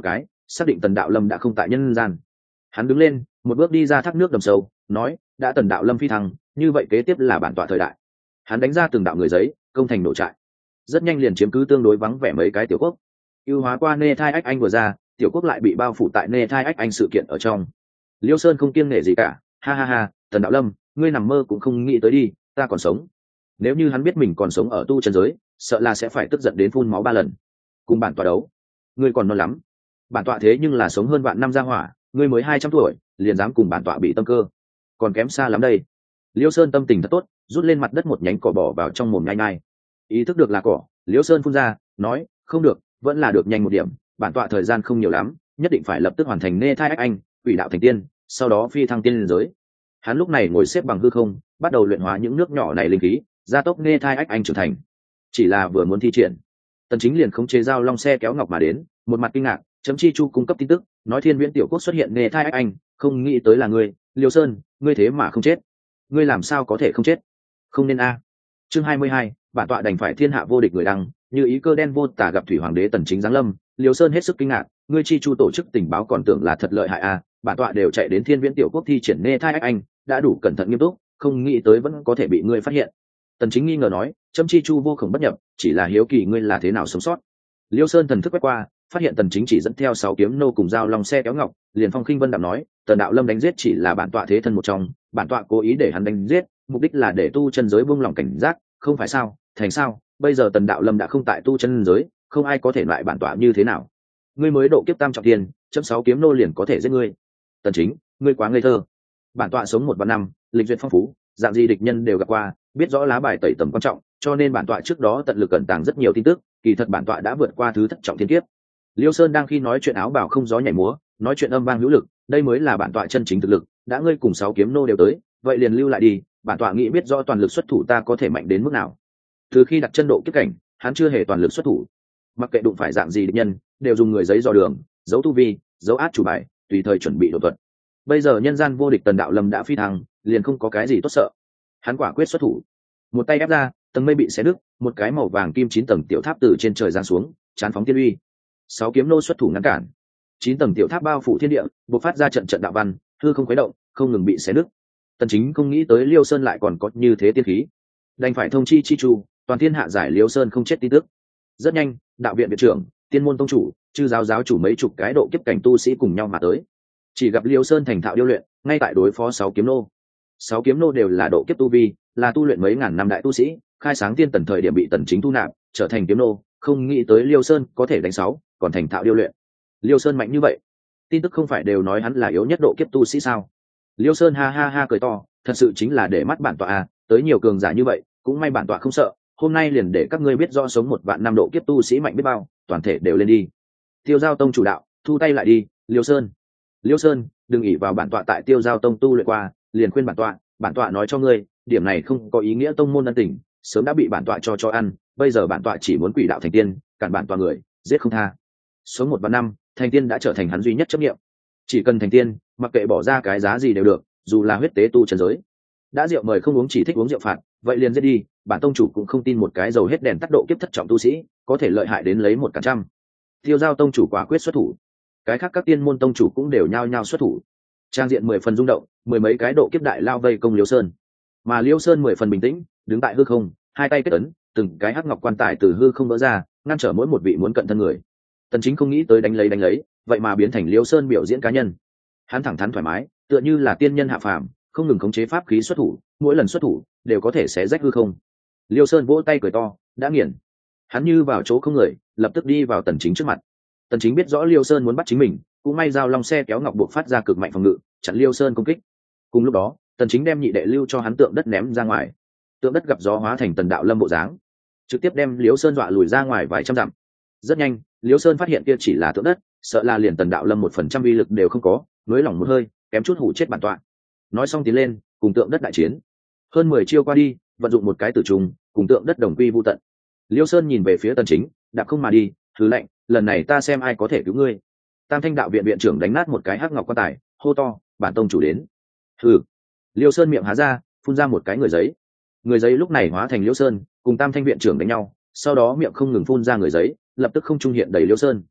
xác định tần đạo lâm đã không tại nhân gian. Hắn đứng lên một bước đi ra thác nước đầm sâu, nói đã tần đạo lâm phi thăng, như vậy kế tiếp là bản tọa thời đại. Hắn đánh ra từng đạo người giấy, công thành nổ trại, rất nhanh liền chiếm cứ tương đối vắng vẻ mấy cái tiểu quốc. ưu hóa qua Nê Thai Ách Anh vừa ra, tiểu quốc lại bị bao phủ tại Nê Thai Ách Anh sự kiện ở trong. Liêu Sơn không kiêng nể gì cả, ha ha ha, tần đạo lâm, ngươi nằm mơ cũng không nghĩ tới đi, ta còn sống. Nếu như hắn biết mình còn sống ở tu chân giới, sợ là sẽ phải tức giận đến phun máu ba lần. Cùng bản tọa đấu, ngươi còn non lắm. Bản tọa thế nhưng là sống hơn vạn năm gia hỏa, ngươi mới hai trăm tuổi liền dám cùng bản tọa bị tâm cơ, còn kém xa lắm đây. Liêu Sơn tâm tình thật tốt, rút lên mặt đất một nhánh cỏ bỏ vào trong mồm nhai nhai. Ý thức được là cỏ, Liêu Sơn phun ra, nói không được, vẫn là được nhanh một điểm, bản tọa thời gian không nhiều lắm, nhất định phải lập tức hoàn thành Nê Thai Ách Anh, quỷ đạo thành tiên, sau đó phi thăng tiên giới. Hắn lúc này ngồi xếp bằng hư không, bắt đầu luyện hóa những nước nhỏ này linh khí, gia tốc Nê Thai Ách Anh trưởng thành. Chỉ là vừa muốn thi triển, Tần Chính liền khống chế dao long xe kéo ngọc mà đến, một mặt kinh ngạc, chấm chi chu cung cấp tin tức, nói Thiên Viễn tiểu quốc xuất hiện Nê Thai Ách Anh, không nghĩ tới là ngươi, Liêu Sơn, ngươi thế mà không chết. Ngươi làm sao có thể không chết? Không nên a. Chương hai mươi hai, bản tọa đành phải thiên hạ vô địch người đăng, như ý cơ đen vô tả gặp thủy hoàng đế Tần Chính giáng lâm, Liêu Sơn hết sức kinh ngạc, ngươi chi chu tổ chức tình báo còn tưởng là thật lợi hại a, bản tọa đều chạy đến Thiên Viễn tiểu quốc thi triển Nê Thai Ách Anh, đã đủ cẩn thận nghiêm túc, không nghĩ tới vẫn có thể bị ngươi phát hiện. Tần Chính nghi ngờ nói, chấm chi chu vô khổng bất nhập, chỉ là hiếu kỳ ngươi là thế nào sống sót. Liêu Sơn thần thức quét qua, phát hiện Tần Chính chỉ dẫn theo sáu kiếm nô cùng dao long xe kéo ngọc, liền phong khinh vân đạm nói, tần đạo lâm đánh giết chỉ là bản tọa thế thân một trong, bản tọa cố ý để hắn đánh giết, mục đích là để tu chân giới buông lòng cảnh giác, không phải sao? Thành sao? Bây giờ tần đạo lâm đã không tại tu chân giới, không ai có thể loại bản tọa như thế nào. Ngươi mới độ kiếp tam trọng thiên, chấm sáu kiếm nô liền có thể giết ngươi. Tần Chính, ngươi quá ngây thơ. Bản tọa sống một vạn năm, lịch duyệt phong phú, dạng gì địch nhân đều gặp qua, biết rõ lá bài tẩy tầm quan trọng, cho nên bản tọa trước đó tận lực cẩn tàng rất nhiều tin tức, kỳ thật bản tọa đã vượt qua thứ thất trọng thiên kiếp. Liêu Sơn đang khi nói chuyện áo bào không gió nhảy múa, nói chuyện âm vang hữu lực, đây mới là bản tọa chân chính thực lực, đã ngươi cùng sáu kiếm nô đều tới, vậy liền lưu lại đi, bản tọa nghĩ biết rõ toàn lực xuất thủ ta có thể mạnh đến mức nào. Từ khi đặt chân độ kiếp cảnh, hắn chưa hề toàn lực xuất thủ, mặc kệ đụng phải dạng gì địch nhân, đều dùng người giấy dò đường, giấu tu vi, giấu át chủ bài, tùy thời chuẩn bị độ thuật. Bây giờ nhân gian vô địch tần đạo lâm đã phi thăng, liền không có cái gì tốt sợ. Hắn quả quyết xuất thủ, một tay ép ra, tầng mây bị xé đứt, một cái màu vàng kim chín tầng tiểu tháp từ trên trời giáng xuống, chán phóng tiên uy. Sáu kiếm nô xuất thủ ngăn cản, chín tầng tiểu tháp bao phủ thiên địa, bộc phát ra trận trận đạo văn, hư không khuấy động, không ngừng bị xé đứt. Tần Chính không nghĩ tới Liêu Sơn lại còn có như thế tiên khí, đành phải thông chi chi chu, toàn thiên hạ giải Liêu Sơn không chết tin tức. Rất nhanh, đạo viện viện trưởng, tiên môn tông chủ, chư giáo giáo chủ mấy chục cái độ kiếp cảnh tu sĩ cùng nhau mà tới. Chỉ gặp Liêu Sơn thành thạo điêu luyện, ngay tại đối phó sáu kiếm nô. Sáu kiếm nô đều là độ kiếp tu vi, là tu luyện mấy ngàn năm đại tu sĩ, khai sáng tiên tần thời điểm bị Tần Chính thu nạp, trở thành kiếm nô, không nghĩ tới Liêu Sơn có thể đánh sáu, còn thành thạo điêu luyện. Liêu Sơn mạnh như vậy, tin tức không phải đều nói hắn là yếu nhất độ kiếp tu sĩ sao? Liêu Sơn ha ha ha cười to, thật sự chính là để mắt bản tọa à, tới nhiều cường giả như vậy, cũng may bản tọa không sợ, hôm nay liền để các ngươi biết rõ sống một vạn năm độ kiếp tu sĩ mạnh biết bao, toàn thể đều lên đi. Tiêu Giao Tông chủ đạo, thu tay lại đi, Liêu Sơn. Liêu Sơn, đừng ỷ vào bản tọa tại Tiêu Giao Tông tu luyện qua, liền khuyên bản tọa, bản tọa nói cho ngươi, điểm này không có ý nghĩa tông môn ân tình, sớm đã bị bản tọa cho cho ăn, bây giờ bản tọa chỉ muốn quỷ đạo thành tiên, cản bản tọa người, giết không tha. Sống một vạn năm, thành tiên đã trở thành hắn duy nhất chấp niệm. Chỉ cần thành tiên, mặc kệ bỏ ra cái giá gì đều được, dù là huyết tế tu chân giới. Đã rượu mời không uống chỉ thích uống rượu phạt, vậy liền giết đi, bản tông chủ cũng không tin một cái dầu hết đèn tắt độ kiếp thất trọng tu sĩ có thể lợi hại đến lấy một cả trăm. Tiêu Giao tông chủ quả quyết xuất thủ, cái khác các tiên môn tông chủ cũng đều nhao nhao xuất thủ. Trang diện mười phần rung động, mười mấy cái độ kiếp đại lao vây công Liêu Sơn, mà Liêu Sơn mười phần bình tĩnh, đứng tại hư không, hai tay kết ấn, từng cái hắc ngọc quan tài từ hư không vỡ ra, ngăn trở mỗi một vị muốn cận thân người. Tần Chính không nghĩ tới đánh lấy đánh lấy, vậy mà biến thành Liêu Sơn biểu diễn cá nhân. Hắn thẳng thắn thoải mái, tựa như là tiên nhân hạ phàm, không ngừng khống chế pháp khí xuất thủ, mỗi lần xuất thủ đều có thể xé rách hư không. Liêu Sơn vỗ tay cười to, đã nghiền. Hắn như vào chỗ không người, lập tức đi vào Tần Chính trước mặt. Tần Chính biết rõ Liêu Sơn muốn bắt chính mình, cũng may giao long xe kéo ngọc buộc phát ra cực mạnh phòng ngự, chặn Liêu Sơn công kích. Cùng lúc đó, Tần Chính đem nhị đệ lưu cho hắn tượng đất ném ra ngoài. Tượng đất gặp gió hóa thành Tần Đạo Lâm bộ dáng, trực tiếp đem Liêu Sơn dọa lùi ra ngoài vài trăm dặm. Rất nhanh, Liêu Sơn phát hiện kia chỉ là tượng đất, sợ là liền Tần Đạo Lâm một phần trăm uy lực đều không có, nới lỏng một hơi, kém chút hủ chết bản tọa. Nói xong tiến lên, cùng tượng đất đại chiến. Hơn mười chiêu qua đi, vận dụng một cái tử trùng, cùng tượng đất đồng quy vu tận. Liêu Sơn nhìn về phía Tần Chính, đạp không mà đi, thứ lệnh, lần này ta xem ai có thể cứu ngươi. Tam Thanh đạo viện viện trưởng đánh nát một cái hắc ngọc quan tài, hô to, bản tông chủ đến. Hừ. Liêu Sơn miệng há ra, phun ra một cái người giấy. Người giấy lúc này hóa thành Liêu Sơn, cùng Tam Thanh viện trưởng đánh nhau, sau đó miệng không ngừng phun ra người giấy, lập tức không trung hiện đầy Liêu Sơn.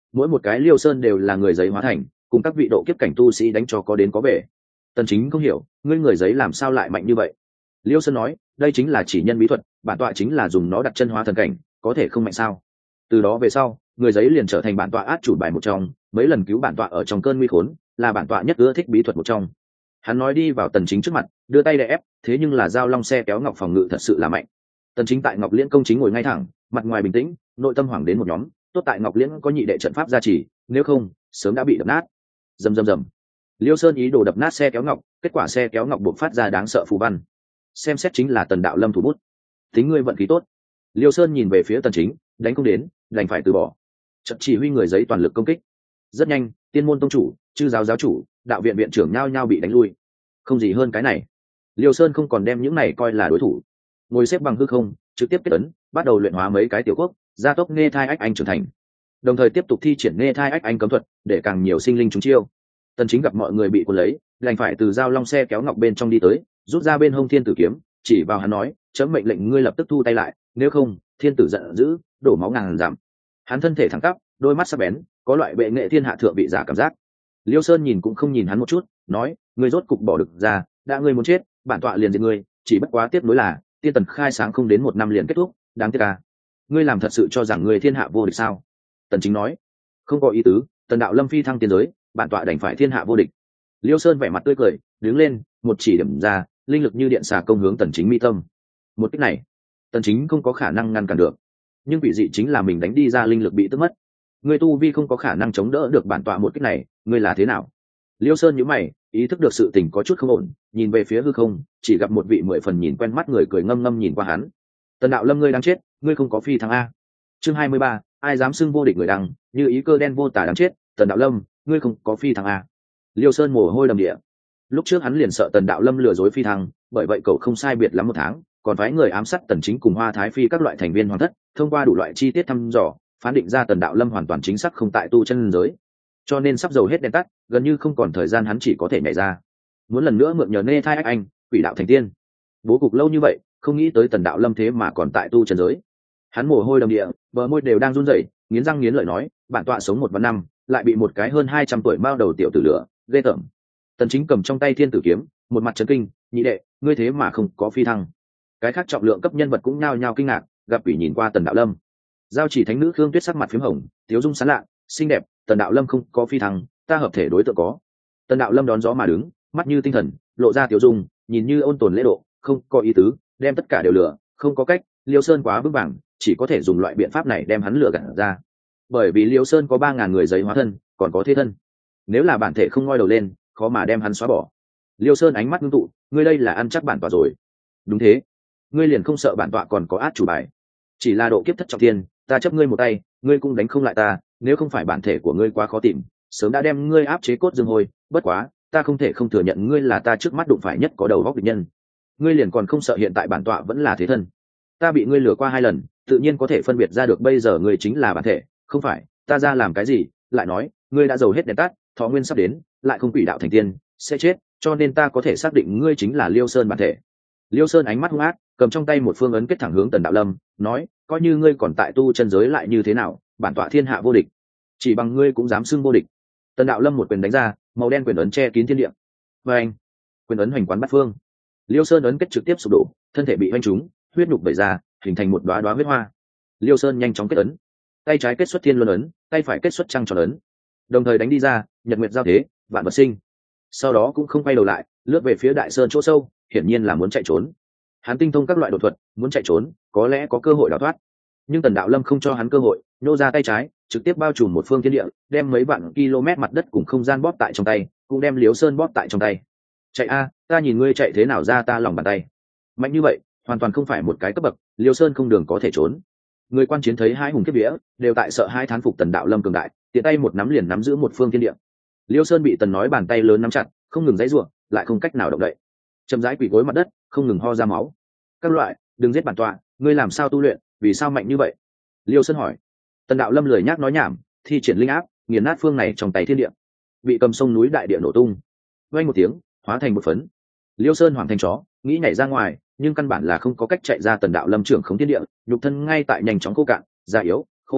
mỗi một cái Liêu Sơn đều là người giấy hóa thành, cùng các vị độ kiếp cảnh tu sĩ đánh cho có đến có về. Tần Chính không hiểu, ngươi người giấy làm sao lại mạnh như vậy? Liêu Sơn nói, đây chính là chỉ nhân bí thuật, bản tọa chính là dùng nó đặt chân hóa thần cảnh, có thể không mạnh sao? Từ đó về sau, người giấy liền trở thành bản tọa át chủ bài một trong, mấy lần cứu bản tọa ở trong cơn nguy khốn, là bản tọa nhất ưa thích bí thuật một trong. Hắn nói đi vào Tần Chính trước mặt, đưa tay đè ép, thế nhưng là giao long xe kéo ngọc phòng ngự thật sự là mạnh. Tần Chính tại Ngọc Liễn công chính ngồi ngay thẳng, mặt ngoài bình tĩnh, nội tâm hoảng đến một nhóm, tốt tại Ngọc Liễn có nhị đệ trận pháp gia trì, nếu không, sớm đã bị đập nát. Rầm rầm rầm. Liêu Sơn ý đồ đập nát xe kéo ngọc, kết quả xe kéo ngọc buộc phát ra đáng sợ phù văn. Xem xét chính là Tần Đạo Lâm thủ bút. Tính ngươi vận khí tốt. Liêu Sơn nhìn về phía Tần Chính, đánh không đến, đành phải từ bỏ. Trận chỉ huy người giấy toàn lực công kích. Rất nhanh, Tiên môn tông chủ, chư giáo giáo chủ, đạo viện viện trưởng nhao nhao bị đánh lui. Không gì hơn cái này. Liêu Sơn không còn đem những này coi là đối thủ. Ngồi xếp bằng hư không, trực tiếp kết ấn, bắt đầu luyện hóa mấy cái tiểu quốc, gia tốc nghe thai ách anh trưởng thành. Đồng thời tiếp tục thi triển nghe thai ách anh cấm thuật, để càng nhiều sinh linh trúng chiêu. Tần Chính gặp mọi người bị cuốn lấy, đành phải từ giao long xe kéo ngọc bên trong đi tới, rút ra bên hông thiên tử kiếm, chỉ vào hắn nói, chấm mệnh lệnh ngươi lập tức thu tay lại, nếu không, thiên tử giận dữ, đổ máu ngàn giảm. Hắn thân thể thẳng tắp, đôi mắt sắc bén, có loại bệ nghệ thiên hạ thượng vị giả cảm giác. Liêu Sơn nhìn cũng không nhìn hắn một chút, nói, ngươi rốt cục bỏ được ra, đã ngươi muốn chết, bản tọa liền giết ngươi, chỉ bất quá tiếp nối là, tiên tần khai sáng không đến một năm liền kết thúc, đáng tiếc à. Ngươi làm thật sự cho rằng ngươi thiên hạ vô địch sao? Tần Chính nói, không có ý tứ, Tần Đạo Lâm phi thăng tiên giới, bản tọa đành phải thiên hạ vô địch. Liêu Sơn vẻ mặt tươi cười, đứng lên, một chỉ điểm ra, linh lực như điện xà công hướng Tần Chính mi tâm. Một kích này, Tần Chính không có khả năng ngăn cản được, nhưng vị dị chính là mình đánh đi ra linh lực bị tước mất. Ngươi tu vi không có khả năng chống đỡ được bản tọa một kích này, ngươi là thế nào? Liêu Sơn nhíu mày, ý thức được sự tình có chút không ổn, nhìn về phía hư không, chỉ gặp một vị mười phần nhìn quen mắt người cười ngâm ngâm nhìn qua hắn. Tần Đạo Lâm ngươi đang chết, ngươi không có phi thăng a. Chương hai mươi ba, ai dám xưng vô địch người đăng, như ý cơ đen vô tả đáng chết, Tần Đạo Lâm, ngươi không có phi thăng a. Liêu Sơn mồ hôi đầm địa. Lúc trước hắn liền sợ Tần Đạo Lâm lừa dối phi thăng, bởi vậy cậu không sai biệt lắm một tháng, còn phái người ám sát Tần Chính cùng Hoa Thái Phi các loại thành viên hoàng thất, thông qua đủ loại chi tiết thăm dò, phán định ra Tần Đạo Lâm hoàn toàn chính xác không tại tu chân giới. Cho nên sắp dầu hết đèn tắt, gần như không còn thời gian hắn chỉ có thể nhảy ra. Muốn lần nữa mượn nhờ nê thai ách anh, quỷ đạo thành tiên. Bố cục lâu như vậy, không nghĩ tới Tần Đạo Lâm thế mà còn tại tu chân giới. Hắn mồ hôi đầm địa, bờ môi đều đang run rẩy, nghiến răng nghiến lợi nói, bản tọa sống một vạn năm, lại bị một cái hơn hai trăm tuổi mao đầu tiểu tử lửa, ghê tởm. Tần Chính cầm trong tay thiên tử kiếm, một mặt chấn kinh, nhị đệ, ngươi thế mà không có phi thăng. Cái khác trọng lượng cấp nhân vật cũng nhao nhao kinh ngạc, gặp quỷ nhìn qua Tần Đạo Lâm. Giao chỉ thánh nữ Khương Tuyết sắc mặt phím hồng, tiếu dung sán lạ, xinh đẹp, Tần Đạo Lâm không có phi thăng, ta hợp thể đối tượng có. Tần Đạo Lâm đón gió mà đứng, mắt như tinh thần, lộ ra tiếu dung, nhìn như ôn tồn lễ độ, không có ý tứ, đem tất cả đều lừa, không có cách, Liêu Sơn quá vững vàng, chỉ có thể dùng loại biện pháp này đem hắn lừa gạt ra. Bởi vì Liêu Sơn có ba ngàn người giấy hóa thân, còn có thế thân. Nếu là bản thể không ngoi đầu lên, khó mà đem hắn xóa bỏ. Liêu Sơn ánh mắt ngưng tụ, ngươi đây là ăn chắc bản tọa rồi. Đúng thế, ngươi liền không sợ bản tọa còn có át chủ bài. Chỉ là độ kiếp thất trọng thiên, ta chấp ngươi một tay, ngươi cũng đánh không lại ta, nếu không phải bản thể của ngươi quá khó tìm, sớm đã đem ngươi áp chế cốt dương hồi, bất quá, ta không thể không thừa nhận ngươi là ta trước mắt đụng phải nhất có đầu góc địch nhân. Ngươi liền còn không sợ hiện tại bản tọa vẫn là thế thân. Ta bị ngươi lừa qua hai lần, tự nhiên có thể phân biệt ra được bây giờ ngươi chính là bản thể, không phải, ta ra làm cái gì, lại nói, ngươi đã giàu hết đèn tắt, thọ nguyên sắp đến, lại không quỷ đạo thành tiên, sẽ chết, cho nên ta có thể xác định ngươi chính là Liêu Sơn bản thể. Liêu Sơn ánh mắt hung ác, cầm trong tay một phương ấn kết thẳng hướng Tần Đạo Lâm, nói, coi như ngươi còn tại tu chân giới lại như thế nào, bản tọa thiên hạ vô địch, chỉ bằng ngươi cũng dám xưng vô địch. Tần Đạo Lâm một quyền đánh ra, màu đen quyền ấn che kín thiên địa. Và anh, quyền ấn hoành quán bát phương. Liêu Sơn ấn kết trực tiếp sụp đổ, thân thể bị hoành trúng, huyết nhục vẩy ra, hình thành một đóa đóa huyết hoa. Liêu Sơn nhanh chóng kết ấn, tay trái kết xuất thiên luân ấn, tay phải kết xuất trăng tròn ấn, đồng thời đánh đi ra, nhật nguyệt giao thế, vạn vật sinh. Sau đó cũng không quay đầu lại, lướt về phía đại sơn chỗ sâu, hiển nhiên là muốn chạy trốn. Hắn tinh thông các loại đột thuật, muốn chạy trốn, có lẽ có cơ hội đào thoát. Nhưng Tần Đạo Lâm không cho hắn cơ hội, nhô ra tay trái, trực tiếp bao trùm một phương thiên địa, đem mấy vạn km mặt đất cùng không gian bóp tại trong tay, cũng đem Liêu Sơn bóp tại trong tay. Chạy a, ta nhìn ngươi chạy thế nào ra ta lòng bàn tay. Mạnh như vậy, hoàn toàn không phải một cái cấp bậc, Liêu Sơn không đường có thể trốn. Người quan chiến thấy hai hùng kiếp vía, đều tại sợ hai thán phục Tần Đạo Lâm cường đại, tiện tay một nắm liền nắm giữ một phương thiên địa. Liêu Sơn bị Tần nói bàn tay lớn nắm chặt, không ngừng giãy giụa, lại không cách nào động đậy. Chậm rãi quỳ gối mặt đất, không ngừng ho ra máu. Các loại, đừng giết bản tọa, ngươi làm sao tu luyện, vì sao mạnh như vậy? Liêu Sơn hỏi. Tần Đạo Lâm lười nhác nói nhảm, thi triển linh áp, nghiền nát phương này trong tay thiên địa. Bị cầm sông núi đại địa nổ tung. Vang một tiếng, hóa thành một phấn. Liêu Sơn hoàng thành chó, nghĩ nhảy ra ngoài, nhưng căn bản là không có cách chạy ra Tần Đạo Lâm trưởng khống thiên địa, nhục thân ngay tại nhanh chóng khô cạn, già yếu, khô bái,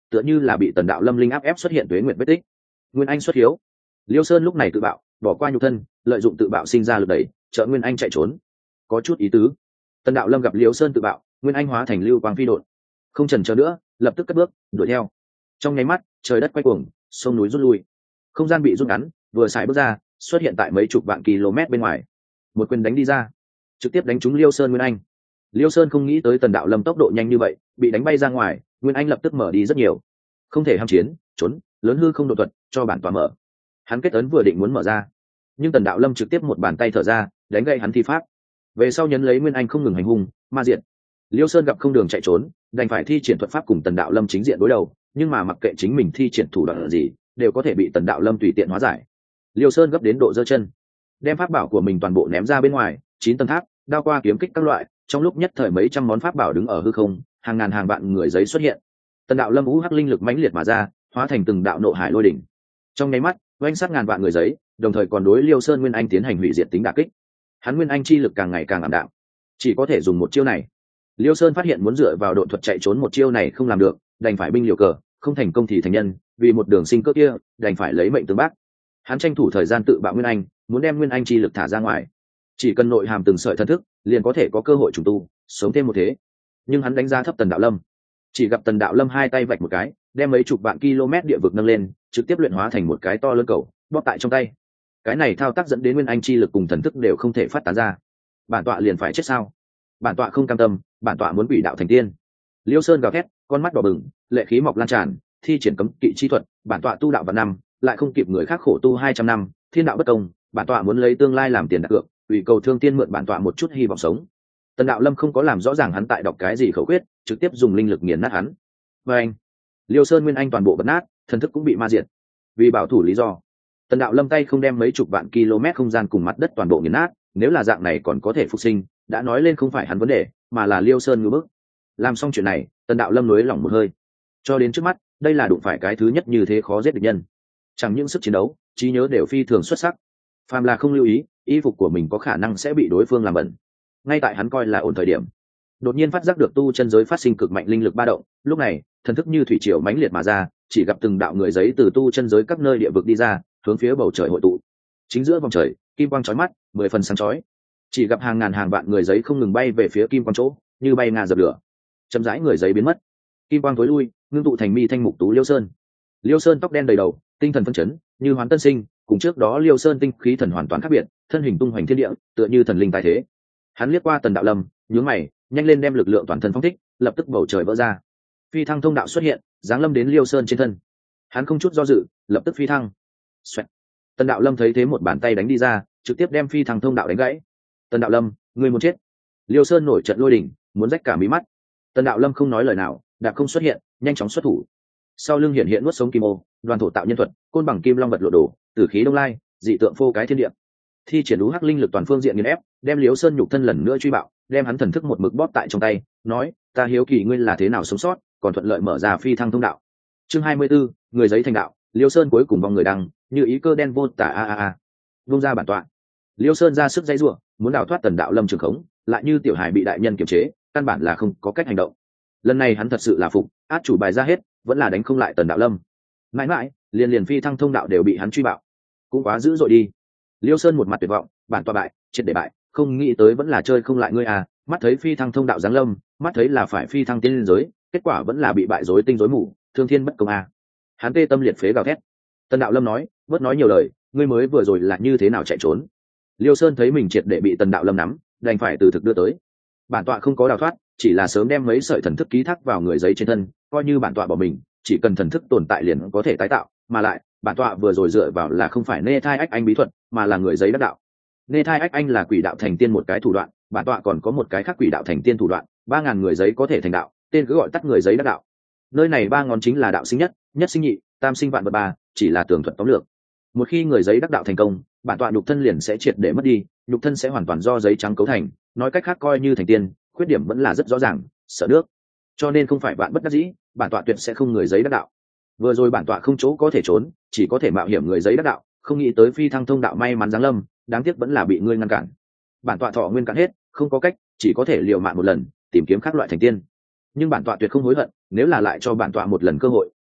tựa như là bị tần đạo lâm linh áp ép xuất hiện tuế nguyện vết tích. Nguyên anh xuất hiếu. Liêu Sơn lúc này tự bạo, bỏ qua nhục thân, lợi dụng tự bạo sinh ra lực đẩy, trợ Nguyên anh chạy trốn. Có chút ý tứ. Tần đạo lâm gặp Liêu Sơn tự bạo, Nguyên anh hóa thành lưu quang phi độn, không chần chờ nữa, lập tức cất bước đuổi theo. Trong nháy mắt, trời đất quay cuồng, sông núi rút lui, không gian bị rút ngắn, vừa xài bước ra, xuất hiện tại mấy chục vạn km bên ngoài. Một quyền đánh đi ra, trực tiếp đánh trúng Liêu Sơn Nguyên anh. Liêu Sơn không nghĩ tới tần đạo lâm tốc độ nhanh như vậy, bị đánh bay ra ngoài, Nguyên anh lập tức mở đi rất nhiều. Không thể ham chiến, trốn, lớn hư không độ thuật, cho bản tọa mở. Hắn kết ấn vừa định muốn mở ra, nhưng tần đạo lâm trực tiếp một bàn tay thở ra, đánh gậy hắn thi pháp. Về sau nhấn lấy Nguyên anh không ngừng hành hung, ma diệt. Liêu Sơn gặp không đường chạy trốn, đành phải thi triển thuật pháp cùng tần đạo lâm chính diện đối đầu, nhưng mà mặc kệ chính mình thi triển thủ đoạn gì, đều có thể bị tần đạo lâm tùy tiện hóa giải. Liêu Sơn gấp đến độ giơ chân, đem pháp bảo của mình toàn bộ ném ra bên ngoài, chín tầng tháp, đao qua kiếm kích các loại, trong lúc nhất thời mấy trăm món pháp bảo đứng ở hư không, hàng ngàn hàng vạn người giấy xuất hiện. Tần đạo lâm u hắc linh lực mãnh liệt mà ra, hóa thành từng đạo nộ hải lôi đỉnh. Trong nháy mắt, oanh sát ngàn vạn người giấy, đồng thời còn đối Liêu Sơn Nguyên Anh tiến hành hủy diệt tính đả kích. Hắn Nguyên Anh chi lực càng ngày càng ảm đạm, chỉ có thể dùng một chiêu này. Liêu Sơn phát hiện muốn dựa vào độ thuật chạy trốn một chiêu này không làm được, đành phải binh liều cờ, không thành công thì thành nhân, vì một đường sinh cơ kia, đành phải lấy mệnh tương bác. Hắn tranh thủ thời gian tự bạo Nguyên Anh, muốn đem Nguyên Anh chi lực thả ra ngoài. Chỉ cần nội hàm từng sợi thần thức, liền có thể có cơ hội trùng tu, sống thêm một thế. Nhưng hắn đánh giá thấp tần đạo lâm, chỉ gặp tần đạo lâm hai tay vạch một cái, đem mấy chục vạn km địa vực nâng lên, trực tiếp luyện hóa thành một cái to lớn cầu, bóp tại trong tay. Cái này thao tác dẫn đến Nguyên Anh chi lực cùng thần thức đều không thể phát tán ra. Bản tọa liền phải chết sao? Bản tọa không cam tâm, bản tọa muốn quỷ đạo thành tiên. Liêu Sơn gào thét, con mắt đỏ bừng, lệ khí mọc lan tràn, thi triển cấm kỵ chi thuật, bản tọa tu đạo vạn năm, lại không kịp người khác khổ tu hai trăm năm, thiên đạo bất công, bản tọa muốn lấy tương lai làm tiền đặt cược, ủy cầu thương tiên mượn bản tọa một chút hy vọng sống. Tần đạo lâm không có làm rõ ràng hắn tại đọc cái gì khẩu quyết, trực tiếp dùng linh lực nghiền nát hắn. Và anh, Liêu Sơn Nguyên Anh toàn bộ bật nát, thần thức cũng bị ma diệt. Vì bảo thủ lý do, tần đạo lâm tay không đem mấy chục vạn km không gian cùng mặt đất toàn bộ nghiền nát, nếu là dạng này còn có thể phục sinh, đã nói lên không phải hắn vấn đề, mà là Liêu Sơn ngư bức. Làm xong chuyện này, tần đạo lâm nới lỏng một hơi. Cho đến trước mắt, đây là đụng phải cái thứ nhất như thế khó giết địch nhân. Chẳng những sức chiến đấu, trí nhớ đều phi thường xuất sắc. Phàm là không lưu ý, y phục của mình có khả năng sẽ bị đối phương làm bẩn. Ngay tại hắn coi là ổn thời điểm, đột nhiên phát giác được tu chân giới phát sinh cực mạnh linh lực ba động. Lúc này, thần thức như thủy triều mãnh liệt mà ra, chỉ gặp từng đạo người giấy từ tu chân giới các nơi địa vực đi ra, hướng phía bầu trời hội tụ. Chính giữa vòng trời, kim quang chói mắt, mười phần sáng chói. Chỉ gặp hàng ngàn hàng vạn người giấy không ngừng bay về phía kim quang chỗ, như bay ngà dập lửa. Chậm rãi người giấy biến mất, kim quang tối lui, ngưng tụ thành mi thanh mục tú Liêu Sơn. Liêu Sơn tóc đen đầy đầu, tinh thần phân chấn, như hoán tân sinh, cùng trước đó Liêu Sơn tinh khí thần hoàn toàn khác biệt, thân hình tung hoành thiên địa, tựa như thần linh tài thế. Hắn liếc qua tần đạo lâm, nhướng mày, nhanh lên đem lực lượng toàn thân phóng thích, lập tức bầu trời vỡ ra, phi thăng thông đạo xuất hiện, giáng lâm đến Liêu Sơn trên thân. Hắn không chút do dự, lập tức phi thăng. Xoẹt. Tần đạo lâm thấy thế một bàn tay đánh đi ra, trực tiếp đem phi thăng thông đạo đánh gãy. Tần đạo lâm, ngươi muốn chết! Liêu Sơn nổi trận lôi đỉnh, muốn rách cả mí mắt. Tần đạo lâm không nói lời nào, đạp không xuất hiện, nhanh chóng xuất thủ. Sau lưng hiện hiện nuốt sống kim ô, đoàn thổ tạo nhân thuật, côn bằng kim long vật lộ đồ, tử khí đông lai, dị tượng phô cái thiên địa. Thi triển lũ hắc linh lực toàn phương diện nghiền ép, đem Liêu Sơn nhục thân lần nữa truy bạo, đem hắn thần thức một mực bóp tại trong tay, nói: ta hiếu kỳ ngươi là thế nào sống sót, còn thuận lợi mở ra phi thăng thông đạo. Chương hai mươi 24, người giấy thành đạo. Liêu Sơn cuối cùng vòng người đăng, như ý cơ đen vô tả a a a. Vung ra bản tọa. Liêu Sơn ra sức dãy rủa, muốn đào thoát tần đạo lâm trường khống, lại như tiểu hải bị đại nhân kiềm chế, căn bản là không có cách hành động. Lần này hắn thật sự là phục, át chủ bài ra hết, vẫn là đánh không lại tần đạo lâm. Mãi mãi, liền liền phi thăng thông đạo đều bị hắn truy bạo, cũng quá dữ dội đi. Liêu Sơn một mặt tuyệt vọng, bản tọa bại, triệt để bại, không nghĩ tới vẫn là chơi không lại ngươi à. Mắt thấy phi thăng thông đạo giáng lâm, mắt thấy là phải phi thăng tiên liên giới, kết quả vẫn là bị bại rối tinh rối mù, thương thiên bất công à. Hắn tê tâm liệt phế gào thét. Tần đạo lâm nói: bớt nói nhiều lời, ngươi mới vừa rồi là như thế nào chạy trốn? Liêu Sơn thấy mình triệt để bị tần đạo lâm nắm, đành phải từ thực đưa tới. Bản tọa không có đào thoát, chỉ là sớm đem mấy sợi thần thức ký thác vào người giấy trên thân, coi như bản tọa bỏ mình, chỉ cần thần thức tồn tại liền có thể tái tạo, mà lại bản tọa vừa rồi dựa vào là không phải nê thai ách anh bí thuật, mà là người giấy đắc đạo. Nê thai ách anh là quỷ đạo thành tiên một cái thủ đoạn, bản tọa còn có một cái khác quỷ đạo thành tiên thủ đoạn, ba ngàn người giấy có thể thành đạo, tên cứ gọi tắt người giấy đắc đạo. Nơi này ba ngón chính là đạo sinh nhất, nhất sinh nhị, tam sinh vạn vật ba, chỉ là tường thuật tóm lược. Một khi người giấy đắc đạo thành công, bản tọa nhục thân liền sẽ triệt để mất đi, nhục thân sẽ hoàn toàn do giấy trắng cấu thành, nói cách khác coi như thành tiên, khuyết điểm vẫn là rất rõ ràng, sợ nước. Cho nên không phải vạn bất đắc dĩ, bản tọa tuyệt sẽ không người giấy đắc đạo. Vừa rồi bản tọa không chỗ có thể trốn, chỉ có thể mạo hiểm người giấy đắc đạo, không nghĩ tới phi thăng thông đạo may mắn giáng lâm, đáng tiếc vẫn là bị ngươi ngăn cản. Bản tọa thọ nguyên cạn hết, không có cách, chỉ có thể liều mạng một lần, tìm kiếm khác loại thành tiên. Nhưng bản tọa tuyệt không hối hận, nếu là lại cho bản tọa một lần cơ hội,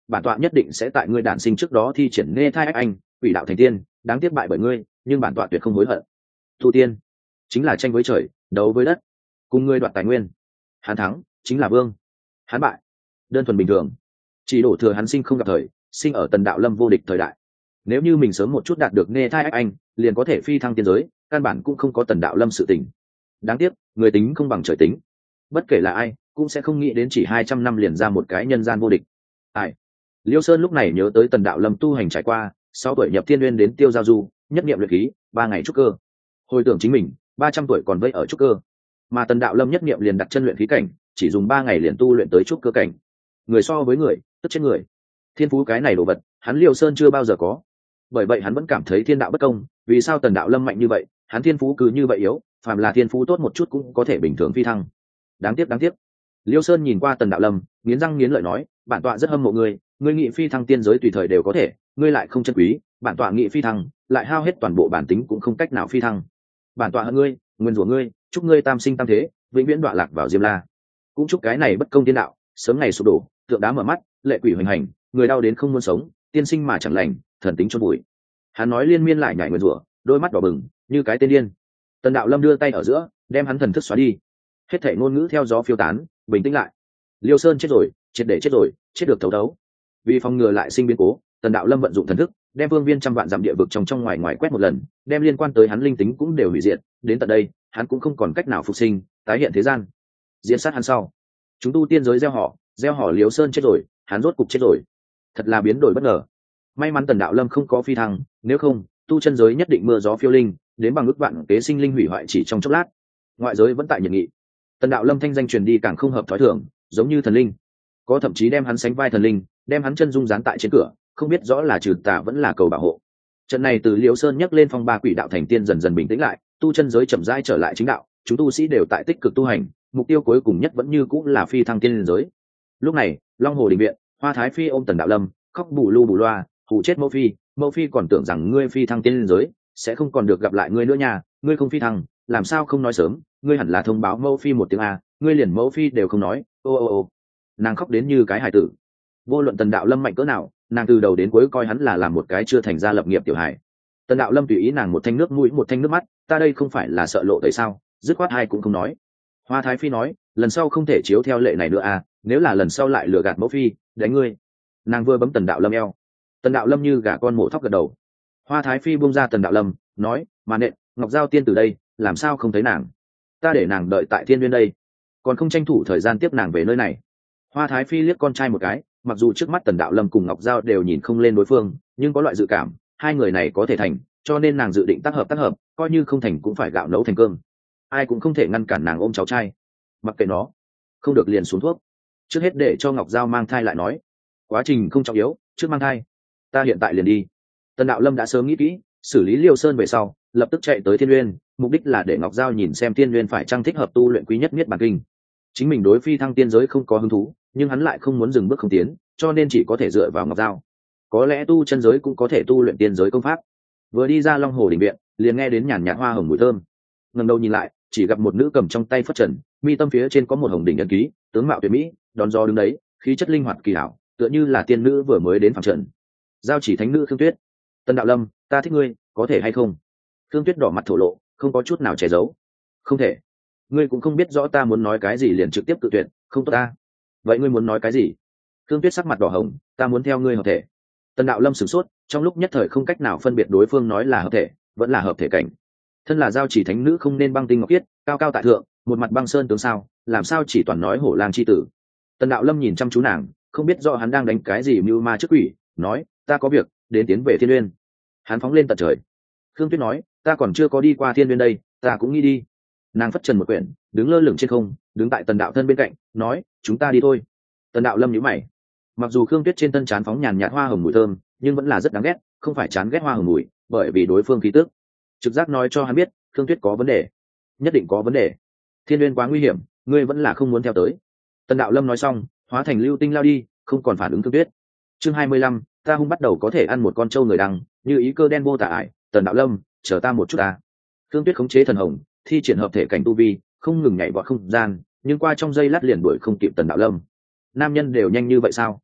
bản tọa nhất định sẽ tại ngươi đản sinh trước đó thi triển nghe thai ách anh quỷ đạo thành tiên, đáng tiếc bại bởi ngươi, nhưng bản tọa tuyệt không hối hận. Tu tiên chính là tranh với trời, đấu với đất, cùng ngươi đoạt tài nguyên. Hắn thắng chính là vương, hắn bại đơn thuần bình thường. Chỉ đổ thừa hắn sinh không gặp thời, sinh ở Tần Đạo Lâm vô địch thời đại. Nếu như mình sớm một chút đạt được nghe thai ách anh, liền có thể phi thăng tiên giới, căn bản cũng không có Tần Đạo Lâm sự tình. Đáng tiếc người tính không bằng trời tính, bất kể là ai cũng sẽ không nghĩ đến chỉ hai trăm năm liền ra một cái nhân gian vô địch. Ai? Liêu Sơn lúc này nhớ tới Tần Đạo Lâm tu hành trải qua, sáu tuổi nhập thiên nguyên đến tiêu giao du, nhất niệm luyện khí, ba ngày trúc cơ. Hồi tưởng chính mình ba trăm tuổi còn vây ở trúc cơ, mà Tần Đạo Lâm nhất niệm liền đặt chân luyện khí cảnh, chỉ dùng ba ngày liền tu luyện tới trúc cơ cảnh. Người so với người, tức chết người. Thiên phú cái này đồ vật, hắn Liêu Sơn chưa bao giờ có. Bởi vậy hắn vẫn cảm thấy thiên đạo bất công, vì sao Tần Đạo Lâm mạnh như vậy, hắn thiên phú cứ như vậy yếu, phàm là thiên phú tốt một chút cũng có thể bình thường phi thăng. Đáng tiếc đáng tiếc. Liêu Sơn nhìn qua Tần Đạo Lâm, nghiến răng nghiến lợi nói, bản tọa rất hâm mộ ngươi, ngươi nghị phi thăng tiên giới tùy thời đều có thể, ngươi lại không chân quý, bản tọa nghị phi thăng, lại hao hết toàn bộ bản tính cũng không cách nào phi thăng. Bản tọa hận ngươi, nguyên rủa ngươi, chúc ngươi tam sinh tam thế, vĩnh viễn đọa lạc vào Diêm La. Cũng chúc cái này bất công tiên đạo, sớm ngày sụp đổ, tượng đá mở mắt, lệ quỷ hoành hành, người đau đến không muốn sống, tiên sinh mà chẳng lành, thần tính chôn bụi. Hắn nói liên miên lại nhảy nguyên rủa, đôi mắt đỏ bừng, như cái tên điên. Tần Đạo Lâm đưa tay ở giữa, đem hắn thần thức xóa đi. Hết thảy ngôn ngữ theo gió phiêu tán, bình tĩnh lại. Liêu Sơn chết rồi, triệt để chết rồi, chết được thấu thấu. Vì phòng ngừa lại sinh biến cố, Tần Đạo Lâm vận dụng thần thức, đem phương viên trăm vạn dặm địa vực trong trong ngoài ngoài quét một lần, đem liên quan tới hắn linh tính cũng đều hủy diệt. Đến tận đây, hắn cũng không còn cách nào phục sinh, tái hiện thế gian. Diễn sát hắn sau, chúng tu tiên giới gieo họ, gieo họ Liêu Sơn chết rồi, hắn rốt cục chết rồi. Thật là biến đổi bất ngờ. May mắn Tần Đạo Lâm không có phi thăng, nếu không, tu chân giới nhất định mưa gió phiêu linh, đến bằng ước vạn kế sinh linh hủy hoại chỉ trong chốc lát. Ngoại giới vẫn tại nhiệt nghị. Tần Đạo Lâm thanh danh truyền đi càng không hợp thói thường, giống như thần linh, có thậm chí đem hắn sánh vai thần linh, đem hắn chân dung dán tại trên cửa, không biết rõ là trừ tà vẫn là cầu bảo hộ. Trận này từ Liễu Sơn nhấc lên phong ba quỷ đạo thành tiên dần dần bình tĩnh lại, tu chân giới chậm rãi trở lại chính đạo, chúng tu sĩ đều tại tích cực tu hành, mục tiêu cuối cùng nhất vẫn như cũng là phi thăng tiên giới. Lúc này, Long Hồ đình viện, Hoa Thái Phi ôm Tần Đạo Lâm, khóc bù lu bù loa, hù chết Mẫu Phi, Mẫu Phi còn tưởng rằng ngươi phi thăng tiên giới sẽ không còn được gặp lại ngươi nữa nha, ngươi không phi thăng, làm sao không nói sớm, ngươi hẳn là thông báo Mẫu Phi một tiếng a, ngươi liền Mẫu Phi đều không nói. Ô ô ô. Nàng khóc đến như cái hài tử. Vô luận Tần Đạo Lâm mạnh cỡ nào, nàng từ đầu đến cuối coi hắn là làm một cái chưa thành ra lập nghiệp tiểu hài. Tần Đạo Lâm tùy ý nàng một thanh nước mũi một thanh nước mắt, ta đây không phải là sợ lộ tại sao, dứt khoát hai cũng không nói. Hoa Thái Phi nói, lần sau không thể chiếu theo lệ này nữa à, nếu là lần sau lại lừa gạt Mẫu Phi, đánh ngươi. Nàng vừa bấm Tần Đạo Lâm eo. Tần Đạo Lâm như gà con mổ thóc gật đầu. Hoa Thái Phi buông ra Tần Đạo Lâm, nói, mà nện, Ngọc Giao tiên từ đây, làm sao không thấy nàng? Ta để nàng đợi tại Thiên Nguyên đây, còn không tranh thủ thời gian tiếp nàng về nơi này. Hoa Thái Phi liếc con trai một cái, mặc dù trước mắt Tần Đạo Lâm cùng Ngọc Giao đều nhìn không lên đối phương, nhưng có loại dự cảm, hai người này có thể thành, cho nên nàng dự định tác hợp tác hợp, coi như không thành cũng phải gạo nấu thành cơm. Ai cũng không thể ngăn cản nàng ôm cháu trai. Mặc kệ nó, không được liền xuống thuốc. Trước hết để cho Ngọc Giao mang thai lại nói. Quá trình không trọng yếu, trước mang thai. Ta hiện tại liền đi. Tần Đạo Lâm đã sớm nghĩ kỹ, xử lý Liêu Sơn về sau, lập tức chạy tới Thiên Nguyên, mục đích là để Ngọc Giao nhìn xem Thiên Nguyên phải trang thích hợp tu luyện quý nhất Niết Bàn Kinh. Chính mình đối phi thăng tiên giới không có hứng thú, nhưng hắn lại không muốn dừng bước không tiến, cho nên chỉ có thể dựa vào Ngọc Giao. Có lẽ tu chân giới cũng có thể tu luyện tiên giới công pháp. Vừa đi ra Long Hồ đình viện, liền nghe đến nhàn nhạt hoa hồng mùi thơm. Ngẩng đầu nhìn lại, chỉ gặp một nữ cầm trong tay phất trần, mi tâm phía trên có một hồng đỉnh ấn ký, tướng mạo tuyệt mỹ, đón gió đứng đấy, khí chất linh hoạt kỳ hảo, tựa như là tiên nữ vừa mới đến phàm trần. Giao chỉ thánh nữ Khương Tuyết. Tần Đạo Lâm, ta thích ngươi, có thể hay không? Khương Tuyết đỏ mặt thổ lộ, không có chút nào che giấu. Không thể. Ngươi cũng không biết rõ ta muốn nói cái gì liền trực tiếp cự tuyệt, không tốt ta. Vậy ngươi muốn nói cái gì? Khương Tuyết sắc mặt đỏ hồng, ta muốn theo ngươi hợp thể. Tần Đạo Lâm sửng sốt, trong lúc nhất thời không cách nào phân biệt đối phương nói là hợp thể, vẫn là hợp thể cảnh. Thân là giao chỉ thánh nữ không nên băng tinh ngọc khiết, cao cao tại thượng, một mặt băng sơn tướng sao, làm sao chỉ toàn nói hổ lang chi tử. Tần Đạo Lâm nhìn chăm chú nàng, không biết rõ hắn đang đánh cái gì mưu ma trước quỷ, nói, ta có việc, đến tiến về Thiên Nguyên. Hắn phóng lên tận trời. Khương Tuyết nói, ta còn chưa có đi qua Thiên Nguyên đây, ta cũng nghĩ đi. Nàng phất trần một quyển, đứng lơ lửng trên không, đứng tại Tần Đạo thân bên cạnh, nói, chúng ta đi thôi. Tần Đạo Lâm nhíu mày. Mặc dù Khương Tuyết trên thân trán phóng nhàn nhạt hoa hồng mùi thơm, nhưng vẫn là rất đáng ghét, không phải chán ghét hoa hồng mùi, bởi vì đối phương khí tức. Trực giác nói cho hắn biết, Khương Tuyết có vấn đề, nhất định có vấn đề. Thiên Nguyên quá nguy hiểm, ngươi vẫn là không muốn theo tới. Tần Đạo Lâm nói xong, hóa thành lưu tinh lao đi, không còn phản ứng Khương Tuyết. Chương hai mươi lăm, ta hung bắt đầu có thể ăn một con trâu người đằng, như ý cơ đen vô tả ải. Tần Đạo Lâm, chờ ta một chút ta. Khương Tuyết khống chế thần hồng, thi triển hợp thể cảnh tu vi, không ngừng nhảy vọt không gian, nhưng qua trong giây lát liền đuổi không kịp Tần Đạo Lâm. Nam nhân đều nhanh như vậy sao?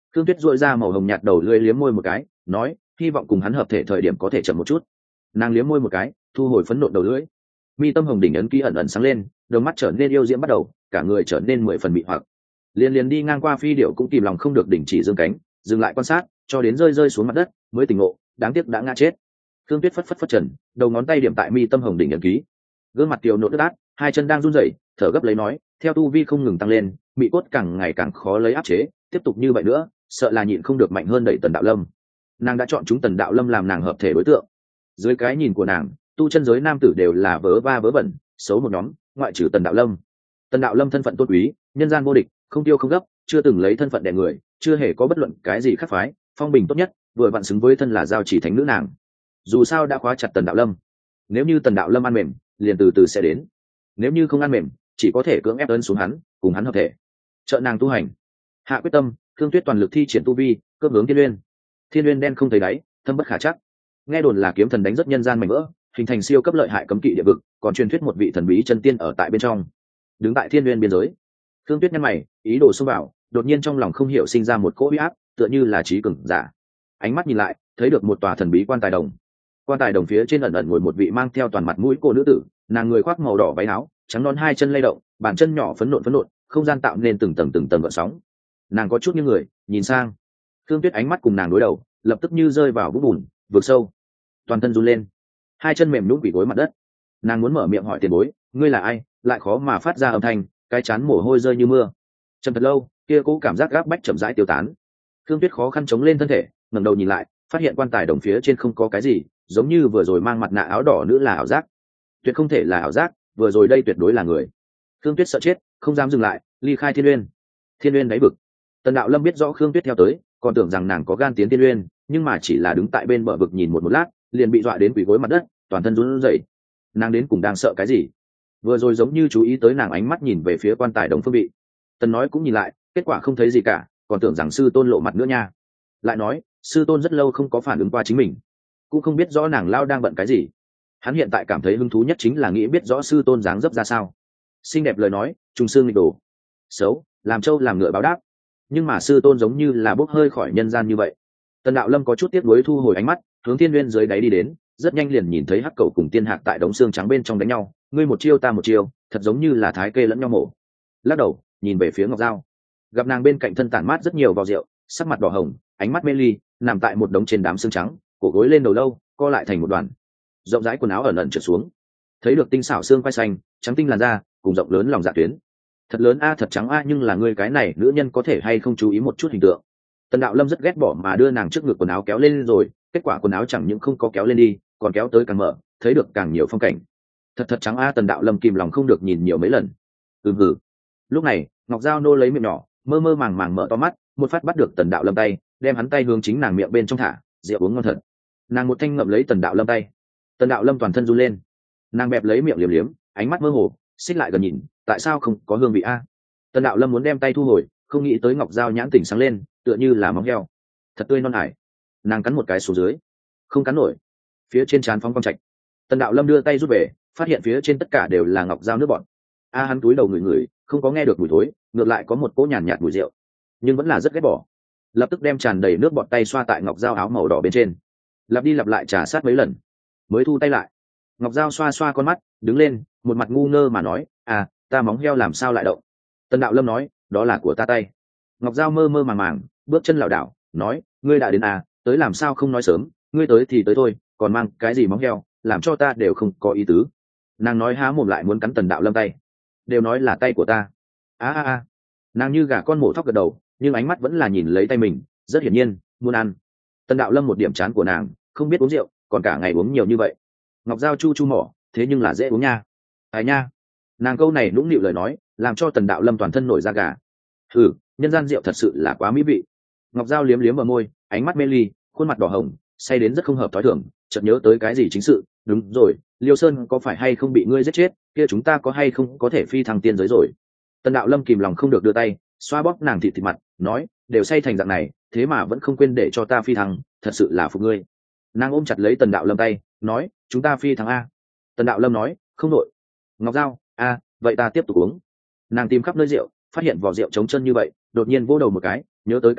Khương Tuyết dội ra màu hồng nhạt đầu lưỡi liếm môi một cái, nói hy vọng cùng hắn hợp thể thời điểm có thể chậm một chút. Nàng liếm môi một cái, thu hồi phấn nộn đầu lưỡi, mi tâm hồng đỉnh ấn ký ẩn ẩn sáng lên, đôi mắt trở nên yêu diễm bắt đầu, cả người trở nên mười phần mị hoặc. Liên liên đi ngang qua phi điệu cũng kìm lòng không được đình chỉ dương cánh, dừng lại quan sát, cho đến rơi rơi xuống mặt đất mới tỉnh ngộ, đáng tiếc đã ngã chết. Khương Tuyết phất phất phất trần, đầu ngón tay điểm tại mi tâm hồng đỉnh ấn ký, gương mặt tiểu nộn ướt át, hai chân đang run rẩy, thở gấp lấy nói, theo tu vi không ngừng tăng lên, mị cốt càng ngày càng khó lấy áp chế, tiếp tục như vậy nữa, sợ là nhịn không được mạnh hơn đẩy Tần Đạo Lâm. Nàng đã chọn chúng Tần Đạo Lâm làm nàng hợp thể đối tượng. Dưới cái nhìn của nàng, tu chân giới nam tử đều là vớ va vớ vẩn, xấu một nhóm, ngoại trừ Tần Đạo Lâm. Tần Đạo Lâm thân phận tôn quý, nhân gian vô địch, không tiêu không gấp, chưa từng lấy thân phận đè người, chưa hề có bất luận cái gì khác phái, phong bình tốt nhất, vừa vặn xứng với thân là giao chỉ thánh nữ nàng. Dù sao đã khóa chặt Tần Đạo Lâm, nếu như Tần Đạo Lâm ăn mềm, liền từ từ sẽ đến. Nếu như không ăn mềm, chỉ có thể cưỡng ép ấn xuống hắn, cùng hắn hợp thể. Trợ nàng tu hành. Hạ quyết tâm, Khương Tuyết toàn lực thi triển tu vi, cướp hướng Thiên Uyên. Thiên Uyên đen không thấy đáy, thâm bất khả chắc. Nghe đồn là kiếm thần đánh rất nhân gian mảnh vỡ, hình thành siêu cấp lợi hại cấm kỵ địa vực, còn truyền thuyết một vị thần bí chân tiên ở tại bên trong. Đứng tại Thiên Uyên biên giới, Khương Tuyết nhăn mày, ý đồ xông vào, đột nhiên trong lòng không hiểu sinh ra một cỗ uy áp, tựa như là trí cường giả. Ánh mắt nhìn lại, thấy được một tòa thần bí quan tài đồng. Quan tài đồng phía trên ẩn ẩn ngồi một vị mang theo toàn mặt mũi cô nữ tử, nàng người khoác màu đỏ váy áo, trắng non hai chân lay động, bàn chân nhỏ phấn nộn phấn nộn, không gian tạo nên từng tầng từng tầng gợn sóng. Nàng có chút như người, nhìn sang. Khương Tuyết ánh mắt cùng nàng đối đầu, lập tức như rơi vào vũng bùn, vực sâu. Toàn thân run lên, hai chân mềm nhũn quỳ gối mặt đất. Nàng muốn mở miệng hỏi tiền bối, ngươi là ai, lại khó mà phát ra âm thanh, cái chán mồ hôi rơi như mưa. Chậm thật lâu, kia cố cảm giác gáp bách chậm rãi tiêu tán. Khương Tuyết khó khăn chống lên thân thể, ngẩng đầu nhìn lại, phát hiện quan tài đồng phía trên không có cái gì, giống như vừa rồi mang mặt nạ áo đỏ nữ là ảo giác. Tuyệt không thể là ảo giác, vừa rồi đây tuyệt đối là người. Khương Tuyết sợ chết, không dám dừng lại, ly khai Thiên Uyên. Thiên Uyên đáy vực, Tần Đạo Lâm biết rõ Khương Tuyết theo tới, còn tưởng rằng nàng có gan tiến Thiên Uyên, nhưng mà chỉ là đứng tại bên bờ vực nhìn một một lát, liền bị dọa đến quỳ gối mặt đất, toàn thân run rẩy. Nàng đến cùng đang sợ cái gì? Vừa rồi giống như chú ý tới nàng ánh mắt nhìn về phía quan tài đồng phương vị. Tần nói cũng nhìn lại, kết quả không thấy gì cả, còn tưởng rằng sư tôn lộ mặt nữa nha. Lại nói, sư tôn rất lâu không có phản ứng qua chính mình, cũng không biết rõ nàng lao đang bận cái gì. Hắn hiện tại cảm thấy hứng thú nhất chính là nghĩ biết rõ sư tôn dáng dấp ra sao. Xinh đẹp lời nói, trùng xương nghịch đồ. Xấu, làm trâu làm ngựa báo đáp. Nhưng mà sư tôn giống như là bốc hơi khỏi nhân gian như vậy. Tần Đạo Lâm có chút tiếc nuối thu hồi ánh mắt, hướng Thiên Uyên dưới đáy đi đến, rất nhanh liền nhìn thấy Hắc Cẩu cùng Tiên Hạc tại đống xương trắng bên trong đánh nhau, ngươi một chiêu ta một chiêu, thật giống như là thái kê lẫn nhau mổ. Lắc đầu, nhìn về phía Ngọc Dao, gặp nàng bên cạnh thân tản mát rất nhiều vò rượu, sắc mặt đỏ hồng, ánh mắt mê ly, nằm tại một đống trên đám xương trắng, cổ gối lên đầu lâu, co lại thành một đoàn, rộng rãi quần áo ẩn ẩn trượt xuống, thấy được tinh xảo xương quai xanh, trắng tinh làn da, cùng rộng lớn lòng dạ tuyến. Thật lớn a, thật trắng a, nhưng là ngươi cái này nữ nhân có thể hay không chú ý một chút hình tượng. Tần Đạo Lâm rất ghét bỏ mà đưa nàng trước ngực quần áo kéo lên rồi, kết quả quần áo chẳng những không có kéo lên đi, còn kéo tới càng mở, thấy được càng nhiều phong cảnh. Thật thật trắng a, Tần Đạo Lâm kìm lòng không được nhìn nhiều mấy lần. Ừm hử. Lúc này, Ngọc Giao nô lấy miệng nhỏ, mơ mơ màng màng mở to mắt, một phát bắt được Tần Đạo Lâm tay, đem hắn tay hướng chính nàng miệng bên trong thả, rượu uống ngon thật. Nàng một thanh ngậm lấy Tần Đạo Lâm tay. Tần Đạo Lâm toàn thân run lên. Nàng bẹp lấy miệng liếm liếm, ánh mắt mơ hồ, xích lại gần nhìn, tại sao không có hương vị a? Tần Đạo Lâm muốn đem tay thu hồi, không nghĩ tới Ngọc Giao nhãn tỉnh sáng lên, tựa như là móng heo, thật tươi non ải. Nàng cắn một cái xuống dưới, không cắn nổi, phía trên trán phóng quang trạch. Tần Đạo Lâm đưa tay rút về, phát hiện phía trên tất cả đều là Ngọc Giao nước bọt. A hắn túi đầu ngửi ngửi, không có nghe được mùi thối, ngược lại có một cỗ nhàn nhạt mùi rượu, nhưng vẫn là rất ghét bỏ. Lập tức đem tràn đầy nước bọt tay xoa tại Ngọc Giao áo màu đỏ bên trên, lặp đi lặp lại trà sát mấy lần, mới thu tay lại. Ngọc Giao xoa xoa con mắt, đứng lên, một mặt ngu ngơ mà nói, à, ta móng heo làm sao lại động? Tần Đạo Lâm nói, đó là của ta tay. Ngọc Giao mơ mơ màng màng, bước chân lảo đảo, nói, ngươi đã đến à, tới làm sao không nói sớm, ngươi tới thì tới thôi, còn mang cái gì móng heo, làm cho ta đều không có ý tứ. Nàng nói há mồm lại muốn cắn Tần Đạo Lâm tay, đều nói là tay của ta. A a a, nàng như gà con mổ thóc gật đầu, nhưng ánh mắt vẫn là nhìn lấy tay mình, rất hiển nhiên muốn ăn. Tần Đạo Lâm một điểm chán của nàng, không biết uống rượu, còn cả ngày uống nhiều như vậy. Ngọc Giao chu chu mỏ, thế nhưng là dễ uống nha. Ai nha, nàng câu này nũng nịu lời nói, làm cho Tần Đạo Lâm toàn thân nổi da gà. Ừ, nhân gian rượu thật sự là quá mỹ vị. Ngọc Giao liếm liếm vào môi, ánh mắt mê ly, khuôn mặt đỏ hồng, say đến rất không hợp thói thường, chợt nhớ tới cái gì chính sự. Đúng rồi, Liêu Sơn có phải hay không bị ngươi giết chết, kia chúng ta có hay không có thể phi thăng tiên giới rồi. Tần Đạo Lâm kìm lòng không được đưa tay xoa bóp nàng thịt thịt mặt, nói, đều say thành dạng này, thế mà vẫn không quên để cho ta phi thăng, thật sự là phục ngươi. Nàng ôm chặt lấy Tần Đạo Lâm tay, nói, chúng ta phi thăng a. Tần Đạo Lâm nói, không đội. Ngọc Giao, a, vậy ta tiếp tục uống. Nàng tìm khắp nơi rượu, phát hiện vỏ rượu trống chân như vậy, đột nhiên vô đầu một cái, nhớ tới cái gì,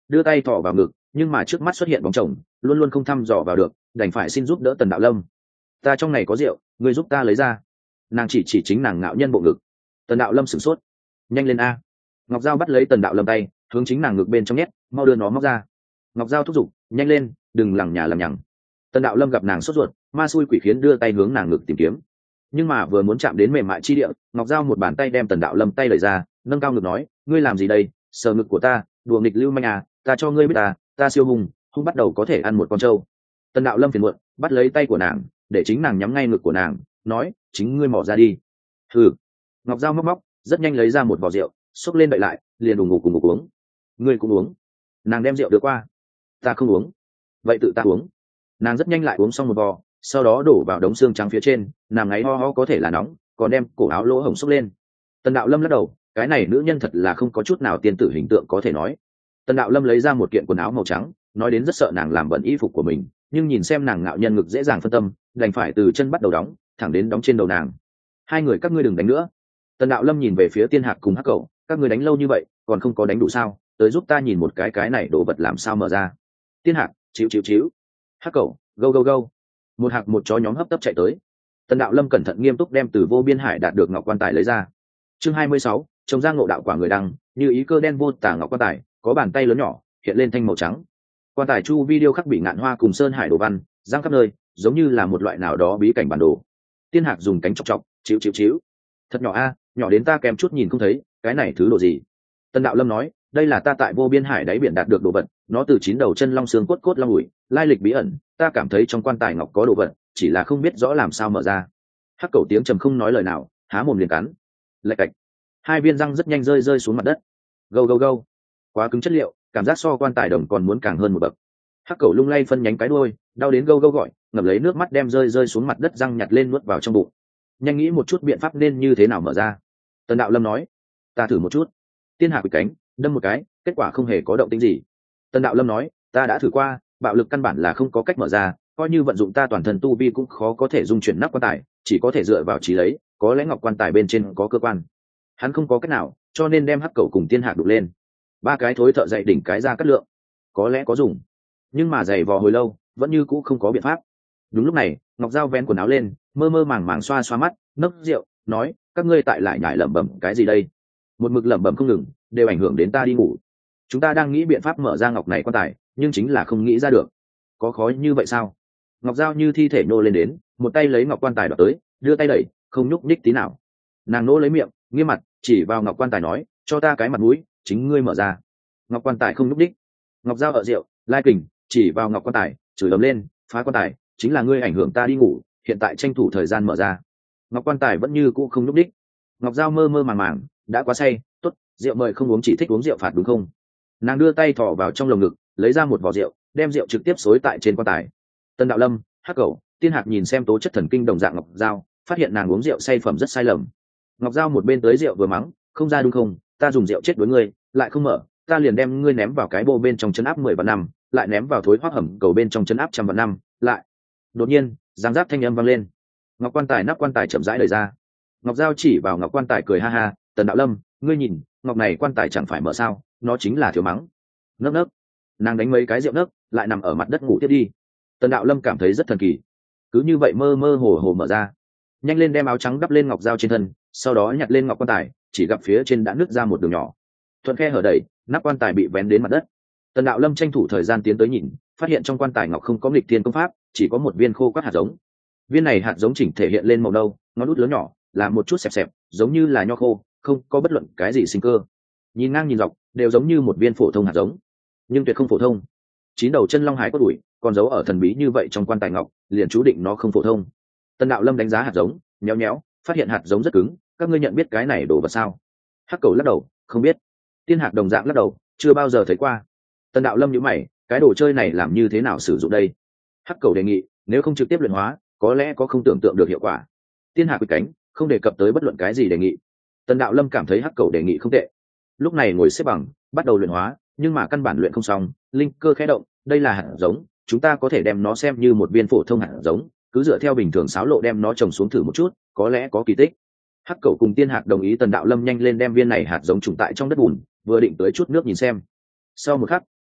đưa tay thò vào ngực, nhưng mà trước mắt xuất hiện bóng chồng, luôn luôn không thăm dò vào được, đành phải xin giúp đỡ Tần Đạo Lâm. Ta trong này có rượu, ngươi giúp ta lấy ra. Nàng chỉ chỉ chính nàng ngạo nhân bộ ngực. Tần Đạo Lâm sửng sốt. Nhanh lên a. Ngọc Giao bắt lấy Tần Đạo Lâm tay, hướng chính nàng ngực bên trong nhét, mau đưa nó móc ra. Ngọc Giao thúc giục, nhanh lên, đừng lằng nhà lằng nhằng. Tần Đạo Lâm gặp nàng sốt ruột, ma xui quỷ khiến đưa tay hướng nàng ngực tìm kiếm, nhưng mà vừa muốn chạm đến mềm mại chi địa, Ngọc Giao một bàn tay đem Tần Đạo Lâm tay lấy ra, nâng cao ngực nói, ngươi làm gì đây, sờ ngực của ta, đùa nghịch lưu manh à, ta cho ngươi biết ta, ta siêu hùng, hung bắt đầu có thể ăn một con trâu. Tần Đạo Lâm phiền muộn, bắt lấy tay của nàng, để chính nàng nhắm ngay ngực của nàng, nói, chính ngươi mỏ ra đi. Thử. Ngọc Giao móc móc, rất nhanh lấy ra một vò rượu, xúc lên đậy lại, liền đùng ngủ cùng ngủ uống. Ngươi cũng uống. Nàng đem rượu đưa qua. Ta không uống. Vậy tự ta uống. Nàng rất nhanh lại uống xong một vò, sau đó đổ vào đống xương trắng phía trên, nàng ngáy ho ho có thể là nóng, còn đem cổ áo lỗ hổng xốc lên. Tần Đạo Lâm lắc đầu, cái này nữ nhân thật là không có chút nào tiên tử hình tượng có thể nói. Tần Đạo Lâm lấy ra một kiện quần áo màu trắng, nói đến rất sợ nàng làm bẩn y phục của mình, nhưng nhìn xem nàng ngạo nhân ngực dễ dàng phân tâm, đành phải từ chân bắt đầu đóng, thẳng đến đóng trên đầu nàng. Hai người các ngươi đừng đánh nữa. Tần Đạo Lâm nhìn về phía Tiên Hạc cùng Hắc Cẩu, các ngươi đánh lâu như vậy, còn không có đánh đủ sao? Tới giúp ta nhìn một cái cái này đồ vật làm sao mở ra. Tiên Hạc, chịu chịu chịu. Hắc Cẩu, go go go. Một hạc một chó nhóm hấp tấp chạy tới. Tần Đạo Lâm cẩn thận nghiêm túc đem từ vô biên hải đạt được ngọc quan tài lấy ra. Chương hai mươi sáu, trồng ra ngộ đạo quả người đăng, như ý cơ đen vô tả ngọc quan tài, có bàn tay lớn nhỏ, hiện lên thanh màu trắng. Quan tài chu video khắc bị ngạn hoa cùng sơn hải đồ văn, giang khắp nơi, giống như là một loại nào đó bí cảnh bản đồ. Tiên Hạc dùng cánh chọc chọc, chịu chịu chịu. Thật nhỏ a, nhỏ đến ta kèm chút nhìn không thấy, cái này thứ đồ gì? Tần Đạo Lâm nói, đây là ta tại vô biên hải đáy biển đạt được đồ vật, nó từ chín đầu chân long xương cốt cốt long ủi, lai lịch bí ẩn, ta cảm thấy trong quan tài ngọc có đồ vật, chỉ là không biết rõ làm sao mở ra. Hắc Cẩu tiếng trầm không nói lời nào, há mồm liền cắn. Lạch cạch, hai viên răng rất nhanh rơi rơi xuống mặt đất. Gâu gâu gâu, quá cứng chất liệu, cảm giác so quan tài đồng còn muốn càng hơn một bậc. Hắc Cẩu lung lay phân nhánh cái đuôi, đau đến gâu gâu gọi, ngậm lấy nước mắt đem rơi rơi xuống mặt đất răng nhặt lên nuốt vào trong bụng. Nhanh nghĩ một chút biện pháp nên như thế nào mở ra. Tần Đạo Lâm nói, ta thử một chút. Tiên Hạc bị cánh, đâm một cái, kết quả không hề có động tĩnh gì. Tần Đạo Lâm nói, ta đã thử qua, bạo lực căn bản là không có cách mở ra, coi như vận dụng ta toàn thân tu vi cũng khó có thể dung chuyển nắp quan tài, chỉ có thể dựa vào trí lấy, có lẽ ngọc quan tài bên trên có cơ quan. Hắn không có cách nào, cho nên đem Hắc Cẩu cùng Tiên Hạc đục lên. Ba cái thối thợ dậy đỉnh cái ra cắt lượng, có lẽ có dùng, nhưng mà giày vò hồi lâu, vẫn như cũ không có biện pháp. Đúng lúc này, Ngọc Giao vén quần áo lên, mơ mơ màng màng xoa xoa mắt, nấc rượu, nói, các ngươi tại lại nhải lẩm bẩm cái gì đây? Một mực lẩm bẩm không ngừng, đều ảnh hưởng đến ta đi ngủ. Chúng ta đang nghĩ biện pháp mở ra ngọc này quan tài, nhưng chính là không nghĩ ra được. Có khó như vậy sao? Ngọc Giao như thi thể nô lên đến, một tay lấy ngọc quan tài đoạt tới, đưa tay đẩy, không nhúc nhích tí nào. Nàng nô lấy miệng, nghiêm mặt, chỉ vào ngọc quan tài nói, cho ta cái mặt mũi, chính ngươi mở ra. Ngọc quan tài không nhúc nhích. Ngọc Giao ở rượu, lai kình, chỉ vào ngọc quan tài, chửi ầm lên, phá quan tài, chính là ngươi ảnh hưởng ta đi ngủ, hiện tại tranh thủ thời gian mở ra. Ngọc quan tài vẫn như cũ không nhúc nhích. Ngọc Giao mơ mơ màng màng, đã quá say, tốt, rượu mời không uống, chỉ thích uống rượu phạt đúng không? Nàng đưa tay thò vào trong lồng ngực, lấy ra một vò rượu, đem rượu trực tiếp xối tại trên quan tài. Tần Đạo Lâm, Hắc Cẩu, Tiên Hạc nhìn xem tố chất thần kinh đồng dạng Ngọc Giao, phát hiện nàng uống rượu say phẩm rất sai lầm. Ngọc Giao một bên tới rượu vừa mắng, không ra đúng không, ta dùng rượu chết đối ngươi, lại không mở, ta liền đem ngươi ném vào cái bô bên trong chấn áp mười vạn năm, lại ném vào thối hoác hầm cầu bên trong chấn áp trăm vạn năm, lại. Đột nhiên, giáng giáp thanh âm vang lên. Ngọc quan tài nắp quan tài chậm rãi đẩy ra. Ngọc Giao chỉ vào ngọc quan tài cười ha ha, Tần Đạo Lâm, ngươi nhìn, ngọc này quan tài chẳng phải mở sao, nó chính là thiếu mắng. Nấc nấc, nàng đánh mấy cái rượu nấc, lại nằm ở mặt đất ngủ tiếp đi. Tần Đạo Lâm cảm thấy rất thần kỳ, cứ như vậy mơ mơ hồ hồ mở ra. Nhanh lên đem áo trắng đắp lên Ngọc Giao trên thân, sau đó nhặt lên ngọc quan tài, chỉ gặp phía trên đã nứt ra một đường nhỏ. Thuận khe hở đẩy, nắp quan tài bị vén đến mặt đất. Tần Đạo Lâm tranh thủ thời gian tiến tới nhìn, phát hiện trong quan tài ngọc không có nghịch thiên công pháp, chỉ có một viên khô quắt hạt giống. Viên này hạt giống chỉnh thể hiện lên màu nâu, ngón út lớn nhỏ, là một chút xẹp xẹp, giống như là nho khô, không có bất luận cái gì sinh cơ. Nhìn ngang nhìn dọc, đều giống như một viên phổ thông hạt giống, nhưng tuyệt không phổ thông. Chín đầu chân long hải cốt đuổi, còn giấu ở thần bí như vậy trong quan tài ngọc, liền chú định nó không phổ thông. Tần Đạo Lâm đánh giá hạt giống, nhéo nhéo, phát hiện hạt giống rất cứng, các ngươi nhận biết cái này đồ vật sao? Hắc Cẩu lắc đầu, không biết. Tiên Hạc đồng dạng lắc đầu, chưa bao giờ thấy qua. Tần Đạo Lâm nhíu mày, cái đồ chơi này làm như thế nào sử dụng đây? Hắc Cẩu đề nghị, nếu không trực tiếp luyện hóa, có lẽ có không tưởng tượng được hiệu quả. Tiên Hạc quỳ cánh, không đề cập tới bất luận cái gì đề nghị. Tần Đạo Lâm cảm thấy Hắc Cẩu đề nghị không tệ. Lúc này ngồi xếp bằng, bắt đầu luyện hóa, nhưng mà căn bản luyện không xong, linh cơ khẽ động, đây là hạt giống, chúng ta có thể đem nó xem như một viên phổ thông hạt giống, cứ dựa theo bình thường sáo lộ đem nó trồng xuống thử một chút, có lẽ có kỳ tích. Hắc Cẩu cùng Tiên Hạc đồng ý, Tần Đạo Lâm nhanh lên đem viên này hạt giống trùng tại trong đất bùn, vừa định tới chút nước nhìn xem. Sau một khắc,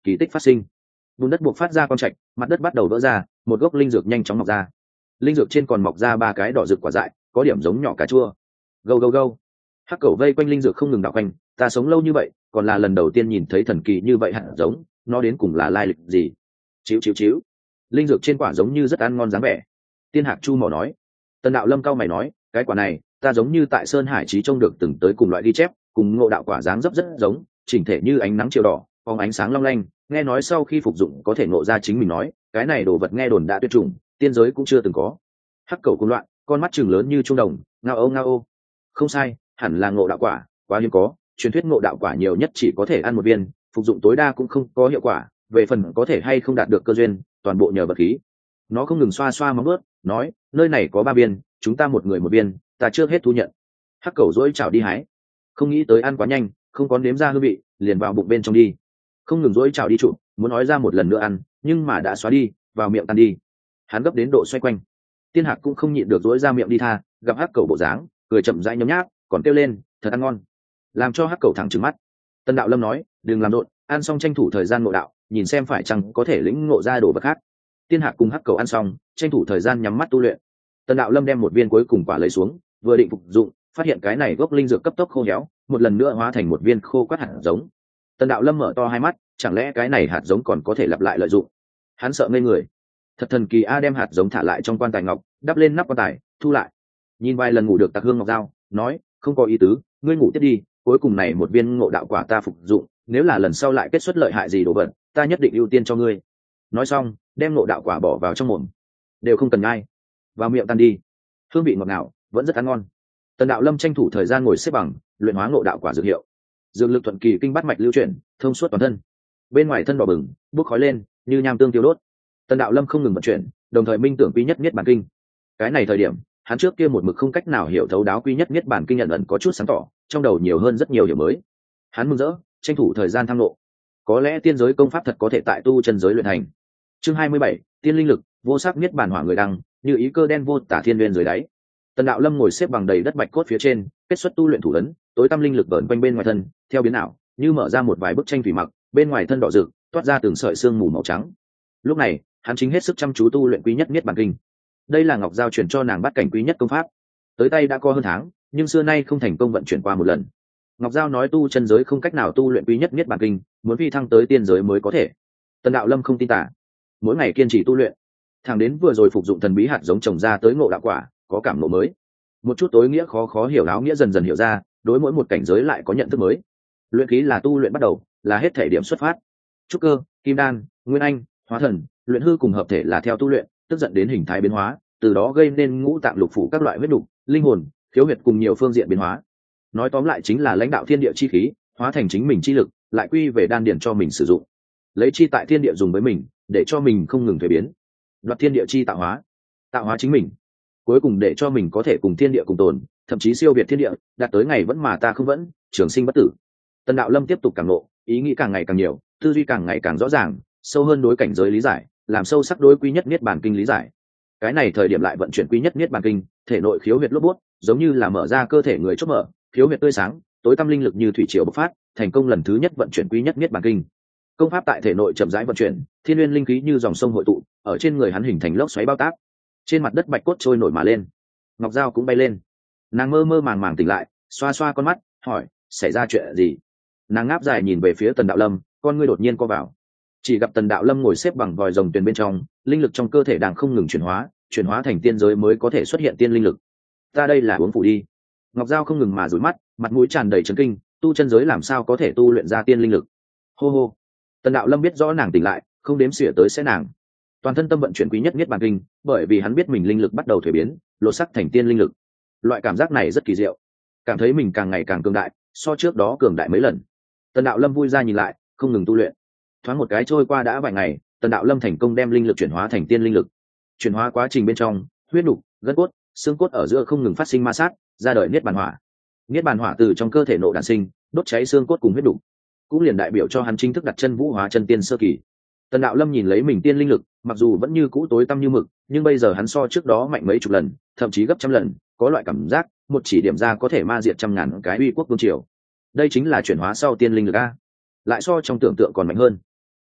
kỳ tích phát sinh. Bùn đất buộc phát ra con trạch, mặt đất bắt đầu vỡ ra, một gốc linh dược nhanh chóng mọc ra. Linh dược trên còn mọc ra ba cái đỏ rực quả dại, có điểm giống nhỏ cà chua. Gâu gâu gâu. Hắc cẩu vây quanh linh dược không ngừng đảo quanh, ta sống lâu như vậy, còn là lần đầu tiên nhìn thấy thần kỳ như vậy hạt giống, nó đến cùng là lai lịch gì? Chíu chíu chíu. Linh dược trên quả giống như rất ăn ngon dáng vẻ. Tiên Hạc Chu mỏ nói. Tần Đạo Lâm cao mày nói, cái quả này, ta giống như tại Sơn Hải Chí trông được từng tới cùng loại ghi chép, cùng Ngộ Đạo quả dáng dấp rất giống, chỉnh thể như ánh nắng chiều đỏ, phóng ánh sáng long lanh, nghe nói sau khi phục dụng có thể ngộ ra chính mình nói, cái này đồ vật nghe đồn đã tuyệt chủng, tiên giới cũng chưa từng có. Hắc cẩu cuồng loạn, con mắt trừng lớn như trung đồng, ngao âu ngao ô. Không sai, hẳn là Ngộ Đạo quả, quá hiếm có, truyền thuyết Ngộ Đạo quả nhiều nhất chỉ có thể ăn một viên, phục dụng tối đa cũng không có hiệu quả, về phần có thể hay không đạt được cơ duyên, toàn bộ nhờ vật khí. Nó không ngừng xoa xoa móng ướt, nói, nơi này có ba viên, chúng ta một người một viên, ta chưa hết thu nhận. Hắc cẩu dỗi chảo đi hái, không nghĩ tới ăn quá nhanh, không có nếm ra hương vị, liền vào bụng bên trong đi. Không ngừng dỗi chảo đi trụ, muốn nói ra một lần nữa ăn, nhưng mà đã xóa đi, vào miệng tan đi. Hắn gấp đến độ xoay quanh. Tiên Hạc cũng không nhịn được dỗi ra miệng đi tha, gặp Hắc cẩu bộ dáng, cười chậm rãi nhấm nháp, còn kêu lên, thật ăn ngon. Làm cho Hắc cẩu thẳng trừng mắt. Tần Đạo Lâm nói, đừng làm rộn, ăn xong tranh thủ thời gian ngộ đạo, nhìn xem phải chăng có thể lĩnh ngộ ra đồ vật khác. Tiên Hạc cùng Hắc cẩu ăn xong, tranh thủ thời gian nhắm mắt tu luyện. Tần Đạo Lâm đem một viên cuối cùng quả lấy xuống, vừa định phục dụng, phát hiện cái này gốc linh dược cấp tốc khô héo, một lần nữa hóa thành một viên khô quắt hạt giống. Tần Đạo Lâm mở to hai mắt, chẳng lẽ cái này hạt giống còn có thể lặp lại lợi dụng? Hắn sợ ngây người. Thật thần kỳ a, đem hạt giống thả lại trong quan tài ngọc, đắp lên nắp quan tài, thu lại. Nhìn vài lần ngủ được Tạc Hương Ngọc Dao, nói, không có ý tứ, ngươi ngủ tiếp đi, cuối cùng này một viên Ngộ Đạo quả ta phục dụng, nếu là lần sau lại kết xuất lợi hại gì đồ vật, ta nhất định ưu tiên cho ngươi. Nói xong, đem Ngộ Đạo quả bỏ vào trong mồm, đều không cần nhai, vào miệng tan đi. Hương vị ngọt ngào, vẫn rất ăn ngon. Tần Đạo Lâm tranh thủ thời gian ngồi xếp bằng, luyện hóa Ngộ Đạo quả dược hiệu. Dược lực thuận kỳ kinh bát mạch lưu chuyển, thông suốt toàn thân. Bên ngoài thân đỏ bừng, bốc khói lên, như nham tương tiêu đốt. Tần Đạo Lâm không ngừng vận chuyển, đồng thời minh tưởng quy nhất nhất bản kinh. Cái này thời điểm, hắn trước kia một mực không cách nào hiểu thấu đáo quy nhất nhất bản kinh nhận ẩn có chút sáng tỏ, trong đầu nhiều hơn rất nhiều hiểu mới. Hắn mừng rỡ, tranh thủ thời gian tham ngộ. Có lẽ tiên giới công pháp thật có thể tại tu chân giới luyện thành. Chương hai mươi bảy, tiên linh lực, vô sắc niết bản hỏa người đăng, như ý cơ đen vô tả thiên nguyên dưới đáy. Tần Đạo Lâm ngồi xếp bằng đầy đất bạch cốt phía trên, kết xuất tu luyện thủ ấn, tối tâm linh lực vờn quanh bên ngoài thân, theo biến ảo, như mở ra một vài bức tranh thủy mặc, bên ngoài thân đỏ rực, toát ra từng sợi xương mù màu trắng. Lúc này, hắn chính hết sức chăm chú tu luyện quý nhất niết bản kinh. Đây là Ngọc Giao truyền cho nàng bắt cảnh quý nhất công pháp. Tới tay đã có hơn tháng, nhưng xưa nay không thành công vận chuyển qua một lần. Ngọc Giao nói tu chân giới không cách nào tu luyện quý nhất niết bản kinh, muốn phi thăng tới tiên giới mới có thể. Tần Đạo Lâm không tin tả, mỗi ngày kiên trì tu luyện, thẳng đến vừa rồi phục dụng thần bí hạt giống trồng ra tới Ngộ Đạo quả, có cảm ngộ mới. Một chút tối nghĩa khó khó hiểu áo nghĩa dần dần hiểu ra, đối mỗi một cảnh giới lại có nhận thức mới. Luyện khí là tu luyện bắt đầu, là hết thể điểm xuất phát. Trúc cơ, kim đan, nguyên anh, hóa thần, luyện hư cùng hợp thể là theo tu luyện, tức dẫn đến hình thái biến hóa, từ đó gây nên ngũ tạng lục phủ các loại huyết đục, linh hồn, khiếu huyệt cùng nhiều phương diện biến hóa. Nói tóm lại chính là lãnh đạo thiên địa chi khí, hóa thành chính mình chi lực, lại quy về đan điển cho mình sử dụng. Lấy chi tại thiên địa dùng với mình, để cho mình không ngừng thay biến. Đoạt thiên địa chi tạo hóa, tạo hóa chính mình. Cuối cùng để cho mình có thể cùng thiên địa cùng tồn, thậm chí siêu việt thiên địa, đạt tới ngày vẫn mà ta không vẫn, trường sinh bất tử. Tần Đạo Lâm tiếp tục cảm ngộ, ý nghĩ càng ngày càng nhiều, tư duy càng ngày càng rõ ràng, sâu hơn đối cảnh giới lý giải, làm sâu sắc đối quy nhất niết bàn kinh lý giải. Cái này thời điểm lại vận chuyển quy nhất niết bàn kinh, thể nội khiếu huyệt lốp bút, giống như là mở ra cơ thể người chốt mở, khiếu huyệt tươi sáng, tối tâm linh lực như thủy triều bộc phát, thành công lần thứ nhất vận chuyển quy nhất niết bàn kinh. Công pháp tại thể nội chậm rãi vận chuyển, thiên nguyên linh khí như dòng sông hội tụ, ở trên người hắn hình thành lốc xoáy bao tác. Trên mặt đất bạch cốt trôi nổi mà lên, Ngọc Giao cũng bay lên. Nàng mơ mơ màng màng tỉnh lại, xoa xoa con mắt, hỏi, xảy ra chuyện gì? Nàng ngáp dài nhìn về phía Tần Đạo Lâm, con ngươi đột nhiên co vào. Chỉ gặp Tần Đạo Lâm ngồi xếp bằng vòi rồng tuyền bên trong, linh lực trong cơ thể đang không ngừng chuyển hóa, chuyển hóa thành tiên giới mới có thể xuất hiện tiên linh lực. Ta đây là uống phủ đi. Ngọc Giao không ngừng mà rủi mắt, mặt mũi tràn đầy chấn kinh, tu chân giới làm sao có thể tu luyện ra tiên linh lực? Hô hô. Tần Đạo Lâm biết rõ nàng tỉnh lại, không đếm xỉa tới sẽ nàng. Toàn thân tâm vận chuyển quý nhất niết bàn kinh, bởi vì hắn biết mình linh lực bắt đầu thuế biến, lột sắc thành tiên linh lực. Loại cảm giác này rất kỳ diệu, cảm thấy mình càng ngày càng cường đại, so trước đó cường đại mấy lần. Tần Đạo Lâm vui ra nhìn lại, không ngừng tu luyện. Thoáng một cái trôi qua đã vài ngày, Tần Đạo Lâm thành công đem linh lực chuyển hóa thành tiên linh lực. Chuyển hóa quá trình bên trong, huyết nục, gân cốt, xương cốt ở giữa không ngừng phát sinh ma sát, ra đời niết bàn hỏa. Niết bàn hỏa từ trong cơ thể nộ đản sinh, đốt cháy xương cốt cùng huyết nục, cũng liền đại biểu cho hắn chính thức đặt chân vũ hóa chân tiên sơ kỳ. Tần Đạo Lâm nhìn lấy mình tiên linh lực, mặc dù vẫn như cũ tối tăm như mực, nhưng bây giờ hắn so trước đó mạnh mấy chục lần, thậm chí gấp trăm lần, có loại cảm giác, một chỉ điểm ra có thể ma diệt trăm ngàn cái uy quốc vương triều. Đây chính là chuyển hóa sau tiên linh lực a, lại so trong tưởng tượng còn mạnh hơn.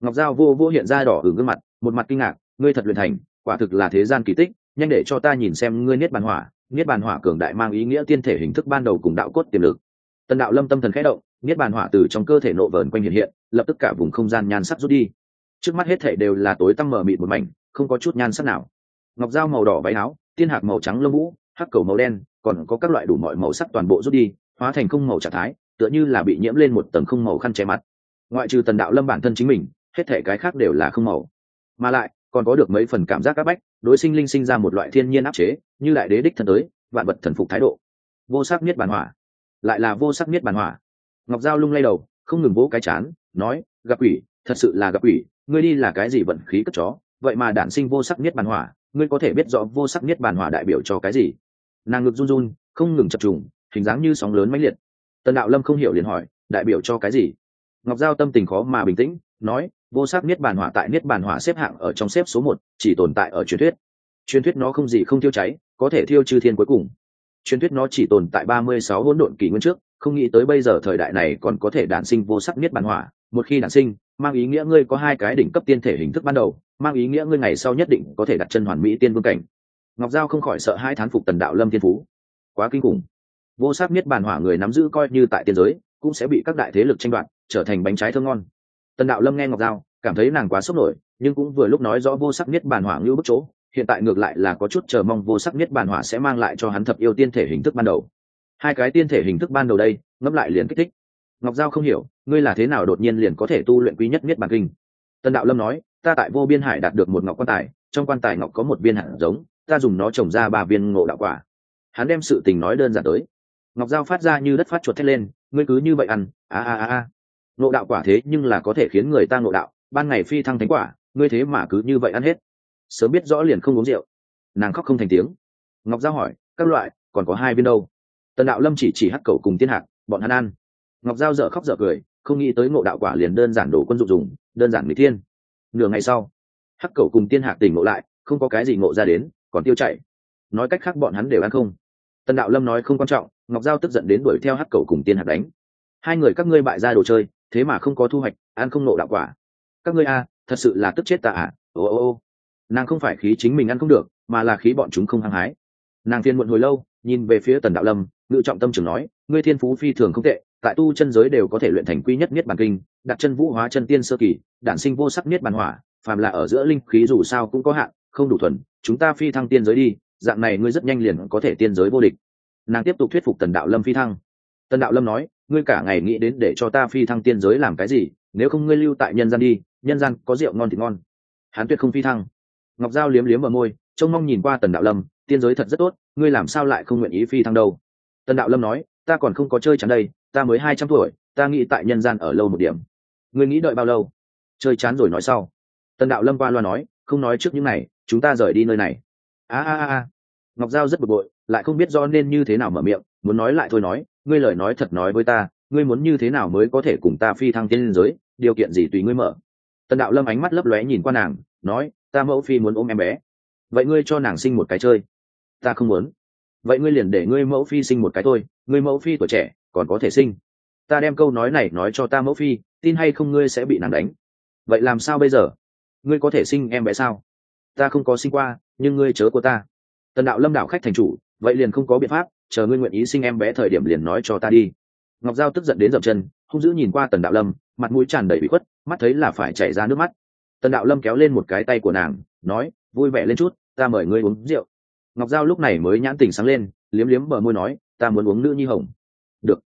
Ngọc Giao vô vô hiện ra đỏ ửng gương mặt, một mặt kinh ngạc, ngươi thật luyện thành, quả thực là thế gian kỳ tích, nhanh để cho ta nhìn xem ngươi niết bàn hỏa. Niết bàn hỏa cường đại mang ý nghĩa tiên thể hình thức ban đầu cùng đạo cốt tiềm lực. Tần Đạo Lâm tâm thần khẽ động, niết bàn hỏa từ trong cơ thể nộ vờn quanh hiện hiện, lập tức cả vùng không gian nhan sắc rút đi. Trước mắt hết thể đều là tối tăm mờ mịt một mảnh, không có chút nhan sắc nào. Ngọc Giao màu đỏ váy áo, tiên hạc màu trắng lông vũ, hắc cầu màu đen, còn có các loại đủ mọi màu sắc toàn bộ rút đi, hóa thành không màu trạng thái, tựa như là bị nhiễm lên một tầng không màu khăn che mặt. Ngoại trừ Tần Đạo Lâm bản thân chính mình, hết thể cái khác đều là không màu, mà lại còn có được mấy phần cảm giác áp bách, đối sinh linh sinh ra một loại thiên nhiên áp chế, như đại đế đích thân tới, vạn vật thần phục thái độ. Vô sắc niết bàn hỏa, lại là vô sắc niết bàn hỏa. Ngọc Giao lung lay đầu, không ngừng vỗ cái chán, nói, gặp quỷ, thật sự là gặp quỷ, ngươi đi là cái gì vận khí cất chó, vậy mà đản sinh vô sắc niết bàn hỏa, ngươi có thể biết rõ vô sắc niết bàn hỏa đại biểu cho cái gì? Nàng ngực run run, không ngừng chập trùng, hình dáng như sóng lớn mãnh liệt. Tần Đạo Lâm không hiểu liền hỏi, đại biểu cho cái gì? Ngọc Giao tâm tình khó mà bình tĩnh, nói, vô sắc niết bàn hỏa tại niết bàn hỏa xếp hạng ở trong xếp số một, chỉ tồn tại ở truyền thuyết. Truyền thuyết nó không gì không tiêu cháy, có thể thiêu chư thiên cuối cùng. Truyền thuyết nó chỉ tồn tại ba mươi sáu hỗn độn kỷ nguyên trước, không nghĩ tới bây giờ thời đại này còn có thể đản sinh vô sắc niết bàn hỏa. Một khi đản sinh, mang ý nghĩa ngươi có hai cái đỉnh cấp tiên thể hình thức ban đầu, mang ý nghĩa ngươi ngày sau nhất định có thể đặt chân hoàn mỹ tiên vương cảnh. Ngọc Giao không khỏi sợ hai thán phục Tần Đạo Lâm thiên phú, quá kinh khủng. Vô sắc niết bàn hỏa người nắm giữ coi như tại tiên giới cũng sẽ bị các đại thế lực tranh đoạt, trở thành bánh trái thơm ngon. Tần Đạo Lâm nghe Ngọc Giao, cảm thấy nàng quá sốc nổi, nhưng cũng vừa lúc nói rõ vô sắc niết bàn hỏa như bức chỗ, hiện tại ngược lại là có chút chờ mong vô sắc niết bàn hỏa sẽ mang lại cho hắn thập yêu tiên thể hình thức ban đầu. Hai cái tiên thể hình thức ban đầu đây, ngẫm lại liền kích thích. Ngọc Giao không hiểu, ngươi là thế nào đột nhiên liền có thể tu luyện quý nhất niết bàn kinh? Tần Đạo Lâm nói, ta tại vô biên hải đạt được một ngọc quan tài, trong quan tài ngọc có một viên hạt giống, ta dùng nó trồng ra ba viên ngộ đạo quả. Hắn đem sự tình nói đơn giản tới. Ngọc Giao phát ra như đất phát chuột thét lên, ngươi cứ như vậy ăn, a a a a. Ngộ đạo quả thế nhưng là có thể khiến người ta ngộ đạo, ban ngày phi thăng thánh quả, ngươi thế mà cứ như vậy ăn hết. Sớm biết rõ liền không uống rượu. Nàng khóc không thành tiếng. Ngọc Giao hỏi, các loại, còn có hai viên đâu? Tần Đạo Lâm chỉ chỉ hắc cầu cùng tiên hạc, bọn hắn ăn. Ngọc Giao dở khóc dở cười, không nghĩ tới ngộ đạo quả liền đơn giản đổ quân dụng dùng, đơn giản mỹ thiên. Nửa ngày sau, hắc cầu cùng tiên hạc tỉnh ngộ lại, không có cái gì ngộ ra đến, còn tiêu chảy. Nói cách khác bọn hắn đều ăn không. Tần Đạo Lâm nói không quan trọng, Ngọc Giao tức giận đến đuổi theo hắc cầu cùng tiên hạc đánh. Hai người các ngươi bại ra đồ chơi, thế mà không có thu hoạch, ăn không ngộ đạo quả. Các ngươi a, thật sự là tức chết ta à? Ô ô ô. Nàng không phải khí chính mình ăn không được, mà là khí bọn chúng không hăng hái. Nàng phiền muộn hồi lâu, nhìn về phía Tần Đạo Lâm, ngự trọng tâm trường nói, ngươi thiên phú phi thường không tệ, tại tu chân giới đều có thể luyện thành quy nhất niết bàn kinh, đặt chân vũ hóa chân tiên sơ kỳ, đản sinh vô sắc niết bàn hỏa, phàm là ở giữa linh khí dù sao cũng có hạn, không đủ thuần, chúng ta phi thăng tiên giới đi, dạng này ngươi rất nhanh liền có thể tiên giới vô địch. Nàng tiếp tục thuyết phục Tần Đạo Lâm phi thăng. Tần Đạo Lâm nói, ngươi cả ngày nghĩ đến để cho ta phi thăng tiên giới làm cái gì, nếu không ngươi lưu tại nhân gian đi, nhân gian có rượu ngon thì ngon. Hắn tuyệt không phi thăng. Ngọc Giao liếm liếm vào môi, trông mong nhìn qua Tần Đạo Lâm, tiên giới thật rất tốt, ngươi làm sao lại không nguyện ý phi thăng đâu? Tần Đạo Lâm nói, ta còn không có chơi chán đây, ta mới hai trăm tuổi, ta nghĩ tại nhân gian ở lâu một điểm. Ngươi nghĩ đợi bao lâu? Chơi chán rồi nói sau. Tần Đạo Lâm qua loa nói, không nói trước những này, chúng ta rời đi nơi này. A a a a. Ngọc Giao rất bực bội, lại không biết do nên như thế nào mở miệng, muốn nói lại thôi nói, ngươi lời nói thật nói với ta, ngươi muốn như thế nào mới có thể cùng ta phi thăng tiên giới, điều kiện gì tùy ngươi mở. Tần Đạo Lâm ánh mắt lấp lóe nhìn qua nàng, nói, ta mẫu phi muốn ôm em bé, vậy ngươi cho nàng sinh một cái chơi. Ta không muốn. Vậy ngươi liền để ngươi mẫu phi sinh một cái thôi, ngươi mẫu phi tuổi trẻ còn có thể sinh. Ta đem câu nói này nói cho ta mẫu phi, tin hay không ngươi sẽ bị nàng đánh. Vậy làm sao bây giờ? Ngươi có thể sinh em bé sao? Ta không có sinh qua, nhưng ngươi chớ của ta. Tần Đạo Lâm đảo khách thành chủ, vậy liền không có biện pháp, chờ ngươi nguyện ý sinh em bé thời điểm liền nói cho ta đi. Ngọc Giao tức giận đến dậm chân, hung dữ nhìn qua Tần Đạo Lâm, mặt mũi tràn đầy bị khuất, mắt thấy là phải chảy ra nước mắt. Tần Đạo Lâm kéo lên một cái tay của nàng, nói, vui vẻ lên chút, ta mời ngươi uống rượu. Ngọc Giao lúc này mới nhãn tình sáng lên, liếm liếm bờ môi nói, ta muốn uống nữ nhi hồng. Được.